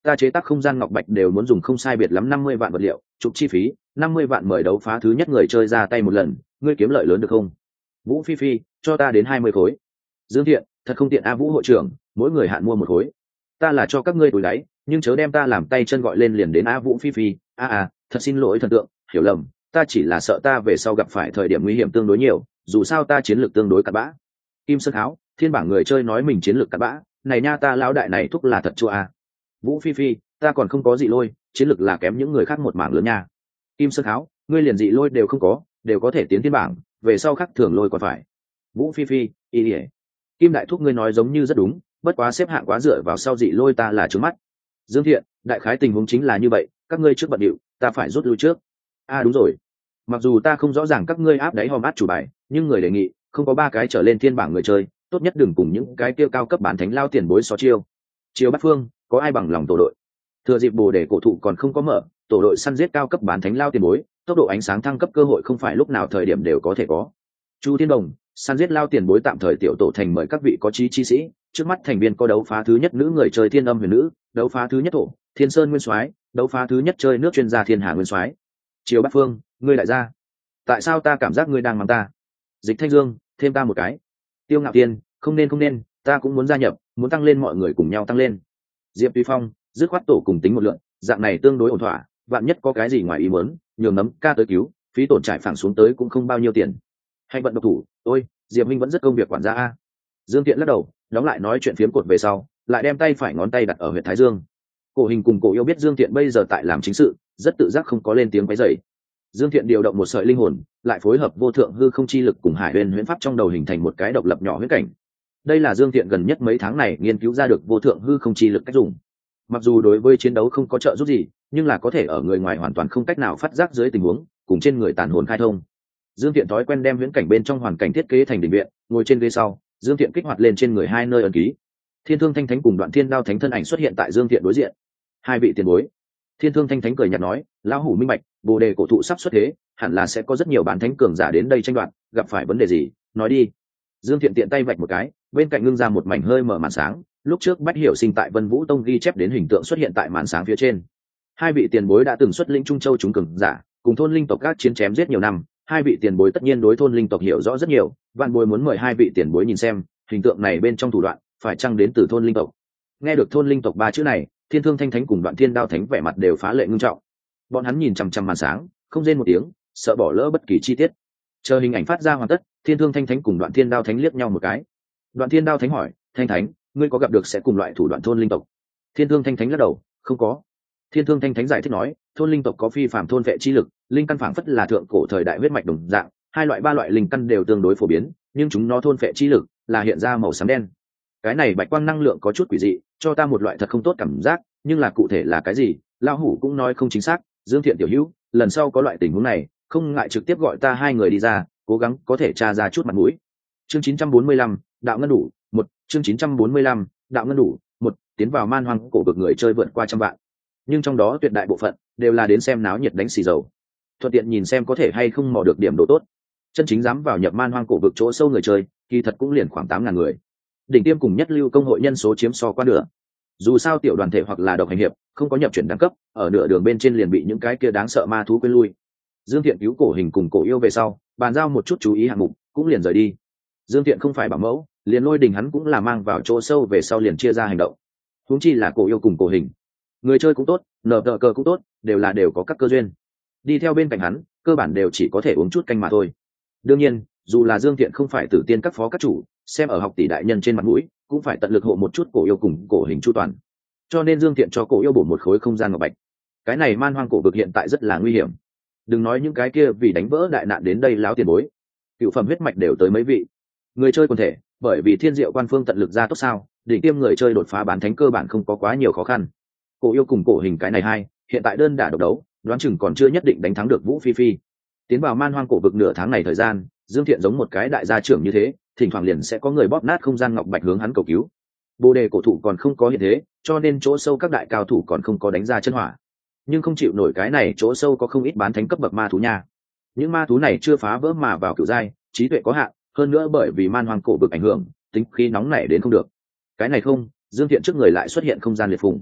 ta chế tác không gian ngọc bạch đều muốn dùng không sai biệt lắm năm mươi vạn vật liệu chụp chi phí năm mươi vạn mời đấu phá thứ nhất người chơi ra tay một lần, ngươi kiếm lợi lớn được không? Vũ Phi Phi, cho ta đến hai mươi khối. Dương Thiện, thật không tiện a Vũ hội trưởng, mỗi người hạn mua một khối. Ta là cho các ngươi túi đáy, nhưng chớ đem ta làm tay chân gọi lên liền đến a Vũ Phi Phi, a a, thật xin lỗi thần tượng, hiểu lầm, ta chỉ là sợ ta về sau gặp phải thời điểm nguy hiểm tương đối nhiều, dù sao ta chiến lược tương đối cặn bã. Kim Sơn Háo, thiên bảng người chơi nói mình chiến lược cặn bã, này nha ta lão đại này thúc là thật chua a. Vũ Phi Phi, ta còn không có gì lôi, chiến lược là kém những người khác một mảng lớn nha. Kim Sơn Háo, ngươi liền dị lôi đều không có, đều có thể tiến thiên bảng, về sau khác thường lôi còn phải. Vũ Phi Phi, y ỉa. Kim đại thúc ngươi nói giống như rất đúng, bất quá xếp hạng quá dựa vào sau dị lôi ta là trướng mắt. Dương Thiện, đại khái tình huống chính là như vậy, các ngươi trước bận điệu, ta phải rút lui trước. A à, đúng rồi, mặc dù ta không rõ ràng các ngươi áp đáy hòm át chủ bài, nhưng người đề nghị không có ba cái trở lên thiên bảng người chơi, tốt nhất đừng cùng những cái tiêu cao cấp bán thánh lao tiền bối xó chiêu. Chiêu Bát Phương, có ai bằng lòng tổ đội? Thừa dịp bồ để cổ thụ còn không có mở, tổ đội săn giết cao cấp bán thánh lao tiền bối, tốc độ ánh sáng thăng cấp cơ hội không phải lúc nào thời điểm đều có thể có. Chu Thiên Đồng, săn giết lao tiền bối tạm thời tiểu tổ thành mời các vị có chí chi sĩ, trước mắt thành viên có đấu phá thứ nhất nữ người chơi Thiên Âm Huyền Nữ, đấu phá thứ nhất thổ Thiên Sơn Nguyên Soái, đấu phá thứ nhất chơi nước chuyên gia Thiên Hà Nguyên Soái. Triều Bát Phương, ngươi lại ra, tại sao ta cảm giác ngươi đang mắng ta? Dịch Thanh Dương, thêm ta một cái. Tiêu Ngạo Tiên, không nên không nên, ta cũng muốn gia nhập, muốn tăng lên mọi người cùng nhau tăng lên. Diệp Tuy Phong, dứt khoát tổ cùng tính một lượng, dạng này tương đối ổn thỏa, vạn nhất có cái gì ngoài ý muốn, nhường nấm ca tới cứu, phí tổn trải phẳng xuống tới cũng không bao nhiêu tiền. Hay vận độc thủ, ôi, Diệp Minh vẫn rất công việc quản gia a. Dương Tiện lắc đầu, đóng lại nói chuyện phiếm cột về sau, lại đem tay phải ngón tay đặt ở huyệt thái dương. Cổ Hình cùng Cổ Yêu biết Dương Tiện bây giờ tại làm chính sự, rất tự giác không có lên tiếng quấy rầy. Dương Tiện điều động một sợi linh hồn, lại phối hợp vô thượng hư không chi lực cùng Hải Huyền huyễn pháp trong đầu hình thành một cái độc lập nhỏ huyễn cảnh. Đây là Dương Tiện gần nhất mấy tháng này nghiên cứu ra được vô thượng hư không chi lực cách dùng. Mặc dù đối với chiến đấu không có trợ giúp gì, nhưng là có thể ở người ngoài hoàn toàn không cách nào phát giác dưới tình huống, cùng trên người tàn hồn khai thông. Dương Tiện thói quen đem huyễn cảnh bên trong hoàn cảnh thiết kế thành đình viện, ngồi trên ghế sau, Dương Tiện kích hoạt lên trên người hai nơi ấn ký. Thiên Thương Thanh Thánh cùng Đoạn Thiên Đao Thánh thân ảnh xuất hiện tại Dương Tiện đối diện. Hai vị tiền bối. Thiên Thương Thanh Thánh cười nhạt nói, lão hủ minh bạch, Bồ đề cổ thụ sắp xuất thế, hẳn là sẽ có rất nhiều bán thánh cường giả đến đây tranh đoạt, gặp phải vấn đề gì, nói đi. Dương Tiện tiện tay vạch một cái, bên cạnh ngưng ra một mảnh hơi mở màn sáng, lúc trước Bách Hiểu Sinh tại Vân Vũ Tông ghi chép đến hình tượng xuất hiện tại màn sáng phía trên. Hai vị tiền bối đã từng xuất lĩnh Trung Châu chúng cường giả, cùng thôn linh tộc các chiến chém giết nhiều năm, hai vị tiền bối tất nhiên đối thôn linh tộc hiểu rõ rất nhiều, vạn bối muốn mời hai vị tiền bối nhìn xem, hình tượng này bên trong thủ đoạn, phải chăng đến từ thôn linh tộc. Nghe được thôn linh tộc ba chữ này, Thiên Thương Thanh Thánh cùng Đoạn Thiên Đao Thánh vẻ mặt đều phá lệ ngưng trọng. Bọn hắn nhìn chằm chằm màn sáng, không rên một tiếng, sợ bỏ lỡ bất kỳ chi tiết. Chờ hình ảnh phát ra hoàn tất, Thiên Thương Thanh Thánh cùng Đoạn Thiên Đao Thánh liếc nhau một cái. Đoạn Thiên Đao Thánh hỏi, Thanh Thánh, ngươi có gặp được sẽ cùng loại thủ đoạn thôn linh tộc? Thiên Thương Thanh Thánh lắc đầu, không có. Thiên Thương Thanh Thánh giải thích nói, thôn linh tộc có phi phàm thôn vệ chi lực, linh căn phảng phất là thượng cổ thời đại huyết mạch đồng dạng, hai loại ba loại linh căn đều tương đối phổ biến, nhưng chúng nó thôn vệ chi lực là hiện ra màu xám đen. Cái này bạch quang năng lượng có chút quỷ dị, cho ta một loại thật không tốt cảm giác, nhưng là cụ thể là cái gì, lão hủ cũng nói không chính xác. Dương Thiện tiểu hữu, lần sau có loại tình huống này, không ngại trực tiếp gọi ta hai người đi ra, cố gắng có thể tra ra chút mặt mũi. Chương chín trăm bốn mươi lăm, đạo ngân đủ, một, chương chín trăm bốn mươi lăm, đạo ngân đủ, một, tiến vào man hoang cổ vực người chơi vượt qua trăm vạn. Nhưng trong đó tuyệt đại bộ phận đều là đến xem náo nhiệt đánh xì dầu, thuận tiện nhìn xem có thể hay không mò được điểm độ tốt. Chân chính dám vào nhập man hoang cổ vực chỗ sâu người chơi, kỳ thật cũng liền khoảng tám ngàn người. Đỉnh tiêm cùng nhất lưu công hội nhân số chiếm so qua nửa. Dù sao tiểu đoàn thể hoặc là độc hành hiệp, không có nhập chuyển đẳng cấp, ở nửa đường bên trên liền bị những cái kia đáng sợ ma thú quên lui. Dương Thiện cứu Cổ Hình cùng Cổ Yêu về sau, bàn giao một chút chú ý hạng mục, cũng liền rời đi. Dương Thiện không phải bảo mẫu, liền Lôi Đình hắn cũng là mang vào chỗ sâu về sau liền chia ra hành động. Huống chi là Cổ Yêu cùng Cổ Hình, người chơi cũng tốt, nở tờ cờ cũng tốt, đều là đều có các cơ duyên. Đi theo bên cạnh hắn, cơ bản đều chỉ có thể uống chút canh mà thôi. Đương nhiên, dù là Dương Thiện không phải tử tiên các phó các chủ, xem ở học tỷ đại nhân trên mặt mũi, cũng phải tận lực hộ một chút Cổ Yêu cùng Cổ Hình chu toàn. Cho nên Dương Thiện cho Cổ Yêu bổ một khối không gian ngọc bạch. Cái này man hoang cổ vực hiện tại rất là nguy hiểm. Đừng nói những cái kia vì đánh vỡ đại nạn đến đây láo tiền bối, cựu phẩm huyết mạch đều tới mấy vị. Người chơi quần thể, bởi vì Thiên Diệu Quan Phương tận lực ra tốt sao, đỉnh tiêm người chơi đột phá bán thánh cơ bản không có quá nhiều khó khăn. Cổ Yêu cùng Cổ Hình cái này hai, hiện tại đơn đả độc đấu, đoán chừng còn chưa nhất định đánh thắng được Vũ Phi Phi. Tiến vào man hoang cổ vực nửa tháng này thời gian, Dương Thiện giống một cái đại gia trưởng như thế, thỉnh thoảng liền sẽ có người bóp nát không gian ngọc bạch hướng hắn cầu cứu. Bồ đề cổ thụ còn không có hiện thế, cho nên chỗ sâu các đại cao thủ còn không có đánh ra chân hỏa. Nhưng không chịu nổi cái này, chỗ sâu có không ít bán thánh cấp bậc ma thú nha. Những ma thú này chưa phá vỡ mà vào cựu giai, trí tuệ có hạn, hơn nữa bởi vì man hoang cổ vực ảnh hưởng, tính khí nóng nảy đến không được. Cái này không, Dương Thiện trước người lại xuất hiện không gian liệt phùng.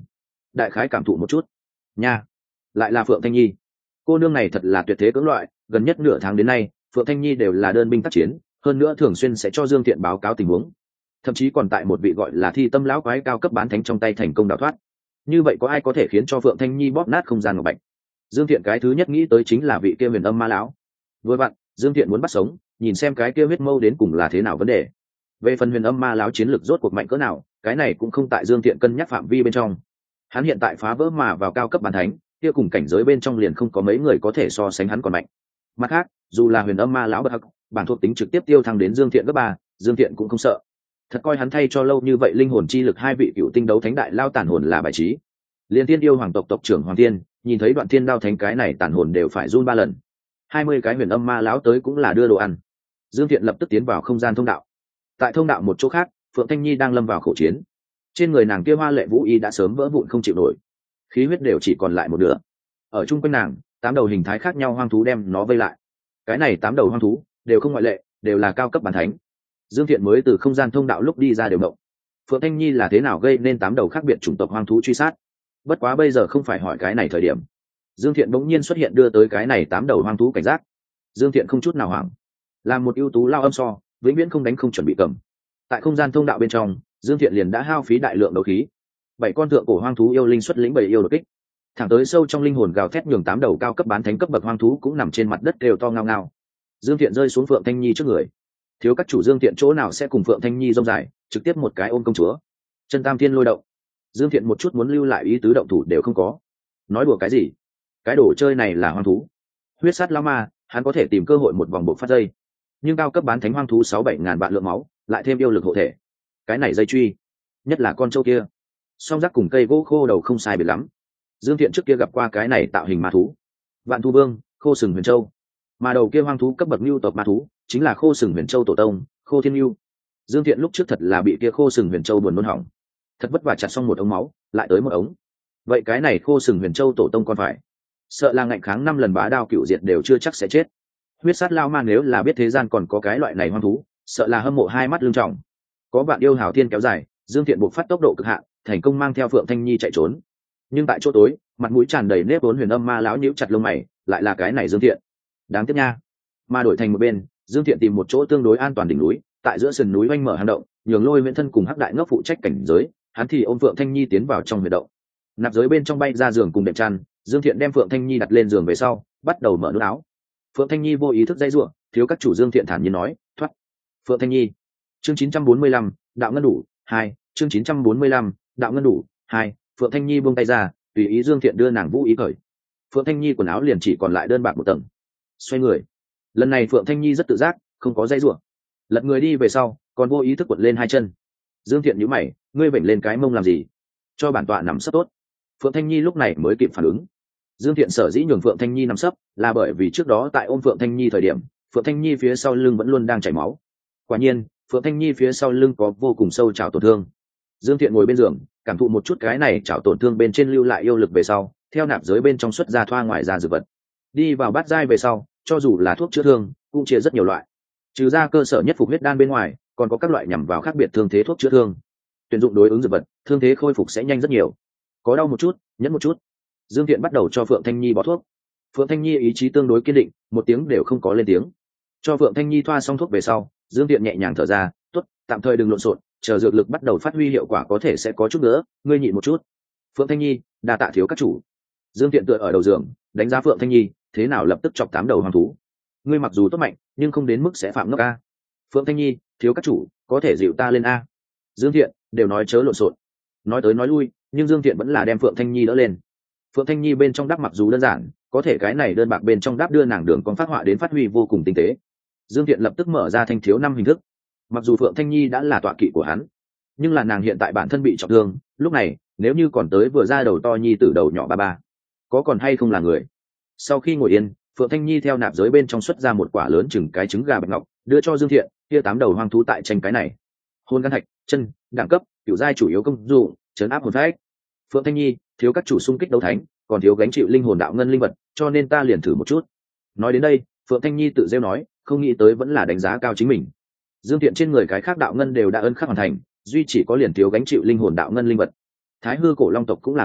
đại khái cảm thụ một chút. Nha, lại là Phượng Thanh Nhi. Cô nương này thật là tuyệt thế cưỡng loại, gần nhất nửa tháng đến nay Phượng Thanh Nhi đều là đơn binh tác chiến, hơn nữa thường xuyên sẽ cho Dương Thiện báo cáo tình huống, thậm chí còn tại một vị gọi là Thi Tâm lão quái cao cấp bán thánh trong tay thành công đào thoát. Như vậy có ai có thể khiến cho Phượng Thanh Nhi bóp nát không gian ngọc bạch? Dương Thiện cái thứ nhất nghĩ tới chính là vị kia Huyền Âm Ma lão. Vừa vặn Dương Thiện muốn bắt sống, nhìn xem cái kia huyết mâu đến cùng là thế nào vấn đề. Về phần Huyền Âm Ma lão chiến lược rốt cuộc mạnh cỡ nào, cái này cũng không tại Dương Thiện cân nhắc phạm vi bên trong. Hắn hiện tại phá vỡ mà vào cao cấp bán thánh, kia cùng cảnh giới bên trong liền không có mấy người có thể so sánh hắn còn mạnh. Mặt khác, dù là Huyền Âm Ma lão bậc hắc, bản thuộc tính trực tiếp tiêu thăng đến Dương Thiện cấp ba, Dương Thiện cũng không sợ. Thật coi hắn thay cho lâu như vậy linh hồn chi lực hai vị cựu tinh đấu thánh đại lao tản hồn là bài trí. Liên Tiên yêu hoàng tộc tộc trưởng Hoàng Thiên, nhìn thấy Đoạn Thiên đao thánh cái này tản hồn đều phải run ba lần. Hai mươi cái Huyền Âm Ma lão tới cũng là đưa đồ ăn. Dương Thiện lập tức tiến vào không gian thông đạo. Tại thông đạo một chỗ khác, Phượng Thanh Nhi đang lâm vào khổ chiến. Trên người nàng kia hoa lệ vũ y đã sớm vỡ vụn không chịu nổi, khí huyết đều chỉ còn lại một nửa. Ở chung quanh nàng, tám đầu hình thái khác nhau hoang thú đem nó vây lại. Cái này tám đầu hoang thú đều không ngoại lệ, đều là cao cấp bán thánh. Dương Thiện mới từ không gian thông đạo lúc đi ra đều động. Phượng Thanh Nhi là thế nào gây nên tám đầu khác biệt chủng tộc hoang thú truy sát? Bất quá bây giờ không phải hỏi cái này thời điểm. Dương Thiện bỗng nhiên xuất hiện đưa tới cái này tám đầu hoang thú cảnh giác. Dương Thiện không chút nào hoảng, là một ưu tú lao âm so, vĩnh viễn không đánh không chuẩn bị cầm. Tại không gian thông đạo bên trong, Dương Thiện liền đã hao phí đại lượng đấu khí. Bảy con thượng cổ hoang thú yêu linh xuất lĩnh bảy yêu đột kích, thẳng tới sâu trong linh hồn gào thét nhường tám đầu cao cấp bán thánh cấp bậc hoang thú cũng nằm trên mặt đất đều to ngao ngao. Dương Thiện rơi xuống Phượng Thanh Nhi trước người. Thiếu các chủ Dương Thiện chỗ nào sẽ cùng Phượng Thanh Nhi rông dài, trực tiếp một cái ôm công chúa. Chân Tam Thiên lôi động. Dương Thiện một chút muốn lưu lại ý tứ động thủ đều không có. Nói đùa cái gì? Cái đồ chơi này là hoang thú. Huyết sát lão ma, hắn có thể tìm cơ hội một vòng bộ phát dây. Nhưng cao cấp bán thánh hoang thú sáu bảy ngàn vạn lượng máu, lại thêm yêu lực hộ thể. Cái này dây truy, nhất là con trâu kia, song rắc cùng cây gỗ khô đầu không sai biệt lắm. Dương Thiện trước kia gặp qua cái này tạo hình ma thú, Vạn Thu Vương, Khô Sừng Huyền Châu, mà đầu kia hoang thú cấp bậc lưu tộc ma thú chính là Khô Sừng Huyền Châu tổ tông, Khô Thiên Lưu. Dương Thiện lúc trước thật là bị kia Khô Sừng Huyền Châu buồn nôn hỏng, thật vất vả chặt xong một ống máu, lại tới một ống. Vậy cái này Khô Sừng Huyền Châu tổ tông còn phải, sợ là ngạnh kháng năm lần bá đao cựu diệt đều chưa chắc sẽ chết. Huyết sát lao ma nếu là biết thế gian còn có cái loại này hoang thú, sợ là hâm mộ hai mắt lưng trọng. Có bạn yêu hào thiên kéo dài, Dương Thiện buộc phát tốc độ cực hạn, thành công mang theo Phượng Thanh Nhi chạy trốn. Nhưng tại chỗ tối, mặt mũi tràn đầy nếp vốn Huyền Âm Ma lão nhíu chặt lông mày, lại là cái này Dương Thiện. Đáng tiếc nha. Mà đổi thành một bên, Dương Thiện tìm một chỗ tương đối an toàn đỉnh núi, tại giữa sườn núi oanh mở hang động, nhường Lôi Viễn Thân cùng Hắc Đại Ngốc phụ trách cảnh giới, hắn thì ôm Phượng Thanh Nhi tiến vào trong huyệt động. Nạp giới bên trong bay ra giường cùng đệm chăn, Dương Thiện đem Phượng Thanh Nhi đặt lên giường về sau, bắt đầu mở nút áo. Phượng Thanh Nhi vô ý thức dây rủa, thiếu các chủ Dương Thiện thản nhiên nói, thoát. Phượng Thanh Nhi. Chương chín trăm bốn mươi lăm, đạo ngân đủ, hai, chương chín trăm bốn mươi lăm, đạo ngân đủ, hai. Phượng Thanh Nhi buông tay ra, tùy ý Dương Thiện đưa nàng vũ ý cởi. Phượng Thanh Nhi quần áo liền chỉ còn lại đơn bạc một tầng. Xoay người. Lần này Phượng Thanh Nhi rất tự giác, không có dây rủa. Lật người đi về sau, còn vô ý thức quật lên hai chân. Dương Thiện nhíu mày, ngươi vểnh lên cái mông làm gì? Cho bản tọa nằm sấp tốt. Phượng Thanh Nhi lúc này mới kịp phản ứng. Dương Thiện sở dĩ nhường Phượng Thanh Nhi nằm sấp, là bởi vì trước đó tại ôm Phượng Thanh Nhi thời điểm, Phượng Thanh Nhi phía sau lưng vẫn luôn đang chảy máu. Quả nhiên, Phượng Thanh Nhi phía sau lưng có vô cùng sâu trào tổn thương. Dương Thiện ngồi bên giường, cảm thụ một chút cái này trào tổn thương bên trên lưu lại yêu lực về sau, theo nạp giới bên trong xuất ra thoa ngoài ra dược vật. Đi vào bát giai về sau, cho dù là thuốc chữa thương, cũng chia rất nhiều loại. Trừ ra cơ sở nhất phục huyết đan bên ngoài, còn có các loại nhằm vào khác biệt thương thế thuốc chữa thương. Tuyển dụng đối ứng dược vật, thương thế khôi phục sẽ nhanh rất nhiều. Có đau một chút, nhẫn một chút. Dương Thiện bắt đầu cho Phượng Thanh Nhi bó thuốc. Phượng Thanh Nhi ý chí tương đối kiên định, một tiếng đều không có lên tiếng. Cho Phượng Thanh Nhi thoa xong thuốc về sau, Dương Thiện nhẹ nhàng thở ra, tốt, tạm thời đừng lộn xộn, chờ dược lực bắt đầu phát huy hiệu quả có thể sẽ có chút nữa, ngươi nhịn một chút. Phượng Thanh Nhi, đa tạ thiếu các chủ. Dương Thiện tựa ở đầu giường, đánh giá Phượng Thanh Nhi, thế nào lập tức chọc tám đầu hoàng thú. Ngươi mặc dù tốt mạnh, nhưng không đến mức sẽ phạm ngốc a. Phượng Thanh Nhi, thiếu các chủ, có thể dịu ta lên a. Dương Thiện, đều nói chớ lộn xộn. Nói tới nói lui, nhưng Dương Thiện vẫn là đem Phượng Thanh Nhi đỡ lên. Phượng Thanh Nhi bên trong đáp mặc dù đơn giản, có thể cái này đơn bạc bên trong đáp đưa nàng đường con phát họa đến phát huy vô cùng tinh tế. Dương Thiện lập tức mở ra thanh thiếu năm hình thức. Mặc dù Phượng Thanh Nhi đã là tọa kỵ của hắn, nhưng là nàng hiện tại bản thân bị trọng thương, lúc này nếu như còn tới vừa ra đầu to nhi từ đầu nhỏ ba ba, có còn hay không là người. Sau khi ngồi yên, Phượng Thanh Nhi theo nạp giới bên trong xuất ra một quả lớn chừng cái trứng gà bạch ngọc, đưa cho Dương Thiện. Kia tám đầu hoang thú tại tranh cái này, hôn gan thạch, chân, đẳng cấp, cửu giai chủ yếu công dụng, chấn áp hồn phách. Phượng Thanh Nhi, thiếu các chủ xung kích đấu thánh, còn thiếu gánh chịu linh hồn đạo ngân linh vật, cho nên ta liền thử một chút. Nói đến đây, Phượng Thanh Nhi tự rêu nói, không nghĩ tới vẫn là đánh giá cao chính mình. Dương Thiện trên người cái khác đạo ngân đều đã ân khắc hoàn thành, duy chỉ có liền thiếu gánh chịu linh hồn đạo ngân linh vật. Thái hư cổ long tộc cũng là có,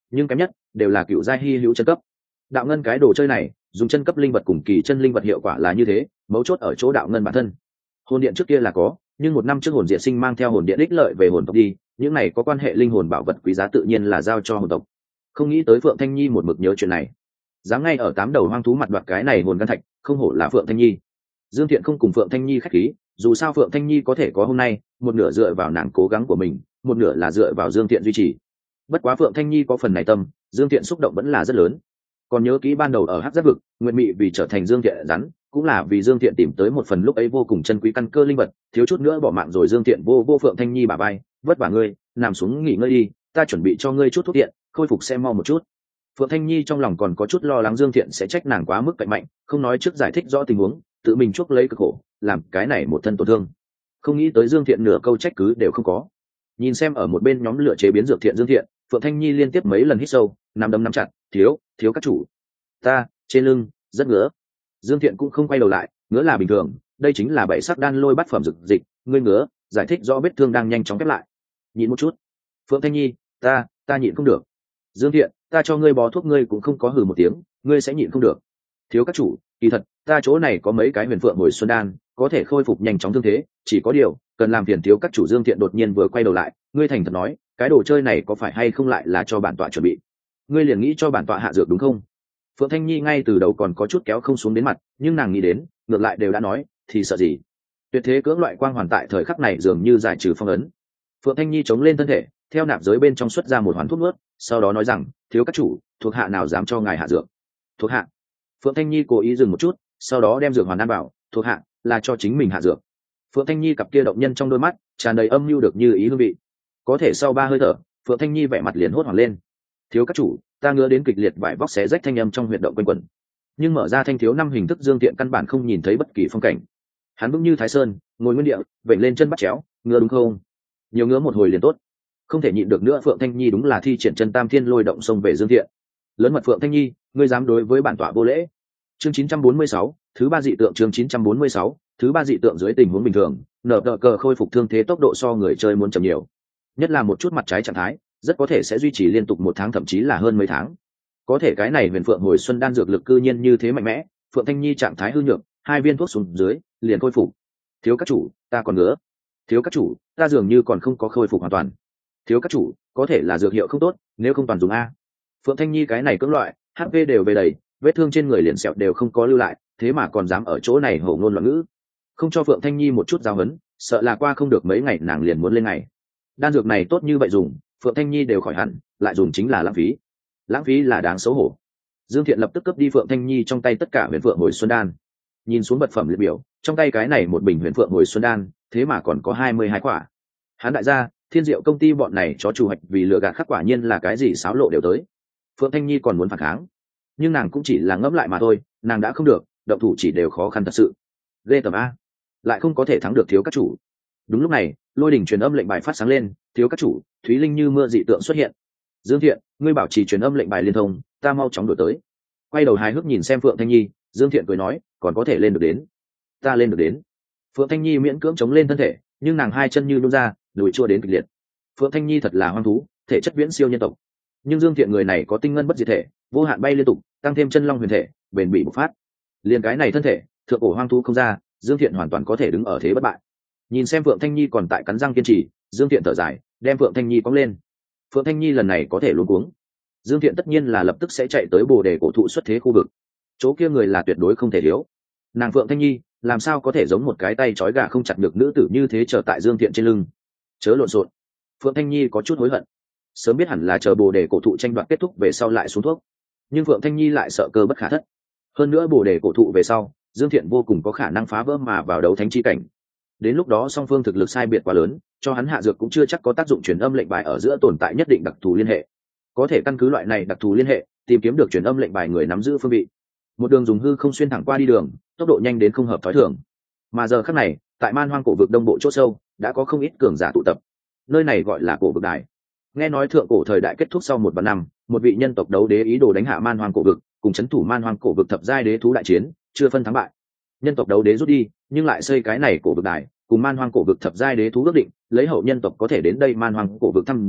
nhưng kém nhất đều là cựu giai hy hữu chân cấp. Đạo ngân cái đồ chơi này dùng chân cấp linh vật cùng kỳ chân linh vật hiệu quả là như thế, mấu chốt ở chỗ đạo ngân bản thân. Hồn điện trước kia là có, nhưng một năm trước hồn diệt sinh mang theo hồn điện ích lợi về hồn tộc đi, những này có quan hệ linh hồn bảo vật quý giá tự nhiên là giao cho hồn tộc. Không nghĩ tới Phượng Thanh Nhi một mực nhớ chuyện này, dám ngay ở tám đầu hoang thú mặt đoạt cái này hồn gan thạch, không hổ là Phượng Thanh Nhi. Dương Thiện không cùng Phượng Thanh Nhi khách khí, dù sao Phượng Thanh Nhi có thể có hôm nay, một nửa dựa vào nàng cố gắng của mình, một nửa là dựa vào Dương Thiện duy trì. Bất quá Phượng Thanh Nhi có phần này tâm, Dương Thiện xúc động vẫn là rất lớn. Còn nhớ kỹ ban đầu ở Hắc Giáp vực, Nguyệt Mị vì trở thành Dương Thiện rắn, cũng là vì Dương Thiện tìm tới một phần lúc ấy vô cùng chân quý căn cơ linh vật, thiếu chút nữa bỏ mạng rồi. Dương Thiện vô vô Phượng Thanh Nhi bả vai, vất vả ngươi, nằm xuống nghỉ ngơi đi, ta chuẩn bị cho ngươi chút thuốc tiện, khôi phục xem mau một chút. Phượng Thanh Nhi trong lòng còn có chút lo lắng Dương Thiện sẽ trách nàng quá mức cạnh mạnh, không nói trước giải thích rõ tình huống, tự mình chuốc lấy cực khổ, làm cái này một thân tổn thương. Không nghĩ tới Dương Thiện nửa câu trách cứ đều không có. Nhìn xem ở một bên nhóm lửa chế biến dược thiện Dương Thiện, Phượng Thanh Nhi liên tiếp mấy lần hít sâu, nắm đấm nắm chặt, thiếu, thiếu các chủ, ta trên lưng rất ngứa. Dương Thiện cũng không quay đầu lại, ngứa là bình thường, đây chính là bảy sắc đan lôi bát phẩm dược dịch, ngươi ngứa, giải thích rõ vết thương đang nhanh chóng khép lại. Nhịn một chút. Phượng Thanh Nhi, ta, ta nhịn không được. Dương Thiện, ta cho ngươi bó thuốc ngươi cũng không có hừ một tiếng, ngươi sẽ nhịn không được. Thiếu các chủ, kỳ thật, ta chỗ này có mấy cái huyền phượng hồi xuân đan, có thể khôi phục nhanh chóng thương thế, chỉ có điều, cần làm phiền thiếu các chủ. Dương Thiện đột nhiên vừa quay đầu lại, ngươi thành thật nói, cái đồ chơi này có phải hay không lại là cho bản tọa chuẩn bị? Ngươi liền nghĩ cho bản tọa hạ dược đúng không? Phượng Thanh Nhi ngay từ đầu còn có chút kéo không xuống đến mặt, nhưng nàng nghĩ đến, ngược lại đều đã nói, thì sợ gì? Tuyệt thế cưỡng loại quang hoàn tại thời khắc này dường như giải trừ phong ấn. Phượng Thanh Nhi chống lên thân thể, theo nạp giới bên trong xuất ra một hoàn thuốc nuốt, sau đó nói rằng, thiếu các chủ, thuộc hạ nào dám cho ngài hạ dược? Thuộc hạ. Phượng Thanh Nhi cố ý dừng một chút, sau đó đem dược hoàn ăn bảo, thuộc hạ là cho chính mình hạ dược. Phượng Thanh Nhi cặp kia động nhân trong đôi mắt tràn đầy âm mưu được như ý hương vị. Có thể sau ba hơi thở, Phượng Thanh Nhi vẻ mặt liền hốt hoảng lên. Thiếu các chủ, ta ngứa đến kịch liệt vải vóc xé rách thanh âm trong huyệt động quanh quẩn. Nhưng mở ra thanh thiếu năm hình thức Dương Thiện căn bản không nhìn thấy bất kỳ phong cảnh. Hắn vững như Thái Sơn, ngồi nguyên địa, vểnh lên chân bắt chéo, ngứa đúng không? Nhiều ngứa một hồi liền tốt. Không thể nhịn được nữa, Phượng Thanh Nhi đúng là thi triển chân Tam Thiên lôi động xông về Dương Thiện. Lớn mật Phượng Thanh Nhi, ngươi dám đối với bản tọa vô lễ. Chương chín trăm bốn mươi sáu, thứ ba dị tượng. Chương chín trăm bốn mươi sáu, thứ ba dị tượng. Dưới tình huống bình thường, nở tờ cờ khôi phục thương thế tốc độ so người chơi muốn chậm nhiều, nhất là một chút mặt trái trạng thái, rất có thể sẽ duy trì liên tục một tháng thậm chí là hơn mấy tháng. Có thể cái này huyền phượng hồi xuân đan dược lực cư nhiên như thế mạnh mẽ, Phượng Thanh Nhi trạng thái hư nhược, hai viên thuốc xuống dưới liền khôi phục. Thiếu các chủ, ta còn ngứa. Thiếu các chủ, ta dường như còn không có khôi phục hoàn toàn. Thiếu các chủ, có thể là dược hiệu không tốt, nếu không toàn dùng a. Phượng Thanh Nhi cái này cưỡng loại, hát pê đều về đầy, vết thương trên người liền sẹo đều không có lưu lại, thế mà còn dám ở chỗ này hổ ngôn loạn ngữ, không cho Phượng Thanh Nhi một chút giáo huấn, sợ là qua không được mấy ngày nàng liền muốn lên ngày. Đan dược này tốt như vậy dùng, Phượng Thanh Nhi đều khỏi hẳn, lại dùng chính là lãng phí. Lãng phí là đáng xấu hổ. Dương Thiện lập tức cướp đi Phượng Thanh Nhi trong tay tất cả huyền phượng hồi xuân đan. Nhìn xuống vật phẩm liệt biểu, trong tay cái này một bình huyền phượng hồi xuân đan, thế mà còn có hai mươi hai quả. Hắn đại gia, Thiên Diệu công ty bọn này chó chủ hạch vì lừa gạt khắc quả nhiên là cái gì xáo lộ đều tới. Phượng Thanh Nhi còn muốn phản kháng, nhưng nàng cũng chỉ là ngẫm lại mà thôi, nàng đã không được, động thủ chỉ đều khó khăn thật sự. Ghê tởm a, lại không có thể thắng được thiếu các chủ. Đúng lúc này, lôi đỉnh truyền âm lệnh bài phát sáng lên, thiếu các chủ, Thúy Linh như mưa dị tượng xuất hiện. Dương Thiện, ngươi bảo trì truyền âm lệnh bài liên thông, ta mau chóng đổi tới. Quay đầu hài hước nhìn xem Phượng Thanh Nhi, Dương Thiện cười nói, còn có thể lên được đến. Ta lên được đến. Phượng Thanh Nhi miễn cưỡng chống lên thân thể, nhưng nàng hai chân như nôn ra, lùi chua đến kịch liệt. Phượng Thanh Nhi thật là hoang thú, thể chất viễn siêu nhân tộc. Nhưng Dương Thiện người này có tinh ngân bất diệt thể, vô hạn bay liên tục, tăng thêm chân long huyền thể, bền bỉ bộc phát. Liền cái này thân thể, thượng cổ hoang thú không ra, Dương Thiện hoàn toàn có thể đứng ở thế bất bại. Nhìn xem Phượng Thanh Nhi còn tại cắn răng kiên trì, Dương Thiện thở dài, đem Phượng Thanh Nhi cõng lên. Phượng Thanh Nhi lần này có thể luống cuống. Dương Thiện tất nhiên là lập tức sẽ chạy tới Bồ Đề cổ thụ xuất thế khu vực. Chỗ kia người là tuyệt đối không thể thiếu. Nàng Phượng Thanh Nhi làm sao có thể giống một cái tay trói gà không chặt được nữ tử như thế chờ tại Dương Thiện trên lưng. Chớ lộn xộn. Phượng Thanh Nhi có chút hối hận. Sớm biết hẳn là chờ Bồ Đề cổ thụ tranh đoạt kết thúc về sau lại xuống thuốc. Nhưng Phượng Thanh Nhi lại sợ cơ bất khả thất. Hơn nữa Bồ Đề cổ thụ về sau, Dương Thiện vô cùng có khả năng phá vỡ mà vào đấu thánh chi cảnh. Đến lúc đó song phương thực lực sai biệt quá lớn, cho hắn hạ dược cũng chưa chắc có tác dụng. Truyền âm lệnh bài ở giữa tồn tại nhất định đặc thù liên hệ, có thể căn cứ loại này đặc thù liên hệ tìm kiếm được truyền âm lệnh bài người nắm giữ phương vị. Một đường dùng hư không xuyên thẳng qua đi đường, tốc độ nhanh đến không hợp thói thường. Mà giờ khắc này, tại Man Hoang cổ vực đông bộ chỗ sâu, đã có không ít cường giả tụ tập. Nơi này gọi là cổ vực đài. Nghe nói thượng cổ thời đại kết thúc sau một vạn năm, một vị nhân tộc đấu đế ý đồ đánh hạ Man Hoang cổ vực, cùng chấn thủ Man Hoang cổ vực thập giai đế thú đại chiến, chưa phân thắng bại. Nhân tộc đấu đế rút đi, nhưng lại xây cái này cổ vực đài, cùng Man Hoang cổ vực thập giai đế thú ước định, lấy hậu nhân tộc có thể đến đây Man Hoang cổ vực thăm dò,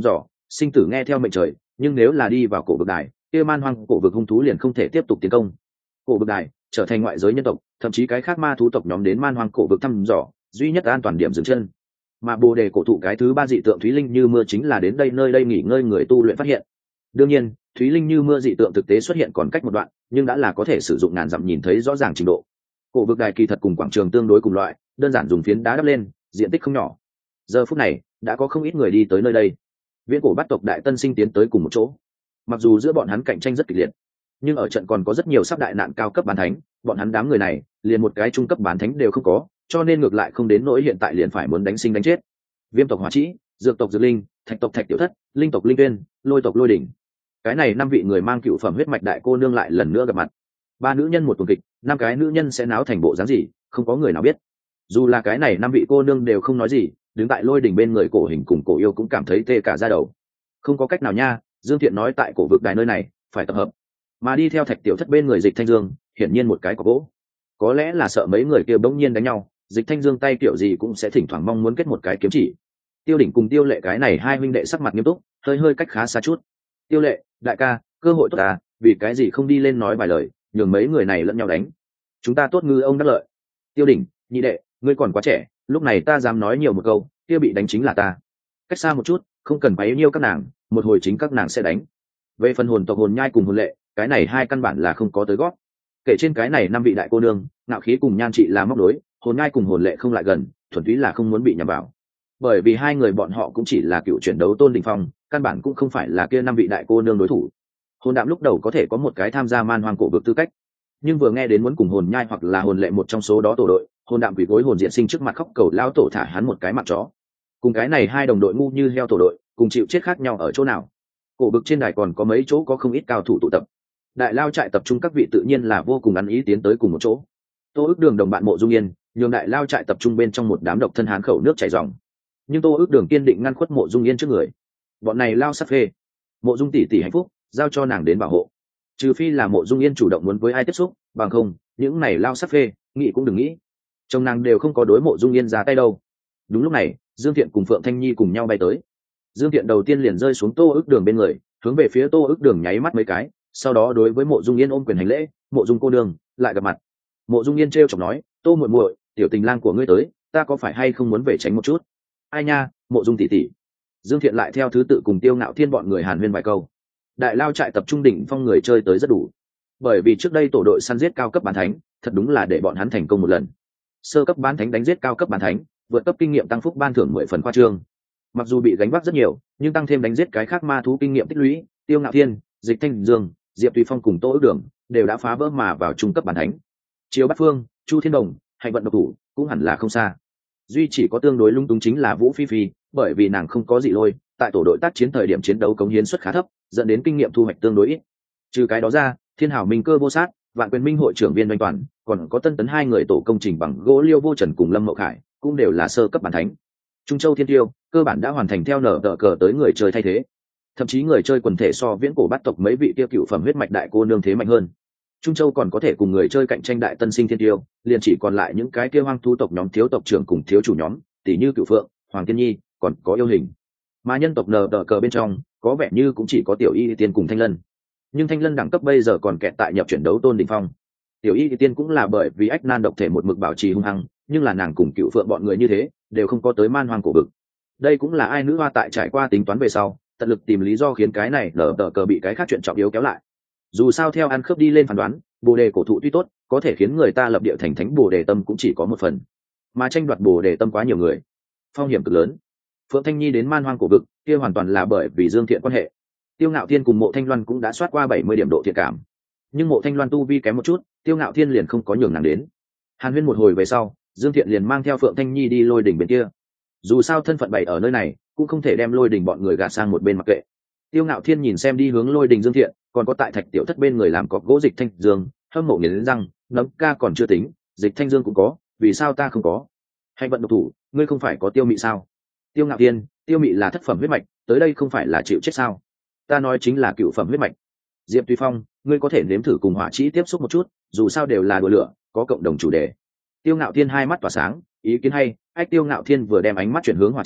sinh tử nghe theo mệnh trời, nhưng nếu là đi vào cổ vực đài, kia man hoang cổ vực hung thú liền không thể tiếp tục tiến công. Cổ vực đài trở thành ngoại giới nhân tộc, thậm chí cái khác ma thú tộc nhóm đến man hoang cổ vực thăm dò duy nhất an toàn điểm dừng chân. Mà bồ đề cổ thụ cái thứ ba dị tượng thúy linh như mưa chính là đến đây nơi đây nghỉ ngơi người tu luyện phát hiện. Đương nhiên thúy linh như mưa dị tượng thực tế xuất hiện còn cách một đoạn, nhưng đã là có thể sử dụng ngàn dặm nhìn thấy rõ ràng trình độ. Cổ vực đài kỳ thật cùng quảng trường tương đối cùng loại, đơn giản dùng phiến đá đắp lên, diện tích không nhỏ. Giờ phút này đã có không ít người đi tới nơi đây. Viễn cổ bắt tộc đại tân sinh tiến tới cùng một chỗ. Mặc dù giữa bọn hắn cạnh tranh rất kịch liệt, nhưng ở trận còn có rất nhiều sắp đại nạn cao cấp bán thánh, bọn hắn đám người này liền một cái trung cấp bán thánh đều không có, cho nên ngược lại không đến nỗi hiện tại liền phải muốn đánh sinh đánh chết. Viêm tộc hỏa trĩ, dược tộc dược linh, thạch tộc thạch tiểu thất, linh tộc linh tuyên, lôi tộc lôi đỉnh. Cái này năm vị người mang cựu phẩm huyết mạch đại cô nương lại lần nữa gặp mặt. Ba nữ nhân một tuần kịch, năm cái nữ nhân sẽ náo thành bộ dáng gì, không có người nào biết. Dù là cái này năm vị cô nương đều không nói gì, đứng tại lôi đỉnh bên người cổ hình cùng cổ yêu cũng cảm thấy tê cả da đầu. Không có cách nào nha, Dương Thiện nói tại cổ vực đài nơi này phải tập hợp, mà đi theo thạch tiểu thất bên người Dịch Thanh Dương hiển nhiên một cái có gỗ. Có lẽ là sợ mấy người kia bỗng nhiên đánh nhau, Dịch Thanh Dương tay kiểu gì cũng sẽ thỉnh thoảng mong muốn kết một cái kiếm chỉ. Tiêu Đỉnh cùng Tiêu Lệ cái này hai huynh đệ sắc mặt nghiêm túc, hơi hơi cách khá xa chút. Tiêu Lệ, đại ca, cơ hội tốt à, vì cái gì không đi lên nói vài lời, nhường mấy người này lẫn nhau đánh. Chúng ta tốt ngư ông đắc lợi. Tiêu Đỉnh, nhị đệ, ngươi còn quá trẻ, lúc này ta dám nói nhiều một câu, kia bị đánh chính là ta. Cách xa một chút, không cần bấy nhiêu các nàng, một hồi chính các nàng sẽ đánh. Về phần hồn tộc hồn nhai cùng hồn lệ, cái này hai căn bản là không có tới gót. Kể trên cái này năm vị đại cô nương, ngạo khí cùng nhan trị là móc đối, hồn nhai cùng hồn lệ không lại gần, thuần túy là không muốn bị nhầm vào. Bởi vì hai người bọn họ cũng chỉ là cựu chuyển đấu tôn đỉnh phong, căn bản cũng không phải là kia năm vị đại cô nương đối thủ. Hồn đạm lúc đầu có thể có một cái tham gia man hoang cổ vực tư cách, nhưng vừa nghe đến muốn cùng hồn nhai hoặc là hồn lệ một trong số đó tổ đội, hồn đạm quỷ gối hồn diện sinh trước mặt khóc cầu lao tổ thả hắn một cái mặt chó. Cùng cái này hai đồng đội ngu như heo tổ đội, cùng chịu chết khác nhau ở chỗ nào? Cổ vực trên đài còn có mấy chỗ có không ít cao thủ tụ tập. Đại lao trại tập trung các vị tự nhiên là vô cùng ăn ý tiến tới cùng một chỗ. Tô Ước Đường đồng bạn Mộ Dung Yên, nhường đại lao trại tập trung bên trong một đám độc thân hán khẩu nước chảy ròng. Nhưng Tô Ước Đường kiên định ngăn khuất Mộ Dung Yên trước người. Bọn này lao sắc phê, Mộ Dung tỷ tỷ hạnh phúc, giao cho nàng đến bảo hộ. Trừ phi là Mộ Dung Yên chủ động muốn với ai tiếp xúc, bằng không, những này lao sắc phê, nghĩ cũng đừng nghĩ. Chồng nàng đều không có đối Mộ Dung Yên ra tay đâu. Đúng lúc này, Dương Thiện cùng Phượng Thanh Nhi cùng nhau bay tới. Dương Thiện đầu tiên liền rơi xuống Tô Ước Đường bên người, hướng về phía Tô Ước Đường nháy mắt mấy cái, sau đó đối với Mộ Dung Yên ôm quyền hành lễ, "Mộ Dung cô nương, lại gặp mặt." Mộ Dung Yên trêu chọc nói, "Tô muội muội, tiểu tình lang của ngươi tới, ta có phải hay không muốn về tránh một chút?" "Ai nha, Mộ Dung tỷ tỷ." Dương Thiện lại theo thứ tự cùng Tiêu Ngạo Thiên bọn người hàn huyên vài câu. Đại lao trại tập trung đỉnh phong người chơi tới rất đủ, bởi vì trước đây tổ đội săn giết cao cấp bán thánh, thật đúng là để bọn hắn thành công một lần. Sơ cấp bán thánh đánh giết cao cấp bán thánh, vượt cấp kinh nghiệm tăng phúc ban thưởng mười phần khoa trương. Mặc dù bị gánh vác rất nhiều, nhưng tăng thêm đánh giết cái khác ma thú kinh nghiệm tích lũy, Tiêu Ngạo Thiên, Dịch Thanh Dương, Diệp Tùy Phong cùng Tô Ước Đường đều đã phá vỡ mà vào trung cấp bán thánh. Chiếu Bát Phương, Chu Thiên Đồng, Hành Vận độc thủ cũng hẳn là không xa. Duy chỉ có tương đối lung túng chính là Vũ Phi Phi, bởi vì nàng không có dị lôi, tại tổ đội tác chiến thời điểm chiến đấu cống hiến suất khá thấp, dẫn đến kinh nghiệm thu hoạch tương đối ít. Trừ cái đó ra, Thiên Hảo Minh Cơ vô sát, Vạn Quyền Minh hội trưởng viên Doanh Toàn, còn có Tân Tấn hai người tổ công trình bằng gỗ Liêu Vô Trần cùng Lâm Mậu Khải, cũng đều là sơ cấp bán thánh. Trung Châu Thiên Tiêu cơ bản đã hoàn thành theo nở tờ cờ tới người chơi thay thế, thậm chí người chơi quần thể so viễn cổ bắt tộc mấy vị tiêu cựu phẩm huyết mạch đại cô nương thế mạnh hơn. Trung Châu còn có thể cùng người chơi cạnh tranh đại tân sinh thiên tiêu, liền chỉ còn lại những cái kia hoang thú tộc nhóm thiếu tộc trưởng cùng thiếu chủ nhóm, tỷ như Cửu Phượng, Hoàng Tiên Nhi, còn có yêu hình. Mà nhân tộc nở tờ cờ bên trong, có vẻ như cũng chỉ có Tiểu Y Tiên cùng Thanh Lân. Nhưng Thanh Lân đẳng cấp bây giờ còn kẹt tại nhập chuyển đấu tôn đỉnh phong. Tiểu Y Tiên cũng là bởi vì ách nan độc thể một mực bảo trì hung hăng, nhưng là nàng cùng Cửu Phượng bọn người như thế, đều không có tới man hoang cổ vực. Đây cũng là ai nữ hoa tại trải qua tính toán về sau, tận lực tìm lý do khiến cái này nở tờ cờ bị cái khác chuyện trọng yếu kéo lại. Dù sao theo ăn khớp đi lên phán đoán, bồ đề cổ thụ tuy tốt, có thể khiến người ta lập địa thành thánh bồ đề tâm cũng chỉ có một phần, mà tranh đoạt bồ đề tâm quá nhiều người, phong hiểm cực lớn. Phượng Thanh Nhi đến man hoang cổ vực kia hoàn toàn là bởi vì Dương Thiện quan hệ. Tiêu Ngạo Thiên cùng Mộ Thanh Loan cũng đã soát qua bảy mươi điểm độ thiện cảm, nhưng Mộ Thanh Loan tu vi kém một chút, Tiêu Ngạo Thiên liền không có nhường nàng đến. Hàn huyên một hồi về sau, Dương Thiện liền mang theo Phượng Thanh Nhi đi Lôi Đỉnh bên kia. Dù sao thân phận bày ở nơi này, cũng không thể đem Lôi Đỉnh bọn người gạt sang một bên mặc kệ. Tiêu Ngạo Thiên nhìn xem đi hướng Lôi Đỉnh Dương Thiện, còn có tại Thạch Tiểu Thất bên người làm cọc gỗ Dịch Thanh Dương, hâm mộ nghiến răng, nấm ca còn chưa tính, Dịch Thanh Dương cũng có, vì sao ta không có? Hành Vận độc thủ, ngươi không phải có Tiêu Mị sao? Tiêu Ngạo Thiên, Tiêu Mị là thất phẩm huyết mạch, tới đây không phải là chịu chết sao? Ta nói chính là cựu phẩm huyết mạch. Diệp Tùy Phong, ngươi có thể nếm thử cùng hỏa trĩ tiếp xúc một chút, dù sao đều là đùa lửa, có cộng đồng chủ đề. Tiêu Ngạo Thiên hai mắt tỏa sáng, ý kiến hay. Ách Tiêu Ngạo Thiên vừa đem ánh mắt chuyển hướng hỏa trĩ,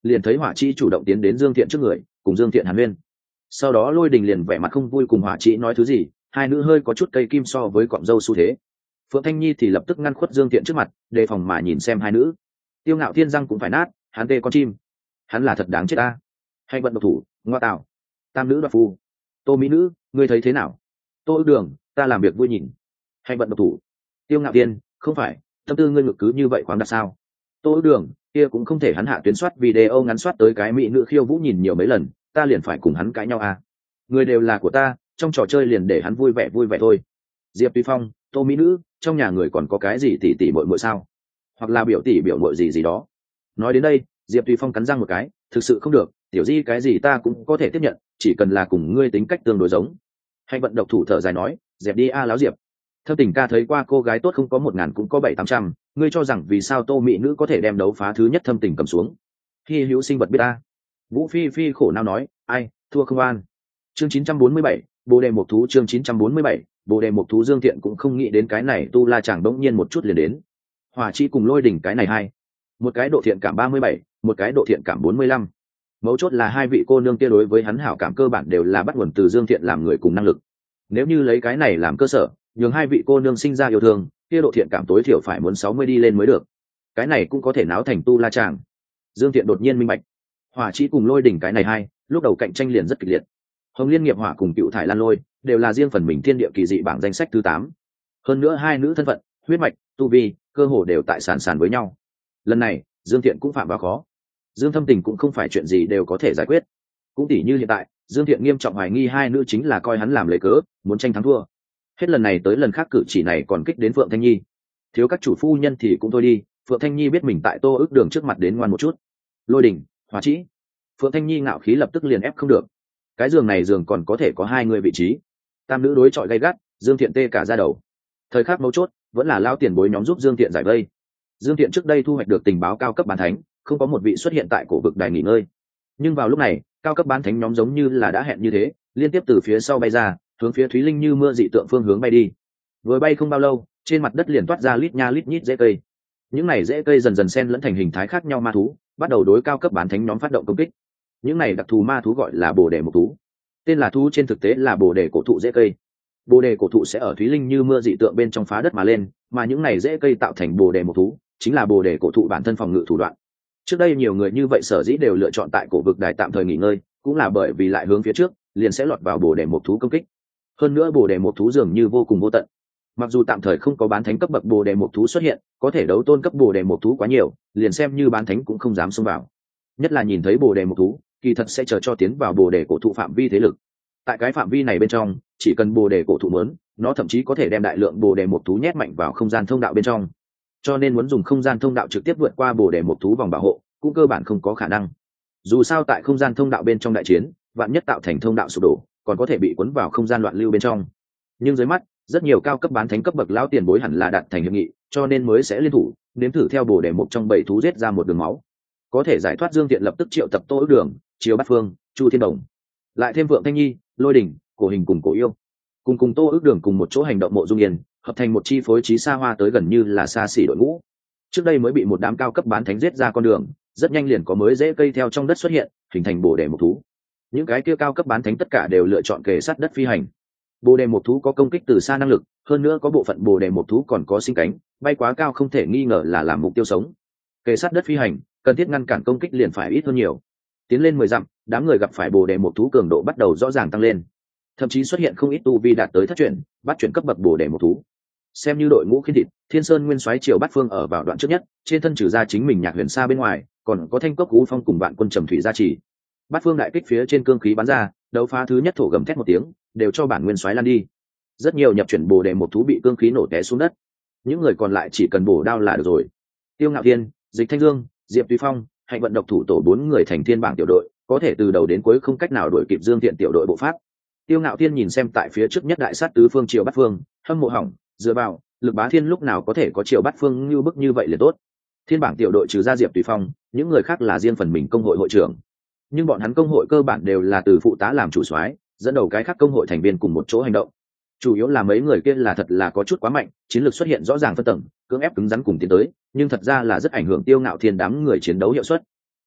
liền thấy hỏa chi chủ động tiến đến Dương Thiện trước người, cùng Dương Thiện hàn huyên. Sau đó Lôi Đình liền vẻ mặt không vui cùng hỏa chi nói thứ gì, hai nữ hơi có chút cây kim so với cọng dâu xu thế. Phượng Thanh Nhi thì lập tức ngăn khuất Dương Thiện trước mặt, đề phòng mà nhìn xem hai nữ. Tiêu Ngạo Thiên răng cũng phải nát, hắn tê con chim, hắn là thật đáng chết ta. Hay vận độc thủ, ngoa tạo. Tam nữ đoạt phu. Tô mỹ nữ, ngươi thấy thế nào? Tô Ước Đường, ta làm việc vui nhìn. Hay vận độc thủ. Tiêu Ngạo Thiên, không phải, tâm tư ngươi ngược cứ như vậy khoáng đạt sao? Tô Ước Đường, kia cũng không thể hắn hạ tuyến soát video ngắn soát tới cái mỹ nữ khiêu vũ nhìn nhiều mấy lần, ta liền phải cùng hắn cãi nhau à? Người đều là của ta, trong trò chơi liền để hắn vui vẻ vui vẻ thôi. Diệp Tuy Phong, Tô mỹ nữ, trong nhà người còn có cái gì tỷ tỷ muội muội sao? Hoặc là biểu tỷ biểu muội gì gì đó. Nói đến đây, Diệp Tuy Phong cắn răng một cái, thực sự không được, tiểu di cái gì ta cũng có thể tiếp nhận, chỉ cần là cùng ngươi tính cách tương đối giống. Hành vận độc thủ thở dài nói, dẹp đi a láo Diệp. Thâm Tình ca thấy qua cô gái tốt không có một ngàn cũng có bảy tám trăm, ngươi cho rằng vì sao Tô mỹ nữ có thể đem đấu phá thứ nhất Thâm Tình cầm xuống? Hy hữu sinh vật biết ta. Vũ Phi Phi khổ não nói, ai, thua không an. Chương chín trăm bốn mươi bảy, Bồ đề mục thú. Chương chín trăm bốn mươi bảy, Bồ đề mục thú. Dương Thiện cũng không nghĩ đến cái này tu la chàng đống nhiên một chút liền đến. Hỏa Chi cùng Lôi Đỉnh cái này hai, một cái độ thiện cảm ba mươi bảy, một cái độ thiện cảm bốn mươi lăm. Mấu chốt là hai vị cô nương kia đối với hắn hảo cảm cơ bản đều là bắt nguồn từ Dương Thiện làm người cùng năng lực. Nếu như lấy cái này làm cơ sở, nhường hai vị cô nương sinh ra yêu thương, kia độ thiện cảm tối thiểu phải muốn sáu mươi đi lên mới được. Cái này cũng có thể náo thành tu la chàng. Dương Thiện đột nhiên minh bạch, Hỏa Chi cùng Lôi Đỉnh cái này hai, lúc đầu cạnh tranh liền rất kịch liệt. Hồng Liên Nghiệp Hỏa cùng Cựu Thải Lan Lôi đều là riêng phần mình thiên địa kỳ dị bảng danh sách thứ tám. Hơn nữa hai nữ thân phận, huyết mạch, tu vi, cơ hồ đều tại sàn sàn với nhau. Lần này, Dương Thiện cũng phạm vào khó. Dương Thâm Tình cũng không phải chuyện gì đều có thể giải quyết. Cũng tỉ như hiện tại, Dương Thiện nghiêm trọng hoài nghi hai nữ chính là coi hắn làm lấy cớ, muốn tranh thắng thua. Hết lần này tới lần khác cử chỉ này còn kích đến Phượng Thanh Nhi. Thiếu các chủ phu nhân thì cũng thôi đi, Phượng Thanh Nhi biết mình tại Tô Ước Đường trước mặt đến ngoan một chút. Lôi Đỉnh, Hỏa Trĩ. Phượng Thanh Nhi ngạo khí lập tức liền ép không được. Cái giường này giường còn có thể có hai người vị trí. Tam nữ đối chọi gay gắt, Dương Thiện tê cả ra đầu. Thời khắc mấu chốt, vẫn là lao tiền bối nhóm giúp Dương Thiện giải vây. Dương Thiện trước đây thu hoạch được tình báo cao cấp bán thánh, không có một vị xuất hiện tại cổ vực đài nghỉ ngơi. Nhưng vào lúc này, cao cấp bán thánh nhóm giống như là đã hẹn như thế, liên tiếp từ phía sau bay ra, hướng phía Thúy Linh như mưa dị tượng phương hướng bay đi. Vừa bay không bao lâu, trên mặt đất liền toát ra lít nha lít nhít rễ cây. Những này rễ cây dần dần xen lẫn thành hình thái khác nhau ma thú, bắt đầu đối cao cấp bán thánh nhóm phát động công kích. Những này đặc thù ma thú gọi là Bồ đề mục thú. Tên là thú trên thực tế là Bồ đề cổ thụ rễ cây. Bồ đề cổ thụ sẽ ở Thúy Linh như mưa dị tượng bên trong phá đất mà lên, mà những này rễ cây tạo thành Bồ đề mục thú, chính là Bồ đề cổ thụ bản thân phòng ngự thủ đoạn. Trước đây nhiều người như vậy sở dĩ đều lựa chọn tại cổ vực đài tạm thời nghỉ ngơi, cũng là bởi vì lại hướng phía trước, liền sẽ lọt vào Bồ đề mục thú công kích. Hơn nữa Bồ đề mục thú dường như vô cùng vô tận. Mặc dù tạm thời không có bán thánh cấp bậc Bồ đề mục thú xuất hiện, có thể đấu tôn cấp Bồ đề mục thú quá nhiều, liền xem như bán thánh cũng không dám xông vào. Nhất là nhìn thấy Bồ đề mục thú, kỳ thật sẽ chờ cho tiến vào Bồ đề cổ thụ phạm vi thế lực. Tại cái phạm vi này bên trong, chỉ cần Bồ đề cổ thụ muốn, nó thậm chí có thể đem đại lượng Bồ đề mục thú nhét mạnh vào không gian thông đạo bên trong. Cho nên muốn dùng không gian thông đạo trực tiếp vượt qua Bồ đề mục thú vòng bảo hộ, cũng cơ bản không có khả năng. Dù sao tại không gian thông đạo bên trong đại chiến, vạn nhất tạo thành thông đạo sụp đổ, còn có thể bị cuốn vào không gian loạn lưu bên trong. Nhưng dưới mắt, rất nhiều cao cấp bán thánh cấp bậc lão tiền bối hẳn là đạt thành hiệp nghị, cho nên mới sẽ liên thủ, nếm thử theo Bồ đề mục trong bảy thú giết ra một đường máu. Có thể giải thoát Dương Thiện lập tức triệu tập Tô Ước Đường, Chiếu Bát Phương, Chu Thiên Đồng, lại thêm Vượng Thanh Nhi, Lôi Đỉnh, Cổ Hình cùng Cổ Yêu, cùng cùng Tô Ước Đường cùng một chỗ hành động Mộ Dung Yên, hợp thành một chi phối trí xa hoa tới gần như là xa xỉ đội ngũ. Trước đây mới bị một đám cao cấp bán thánh giết ra con đường, rất nhanh liền có mới rễ cây theo trong đất xuất hiện, hình thành Bồ đề mục thú. Những cái kia cao cấp bán thánh tất cả đều lựa chọn kề sát đất phi hành. Bồ đề mục thú có công kích từ xa năng lực, hơn nữa có bộ phận Bồ đề mục thú còn có sinh cánh, bay quá cao không thể nghi ngờ là làm mục tiêu sống. Kề sát đất phi hành, cần thiết ngăn cản công kích liền phải ít hơn nhiều. Tiến lên mười dặm, đám người gặp phải Bồ đề mục thú cường độ bắt đầu rõ ràng tăng lên, thậm chí xuất hiện không ít tu vi đạt tới thất chuyển, bắt chuyển cấp bậc Bồ đề mục thú. Xem như đội ngũ khiên thịt, Thiên Sơn Nguyên Soái Triều Bát Phương ở vào đoạn trước nhất, trên thân trừ ra chính mình Nhạc Huyền Sa bên ngoài, còn có Thanh Cốc Cú Phong cùng Vạn Quân Trầm Thủy gia trì. Bát Phương đại kích phía trên cương khí bắn ra, đấu phá thứ nhất thổ gầm thét một tiếng, đều cho bản Nguyên Soái lan đi. Rất nhiều nhập chuyển Bồ đề mục thú bị cương khí nổ té xuống đất. Những người còn lại chỉ cần bổ đao là được rồi. Tiêu Ngạo Thiên, Dịch Thanh Dương, Diệp Tuy Phong, Hạnh Vận độc thủ tổ bốn người thành thiên bảng tiểu đội, có thể từ đầu đến cuối không cách nào đuổi kịp Dương Thiện tiểu đội bộ pháp. Tiêu Ngạo Thiên nhìn xem tại phía trước nhất đại sát tứ phương Triều Bát Phương, hâm mộ hỏng, dựa vào, Lực Bá Thiên lúc nào có thể có Triều Bát Phương như bức như vậy liền tốt. Thiên bảng tiểu đội trừ ra Diệp Tùy Phong, những người khác là riêng phần mình công hội hội trưởng. Nhưng bọn hắn công hội cơ bản đều là từ phụ tá làm chủ soái, dẫn đầu cái khác công hội thành viên cùng một chỗ hành động. Chủ yếu là mấy người kia là thật là có chút quá mạnh, chiến lược xuất hiện rõ ràng phân tầng, cưỡng ép cứng rắn cùng tiến tới, nhưng thật ra là rất ảnh hưởng Tiêu Ngạo Thiên đám người chiến đấu hiệu suất.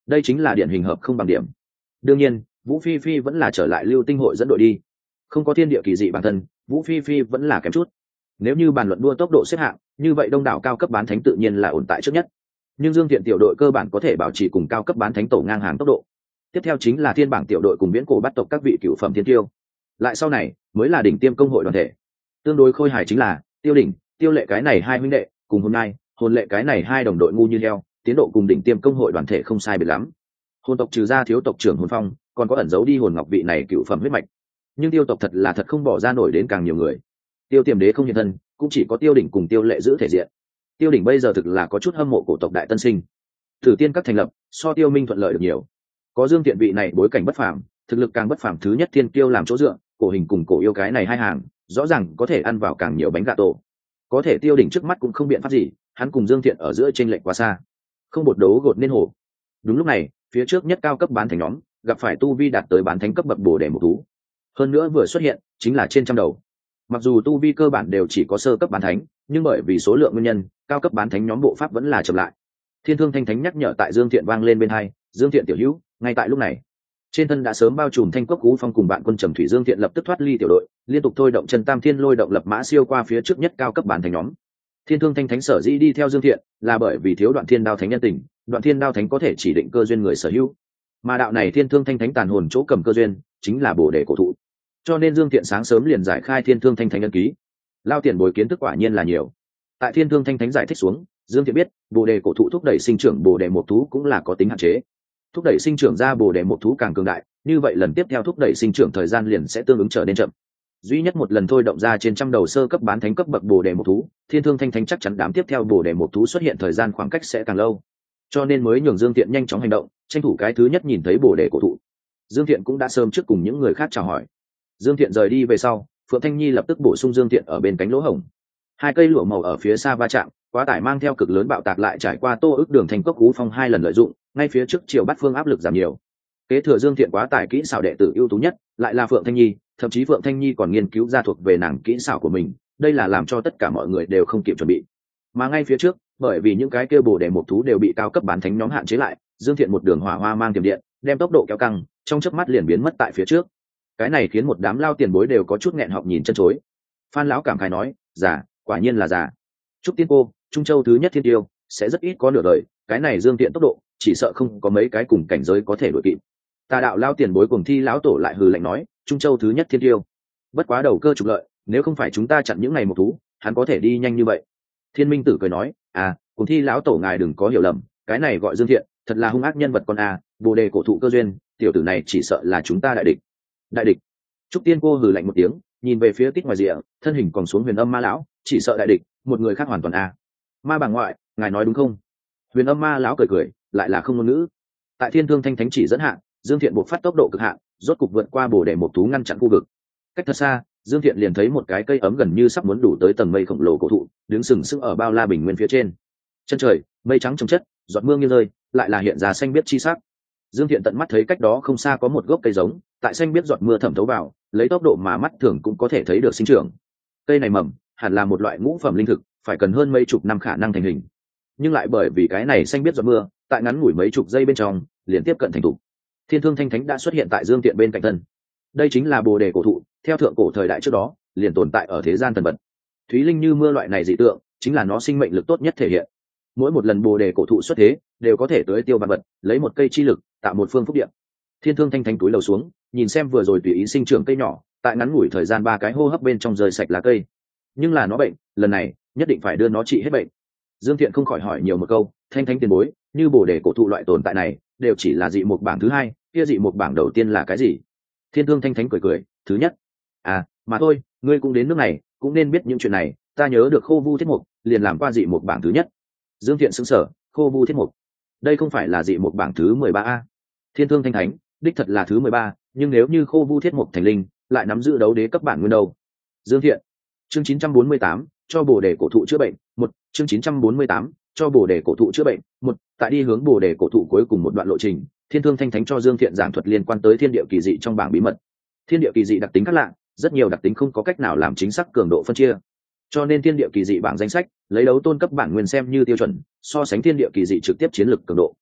đây chính là điển hình hợp không bằng điểm. Đương nhiên Vũ Phi Phi vẫn là trở lại Lưu Tinh hội dẫn đội đi, không có thiên địa kỳ dị bản thân Vũ Phi Phi vẫn là kém chút. Nếu như bàn luận đua tốc độ xếp hạng, như vậy đông đảo cao cấp bán thánh tự nhiên là ổn tại trước nhất, nhưng Dương Thiện tiểu đội cơ bản có thể bảo trì cùng cao cấp bán thánh tổ ngang hàng tốc độ. Tiếp theo chính là thiên bảng tiểu đội cùng viễn cổ bắt tộc các vị cựu phẩm thiên tiêu, lại sau này mới là đỉnh tiêm công hội đoàn thể. Tương đối khôi hài chính là Tiêu Đỉnh, Tiêu Lệ cái này hai huynh đệ cùng hôm nay Hồn Lệ cái này hai đồng đội ngu như heo, tiến độ cùng đỉnh tiêm công hội đoàn thể không sai biệt lắm. Hồn tộc trừ ra thiếu tộc trưởng Hồn Phong, còn có ẩn giấu đi Hồn Ngọc vị này cựu phẩm huyết mạch, nhưng Tiêu tộc thật là thật không bỏ ra nổi đến càng nhiều người. Tiêu Tiềm Đế không hiện thân, cũng chỉ có Tiêu Đỉnh cùng Tiêu Lệ giữ thể diện. Tiêu Đỉnh bây giờ thực là có chút hâm mộ cổ tộc đại tân sinh, Thử Tiên các thành lập so Tiêu Minh thuận lợi được nhiều. Có Dương Thiện vị này bối cảnh bất phàm, thực lực càng bất phàm thứ nhất thiên kiêu làm chỗ dựa, cổ hình cùng cổ yêu cái này hai hàng rõ ràng có thể ăn vào càng nhiều bánh gà tổ. Có thể Tiêu Đỉnh trước mắt cũng không biện pháp gì, hắn cùng Dương Thiện ở giữa chênh lệch quá xa, không bột đấu gột nên hổ. Đúng lúc này phía trước nhất cao cấp bán thánh nhóm gặp phải tu vi đạt tới bán thánh cấp bậc bồ đề một thú, hơn nữa vừa xuất hiện chính là trên trăm đầu. Mặc dù tu vi cơ bản đều chỉ có sơ cấp bán thánh, nhưng bởi vì số lượng nguyên nhân, cao cấp bán thánh nhóm bộ pháp vẫn là chậm lại. Thiên Thương Thanh Thánh nhắc nhở tại Dương Thiện vang lên bên hai, Dương Thiện tiểu hữu. Ngay tại lúc này, trên thân đã sớm bao trùm thanh cốc cú phong cùng bạn quân trầm thủy Dương Thiện lập tức thoát ly tiểu đội, liên tục thôi động chân tam thiên lôi động lập mã siêu qua phía trước nhất cao cấp bán thánh nhóm. Thiên Thương Thanh Thánh sở dĩ đi theo Dương Thiện là bởi vì thiếu Đoạn Thiên Đao Thánh nhân tình, Đoạn Thiên Đao Thánh có thể chỉ định cơ duyên người sở hữu, mà đạo này Thiên Thương Thanh Thánh tàn hồn chỗ cầm cơ duyên chính là bồ đề cổ thụ, cho nên Dương Thiện sáng sớm liền giải khai Thiên Thương Thanh Thánh ấn ký. Lao tiền bồi kiến thức quả nhiên là nhiều. Tại Thiên Thương Thanh Thánh giải thích xuống, Dương Thiện biết bồ đề cổ thụ thúc đẩy sinh trưởng bồ đề một thú cũng là có tính hạn chế, thúc đẩy sinh trưởng ra bồ đề một thú càng cường đại, như vậy lần tiếp theo thúc đẩy sinh trưởng thời gian liền sẽ tương ứng trở nên chậm. Duy nhất một lần thôi động ra trên trăm đầu sơ cấp bán thánh cấp bậc bồ đề một thú, Thiên Thương Thanh Thánh chắc chắn đám tiếp theo bồ đề một thú xuất hiện thời gian khoảng cách sẽ càng lâu, cho nên mới nhường Dương Thiện nhanh chóng hành động, tranh thủ cái thứ nhất nhìn thấy bồ đề cổ thụ. Dương Thiện cũng đã sớm trước cùng những người khác chào hỏi. Dương Thiện rời đi về sau, Phượng Thanh Nhi lập tức bổ sung Dương Thiện ở bên cánh lỗ hổng. Hai cây lụa màu ở phía xa va chạm, quá tải mang theo cực lớn bạo tạc lại trải qua Tô Ức Đường thành cốc cú phong hai lần lợi dụng, ngay phía trước chiều bắt phương áp lực giảm nhiều. Kế thừa Dương Thiện quá tải kỹ xảo đệ tử ưu tú nhất lại là Phượng Thanh Nhi, thậm chí Phượng Thanh Nhi còn nghiên cứu ra thuộc về nàng kỹ xảo của mình, đây là làm cho tất cả mọi người đều không kịp chuẩn bị. Mà ngay phía trước, bởi vì những cái kia bồ đề một thú đều bị cao cấp bán thánh nhóm hạn chế lại, Dương Thiện một đường hỏa hoa mang tiềm điện, đem tốc độ kéo căng, trong chớp mắt liền biến mất tại phía trước. Cái này khiến một đám lao tiền bối đều có chút nghẹn họng nhìn chân chối. Phan lão cảm khái nói, già, quả nhiên là già. Trúc Tiên cô, Trung Châu thứ nhất thiên tiêu, sẽ rất ít có nửa đời, cái này Dương Thiện tốc độ, chỉ sợ không có mấy cái cùng cảnh giới có thể đuổi kịp. Tà đạo lao tiền bối cùng thi lão tổ lại hừ lạnh nói, Trung Châu thứ nhất thiên tiêu, bất quá đầu cơ trục lợi, nếu không phải chúng ta chặn những ngày một thú, hắn có thể đi nhanh như vậy. Thiên Minh Tử cười nói, à, cùng thi lão tổ ngài đừng có hiểu lầm, cái này gọi Dương Thiện, thật là hung ác nhân vật con a, bồ đề cổ thụ cơ duyên, tiểu tử này chỉ sợ là chúng ta đại địch. Đại địch? Trúc Tiên cô hừ lạnh một tiếng, nhìn về phía tít ngoài rìa, thân hình còn xuống Huyền Âm Ma lão, chỉ sợ đại địch, một người khác hoàn toàn a. Ma bà ngoại, ngài nói đúng không? Huyền Âm Ma lão cười cười, lại là không ngôn ngữ. Tại Thiên Thương Thanh Thánh chỉ dẫn hạn, Dương Thiện buộc phát tốc độ cực hạn, rốt cục vượt qua bồ đề một thú ngăn chặn khu vực. Cách thật xa, Dương Thiện liền thấy một cái cây ấm gần như sắp muốn đủ tới tầng mây khổng lồ cổ thụ, đứng sừng sững ở bao la bình nguyên phía trên. Chân trời, mây trắng chồng chất, giọt mưa nghiêng rơi, lại là hiện ra xanh biếc chi sắc. Dương Thiện tận mắt thấy cách đó không xa có một gốc cây giống, tại xanh biếc giọt mưa thẩm thấu vào, lấy tốc độ mà mắt thường cũng có thể thấy được sinh trưởng. Cây này mầm, hẳn là một loại ngũ phẩm linh thực, phải cần hơn mấy chục năm khả năng thành hình. Nhưng lại bởi vì cái này xanh biếc giọt mưa, tại ngắn ngủi mấy chục giây bên trong, liền tiếp cận thành thục. Thiên Thương Thanh Thánh đã xuất hiện tại Dương Thiện bên cạnh thân. Đây chính là bồ đề cổ thụ, theo thượng cổ thời đại trước đó, liền tồn tại ở thế gian thần vật. Thúy linh như mưa loại này dị tượng, chính là nó sinh mệnh lực tốt nhất thể hiện. Mỗi một lần bồ đề cổ thụ xuất thế, đều có thể tưới tiêu vạn vật, lấy một cây chi lực, tạo một phương phúc địa. Thiên Thương Thanh Thánh túi lầu xuống, nhìn xem vừa rồi tùy ý sinh trưởng cây nhỏ, tại ngắn ngủi thời gian ba cái hô hấp bên trong rơi sạch lá cây. Nhưng là nó bệnh, lần này nhất định phải đưa nó trị hết bệnh. Dương Thiện không khỏi hỏi nhiều một câu, Thanh Thánh tiền bối, như bồ đề cổ thụ loại tồn tại này, đều chỉ là dị mục bảng thứ hai, kia dị mục bảng đầu tiên là cái gì? Thiên Thương Thanh Thánh cười cười, thứ nhất. À, mà thôi, ngươi cũng đến nước này, cũng nên biết những chuyện này, ta nhớ được Khô Vu Thiết Mục, liền làm qua dị mục bảng thứ nhất. Dương Thiện sững sờ, Khô Vu Thiết Mục, đây không phải là dị mục bảng thứ mười ba a? Thiên Thương Thanh Thánh, đích thật là thứ mười ba, nhưng nếu như Khô Vu Thiết Mục thành linh, lại nắm giữ đấu đế cấp bản nguyên đâu? Dương Thiện, chương chín trăm bốn mươi tám, cho bồ đề cổ thụ chữa bệnh, một, chương chín trăm bốn mươi tám, cho bồ đề cổ thụ chữa bệnh, một, tại đi hướng bồ đề cổ thụ cuối cùng một đoạn lộ trình, Thiên Thương Thanh Thánh cho Dương Thiện giảng thuật liên quan tới thiên địa kỳ dị trong bảng bí mật. Thiên địa kỳ dị đặc tính khác lạ, rất nhiều đặc tính không có cách nào làm chính xác cường độ phân chia, cho nên thiên địa kỳ dị bảng danh sách lấy đấu tôn cấp bản nguyên xem như tiêu chuẩn, so sánh thiên địa kỳ dị trực tiếp chiến lược cường độ.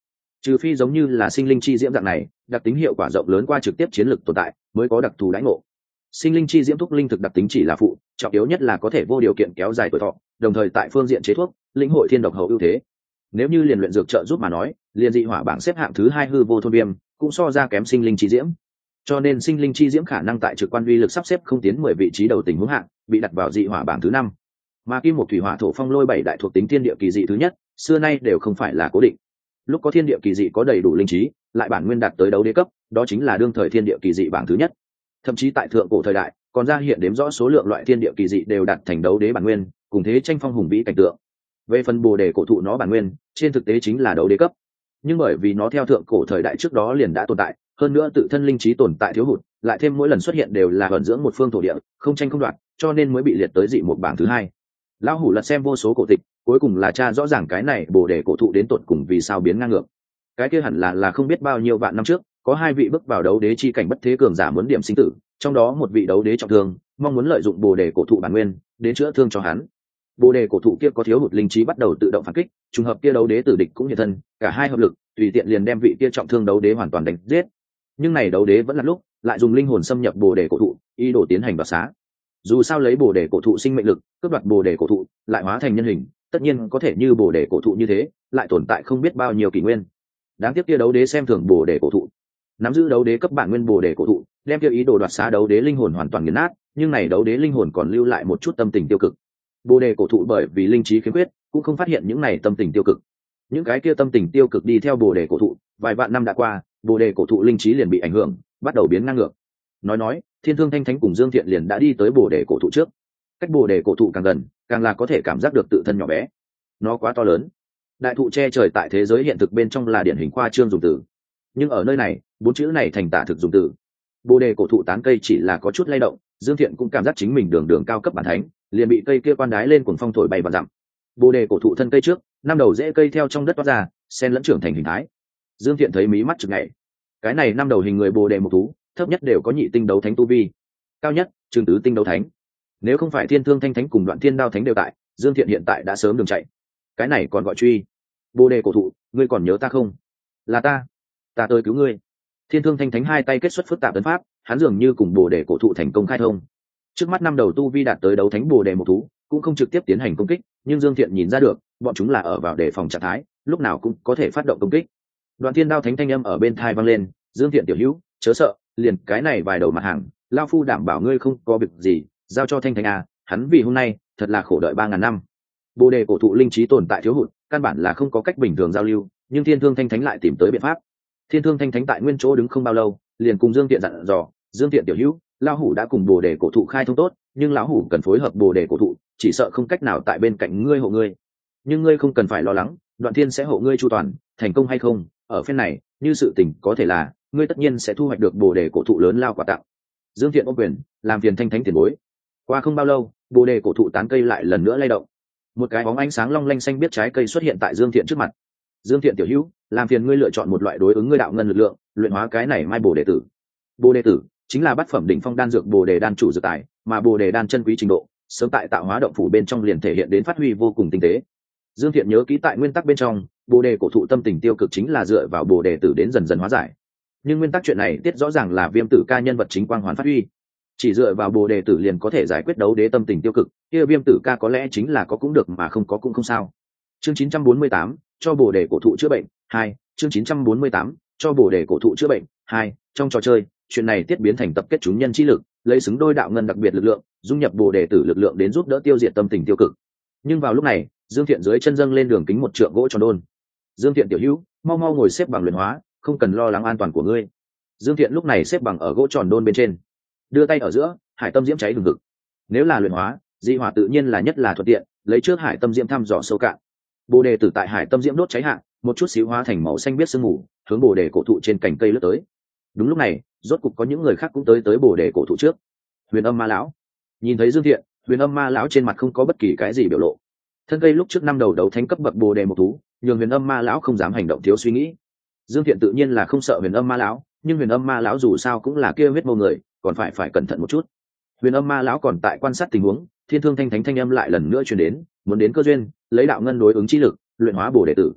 trừ phi giống như là sinh linh chi diễm dạng này đặc tính hiệu quả rộng lớn qua trực tiếp chiến lược tồn tại mới có đặc thù đãi ngộ. Sinh linh chi diễm thúc linh thực đặc tính chỉ là phụ, trọng yếu nhất là có thể vô điều kiện kéo dài tuổi thọ, đồng thời tại phương diện chế thuốc lĩnh hội thiên độc hậu ưu thế. Nếu như liền luyện dược trợ giúp mà nói, liền dị hỏa bảng xếp hạng thứ hai hư vô thôn viêm cũng so ra kém sinh linh chi diễm, cho nên sinh linh chi diễm khả năng tại trực quan uy lực sắp xếp không tiến mười vị trí đầu tình huống hạng bị đặt vào dị hỏa bảng thứ năm. Mà kim một thủy hỏa thổ phong lôi bảy đại thuộc tính thiên địa kỳ dị thứ nhất xưa nay đều không phải là cố định. Lúc có thiên địa kỳ dị có đầy đủ linh trí, lại bản nguyên đạt tới đấu đế cấp, đó chính là đương thời thiên địa kỳ dị bảng thứ nhất. Thậm chí tại thượng cổ thời đại còn ra hiện đếm rõ số lượng loại thiên địa kỳ dị đều đạt thành đấu đế bản nguyên, cùng thế tranh phong hùng vĩ cảnh tượng. Về phần bồ đề cổ thụ nó bản nguyên trên thực tế chính là đấu đế cấp, nhưng bởi vì nó theo thượng cổ thời đại trước đó liền đã tồn tại, hơn nữa tự thân linh trí tồn tại thiếu hụt, lại thêm mỗi lần xuất hiện đều là vận dưỡng một phương thổ địa, không tranh không đoạt, cho nên mới bị liệt tới dị một bảng thứ hai. Lão hủ lật xem vô số cổ tịch, cuối cùng là tra rõ ràng cái này bồ đề cổ thụ đến tột cùng vì sao biến ngang ngược. Cái kia hẳn là là không biết bao nhiêu vạn năm trước, có hai vị bước vào đấu đế chi cảnh bất thế cường giả muốn điểm sinh tử, trong đó một vị đấu đế trọng thương, mong muốn lợi dụng bồ đề cổ thụ bản nguyên đến chữa thương cho hắn. Bồ đề cổ thụ kia có thiếu hụt linh trí bắt đầu tự động phản kích, trùng hợp kia đấu đế tử địch cũng hiện thân, cả hai hợp lực tùy tiện liền đem vị kia trọng thương đấu đế hoàn toàn đánh giết. Nhưng này đấu đế vẫn là lúc lại dùng linh hồn xâm nhập bồ đề cổ thụ, ý đồ tiến hành đoạt xá. Dù sao lấy bồ đề cổ thụ sinh mệnh lực cướp đoạt bồ đề cổ thụ lại hóa thành nhân hình, tất nhiên có thể như bồ đề cổ thụ như thế lại tồn tại không biết bao nhiêu kỷ nguyên. Đáng tiếc kia đấu đế xem thường bồ đề cổ thụ, nắm giữ đấu đế cấp bản nguyên bồ đề cổ thụ, đem kia ý đồ đoạt xá đấu đế linh hồn hoàn toàn nghiền nát, nhưng này đấu đế linh hồn còn lưu lại một chút tâm tình tiêu cực. Bồ đề cổ thụ bởi vì linh trí khiếm khuyết cũng không phát hiện những này tâm tình tiêu cực, những cái kia tâm tình tiêu cực đi theo bồ đề cổ thụ vài vạn năm đã qua, bồ đề cổ thụ linh trí liền bị ảnh hưởng, bắt đầu biến ngang ngược. Nói nói Thiên Thương Thanh Thánh cùng Dương Thiện liền đã đi tới bồ đề cổ thụ trước, cách bồ đề cổ thụ càng gần càng là có thể cảm giác được tự thân nhỏ bé, nó quá to lớn. Đại thụ che trời tại thế giới hiện thực bên trong là điển hình khoa trương dùng từ, nhưng ở nơi này bốn chữ này thành tả thực dùng từ. Bồ đề cổ thụ tán cây chỉ là có chút lay động, Dương Thiện cũng cảm giác chính mình đường đường cao cấp bản thánh liền bị cây kia quan đái lên cuồng phong thổi bay và dặm. Bồ đề cổ thụ thân cây trước năm đầu rễ cây theo trong đất toát ra, sen lẫn trưởng thành hình thái. Dương Thiện thấy mí mắt chực nhảy, cái này năm đầu hình người bồ đề một thú thấp nhất đều có nhị tinh đấu thánh tu vi, cao nhất trường tứ tinh đấu thánh. Nếu không phải Thiên Thương Thanh Thánh cùng Đoạn Thiên Đao Thánh đều tại, Dương Thiện hiện tại đã sớm đường chạy. Cái này còn gọi truy? Bồ đề cổ thụ, ngươi còn nhớ ta không? Là ta, ta tới cứu ngươi. Thiên Thương Thanh Thánh hai tay kết xuất phức tạp ấn pháp, hắn dường như cùng bồ đề cổ thụ thành công khai thông. Trước mắt năm đầu tu vi đạt tới đấu thánh bồ đề một thú cũng không trực tiếp tiến hành công kích, nhưng Dương Thiện nhìn ra được bọn chúng là ở vào đề phòng trạng thái, lúc nào cũng có thể phát động công kích. Đoạn Thiên Đao Thánh thanh âm ở bên tai vang lên, Dương Thiện tiểu hữu chớ sợ, liền cái này vài đầu mặt hàng lao phu đảm bảo ngươi không có việc gì, giao cho Thanh Thanh à, hắn vì hôm nay thật là khổ đợi ba ngàn năm. Bồ đề cổ thụ linh trí tồn tại thiếu hụt, căn bản là không có cách bình thường giao lưu, nhưng Thiên Thương Thanh Thánh lại tìm tới biện pháp. Thiên Thương Thanh Thánh tại nguyên chỗ đứng không bao lâu, liền cùng Dương Thiện dặn dò, Dương Thiện tiểu hữu, lão hủ đã cùng bồ đề cổ thụ khai thông tốt, nhưng lão hủ cần phối hợp bồ đề cổ thụ, chỉ sợ không cách nào tại bên cạnh ngươi hộ ngươi. Nhưng ngươi không cần phải lo lắng, Đoạn Thiên sẽ hộ ngươi chu toàn, thành công hay không, ở phen này, như sự tình có thể là, ngươi tất nhiên sẽ thu hoạch được bồ đề cổ thụ lớn lao quà tặng. Dương Thiện ôm quyền, làm phiền Thanh Thánh tiền bối. Qua không bao lâu, bồ đề cổ thụ tán cây lại lần nữa lay động, một cái bóng ánh sáng long lanh xanh biết trái cây xuất hiện tại Dương Thiện trước mặt. Dương Thiện tiểu hữu, làm phiền ngươi lựa chọn một loại đối ứng ngươi đạo ngân lực lượng, luyện hóa cái này mai bồ đề tử. Bồ đề tử chính là bát phẩm đỉnh phong đan dược bồ đề đan chủ dược tài, mà bồ đề đan chân quý trình độ sớm tại tạo hóa động phủ bên trong liền thể hiện đến phát huy vô cùng tinh tế. Dương Thiện nhớ kỹ tại nguyên tắc bên trong, bồ đề cổ thụ tâm tình tiêu cực chính là dựa vào bồ đề tử đến dần dần hóa giải, nhưng nguyên tắc chuyện này tiết rõ ràng là Viêm Tử Ca nhân vật chính quang hoàn phát huy, chỉ dựa vào bồ đề tử liền có thể giải quyết đấu đế tâm tình tiêu cực, kia Viêm Tử Ca có lẽ chính là có cũng được mà không có cũng không sao. Chương chín trăm bốn mươi tám, cho bồ đề cổ thụ chữa bệnh hai. Chương chín trăm bốn mươi tám, cho bồ đề cổ thụ chữa bệnh hai. Trong trò chơi, chuyện này tiết biến thành tập kết chúng nhân chi lực, lấy xứng đôi đạo ngân đặc biệt lực lượng, dung nhập bồ đề tử lực lượng đến giúp đỡ tiêu diệt tâm tình tiêu cực. Nhưng vào lúc này, Dương Thiện dưới chân dâng lên đường kính một trượng gỗ tròn đôn. Dương Thiện tiểu hữu, mau mau ngồi xếp bằng luyện hóa, không cần lo lắng an toàn của ngươi. Dương Thiện lúc này xếp bằng ở gỗ tròn đôn bên trên, đưa tay ở giữa, hải tâm diễm cháy hừng hực. Nếu là luyện hóa, dị hỏa tự nhiên là nhất là thuận tiện, lấy trước hải tâm diễm thăm dò sâu cạn. Bồ đề tử tại hải tâm diễm đốt cháy hạ, một chút xíu hóa thành màu xanh biết sương mù, hướng bồ đề cổ thụ trên cành cây lướt tới. Đúng lúc này, rốt cục có những người khác cũng tới tới bồ đề cổ thụ trước. Huyền Âm Ma lão nhìn thấy Dương Thiện, Huyền Âm Ma lão trên mặt không có bất kỳ cái gì biểu lộ. Thân cây lúc trước năm đầu đấu thánh cấp bậc bồ đề một thú, nhường Huyền Âm Ma lão không dám hành động thiếu suy nghĩ. Dương Thiện tự nhiên là không sợ Huyền Âm Ma lão, nhưng Huyền Âm Ma lão dù sao cũng là kia huyết mâu người, còn phải phải cẩn thận một chút. Huyền Âm Ma lão còn tại quan sát tình huống, Thiên Thương Thanh Thánh thanh âm lại lần nữa truyền đến, muốn đến cơ duyên, lấy đạo ngân đối ứng chi lực, luyện hóa bồ đề tử.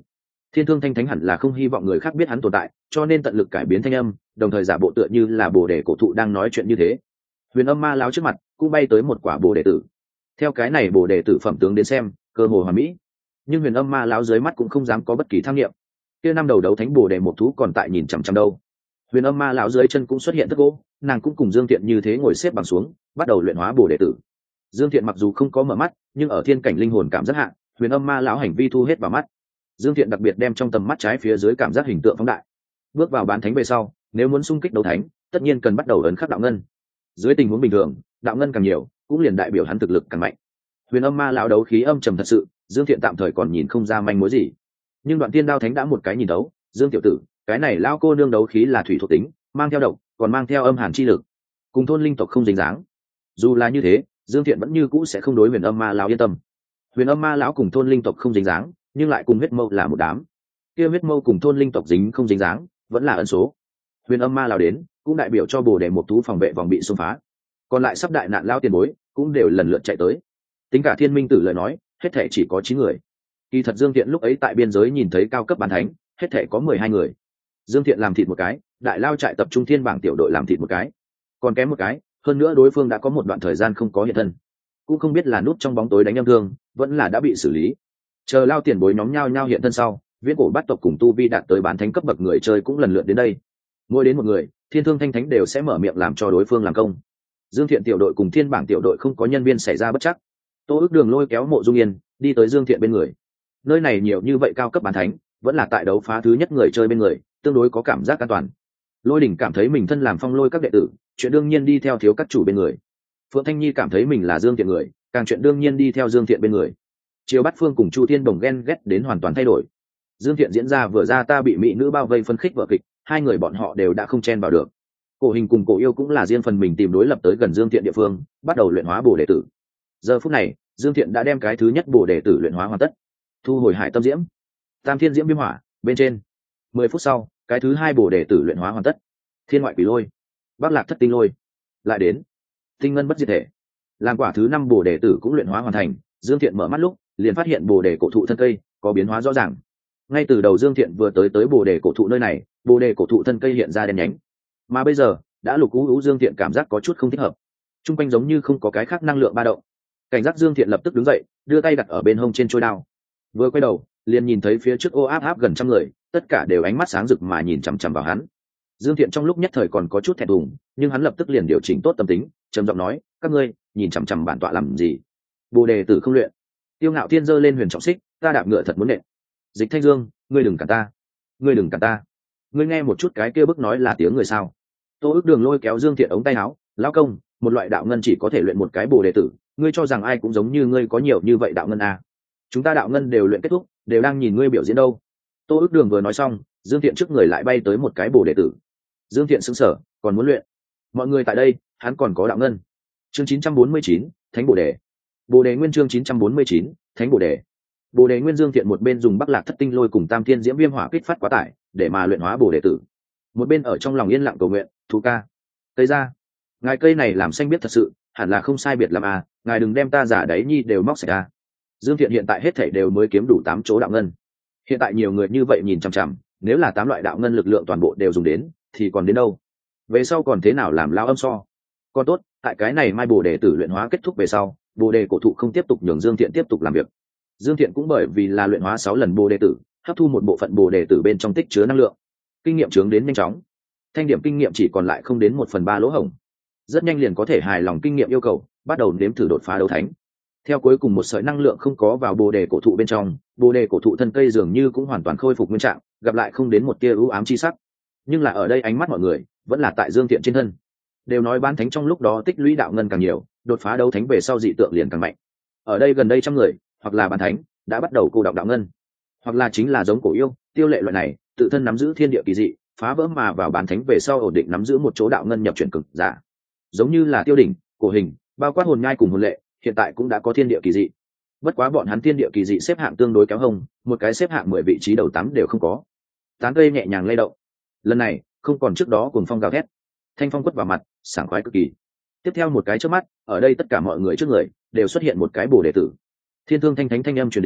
Thiên Thương Thanh Thánh hẳn là không hy vọng người khác biết hắn tồn tại, cho nên tận lực cải biến thanh âm, đồng thời giả bộ tựa như là bồ đề cổ thụ đang nói chuyện như thế. Huyền Âm Ma lão trước mặt cũng bay tới một quả bồ đề tử. Theo cái này bồ đề tử phẩm tướng đến xem, cơ hồ hoàn mỹ. Nhưng Huyền Âm Ma lão dưới mắt cũng không dám có bất kỳ tham nghiệm. Kia năm đầu đấu thánh bồ đề một thú còn tại nhìn chằm chằm đâu. Huyền Âm Ma lão dưới chân cũng xuất hiện thất gỗ, nàng cũng cùng Dương Thiện như thế ngồi xếp bằng xuống, bắt đầu luyện hóa bồ đề tử. Dương Thiện mặc dù không có mở mắt, nhưng ở thiên cảnh linh hồn cảm giác hạ, Huyền Âm Ma lão hành vi thu hết vào mắt. Dương Thiện đặc biệt đem trong tầm mắt trái phía dưới cảm giác hình tượng phóng đại. Bước vào bán thánh về sau, nếu muốn xung kích đấu thánh, tất nhiên cần bắt đầu ấn khắc đạo ngân. Dưới tình huống bình thường, đạo ngân càng nhiều, cũng liền đại biểu hắn thực lực càng mạnh. Huyền Âm Ma lão đấu khí âm trầm thật sự, Dương Thiện tạm thời còn nhìn không ra manh mối gì. Nhưng Đoạn Tiên Đao Thánh đã một cái nhìn đấu, Dương tiểu tử, cái này lão cô nương đấu khí là thủy thuộc tính, mang theo độc, còn mang theo âm hàn chi lực, cùng thôn linh tộc không dính dáng. Dù là như thế, Dương Thiện vẫn như cũ sẽ không đối Huyền Âm Ma lão yên tâm. Huyền Âm Ma lão cùng thôn linh tộc không dính dáng, nhưng lại cùng huyết mâu là một đám. Kia huyết mâu cùng thôn linh tộc dính không dính dáng, vẫn là ẩn số. Huyền Âm Ma lão đến, cũng đại biểu cho bồ đề một thú phòng vệ vòng bị xông phá. Còn lại sắp đại nạn lao tiền bối, cũng đều lần lượt chạy tới. Tính cả Thiên Minh Tử lời nói, hết thể chỉ có chín người. Kỳ thật Dương Thiện lúc ấy tại biên giới nhìn thấy cao cấp bán thánh, hết thể có mười hai người. Dương Thiện làm thịt một cái, đại lao trại tập trung thiên bảng tiểu đội làm thịt một cái, còn kém một cái, hơn nữa đối phương đã có một đoạn thời gian không có hiện thân, cũng không biết là núp trong bóng tối đánh âm thương, vẫn là đã bị xử lý. Chờ lao tiền bối nhóm nhau nhau hiện thân sau, viễn cổ bát tộc cùng tu vi đạt tới bán thánh cấp bậc người chơi cũng lần lượt đến đây. Mỗi đến một người, Thiên Thương Thanh Thánh đều sẽ mở miệng làm cho đối phương làm công. Dương Thiện tiểu đội cùng thiên bảng tiểu đội không có nhân viên xảy ra bất chắc. Tô Ước Đường lôi kéo Mộ Dung Yên đi tới Dương Thiện bên người. Nơi này nhiều như vậy cao cấp bán thánh, vẫn là tại đấu phá thứ nhất người chơi bên người, tương đối có cảm giác an toàn. Lôi Đỉnh cảm thấy mình thân làm phong lôi các đệ tử, chuyện đương nhiên đi theo thiếu các chủ bên người. Phượng Thanh Nhi cảm thấy mình là Dương Thiện người, càng chuyện đương nhiên đi theo Dương Thiện bên người. Triều Bát Phương cùng Chu Thiên Đồng ghen ghét đến hoàn toàn thay đổi. Dương Thiện diễn ra vừa ra ta bị mỹ nữ bao vây phân khích vở kịch, hai người bọn họ đều đã không chen vào được. Cổ Hình cùng Cổ Yêu cũng là riêng phần mình tìm đối lập tới gần Dương Thiện địa phương, bắt đầu luyện hóa bổ đệ tử. Giờ phút này, Dương Thiện đã đem cái thứ nhất bổ đệ tử luyện hóa hoàn tất. Thu hồi Hải Tâm Diễm, Tam Thiên Diễm Viêm Hỏa, bên trên. Mười phút sau, cái thứ hai bổ đệ tử luyện hóa hoàn tất. Thiên Ngoại Quỷ Lôi, Bắc Lạc Thất Tinh Lôi, lại đến Tinh Ngân Bất Diệt Thể. Làm quả thứ năm bổ đệ tử cũng luyện hóa hoàn thành, Dương Thiện mở mắt lúc, liền phát hiện bổ đề cổ thụ thân cây có biến hóa rõ ràng. Ngay từ đầu Dương Thiện vừa tới tới bổ đề cổ thụ nơi này, bổ đề cổ thụ thân cây hiện ra đen nhánh, mà bây giờ đã lục cú ú. Dương Thiện cảm giác có chút không thích hợp, trung quanh giống như không có cái khác năng lượng ba động. Cảnh giác Dương Thiện lập tức đứng dậy, đưa tay đặt ở bên hông trên trôi đao, vừa quay đầu liền nhìn thấy phía trước ô áp áp gần trăm người, tất cả đều ánh mắt sáng rực mà nhìn chằm chằm vào hắn. Dương Thiện trong lúc nhất thời còn có chút thẹn thùng, nhưng hắn lập tức liền điều chỉnh tốt tâm tính, trầm giọng nói: các ngươi nhìn chằm chằm bản tọa làm gì? Bồ đề tử không luyện. Tiêu Ngạo Thiên giơ lên huyền trọng xích, ta đạp ngựa thật muốn nện. Dịch Thanh Dương, ngươi đừng cản ta, ngươi đừng cản ta. Ngươi nghe một chút cái kia bức nói là tiếng người sao? Tô Ước Đường lôi kéo Dương Thiện ống tay áo, lão công, một loại đạo ngân chỉ có thể luyện một cái bồ đề tử, ngươi cho rằng ai cũng giống như ngươi có nhiều như vậy đạo ngân à? Chúng ta đạo ngân đều luyện kết thúc, đều đang nhìn ngươi biểu diễn đâu. Tô Ước Đường vừa nói xong, Dương Thiện trước người lại bay tới một cái bồ đề tử. Dương Thiện sững sờ, còn muốn luyện? Mọi người tại đây, hắn còn có đạo ngân. Chương chín trăm bốn mươi chín, Thánh Bồ Đề. Bồ Đề Nguyên chương chín trăm bốn mươi chín, Thánh Bồ Đề. Bồ Đề Nguyên. Dương Thiện một bên dùng Bắc Lạc Thất Tinh Lôi cùng Tam Thiên Diễm Viêm Hỏa kích phát quá tải, để mà luyện hóa bồ đề tử. Một bên ở trong lòng yên lặng cầu nguyện, thú ca, cây ra, ngài cây này làm xanh biết thật sự, hẳn là không sai biệt làm à, ngài đừng đem ta giả đáy nhi đều móc sạch à. Dương Thiện hiện tại hết thảy đều mới kiếm đủ tám chỗ đạo ngân. Hiện tại nhiều người như vậy nhìn chằm chằm, nếu là tám loại đạo ngân lực lượng toàn bộ đều dùng đến, thì còn đến đâu? Về sau còn thế nào làm lao âm so? Còn tốt, tại cái này mai bồ đề tử luyện hóa kết thúc về sau, bồ đề cổ thụ không tiếp tục nhường Dương Thiện tiếp tục làm việc. Dương Thiện cũng bởi vì là luyện hóa sáu lần bồ đề tử, hấp thu một bộ phận bồ đề tử bên trong tích chứa năng lượng, kinh nghiệm trướng đến nhanh chóng. Thanh điểm kinh nghiệm chỉ còn lại không đến một phần ba lỗ hổng, rất nhanh liền có thể hài lòng kinh nghiệm yêu cầu, bắt đầu nếm thử đột phá đấu thánh. Theo cuối cùng một sợi năng lượng không có vào bồ đề cổ thụ bên trong, bồ đề cổ thụ thân cây dường như cũng hoàn toàn khôi phục nguyên trạng, gặp lại không đến một tia ưu ám chi sắc. Nhưng là ở đây ánh mắt mọi người vẫn là tại Dương Thiện trên thân. Đều nói bán thánh trong lúc đó tích lũy đạo ngân càng nhiều, đột phá đấu thánh về sau dị tượng liền càng mạnh. Ở đây gần đây trăm người, hoặc là bán thánh đã bắt đầu cô đọng đạo ngân, hoặc là chính là giống cổ yêu, tiêu lệ loại này tự thân nắm giữ thiên địa kỳ dị, phá vỡ mà vào bán thánh về sau ổn định nắm giữ một chỗ đạo ngân nhập chuyển cực giả. Giống như là Tiêu Đỉnh, Cổ Hình, bao quát hồn nhai cùng hồn lệ, hiện tại cũng đã có thiên địa kỳ dị. Bất quá bọn hắn thiên địa kỳ dị xếp hạng tương đối kéo hông, một cái xếp hạng mười vị trí đầu tám đều không có. Tán cây nhẹ nhàng lay động. Lần này không còn trước đó cuồng phong gào thét, thanh phong quất vào mặt, sảng khoái cực kỳ. Tiếp theo một cái chớp mắt, ở đây tất cả mọi người trước người đều xuất hiện một cái bồ đề tử. Thiên Thương Thanh Thánh thanh âm truyền đến,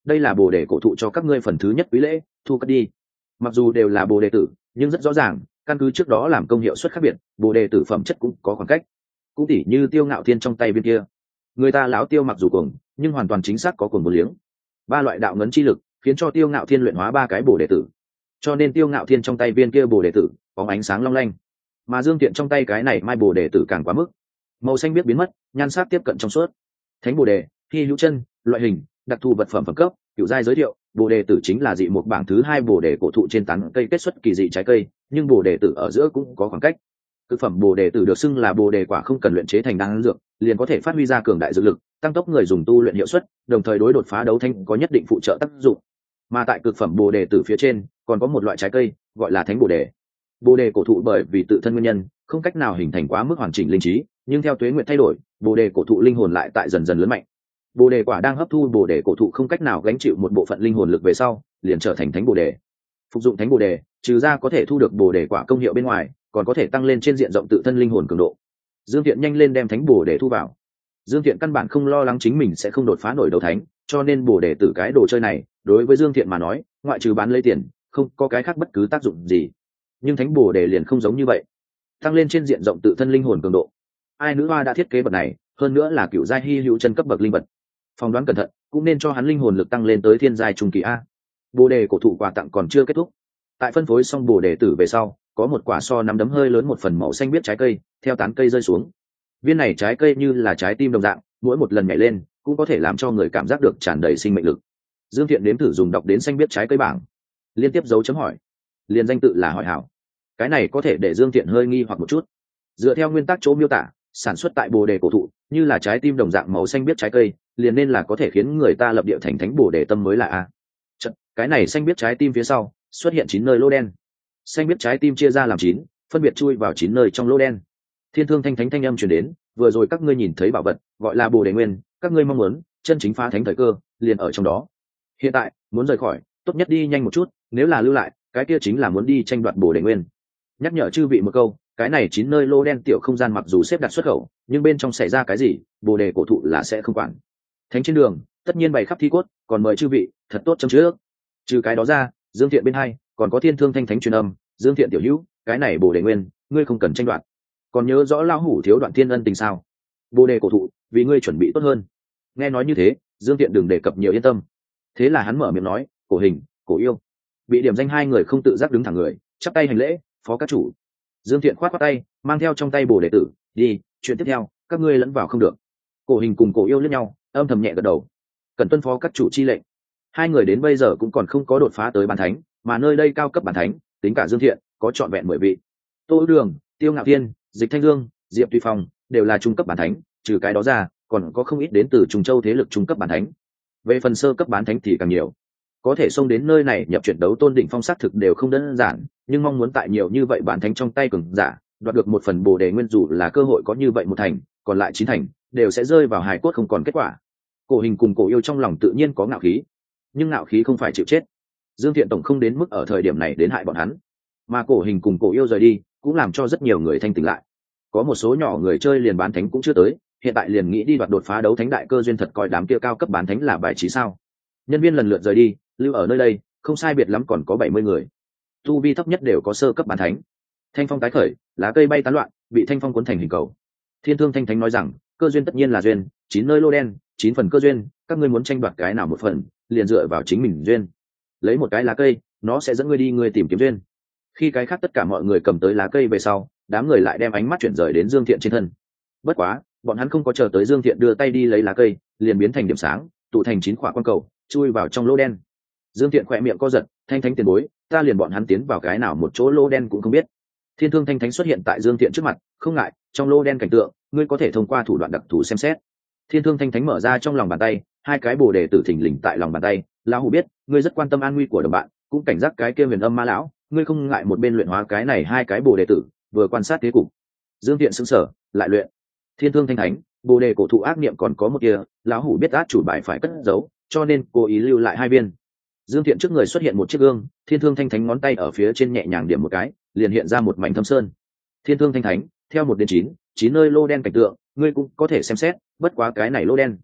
đây là bồ đề cổ thụ cho các ngươi phần thứ nhất quý lễ, thu cất đi. Mặc dù đều là bồ đề tử, nhưng rất rõ ràng căn cứ trước đó làm công hiệu suất khác biệt, bồ đề tử phẩm chất cũng có khoảng cách. Cũng tỉ như Tiêu Ngạo Thiên trong tay viên kia, người ta láo tiêu mặc dù cuồng, nhưng hoàn toàn chính xác có cuồng một liếng. Ba loại đạo ngấn chi lực khiến cho Tiêu Ngạo Thiên luyện hóa ba cái bồ đề tử, cho nên Tiêu Ngạo Thiên trong tay viên kia bồ đề tử có ánh sáng long lanh, mà Dương Tiện trong tay cái này mai bồ đề tử càng quá mức, màu xanh biết biến mất, nhan sắc tiếp cận trong suốt. Thánh bồ đề, hy hữu chân, loại hình, đặc thù vật phẩm phẩm cấp, cựu giai giới thiệu, bồ đề tử chính là dị một bảng thứ hai bồ đề cổ thụ trên tán cây kết xuất kỳ dị trái cây, nhưng bồ đề tử ở giữa cũng có khoảng cách. Thực phẩm bồ đề tử được xưng là bồ đề quả không cần luyện chế thành đan dược, liền có thể phát huy ra cường đại dược lực, tăng tốc người dùng tu luyện hiệu suất, đồng thời đối đột phá đấu thanh có nhất định phụ trợ tác dụng. Mà tại cực phẩm bồ đề tử phía trên, còn có một loại trái cây, gọi là thánh bồ đề. Bồ đề cổ thụ bởi vì tự thân nguyên nhân, không cách nào hình thành quá mức hoàn chỉnh linh trí, nhưng theo tuế nguyệt thay đổi, bồ đề cổ thụ linh hồn lại tại dần dần lớn mạnh. Bồ đề quả đang hấp thu bồ đề cổ thụ không cách nào gánh chịu một bộ phận linh hồn lực về sau, liền trở thành thánh bồ đề. Phục dụng thánh bồ đề, trừ ra có thể thu được bồ đề quả công hiệu bên ngoài, còn có thể tăng lên trên diện rộng tự thân linh hồn cường độ. Dương Thiện nhanh lên đem thánh bồ đề thu vào. Dương Thiện căn bản không lo lắng chính mình sẽ không đột phá nổi đấu thánh, cho nên bồ đề tử cái đồ chơi này, đối với Dương Thiện mà nói, ngoại trừ bán lấy tiền, không có cái khác bất cứ tác dụng gì. Nhưng thánh bồ đề liền không giống như vậy, tăng lên trên diện rộng tự thân linh hồn cường độ. Ai nữ hoa đã thiết kế vật này, hơn nữa là cựu giai hy hữu chân cấp bậc linh vật, phỏng đoán cẩn thận cũng nên cho hắn linh hồn lực tăng lên tới thiên giai trung kỳ a. Bồ đề cổ thụ quà tặng còn chưa kết thúc, tại phân phối xong bồ đề tử về sau, có một quả so nắm đấm hơi lớn một phần màu xanh biết trái cây theo tán cây rơi xuống. Viên này trái cây như là trái tim đồng dạng, mỗi một lần nhảy lên cũng có thể làm cho người cảm giác được tràn đầy sinh mệnh lực. Dương Thiện nếm thử dùng đọc đến xanh biết trái cây bảng, liên tiếp dấu chấm hỏi, liền danh tự là hỏi hảo. Cái này có thể để Dương Thiện hơi nghi hoặc một chút. Dựa theo nguyên tắc chỗ miêu tả, sản xuất tại bồ đề cổ thụ như là trái tim đồng dạng màu xanh biết trái cây, liền nên là có thể khiến người ta lập địa thành thánh bồ đề tâm mới là a. Chật, cái này xanh biết trái tim phía sau xuất hiện chín nơi lỗ đen. Xanh biết trái tim chia ra làm chín, phân biệt chui vào chín nơi trong lỗ đen. Thiên Thương Thanh Thánh thanh âm truyền đến, vừa rồi các ngươi nhìn thấy bảo vật, gọi là bồ đề nguyên, các ngươi mong muốn chân chính phá thánh thời cơ, liền ở trong đó. Hiện tại muốn rời khỏi, tốt nhất đi nhanh một chút, nếu là lưu lại, cái kia chính là muốn đi tranh đoạt bồ đề nguyên. Nhắc nhở chư vị một câu, cái này chín nơi lô đen tiểu không gian mặc dù xếp đặt xuất khẩu, nhưng bên trong xảy ra cái gì, bồ đề cổ thụ là sẽ không quản. Thánh trên đường, tất nhiên bày khắp thi cốt, còn mời chư vị thật tốt châm chữa. Trừ cái đó ra, Dương Thiện bên hai còn có Thiên Thương Thanh Thánh truyền âm, Dương Thiện tiểu hữu, cái này bồ đề nguyên, ngươi không cần tranh đoạt. Còn nhớ rõ lão hủ thiếu đoạn thiên ân tình sao? Bồ đề cổ thụ, vì ngươi chuẩn bị tốt hơn. Nghe nói như thế, Dương Thiện đừng đề cập nhiều, yên tâm. Thế là hắn mở miệng nói, Cổ Hình, Cổ Yêu. Bị điểm danh hai người không tự giác đứng thẳng người, chắp tay hành lễ, phó các chủ. Dương Thiện khoát khoát tay, mang theo trong tay bồ đề tử, đi, chuyện tiếp theo, các ngươi lẫn vào không được. Cổ Hình cùng Cổ Yêu liếc nhau, âm thầm nhẹ gật đầu. Cần tuân phó các chủ chi lệnh. Hai người đến bây giờ cũng còn không có đột phá tới bán thánh, mà nơi đây cao cấp bán thánh, tính cả Dương Thiện, có trọn vẹn mười vị. Tô Ước Đường, Tiêu Ngạo Thiên, Dịch Thanh Dương, Diệp Tùy Phong đều là trung cấp bán thánh, trừ cái đó ra, còn có không ít đến từ Trung Châu thế lực trung cấp bán thánh. Về phần sơ cấp bán thánh thì càng nhiều. Có thể xông đến nơi này nhập chuyển đấu tôn đỉnh phong sát thực đều không đơn giản, nhưng mong muốn tại nhiều như vậy bán thánh trong tay cường giả, đoạt được một phần bồ đề nguyên, dù là cơ hội có như vậy một thành, còn lại chín thành đều sẽ rơi vào hài cốt không còn kết quả. Cổ Hình cùng Cổ Yêu trong lòng tự nhiên có ngạo khí, nhưng ngạo khí không phải chịu chết. Dương Thiện tổng không đến mức ở thời điểm này đến hại bọn hắn, mà Cổ Hình cùng Cổ Yêu rời đi cũng làm cho rất nhiều người thanh tỉnh lại. Có một số nhỏ người chơi liền bán thánh cũng chưa tới, hiện tại liền nghĩ đi đoạt đột phá đấu thánh đại cơ duyên, thật coi đám kia cao cấp bán thánh là bài trí sao? Nhân viên lần lượt rời đi, lưu ở nơi đây không sai biệt lắm còn có bảy mươi người, tu vi thấp nhất đều có sơ cấp bán thánh. Thanh phong tái khởi, lá cây bay tán loạn, bị thanh phong cuốn thành hình cầu. Thiên Thương Thanh Thánh nói rằng, cơ duyên tất nhiên là duyên, chín nơi lô đen, chín phần cơ duyên, các ngươi muốn tranh đoạt cái nào một phần, liền dựa vào chính mình duyên. Lấy một cái lá cây, nó sẽ dẫn ngươi đi ngươi tìm kiếm duyên. Khi cái khác tất cả mọi người cầm tới lá cây về sau, đám người lại đem ánh mắt chuyển rời đến Dương Thiện trên thân. Bất quá, bọn hắn không có chờ tới Dương Thiện đưa tay đi lấy lá cây, liền biến thành điểm sáng, tụ thành chín quả quan cầu, chui vào trong lỗ đen. Dương Thiện khỏe miệng co giật, Thanh Thánh tiền bối, ta liền bọn hắn tiến vào cái nào một chỗ lỗ đen cũng không biết. Thiên Thương Thanh Thánh xuất hiện tại Dương Thiện trước mặt, không ngại, trong lỗ đen cảnh tượng, ngươi có thể thông qua thủ đoạn đặc thù xem xét. Thiên Thương Thanh Thánh mở ra trong lòng bàn tay, hai cái bồ đề tử thình lình tại lòng bàn tay. Lão hủ biết, ngươi rất quan tâm an nguy của đồng bạn, cũng cảnh giác cái kia huyền âm ma lão, ngươi không ngại một bên luyện hóa cái này hai cái bồ đề tử, vừa quan sát thế cục. Dương Thiện sững sờ, lại luyện. Thiên Thương Thanh Thánh, bồ đề cổ thụ ác niệm còn có một kia, lão hủ biết át chủ bài phải cất giấu, cho nên cố ý lưu lại hai viên. Dương Thiện trước người xuất hiện một chiếc gương, Thiên Thương Thanh Thánh ngón tay ở phía trên nhẹ nhàng điểm một cái, liền hiện ra một mảnh thâm sơn. Thiên Thương Thanh Thánh, theo một đến chín, chín nơi lô đen cảnh tượng, ngươi cũng có thể xem xét, bất quá cái này lô đen,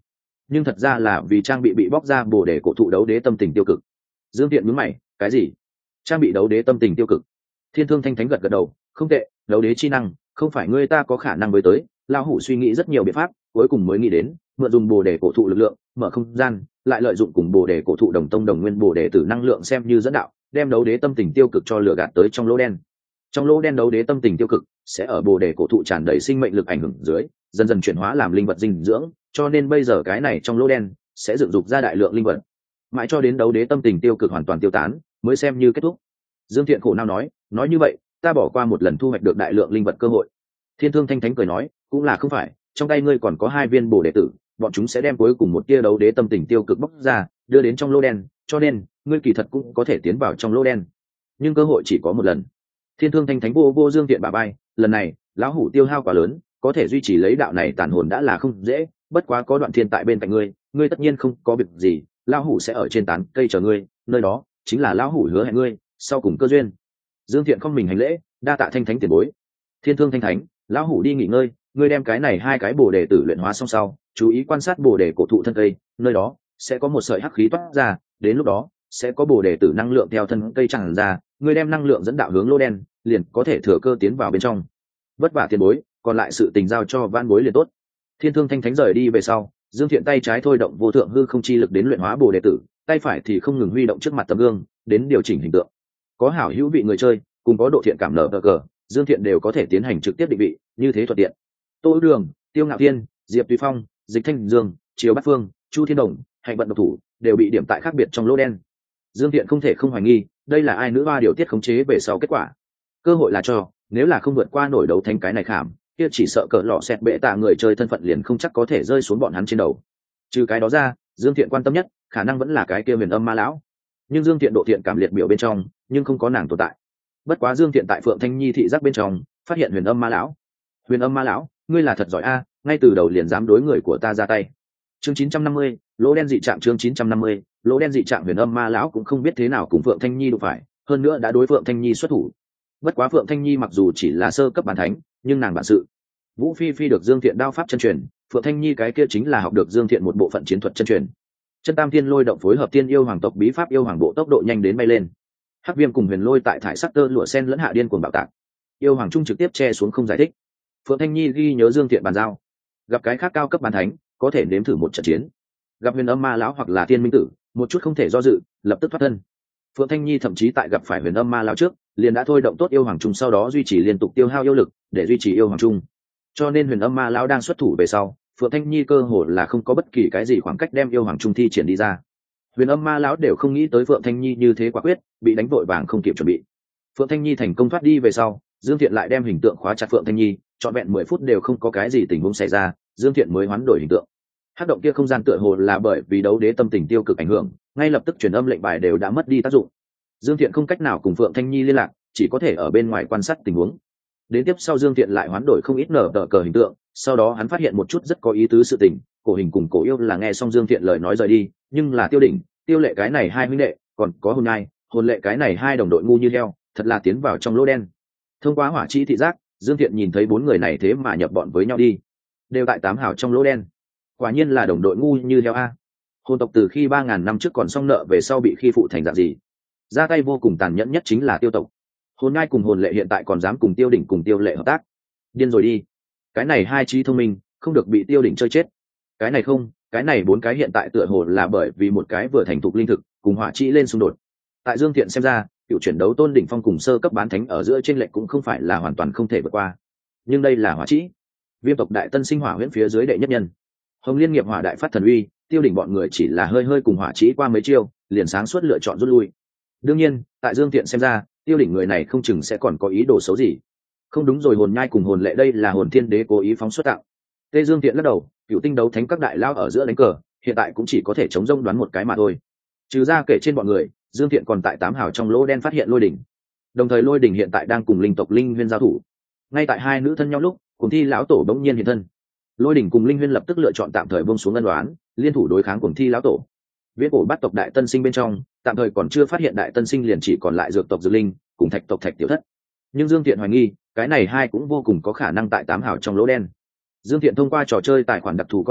nhưng thật ra là vì trang bị bị bóc ra bồ đề cổ thụ đấu đế tâm tình tiêu cực. Dương Thiện nhướng mày, cái gì? Trang bị đấu đế tâm tình tiêu cực? Thiên Thương Thanh Thánh gật gật đầu, không tệ, đấu đế chi năng, không phải ngươi ta có khả năng với tới. Lão hủ suy nghĩ rất nhiều biện pháp, cuối cùng mới nghĩ đến mượn dùng bồ đề cổ thụ lực lượng, mở không gian, lại lợi dụng cùng bồ đề cổ thụ đồng tông đồng nguyên bồ đề tử năng lượng xem như dẫn đạo, đem đấu đế tâm tình tiêu cực cho lừa gạt tới trong lỗ đen. Trong lỗ đen đấu đế tâm tình tiêu cực sẽ ở bồ đề cổ thụ tràn đầy sinh mệnh lực ảnh hưởng dưới, dần dần chuyển hóa làm linh vật dinh dưỡng, cho nên bây giờ cái này trong lỗ đen sẽ dựng dục ra đại lượng linh vật, mãi cho đến đấu đế tâm tình tiêu cực hoàn toàn tiêu tán mới xem như kết thúc. Dương Thiện khổ não nói, nói như vậy ta bỏ qua một lần thu hoạch được đại lượng linh vật cơ hội. Thiên Thương Thanh Thánh cười nói, cũng là không phải, trong tay ngươi còn có hai viên bồ đề tử, bọn chúng sẽ đem cuối cùng một tia đấu đế tâm tình tiêu cực bóc ra đưa đến trong lỗ đen, cho nên ngươi kỳ thật cũng có thể tiến vào trong lỗ đen, nhưng cơ hội chỉ có một lần. Thiên Thương Thanh Thánh vô vô Dương Thiện bả vai, lần này lão hủ tiêu hao quá lớn, có thể duy trì lấy đạo này tàn hồn đã là không dễ, bất quá có Đoạn Thiên tại bên cạnh ngươi, ngươi tất nhiên không có việc gì, lão hủ sẽ ở trên tán cây chờ ngươi, nơi đó chính là lão hủ hứa hẹn ngươi sau cùng cơ duyên. Dương Thiện không mình hành lễ, đa tạ Thanh Thánh tiền bối. Thiên Thương Thanh Thánh, lão hủ đi nghỉ ngơi, ngươi đem cái này hai cái bồ đề tử luyện hóa xong sau, chú ý quan sát bồ đề cổ thụ thân cây, nơi đó sẽ có một sợi hắc khí toát ra, đến lúc đó sẽ có bồ đề tử năng lượng theo thân cây tràn ra, ngươi đem năng lượng dẫn đạo hướng lô đen, liền có thể thừa cơ tiến vào bên trong. Vất vả tiền bối, còn lại sự tình giao cho van bối liền tốt. Thiên Thương Thanh Thánh rời đi về sau, Dương Thiện tay trái thôi động vô thượng hư không chi lực đến luyện hóa bồ đề tử, tay phải thì không ngừng huy động trước mặt tấm gương đến điều chỉnh hình tượng. Có hảo hữu vị người chơi cùng có độ thiện cảm nở cờ, Dương Thiện đều có thể tiến hành trực tiếp định vị, như thế thuận tiện. Tô Ước Đường, Tiêu Ngạo Thiên, Diệp Tùy Phong, Dịch Thanh Dương, Triều Bát Phương, Chu Thiên Đồng, Hạnh Vận độc thủ đều bị điểm tại khác biệt trong lỗ đen. Dương Thiện không thể không hoài nghi, đây là ai nữ hoa điều tiết khống chế về sau kết quả. Cơ hội là cho, nếu là không vượt qua nổi đấu thánh cái này khảm, kia chỉ sợ cỡ lọ xẹt bệ tạ người chơi thân phận liền không chắc có thể rơi xuống bọn hắn trên đầu. Trừ cái đó ra, Dương Thiện quan tâm nhất khả năng vẫn là cái kia Huyền Âm Ma lão, nhưng Dương Thiện độ thiện cảm liệt biểu bên trong nhưng không có nàng tồn tại. Bất quá Dương Thiện tại Phượng Thanh Nhi thị giác bên trong phát hiện Huyền Âm Ma lão. Huyền Âm Ma lão, ngươi là thật giỏi a, ngay từ đầu liền dám đối người của ta ra tay. Chương chín trăm năm mươi, lỗ đen dị trạng. Chương chín trăm năm mươi, lỗ đen dị trạng. Huyền Âm Ma lão cũng không biết thế nào cùng Phượng Thanh Nhi đụng phải, hơn nữa đã đối Phượng Thanh Nhi xuất thủ. Bất quá Phượng Thanh Nhi mặc dù chỉ là sơ cấp bản thánh, nhưng nàng bản sự. Vũ Phi Phi được Dương Thiện đao pháp chân truyền, Phượng Thanh Nhi cái kia chính là học được Dương Thiện một bộ phận chiến thuật chân truyền. Chân Tam Thiên Lôi động phối hợp Tiên Yêu Hoàng tộc bí pháp yêu hoàng bộ tốc độ nhanh đến bay lên. Hắc Viêm cùng Huyền Lôi tại thải sắc tơ lụa sen lẫn hạ điên cuồng bạo tạc. Yêu Hoàng trung trực tiếp che xuống không giải thích. Phượng Thanh Nhi ghi nhớ Dương Thiện bàn giao, gặp cái khác cao cấp bán thánh có thể nếm thử một trận chiến, gặp Huyền Âm Ma lão hoặc là Thiên Minh Tử một chút không thể do dự, lập tức thoát thân. Phượng Thanh Nhi thậm chí tại gặp phải Huyền Âm Ma lão trước liền đã thôi động tốt yêu hoàng trung, sau đó duy trì liên tục tiêu hao yêu lực để duy trì yêu hoàng trung, cho nên Huyền Âm Ma lão đang xuất thủ về sau, Phượng Thanh Nhi cơ hồ là không có bất kỳ cái gì khoảng cách đem yêu hoàng trung thi triển đi ra. Huyền Âm Ma lão đều không nghĩ tới Phượng Thanh Nhi như thế quả quyết, bị đánh vội vàng không kịp chuẩn bị. Phượng Thanh Nhi thành công thoát đi về sau, Dương Thiện lại đem hình tượng khóa chặt Phượng Thanh Nhi, trọn vẹn mười phút đều không có cái gì tình huống xảy ra, Dương Thiện mới hoán đổi hình tượng. Hắc động kia không gian tựa hồ là bởi vì đấu đế tâm tình tiêu cực ảnh hưởng, ngay lập tức truyền âm lệnh bài đều đã mất đi tác dụng. Dương Thiện không cách nào cùng Phượng Thanh Nhi liên lạc, chỉ có thể ở bên ngoài quan sát tình huống. Đến tiếp sau Dương Thiện lại hoán đổi không ít nở tờ cờ hình tượng, sau đó hắn phát hiện một chút rất có ý tứ sự tình, cổ hình cùng cổ yêu là nghe xong Dương Thiện lời nói rời đi, nhưng là Tiêu Đỉnh, Tiêu Lệ cái này hai huynh đệ, còn có Hồn Nhai, Hồn Lệ cái này hai đồng đội ngu như heo, thật là tiến vào trong lỗ đen. Thông qua hỏa chi thị giác, Dương Thiện nhìn thấy bốn người này thế mà nhập bọn với nhau đi, đều tại tám hào trong lỗ đen. Quả nhiên là đồng đội ngu như heo a. Hồn tộc từ khi ba ngàn năm trước còn xong nợ về sau bị khi phụ thành dạng gì, ra tay vô cùng tàn nhẫn nhất chính là Tiêu tộc. Hồn Nhai cùng Hồn Lệ hiện tại còn dám cùng Tiêu Đỉnh cùng Tiêu Lệ hợp tác, điên rồi đi. Cái này hai trí thông minh không được bị Tiêu Đỉnh chơi chết. Cái này không, cái này bốn cái hiện tại tựa hồ là bởi vì một cái vừa thành thục linh thực cùng hỏa chi lên xung đột. Tại Dương Thiện xem ra, cựu chuyển đấu tôn đỉnh phong cùng sơ cấp bán thánh ở giữa trên lệch cũng không phải là hoàn toàn không thể vượt qua, nhưng đây là hỏa chi. Viêm tộc đại tân sinh hỏa huyễn phía dưới đệ nhất nhân, Hồng Liên nghiệp hỏa đại phát thần uy, Tiêu Đỉnh bọn người chỉ là hơi hơi cùng hỏa chi qua mấy chiêu liền sáng suốt lựa chọn rút lui. Đương nhiên tại Dương Thiện xem ra, Tiêu Đỉnh người này không chừng sẽ còn có ý đồ xấu gì. Không đúng rồi, Hồn Nhai cùng Hồn Lệ đây là Hồn Thiên Đế cố ý phóng xuất tạo. Tê Dương Thiện lắc đầu, cựu tinh đấu thánh các đại lao ở giữa đánh cờ hiện tại cũng chỉ có thể chống rông đoán một cái mà thôi. Trừ ra kể trên bọn người, Dương Thiện còn tại tám hào trong lỗ đen phát hiện Lôi Đỉnh, đồng thời Lôi Đỉnh hiện tại đang cùng linh tộc Linh Huyên giao thủ. Ngay tại hai nữ thân nhau lúc, Cuồng Thi lão tổ bỗng nhiên hiện thân, Lôi Đỉnh cùng Linh Huyên lập tức lựa chọn tạm thời buông xuống ân đoán, liên thủ đối kháng Cuồng Thi lão tổ. Viễn cổ bắt tộc đại tân sinh bên trong, tạm thời còn chưa phát hiện đại tân sinh, liền chỉ còn lại dược tộc Dược Linh cùng thạch tộc Thạch Tiểu Thất. Nhưng Dương Thiện hoài nghi, cái này hai cũng vô cùng có khả năng tại tám hào trong lỗ đen. Dương Thiện thông qua trò chơi tài khoản đặc thù con đường,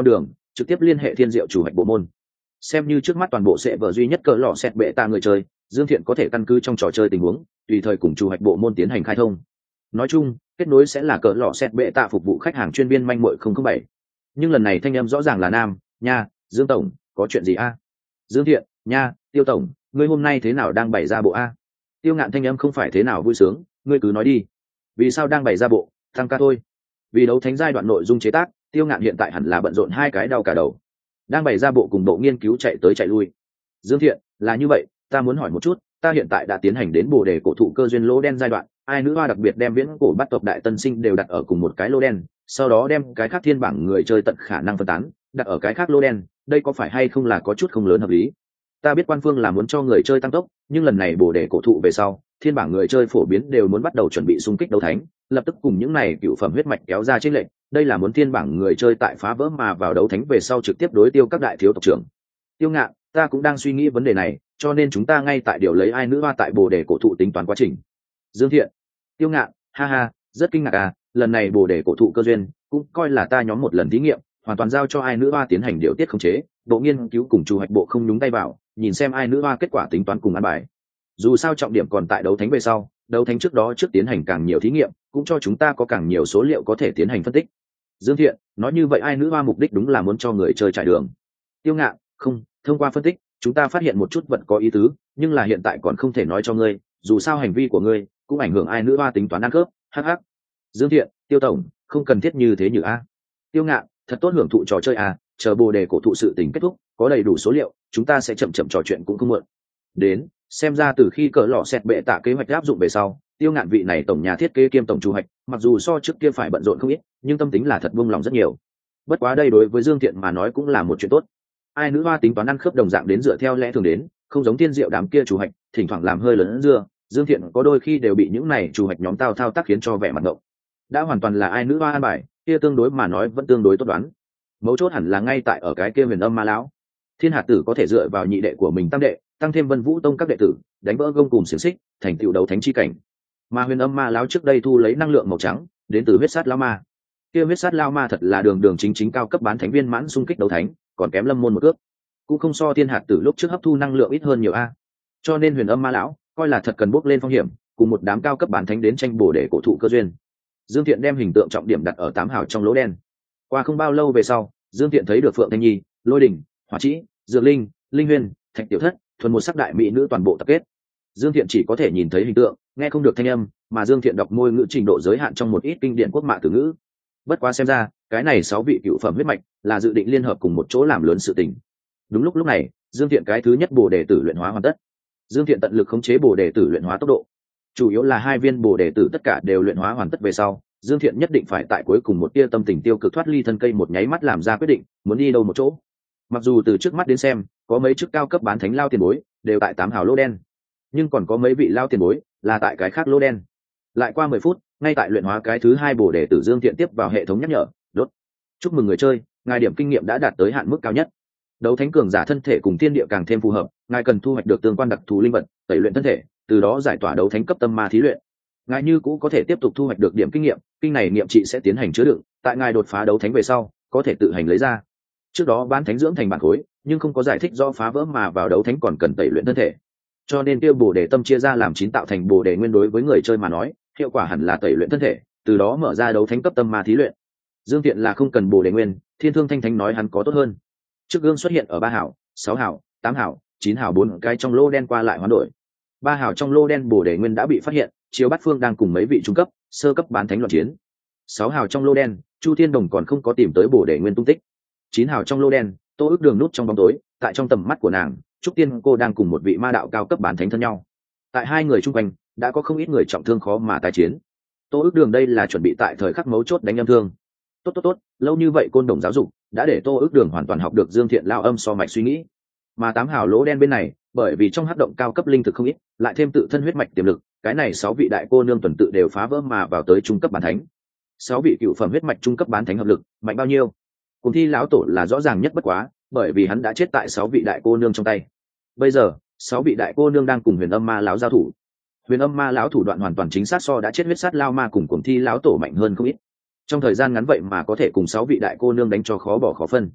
trực tiếp liên hệ thiên diệu chủ hoạch bộ môn. Xem như trước mắt toàn bộ sẽ vở duy nhất cỡ lọ xét bệ tạ người chơi, Dương Thiện có thể căn cứ trong trò chơi tình huống, tùy thời cùng chủ hoạch bộ môn tiến hành khai thông. Nói chung, kết nối sẽ là cỡ lọ xét bệ tạ phục vụ khách hàng chuyên viên manh muội không không bảy. Nhưng lần này thanh âm rõ ràng là nam, nha, Dương tổng, có chuyện gì a? Dương Thiện, nha, Tiêu tổng, ngươi hôm nay thế nào đang bày ra bộ a? Tiêu Ngạn thanh âm không phải thế nào vui sướng, ngươi cứ nói đi. Vì sao đang bày ra bộ, tăng ca thôi. Vì đấu thánh giai đoạn nội dung chế tác, Tiêu Ngạn hiện tại hẳn là bận rộn hai cái đau cả đầu. Đang bày ra bộ cùng bộ nghiên cứu chạy tới chạy lui. Dương Thiện, là như vậy, ta muốn hỏi một chút, ta hiện tại đã tiến hành đến bồ đề cổ thụ cơ duyên lỗ đen giai đoạn, ai nữ hoa đặc biệt đem viễn cổ bắt tộc đại tân sinh đều đặt ở cùng một cái lỗ đen, sau đó đem cái khác thiên bảng người chơi tận khả năng phân tán, đặt ở cái khác lỗ đen, đây có phải hay không là có chút không lớn hợp lý? Ta biết quan phương là muốn cho người chơi tăng tốc, nhưng lần này bồ đề cổ thụ về sau, thiên bảng người chơi phổ biến đều muốn bắt đầu chuẩn bị xung kích đấu thánh, lập tức cùng những này cựu phẩm huyết mạch kéo ra chênh lệch, đây là muốn thiên bảng người chơi tại phá vỡ mà vào đấu thánh về sau trực tiếp đối tiêu các đại thiếu tộc trưởng. Tiêu Ngạn, ta cũng đang suy nghĩ vấn đề này, cho nên chúng ta ngay tại điều lấy ai nữ hoa tại bồ đề cổ thụ tính toán quá trình. Dương Thiện, Tiêu Ngạn, ha ha, rất kinh ngạc à, lần này bồ đề cổ thụ cơ duyên cũng coi là ta nhóm một lần thí nghiệm, hoàn toàn giao cho ai nữ hoa tiến hành điều tiết khống chế, bộ nghiên cứu cùng chủ hoạch bộ không nhúng tay vào, nhìn xem ai nữ hoa kết quả tính toán cùng ăn bài. Dù sao trọng điểm còn tại đấu thánh về sau, đấu thánh trước đó trước tiến hành càng nhiều thí nghiệm, cũng cho chúng ta có càng nhiều số liệu có thể tiến hành phân tích. Dương Thiện, nói như vậy ai nữ hoa mục đích đúng là muốn cho người chơi trải đường. Tiêu Ngạn, không, thông qua phân tích, chúng ta phát hiện một chút vật có ý tứ, nhưng là hiện tại còn không thể nói cho ngươi, dù sao hành vi của ngươi cũng ảnh hưởng ai nữ hoa tính toán ăn cướp. Hắc hắc. Dương Thiện, Tiêu tổng, không cần thiết như thế nhỉ a. Tiêu Ngạn, thật tốt hưởng thụ trò chơi à, chờ bồ đề cổ thụ sự tình kết thúc, có đầy đủ số liệu, chúng ta sẽ chậm chậm trò chuyện cũng không muộn. Đến, xem ra từ khi cỡ lọ xẹt bệ tạ kế hoạch áp dụng về sau, Tiêu Ngạn vị này tổng nhà thiết kế kiêm tổng chủ hoạch, mặc dù so trước kia phải bận rộn không ít, nhưng tâm tính là thật buông lòng rất nhiều. Bất quá đây đối với Dương Thiện mà nói cũng là một chuyện tốt. Ai nữ hoa tính toán ăn khớp đồng dạng đến dựa theo lẽ thường đến, không giống thiên diệu đám kia chủ hoạch, thỉnh thoảng làm hơi lớn dưa, Dương Thiện có đôi khi đều bị những này chủ hoạch nhóm tao thao tác khiến cho vẻ mặt ngộng. Đã hoàn toàn là ai nữ hoa an bài, kia tương đối mà nói vẫn tương đối tốt đoán. Mấu chốt hẳn là ngay tại ở cái kia huyền âm ma lão. Thiên hạt tử có thể dựa vào nhị đệ của mình tăng đệ, tăng thêm Vân Vũ Tông các đệ tử, đánh vỡ gông cùng xiềng xích, thành tựu đấu thánh chi cảnh. Mà huyền âm ma lão trước đây thu lấy năng lượng màu trắng, đến từ huyết sát lão ma. Kia huyết sát lão ma thật là đường đường chính chính cao cấp bán thánh viên mãn xung kích đấu thánh, còn kém Lâm môn một cước. Cũng không so thiên hạt tử lúc trước hấp thu năng lượng ít hơn nhiều a. Cho nên huyền âm ma lão coi là thật cần bước lên phong hiểm, cùng một đám cao cấp bán thánh đến tranh bổ để cổ thụ cơ duyên. Dương Thiện đem hình tượng trọng điểm đặt ở tám hào trong lỗ đen. Qua không bao lâu về sau, Dương Thiện thấy được Phượng Thanh Nhi, Lôi Đình, Hỏa Trĩ, Dược Linh, Linh Huyên, Thạch Tiểu Thất, thuần một sắc đại mỹ nữ toàn bộ tập kết. Dương Thiện chỉ có thể nhìn thấy hình tượng, nghe không được thanh âm, mà Dương Thiện đọc môi ngữ trình độ giới hạn trong một ít kinh điển quốc mạ từ ngữ. Bất quá xem ra, cái này sáu vị cựu phẩm huyết mạch là dự định liên hợp cùng một chỗ làm lớn sự tình. Đúng lúc lúc này, Dương Thiện cái thứ nhất bồ đề tử luyện hóa hoàn tất. Dương Thiện tận lực khống chế bồ đề tử luyện hóa tốc độ. Chủ yếu là hai viên bồ đề tử tất cả đều luyện hóa hoàn tất về sau, Dương Thiện nhất định phải tại cuối cùng một tia tâm tình tiêu cực thoát ly thân cây một nháy mắt làm ra quyết định, muốn đi đâu một chỗ. Mặc dù từ trước mắt đến xem, có mấy chức cao cấp bán thánh lao tiền bối đều tại tám hào lô đen, nhưng còn có mấy vị lao tiền bối là tại cái khác lô đen. Lại qua mười phút, ngay tại luyện hóa cái thứ hai bồ đề tử, Dương Thiện tiếp vào hệ thống nhắc nhở, đốt. Chúc mừng người chơi, ngài điểm kinh nghiệm đã đạt tới hạn mức cao nhất. Đấu thánh cường giả thân thể cùng thiên địa càng thêm phù hợp, ngài cần thu hoạch được tương quan đặc thù linh vật, tẩy luyện thân thể, từ đó giải tỏa đấu thánh cấp tâm ma thí luyện. Ngài như cũ có thể tiếp tục thu hoạch được điểm kinh nghiệm, kinh này nghiệm trị sẽ tiến hành chứa đựng, tại ngài đột phá đấu thánh về sau, có thể tự hành lấy ra. Trước đó bán thánh dưỡng thành bản khối, nhưng không có giải thích do phá vỡ mà vào đấu thánh còn cần tẩy luyện thân thể. Cho nên kia bồ đề tâm chia ra làm chín tạo thành bồ đề nguyên, đối với người chơi mà nói, hiệu quả hẳn là tẩy luyện thân thể, từ đó mở ra đấu thánh cấp tâm ma thí luyện. Dương Thiện là không cần bồ đề nguyên, Thiên Thương Thanh Thánh nói hắn có tốt hơn. Trước gương xuất hiện ở ba hảo, sáu hảo, tám hảo, chín hảo bốn cái trong lô đen qua lại hoán đổi. Ba hảo trong lô đen bồ đề nguyên đã bị phát hiện, Chiếu Bát Phương đang cùng mấy vị trung cấp, sơ cấp bán thánh loạn chiến. Sáu hào trong lô đen, Chu Thiên Đồng còn không có tìm tới bổ đề nguyên tung tích. Chín hào trong lô đen, Tô Ước Đường nút trong bóng tối, tại trong tầm mắt của nàng, Trúc Tiên cô đang cùng một vị ma đạo cao cấp bán thánh thân nhau. Tại hai người chung quanh, đã có không ít người trọng thương khó mà tái chiến. Tô Ước Đường đây là chuẩn bị tại thời khắc mấu chốt đánh âm thương. Tốt tốt tốt, lâu như vậy côn đồng giáo dục đã để Tô Ước Đường hoàn toàn học được Dương Thiện lao âm so mạch suy nghĩ. Mà tám hào lỗ đen bên này, bởi vì trong hắc động cao cấp linh thực không ít, lại thêm tự thân huyết mạch tiềm lực, cái này sáu vị đại cô nương tuần tự đều phá vỡ mà vào tới trung cấp bán thánh. Sáu vị cựu phẩm huyết mạch trung cấp bán thánh hợp lực, mạnh bao nhiêu? Cùng Thi lão tổ là rõ ràng nhất bất quá, bởi vì hắn đã chết tại sáu vị đại cô nương trong tay. Bây giờ, sáu vị đại cô nương đang cùng Huyền Âm Ma lão giao thủ. Huyền Âm Ma lão thủ đoạn hoàn toàn chính xác so đã chết huyết sát lao ma cùng Cuồng Thi lão tổ mạnh hơn không ít. Trong thời gian ngắn vậy mà có thể cùng sáu vị đại cô nương đánh cho khó bỏ khó phân.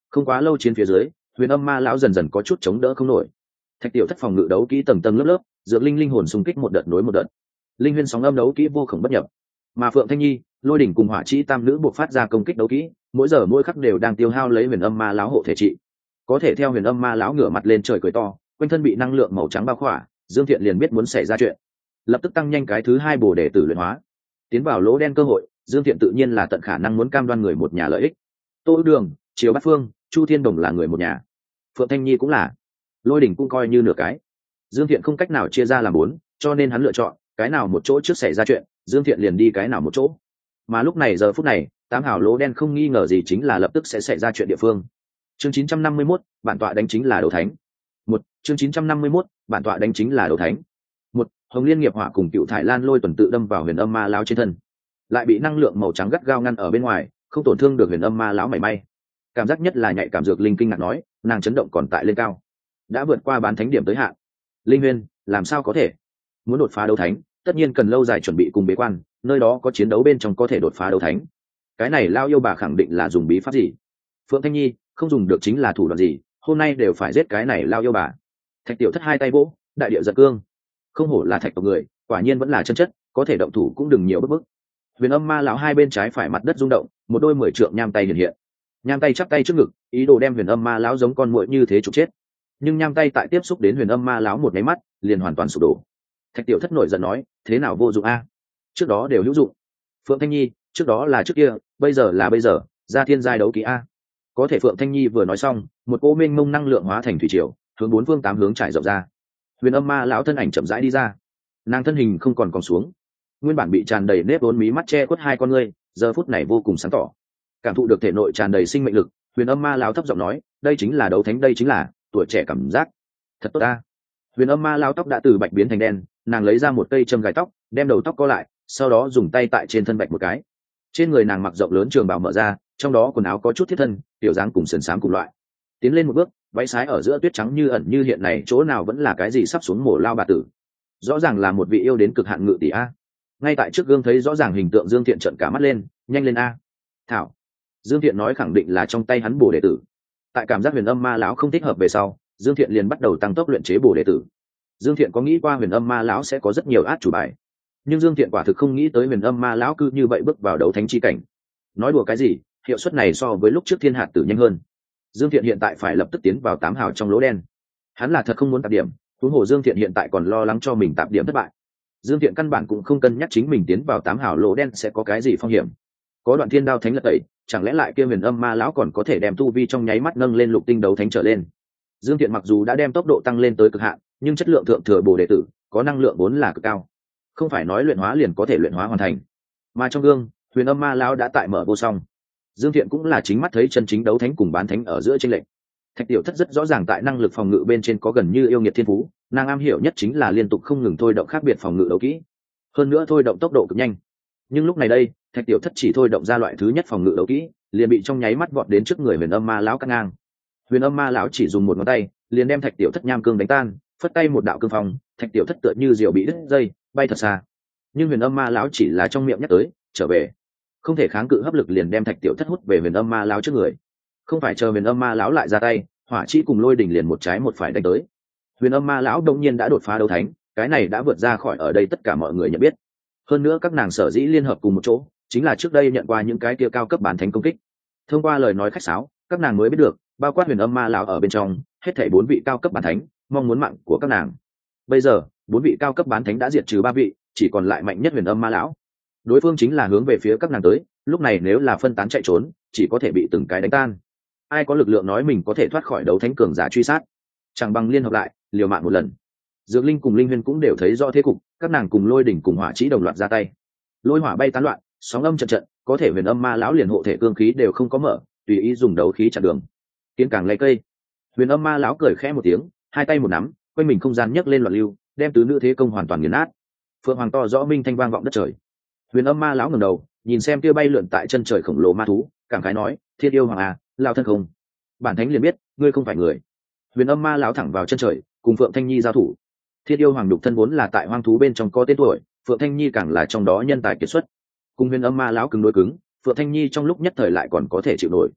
Không quá lâu chiến phía dưới, huyền âm ma lão dần dần có chút chống đỡ không nổi. Thạch tiểu thất phòng ngự đấu kỹ tầng tầng lớp lớp, dược linh linh hồn xung kích một đợt nối một đợt. Linh huyên sóng âm đấu kỹ vô khổng bất nhập, mà Phượng Thanh Nhi, Lôi đỉnh cùng Hỏa Chỉ tam nữ buộc phát ra công kích đấu kỹ, mỗi giờ mỗi khắc đều đang tiêu hao lấy huyền âm ma lão hộ thể trị. Có thể theo huyền âm ma lão ngửa mặt lên trời cười to, quanh thân bị năng lượng màu trắng bao khỏa, Dương Thiện liền biết muốn xảy ra chuyện, lập tức tăng nhanh cái thứ hai bổ để tử luyện hóa, tiến vào lỗ đen cơ hội. Dương Thiện tự nhiên là tận khả năng muốn cam đoan người một nhà lợi ích. Tô Ước Đường, Triều Bát Phương, Chu Thiên Đồng là người một nhà, Phượng Thanh Nhi cũng là, Lôi đỉnh cũng coi như nửa cái. Dương Thiện không cách nào chia ra làm bốn, cho nên hắn lựa chọn cái nào một chỗ trước xảy ra chuyện, Dương Thiện liền đi cái nào một chỗ. Mà lúc này giờ phút này, tám hào lỗ đen không nghi ngờ gì chính là lập tức sẽ xảy ra chuyện địa phương. Chương chín trăm năm mươi mốt, bản tọa đánh chính là đấu thánh. Một, chương chín trăm năm mươi mốt, bản tọa đánh chính là đấu thánh. Một, Hồng Liên nghiệp hỏa cùng Cựu Thải Lan lôi tuần tự đâm vào huyền âm ma lão trên thân, lại bị năng lượng màu trắng gắt gao ngăn ở bên ngoài, không tổn thương được huyền âm ma lão mảy may. Cảm giác nhất là nhạy cảm dược linh kinh ngạc nói, nàng chấn động còn tại lên cao, đã vượt qua bán thánh điểm tới hạn. Linh Huyên, làm sao có thể? Muốn đột phá đấu thánh, tất nhiên cần lâu dài chuẩn bị cùng bế quan, nơi đó có chiến đấu bên trong có thể đột phá đấu thánh. Cái này lao yêu bà khẳng định là dùng bí pháp gì? Phượng Thanh Nhi, không dùng được chính là thủ đoạn gì, hôm nay đều phải giết cái này lao yêu bà. Thạch tiểu thất hai tay vỗ, đại địa giật cương. Không hổ là thạch tộc người, quả nhiên vẫn là chân chất, có thể động thủ cũng đừng nhiều bức bức. Huyền âm ma lão hai bên trái phải mặt đất rung động, một đôi mười trượng nham tay hiện hiện. Nham tay chắp tay trước ngực, ý đồ đem huyền âm ma lão giống con muỗi như thế trục chết. Nhưng nham tay tại tiếp xúc đến huyền âm ma lão một cái mắt, liền hoàn toàn sụp đổ. Thạch tiểu thất nổi giận nói, thế nào vô dụng a? Trước đó đều hữu dụng. Phượng Thanh Nhi, trước đó là trước kia, bây giờ là bây giờ, ra thiên giai đấu kỹ a. Có thể Phượng Thanh Nhi vừa nói xong, một cỗ mênh mông năng lượng hóa thành thủy triều, hướng bốn phương tám hướng trải rộng ra. Huyền âm ma lão thân ảnh chậm rãi đi ra, nàng thân hình không còn còng xuống, nguyên bản bị tràn đầy nếp vốn mí mắt che khuất hai con ngươi, giờ phút này vô cùng sáng tỏ, cảm thụ được thể nội tràn đầy sinh mệnh lực. Huyền âm ma lão thấp giọng nói, đây chính là đấu thánh, đây chính là tuổi trẻ cảm giác, thật tốt ta. Huyền âm ma lão tóc đã từ bạch biến thành đen, nàng lấy ra một cây châm gài tóc, đem đầu tóc co lại, sau đó dùng tay tại trên thân bạch một cái. Trên người nàng mặc rộng lớn trường bào mở ra, trong đó quần áo có chút thiết thân, tiểu dáng cùng sườn xám cùng loại. Tiến lên một bước, váy sái ở giữa tuyết trắng như ẩn như hiện, này chỗ nào vẫn là cái gì sắp xuống mổ lao bà tử, rõ ràng là một vị yêu đến cực hạn ngự tỷ a. Ngay tại trước gương thấy rõ ràng hình tượng, Dương Thiện trợn cả mắt lên, nhanh lên a. Thảo. Dương Thiện nói khẳng định là trong tay hắn bổ đệ tử. Tại cảm giác huyền âm ma lão không thích hợp về sau, Dương Thiện liền bắt đầu tăng tốc luyện chế bổ đệ tử. Dương Thiện có nghĩ qua huyền âm ma lão sẽ có rất nhiều át chủ bài, nhưng Dương Thiện quả thực không nghĩ tới huyền âm ma lão cứ như vậy bước vào đấu thánh chi cảnh. Nói đùa cái gì, hiệu suất này so với lúc trước thiên hạt tử nhanh hơn. Dương Thiện hiện tại phải lập tức tiến vào tám hào trong lỗ đen, hắn là thật không muốn tạp điểm, huống hồ Dương Thiện hiện tại còn lo lắng cho mình tạp điểm thất bại. Dương Thiện căn bản cũng không cân nhắc chính mình tiến vào tám hào lỗ đen sẽ có cái gì phong hiểm. Có đoạn thiên đao thánh lật tẩy, chẳng lẽ lại kia huyền âm ma lão còn có thể đem tu vi trong nháy mắt nâng lên lục tinh đấu thánh trở lên. Dương Thiện mặc dù đã đem tốc độ tăng lên tới cực hạn, nhưng chất lượng thượng thừa bổ đệ tử có năng lượng vốn là cực cao, không phải nói luyện hóa liền có thể luyện hóa hoàn thành. Mà trong gương, huyền âm ma lão đã tại mở vô song. Dương Thiện cũng là chính mắt thấy chân chính đấu thánh cùng bán thánh ở giữa chênh lệch. Thạch tiểu thất rất rõ ràng tại năng lực phòng ngự bên trên có gần như yêu nghiệt thiên phú, nàng am hiểu nhất chính là liên tục không ngừng thôi động khác biệt phòng ngự đấu kỹ, hơn nữa thôi động tốc độ cực nhanh. Nhưng lúc này đây, Thạch tiểu thất chỉ thôi động ra loại thứ nhất phòng ngự đấu kỹ, liền bị trong nháy mắt vọt đến trước người huyền âm ma lão cắt ngang. Huyền âm ma lão chỉ dùng một ngón tay, liền đem Thạch tiểu thất nham cương đánh tan, phất tay một đạo cương phong, Thạch tiểu thất tựa như diều bị đứt dây, bay thật xa. Nhưng huyền âm ma lão chỉ là trong miệng nhắc tới, trở về, không thể kháng cự hấp lực, liền đem Thạch tiểu thất hút về huyền âm ma lão trước người. Không phải chờ huyền âm ma lão lại ra tay, Hỏa Chỉ cùng Lôi đỉnh liền một trái một phải đánh tới. Huyền âm ma lão đông nhiên đã đột phá đấu thánh, cái này đã vượt ra khỏi ở đây tất cả mọi người nhận biết. Hơn nữa các nàng sở dĩ liên hợp cùng một chỗ, chính là trước đây nhận qua những cái kia cao cấp bán thánh công kích. Thông qua lời nói khách sáo, các nàng mới biết được, bao quát huyền âm ma lão ở bên trong, hết thảy bốn vị cao cấp bán thánh mong muốn mạng của các nàng. Bây giờ, bốn vị cao cấp bán thánh đã diệt trừ ba vị, chỉ còn lại mạnh nhất huyền âm ma lão. Đối phương chính là hướng về phía các nàng tới, lúc này nếu là phân tán chạy trốn, chỉ có thể bị từng cái đánh tan. Ai có lực lượng nói mình có thể thoát khỏi đấu thánh cường giả truy sát, chẳng bằng liên hợp lại, liều mạng một lần. Dược Linh cùng Linh Huyên cũng đều thấy rõ thế cục, các nàng cùng Lôi đỉnh cùng Hỏa Chỉ đồng loạt ra tay. Lôi hỏa bay tán loạn, sóng âm trận trận, có thể huyền âm ma lão liền hộ thể cương khí đều không có mở, tùy ý dùng đấu khí chặn đường. Kiến càng lấy cây. Huyền âm ma lão cười khẽ một tiếng, hai tay một nắm, quanh mình không gian nhấc lên loạn lưu, đem tứ nữ thế công hoàn toàn nghiền nát. Phượng hoàng to rõ minh thanh vang vọng đất trời. Huyền âm ma lão ngẩng đầu, nhìn xem kia bay lượn tại chân trời khổng lồ ma thú, cảm khái nói, thiên yêu hoàng à, lao thân không. Bản thánh liền biết, ngươi không phải người. Huyền âm ma lão thẳng vào chân trời, cùng Phượng Thanh Nhi giao thủ. Thiên yêu hoàng đục thân vốn là tại hoang thú bên trong có tên tuổi, Phượng Thanh Nhi càng là trong đó nhân tài kiệt xuất. Cùng huyền âm ma lão cứng đối cứng, Phượng Thanh Nhi trong lúc nhất thời lại còn có thể chịu nổi.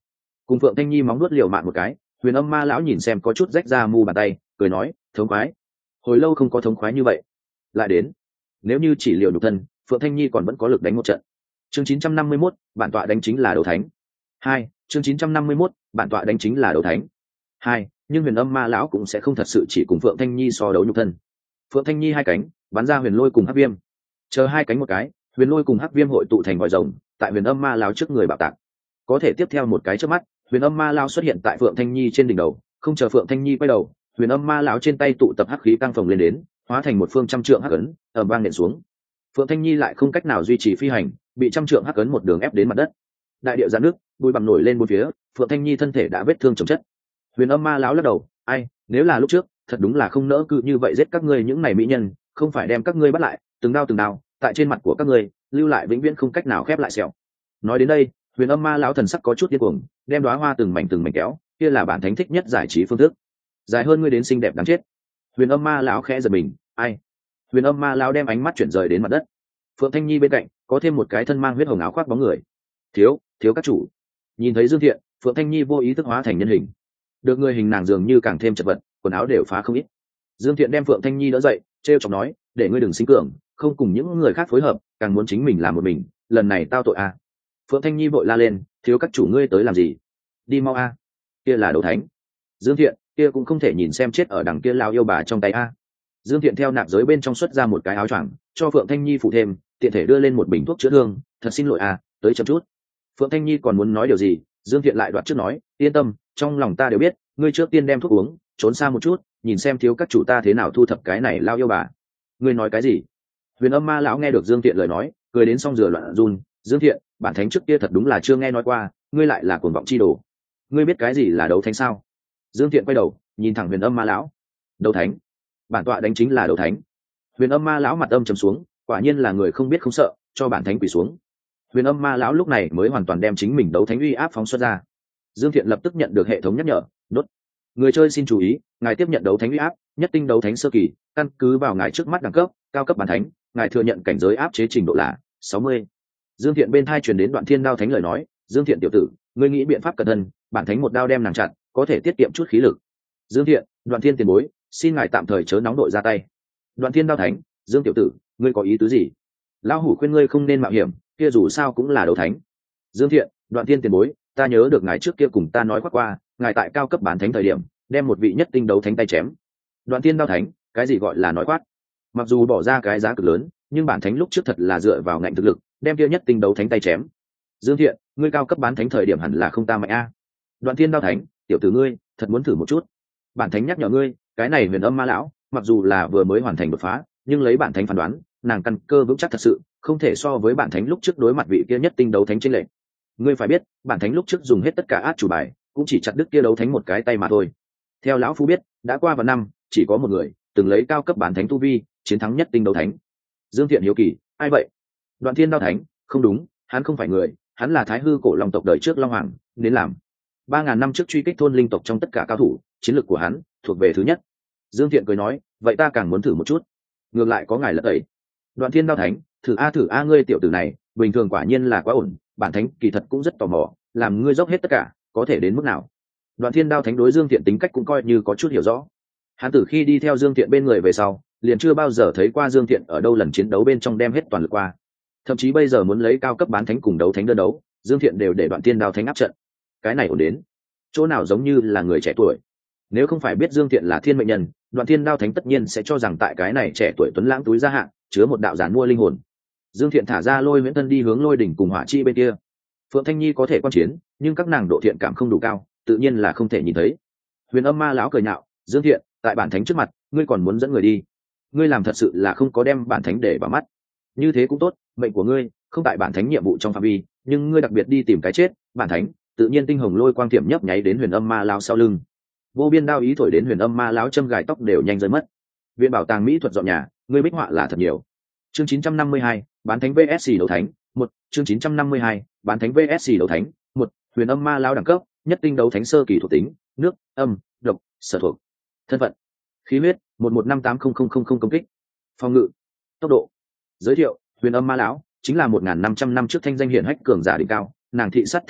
Cùng Phượng Thanh Nhi móng nuốt liều mạng một cái, Huyền Âm Ma lão nhìn xem có chút rách ra mu bàn tay, cười nói, thống khoái. Hồi lâu không có thống khoái như vậy. Lại đến, nếu như chỉ liều nhục thân, Phượng Thanh Nhi còn vẫn có lực đánh một trận. Chương chín trăm năm mươi mốt, bản tọa đánh chính là đấu thánh. Hai, chương chín trăm năm mươi mốt, bản tọa đánh chính là đấu thánh. Hai, nhưng Huyền Âm Ma lão cũng sẽ không thật sự chỉ cùng Phượng Thanh Nhi so đấu nhục thân. Phượng Thanh Nhi hai cánh, bắn ra huyền lôi cùng hắc viêm. Chờ hai cánh một cái, huyền lôi cùng hắc viêm hội tụ thành vòi rồng, tại Huyền Âm Ma lão trước người bạo tạc. Có thể tiếp theo một cái chớp mắt, Huyền Âm Ma lão xuất hiện tại Phượng Thanh Nhi trên đỉnh đầu, không chờ Phượng Thanh Nhi quay đầu, Huyền Âm Ma lão trên tay tụ tập hắc khí căng phồng lên đến, hóa thành một phương trăm trượng hắc ấn, ầm vang nện xuống. Phượng Thanh Nhi lại không cách nào duy trì phi hành, bị trăm trượng hắc ấn một đường ép đến mặt đất. Đại địa giãn nước, bụi bặm nổi lên bốn phía, Phượng Thanh Nhi thân thể đã vết thương chồng chất. Huyền Âm Ma lão lắc đầu, ai, nếu là lúc trước, thật đúng là không nỡ cứ như vậy giết các ngươi những này mỹ nhân, không phải đem các ngươi bắt lại, từng đao từng đao, tại trên mặt của các ngươi, lưu lại vĩnh viễn không cách nào khép lại sẹo. Nói đến đây, Huyền Âm Ma lão thần sắc có chút điên cuồng, đem đóa hoa từng mảnh từng mảnh kéo, kia là bản thánh thích nhất giải trí phương thức. Dài hơn ngươi đến xinh đẹp đáng chết. Huyền Âm Ma lão khẽ giật mình, ai? Huyền Âm Ma lão đem ánh mắt chuyển rời đến mặt đất. Phượng Thanh Nhi bên cạnh có thêm một cái thân mang huyết hồng áo khoác bóng người. Thiếu, thiếu các chủ. Nhìn thấy Dương Thiện, Phượng Thanh Nhi vô ý thức hóa thành nhân hình. Được người hình nàng dường như càng thêm chật vật, quần áo đều phá không ít. Dương Thiện đem Phượng Thanh Nhi đỡ dậy, trêu chọc nói, để ngươi đừng sinh cường, không cùng những người khác phối hợp, càng muốn chính mình làm một mình, lần này tao tội a. Phượng Thanh Nhi vội la lên, thiếu các chủ ngươi tới làm gì? Đi mau a. Kia là đấu thánh. Dương Thiện, kia cũng không thể nhìn xem chết ở đằng kia lao yêu bà trong tay a. Dương Thiện theo nạp giới bên trong xuất ra một cái áo choàng, cho Phượng Thanh Nhi phụ thêm, tiện thể đưa lên một bình thuốc chữa thương, thật xin lỗi a, tới chậm chút. Phượng Thanh Nhi còn muốn nói điều gì, Dương Thiện lại đoạt trước nói, yên tâm, trong lòng ta đều biết, ngươi trước tiên đem thuốc uống, trốn xa một chút, nhìn xem thiếu các chủ ta thế nào thu thập cái này lao yêu bà. Ngươi nói cái gì? Huyền Âm Ma lão nghe được Dương Thiện lời nói, cười đến xong rửa loạn run, Dương Thiện, bản thánh trước kia thật đúng là chưa nghe nói qua, ngươi lại là cuồng vọng chi đồ. Ngươi biết cái gì là đấu thánh sao? Dương Thiện quay đầu, nhìn thẳng Huyền Âm Ma lão. Đấu thánh? Bản tọa đánh chính là đấu thánh. Huyền Âm Ma lão mặt âm trầm xuống, quả nhiên là người không biết không sợ, cho bản thánh quỳ xuống. Huyền Âm Ma lão lúc này mới hoàn toàn đem chính mình đấu thánh uy áp phóng xuất ra. Dương Thiện lập tức nhận được hệ thống nhắc nhở, đốt. Người chơi xin chú ý, ngài tiếp nhận đấu thánh uy áp, nhất tinh đấu thánh sơ kỳ, căn cứ vào ngài trước mắt đẳng cấp, cao cấp bản thánh, ngài thừa nhận cảnh giới áp chế trình độ là sáu mươi. Dương Thiện bên thai truyền đến Đoạn Thiên Đao thánh lời nói, Dương Thiện tiểu tử, ngươi nghĩ biện pháp cẩn thân, bản thánh một đao đem nàng chặn, có thể tiết kiệm chút khí lực. Dương Thiện, Đoạn Thiên tiền bối, xin ngài tạm thời chớ nóng đội ra tay. Đoạn Thiên Đao thánh, Dương tiểu tử, ngươi có ý tứ gì? Lão hủ khuyên ngươi không nên mạo hiểm, kia dù sao cũng là đấu thánh. Dương Thiện, Đoạn Thiên tiền bối, ta nhớ được ngài trước kia cùng ta nói qua qua, ngài tại cao cấp bản thánh thời điểm, đem một vị nhất tinh đấu thánh tay chém. Đoạn Thiên Đao thánh, cái gì gọi là nói quát? Mặc dù bỏ ra cái giá cực lớn, nhưng bản thánh lúc trước thật là dựa vào ngạnh thực lực, đem kia nhất tinh đấu thánh tay chém. Dương Thiện, ngươi cao cấp bán thánh thời điểm hẳn là không ta mạnh a. Đoạn Thiên Đao thánh, tiểu tử ngươi, thật muốn thử một chút. Bản thánh nhắc nhở ngươi, cái này Huyền Âm Ma lão, mặc dù là vừa mới hoàn thành đột phá, nhưng lấy bản thánh phán đoán, nàng căn cơ vững chắc thật sự, không thể so với bản thánh lúc trước đối mặt vị kia nhất tinh đấu thánh trên lệnh. Ngươi phải biết, bản thánh lúc trước dùng hết tất cả át chủ bài, cũng chỉ chặt đứt kia đấu thánh một cái tay mà thôi. Theo lão phu biết, đã qua vào năm, chỉ có một người từng lấy cao cấp bản thánh tu vi, chiến thắng nhất tinh đấu thánh. Dương Thiện hiếu kỳ, ai vậy? Đoạn Thiên Đao thánh, không đúng, hắn không phải người, hắn là Thái Hư cổ long tộc đời trước Long Hoàng, đến làm. Ba ngàn năm trước truy kích thôn linh tộc trong tất cả cao thủ, chiến lược của hắn thuộc về thứ nhất. Dương Thiện cười nói, vậy ta càng muốn thử một chút. Ngược lại có ngài lật tẩy. Đoạn Thiên Đao thánh, thử a thử a ngươi tiểu tử này, bình thường quả nhiên là quá ổn, bản thánh kỳ thật cũng rất tò mò, làm ngươi dốc hết tất cả, có thể đến mức nào? Đoạn Thiên Đao thánh đối Dương Thiện tính cách cũng coi như có chút hiểu rõ. Hắn từ khi đi theo Dương Thiện bên người về sau, liền chưa bao giờ thấy qua Dương Thiện ở đâu lần chiến đấu bên trong đem hết toàn lực qua. Thậm chí bây giờ muốn lấy cao cấp bán thánh cùng đấu thánh đơn đấu, Dương Thiện đều để Đoạn Thiên Đao thánh áp trận. Cái này ổn đến chỗ nào giống như là người trẻ tuổi. Nếu không phải biết Dương Thiện là thiên mệnh nhân, Đoạn Thiên Đao thánh tất nhiên sẽ cho rằng tại cái này trẻ tuổi tuấn lãng túi gia hạn chứa một đạo giản mua linh hồn. Dương Thiện thả ra Lôi Viễn Thân đi hướng Lôi đỉnh cùng Hỏa Chi bên kia. Phượng Thanh Nhi có thể quan chiến, nhưng các nàng độ thiện cảm không đủ cao, tự nhiên là không thể nhìn thấy. Huyền Âm Ma lão cười nhạo, Dương Thiện, tại bản thánh trước mặt, ngươi còn muốn dẫn người đi? Ngươi làm thật sự là không có đem bản thánh để vào mắt. Như thế cũng tốt, mệnh của ngươi không tại bản thánh nhiệm vụ trong phạm vi, nhưng ngươi đặc biệt đi tìm cái chết, bản thánh tự nhiên tinh hồng lôi quang tiệm nhấp nháy đến Huyền Âm Ma lão sau lưng. Vô biên đao ý thổi đến Huyền Âm Ma lão châm gài tóc đều nhanh rơi mất. Viện bảo tàng mỹ thuật dọn nhà, ngươi bích họa là thật nhiều. Chương chín trăm năm mươi hai, bán thánh vs đấu thánh, một, chương chín trăm năm mươi hai, bán thánh vs đấu thánh, một, Huyền Âm Ma lão đẳng cấp, nhất tinh đấu thánh sơ kỳ thuộc tính, nước, âm, độc, sở thuộc. Thân phận: khí huyết, một một năm tám không không không không công kích. Phòng ngự, tốc độ. Giới thiệu: Huyền Âm Ma lão chính là một nghìn năm trăm năm trước thanh danh hiển hách cường giả đỉnh cao, nàng thị sát thành tính,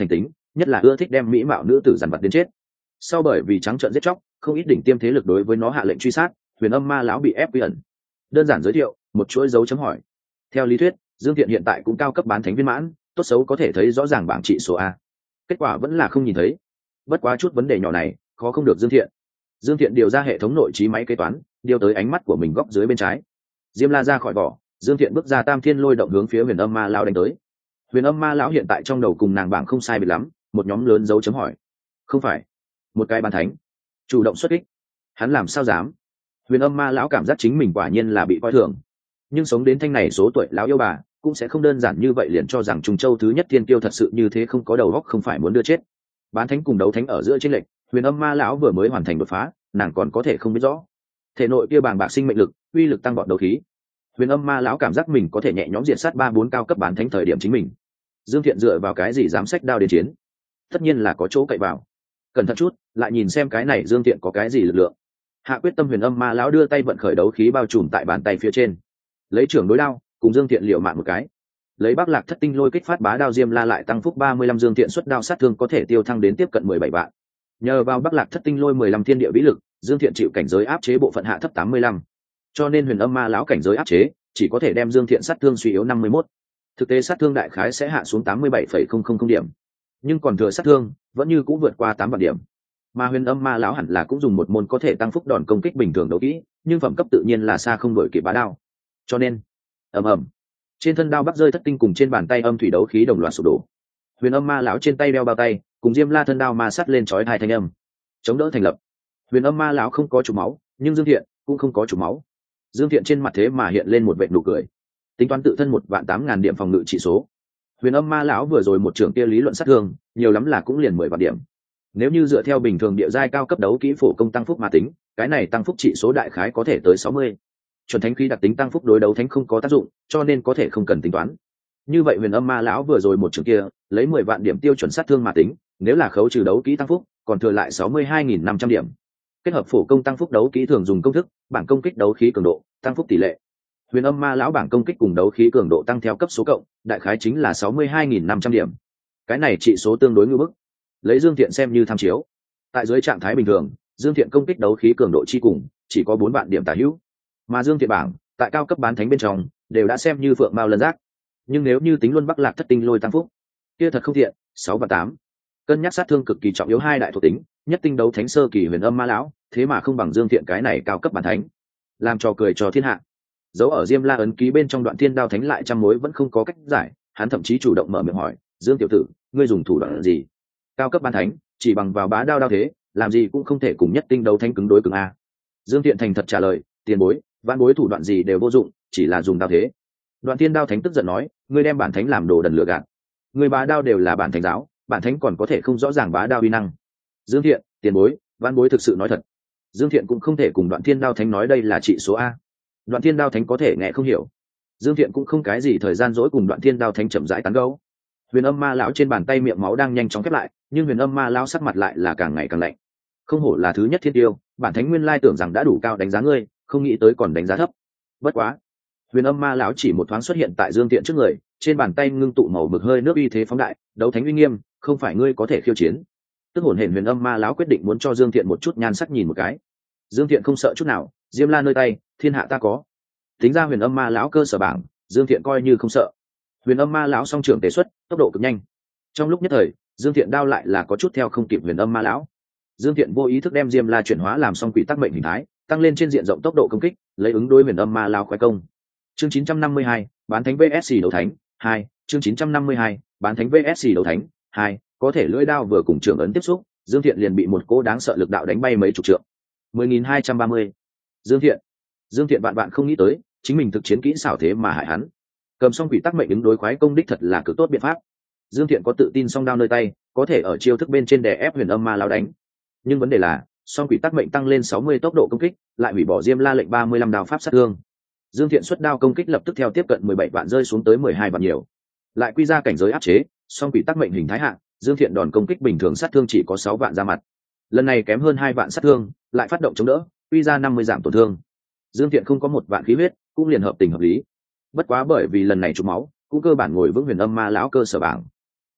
nhất là ưa thích đem mỹ mạo nữ tử dằn vặt đến chết. Sau bởi vì trắng trợn giết chóc, không ít đỉnh tiêm thế lực đối với nó hạ lệnh truy sát, Huyền Âm Ma lão bị ép quy ẩn. Đơn giản giới thiệu, một chuỗi dấu chấm hỏi. Theo lý thuyết, Dương Thiện hiện tại cũng cao cấp bán thánh viên mãn, tốt xấu có thể thấy rõ ràng bảng trị số a. Kết quả vẫn là không nhìn thấy. Bất quá chút vấn đề nhỏ này, khó không được Dương Thiện. Dương Thiện điều ra hệ thống nội trí máy kế toán, điều tới ánh mắt của mình góc dưới bên trái. Diêm La ra khỏi vỏ, Dương Thiện bước ra Tam Thiên Lôi động hướng phía Huyền Âm Ma lão đánh tới. Huyền Âm Ma lão hiện tại trong đầu cùng nàng bảng không sai biệt lắm, một nhóm lớn dấu chấm hỏi. Không phải, một cái bán thánh chủ động xuất kích, hắn làm sao dám? Huyền Âm Ma lão cảm giác chính mình quả nhiên là bị coi thường, nhưng sống đến thanh này số tuổi lão yêu bà cũng sẽ không đơn giản như vậy liền cho rằng Trung Châu thứ nhất thiên tiêu thật sự như thế không có đầu óc, không phải muốn đưa chết. Bán thánh cùng đấu thánh ở giữa chênh lệch, Huyền Âm Ma lão vừa mới hoàn thành đột phá, nàng còn có thể không biết rõ. Thể nội kia bàng bạc sinh mệnh lực, uy lực tăng vọt đấu khí. Huyền Âm Ma lão cảm giác mình có thể nhẹ nhõm diệt sát ba bốn cao cấp bán thánh thời điểm chính mình. Dương Thiện dựa vào cái gì dám sách đao đến chiến? Tất nhiên là có chỗ cậy vào. Cẩn thận chút, lại nhìn xem cái này Dương Thiện có cái gì lực lượng. Hạ quyết tâm, Huyền Âm Ma lão đưa tay vận khởi đấu khí bao trùm tại bàn tay phía trên, lấy trưởng đối đao cùng Dương Thiện liều mạng một cái. Lấy Bắc Lạc Thất Tinh Lôi kích phát bá đao Diêm La lại tăng phúc ba mươi lăm, Dương Thiện xuất đao sát thương có thể tiêu thăng đến tiếp cận mười bảy vạn. Nhờ vào Bắc Lạc Thất Tinh Lôi mười lăm thiên địa vĩ lực, Dương Thiện chịu cảnh giới áp chế bộ phận hạ thấp tám mươi lăm. Cho nên Huyền Âm Ma lão cảnh giới áp chế, chỉ có thể đem Dương Thiện sát thương suy yếu năm mươi mốt. Thực tế sát thương đại khái sẽ hạ xuống tám mươi bảy phẩy không không không điểm. Nhưng còn thừa sát thương vẫn như cũ vượt qua tám vạn điểm. Mà Huyền Âm Ma lão hẳn là cũng dùng một môn có thể tăng phúc đòn công kích bình thường đấu kỹ, nhưng phẩm cấp tự nhiên là xa không đổi kịp bá đao. Cho nên, ầm ầm, trên thân đao bắc rơi thất tinh cùng trên bàn tay âm thủy đấu khí đồng loạt sụp đổ. Huyền Âm Ma lão trên tay đeo bao tay, cùng Diêm La thân đao ma sát lên chói tai thanh âm. Chống đỡ thành lập. Huyền Âm Ma lão không có chủ máu, nhưng Dương Thiện cũng không có chủ máu. Dương Thiện trên mặt thế mà hiện lên một vệt nụ cười. Tính toán tự thân một vạn tám ngàn điểm phòng ngự trị số. Huyền Âm Ma lão vừa rồi một trường kia lý luận sát thương, nhiều lắm là cũng liền mười vạn điểm. Nếu như dựa theo bình thường địa giai cao cấp đấu kỹ phổ công tăng phúc mà tính, cái này tăng phúc trị số đại khái có thể tới sáu mươi. Chuẩn thánh khí đặc tính tăng phúc đối đấu thánh không có tác dụng, cho nên có thể không cần tính toán. Như vậy Huyền Âm Ma lão vừa rồi một trường kia, lấy mười vạn điểm tiêu chuẩn sát thương mà tính, nếu là khấu trừ đấu kỹ tăng phúc, còn thừa lại sáu mươi hai nghìn năm trăm điểm. Kết hợp phổ công tăng phúc đấu kỹ thường dùng công thức, bảng công kích đấu khí cường độ, tăng phúc tỷ lệ. Huyền Âm Ma lão bảng công kích cùng đấu khí cường độ tăng theo cấp số cộng, đại khái chính là sáu mươi hai nghìn năm trăm điểm. Cái này trị số tương đối ngưu bức. Lấy Dương Thiện xem như tham chiếu. Tại dưới trạng thái bình thường, Dương Thiện công kích đấu khí cường độ chi cùng chỉ có bốn vạn điểm tả hữu. Mà Dương Thiện bảng, tại cao cấp bán thánh bên trong, đều đã xem như phượng mao lân giác. Nhưng nếu như tính luôn Bắc Lạc Thất Tinh Lôi tăng phúc, kia thật không thiện, sáu và tám. Cân nhắc sát thương cực kỳ trọng yếu hai đại thuộc tính, nhất tinh đấu thánh sơ kỳ Huyền Âm Ma lão, thế mà không bằng Dương Thiện cái này cao cấp bán thánh. Làm trò cười cho thiên hạ. Dấu ở Diêm La ấn ký bên trong Đoạn Thiên Đao Thánh lại trăm mối vẫn không có cách giải, hắn thậm chí chủ động mở miệng hỏi, "Dương tiểu tử, ngươi dùng thủ đoạn gì? Cao cấp bán thánh, chỉ bằng vào bá đao đao thế, làm gì cũng không thể cùng nhất tinh đấu thánh cứng đối cứng a." Dương Thiện thành thật trả lời, "Tiền bối, vãn bối thủ đoạn gì đều vô dụng, chỉ là dùng đao thế." Đoạn Thiên Đao Thánh tức giận nói, "Ngươi đem bản thánh làm đồ đần lừa gạt. Ngươi bá đao đều là bản thánh giáo, bản thánh còn có thể không rõ ràng bá đao uy năng." Dương Thiện, "Tiền bối, vãn bối thực sự nói thật." Dương Thiện cũng không thể cùng Đoạn Thiên Đao Thánh nói đây là trị số a. Đoạn Thiên Đao Thánh có thể nghe không hiểu. Dương Thiện cũng không cái gì thời gian dỗi cùng Đoạn Thiên Đao Thánh chậm rãi tán gẫu. Huyền Âm Ma lão trên bàn tay miệng máu đang nhanh chóng khép lại, nhưng Huyền Âm Ma lão sắc mặt lại là càng ngày càng lạnh. Không hổ là thứ nhất thiên tiêu, bản thánh nguyên lai tưởng rằng đã đủ cao đánh giá ngươi, không nghĩ tới còn đánh giá thấp. Bất quá. Huyền Âm Ma lão chỉ một thoáng xuất hiện tại Dương Thiện trước người, trên bàn tay ngưng tụ màu mực hơi nước uy thế phóng đại, đấu thánh uy nghiêm, không phải ngươi có thể khiêu chiến. Tức hồn hển Huyền Âm Ma lão quyết định muốn cho Dương Thiện một chút nhan sắc nhìn một cái. Dương Thiện không sợ chút nào, Diêm La nơi tay, thiên hạ ta có. Tính ra Huyền Âm Ma lão cơ sở bảng, Dương Thiện coi như không sợ. Huyền Âm Ma lão song trưởng tế xuất, tốc độ cực nhanh. Trong lúc nhất thời, Dương Thiện đao lại là có chút theo không kịp Huyền Âm Ma lão. Dương Thiện vô ý thức đem Diêm La chuyển hóa làm song quỷ tắc mệnh hình thái, tăng lên trên diện rộng tốc độ công kích, lấy ứng đối Huyền Âm Ma lão khoái công. Chương chín trăm năm mươi hai, bán thánh vs đấu thánh hai. Chương chín trăm năm mươi hai, bán thánh vs đấu thánh hai. Có thể lưỡi đao vừa cùng trưởng ấn tiếp xúc, Dương Thiện liền bị một cỗ đáng sợ lực đạo đánh bay mấy chục trượng. mười nghìn hai trăm ba mươi. Dương Thiện. Dương Thiện vạn vạn không nghĩ tới, chính mình thực chiến kỹ xảo thế mà hại hắn. Cầm song quỷ tắc mệnh ứng đối khoái công đích thật là cực tốt biện pháp. Dương Thiện có tự tin song đao nơi tay, có thể ở chiêu thức bên trên đè ép Huyền Âm Ma lão đánh. Nhưng vấn đề là, song quỷ tắc mệnh tăng lên sáu mươi tốc độ công kích, lại hủy bỏ Diêm La lệnh ba mươi lăm đao pháp sát thương. Dương Thiện xuất đao công kích lập tức theo tiếp cận mười bảy vạn rơi xuống tới mười hai vạn nhiều. Lại quy ra cảnh giới áp chế, song quỷ tắc mệnh hình thái hạ, Dương Thiện đòn công kích bình thường sát thương chỉ có sáu vạn ra mặt. Lần này kém hơn hai vạn sát thương, lại phát động chống đỡ, quy ra năm mươi giảm tổn thương. Dương Thiện không có một vạn khí huyết, cũng liền hợp tình hợp lý. Bất quá bởi vì lần này trúng máu, cũng cơ bản ngồi vững Huyền Âm Ma lão cơ sở bảng.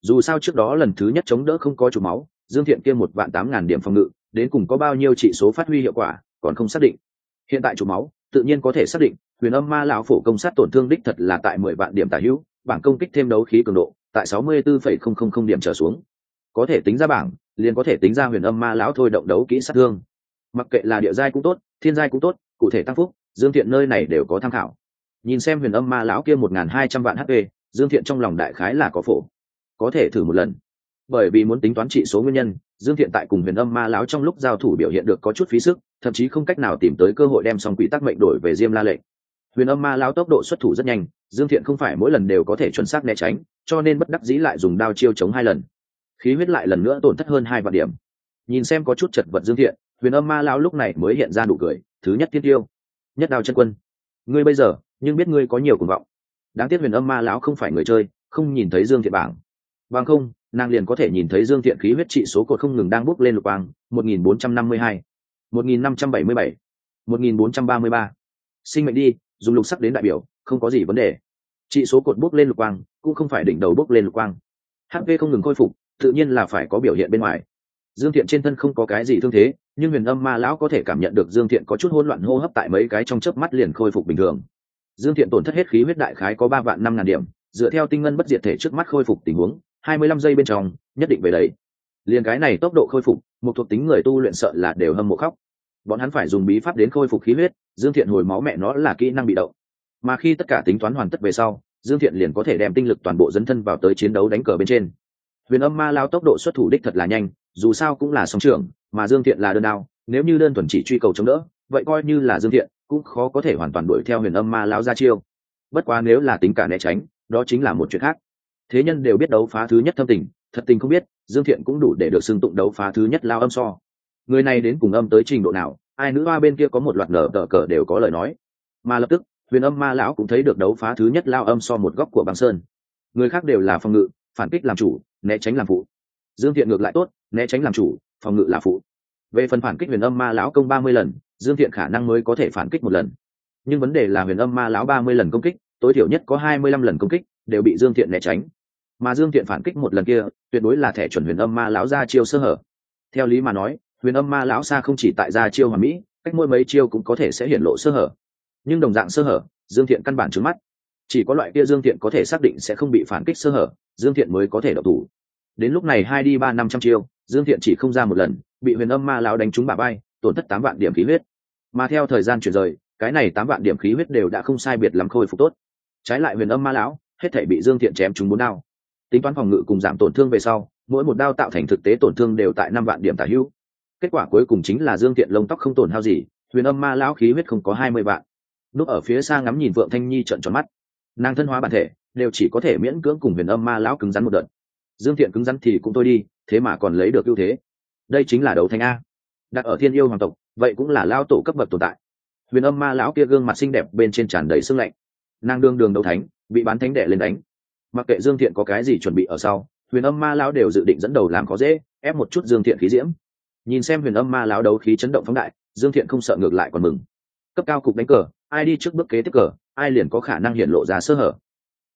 Dù sao trước đó lần thứ nhất chống đỡ không có chụp máu, Dương Thiện kia một vạn tám ngàn điểm phòng ngự đến cùng có bao nhiêu chỉ số phát huy hiệu quả còn không xác định. Hiện tại chụp máu tự nhiên có thể xác định huyền âm ma lão phổ công sát tổn thương đích thật là tại mười vạn điểm tả hữu, bảng công kích thêm đấu khí cường độ tại sáu mươi tư phẩy không không không điểm trở xuống. Có thể tính ra bảng liền có thể tính ra huyền âm ma lão thôi động đấu kỹ sát thương. Mặc kệ là địa giai cũng tốt, thiên giai cũng tốt, cụ thể tăng phúc, Dương Thiện nơi này đều có tham khảo. Nhìn xem huyền âm ma lão kia một nghìn hai trăm vạn hát pê, Dương Thiện trong lòng đại khái là có phổ, có thể thử một lần. Bởi vì muốn tính toán trị số nguyên nhân, Dương Thiện tại cùng huyền âm ma lão trong lúc giao thủ biểu hiện được có chút phí sức, thậm chí không cách nào tìm tới cơ hội đem xong quỷ tắc mệnh đổi về Diêm La lệnh. Huyền âm ma lão tốc độ xuất thủ rất nhanh, Dương Thiện không phải mỗi lần đều có thể chuẩn xác né tránh, cho nên bất đắc dĩ lại dùng đao chiêu chống hai lần, khí huyết lại lần nữa tổn thất hơn hai vạn điểm. Nhìn xem có chút chật vật Dương Thiện, huyền âm ma lão lúc này mới hiện ra nụ cười. Thứ nhất tiên tiêu, nhất đao chân quân, ngươi bây giờ nhưng biết ngươi có nhiều cuồng vọng. Đáng tiếc huyền âm ma lão không phải người chơi, không nhìn thấy Dương Thiện bảng, bằng không nàng liền có thể nhìn thấy Dương Thiện khí huyết trị số cột không ngừng đang bốc lên lục quang. Một nghìn bốn trăm năm mươi hai, một nghìn năm trăm bảy mươi bảy, một nghìn bốn trăm ba mươi ba. Sinh mệnh đi, dùng lục sắc đến đại biểu, không có gì vấn đề. Trị số cột bốc lên lục quang cũng không phải đỉnh đầu bốc lên lục quang, hát pê không ngừng khôi phục, tự nhiên là phải có biểu hiện bên ngoài. Dương Thiện trên thân không có cái gì thương thế, nhưng huyền âm ma lão có thể cảm nhận được Dương Thiện có chút hỗn loạn hô hấp, tại mấy cái trong chớp mắt liền khôi phục bình thường. Dương Thiện tổn thất hết khí huyết đại khái có ba vạn năm ngàn điểm, dựa theo tinh ngân bất diệt thể trước mắt khôi phục tình huống, hai mươi lăm giây bên trong nhất định về đấy. Liền cái này tốc độ khôi phục, một thuộc tính người tu luyện sợ là đều hâm mộ khóc. Bọn hắn phải dùng bí pháp đến khôi phục khí huyết, Dương Thiện hồi máu mẹ nó là kỹ năng bị động. Mà khi tất cả tính toán hoàn tất về sau, Dương Thiện liền có thể đem tinh lực toàn bộ dấn thân vào tới chiến đấu đánh cờ bên trên. Huyền âm ma lao tốc độ xuất thủ đích thật là nhanh, dù sao cũng là song trưởng, mà Dương Thiện là đơn đao, nếu như đơn thuần chỉ truy cầu chống đỡ, vậy coi như là Dương Thiện cũng khó có thể hoàn toàn đuổi theo huyền âm ma lão ra chiêu. Bất quá nếu là tính cả né tránh, đó chính là một chuyện khác. Thế nhân đều biết đấu phá thứ nhất thâm tình, thật tình không biết, Dương Thiện cũng đủ để được xưng tụng đấu phá thứ nhất lao âm so. Người này đến cùng âm tới trình độ nào, ai nữ hoa bên kia có một loạt nở tờ cờ đều có lời nói. Mà lập tức, huyền âm ma lão cũng thấy được đấu phá thứ nhất lao âm so một góc của băng sơn. Người khác đều là phòng ngự, phản kích làm chủ, né tránh làm phụ. Dương Thiện ngược lại tốt, né tránh làm chủ, phòng ngự là phụ. Về phần phản kích huyền âm ma lão công ba mươi lần, Dương Thiện khả năng mới có thể phản kích một lần. Nhưng vấn đề là huyền âm ma lão ba mươi lần công kích, tối thiểu nhất có hai mươi lăm lần công kích đều bị Dương Thiện né tránh. Mà Dương Thiện phản kích một lần kia, tuyệt đối là thẻ chuẩn huyền âm ma lão ra chiêu sơ hở. Theo lý mà nói, huyền âm ma lão xa không chỉ tại ra chiêu hoàn mỹ, cách mỗi mấy chiêu cũng có thể sẽ hiển lộ sơ hở. Nhưng đồng dạng sơ hở, Dương Thiện căn bản trứng mắt. Chỉ có loại kia Dương Thiện có thể xác định sẽ không bị phản kích sơ hở, Dương Thiện mới có thể độc thủ. Đến lúc này hai đi ba năm trăm chiêu, Dương Thiện chỉ không ra một lần, bị huyền âm ma lão đánh trúng bả vai, tổn thất tám vạn điểm khí huyết. Mà theo thời gian chuyển rời, cái này tám vạn điểm khí huyết đều đã không sai biệt lắm khôi phục tốt. Trái lại huyền âm ma lão, hết thảy bị Dương Thiện chém trúng bốn đao. Tính toán phòng ngự cùng giảm tổn thương về sau, mỗi một đao tạo thành thực tế tổn thương đều tại năm vạn điểm tả hữu. Kết quả cuối cùng chính là Dương Thiện lông tóc không tổn hao gì, huyền âm ma lão khí huyết không có hai mươi vạn. Lúc ở phía xa ngắm nhìn Vượng Thanh Nhi trợn tròn mắt, nàng thân hóa bản thể đều chỉ có thể miễn cưỡng cùng huyền âm ma lão cứng rắn một đợt. Dương Thiện cứng rắn thì cũng thôi đi, thế mà còn lấy được ưu thế. Đây chính là đấu thánh a. Đặt ở Thiên Yêu hoàng tộc, vậy cũng là lao tổ cấp bậc tồn tại. Huyền âm ma lão kia gương mặt xinh đẹp bên trên tràn đầy sương lạnh, nàng đương đường đấu thánh, bị bán thánh đệ lên đánh. Mặc kệ Dương Thiện có cái gì chuẩn bị ở sau, huyền âm ma lão đều dự định dẫn đầu làm khó dễ, ép một chút Dương Thiện khí diễm. Nhìn xem huyền âm ma lão đấu khí chấn động phóng đại, Dương Thiện không sợ, ngược lại còn mừng. Cấp cao cục đánh cờ, ai đi trước bước kế tiếp cờ, ai liền có khả năng hiện lộ ra sơ hở.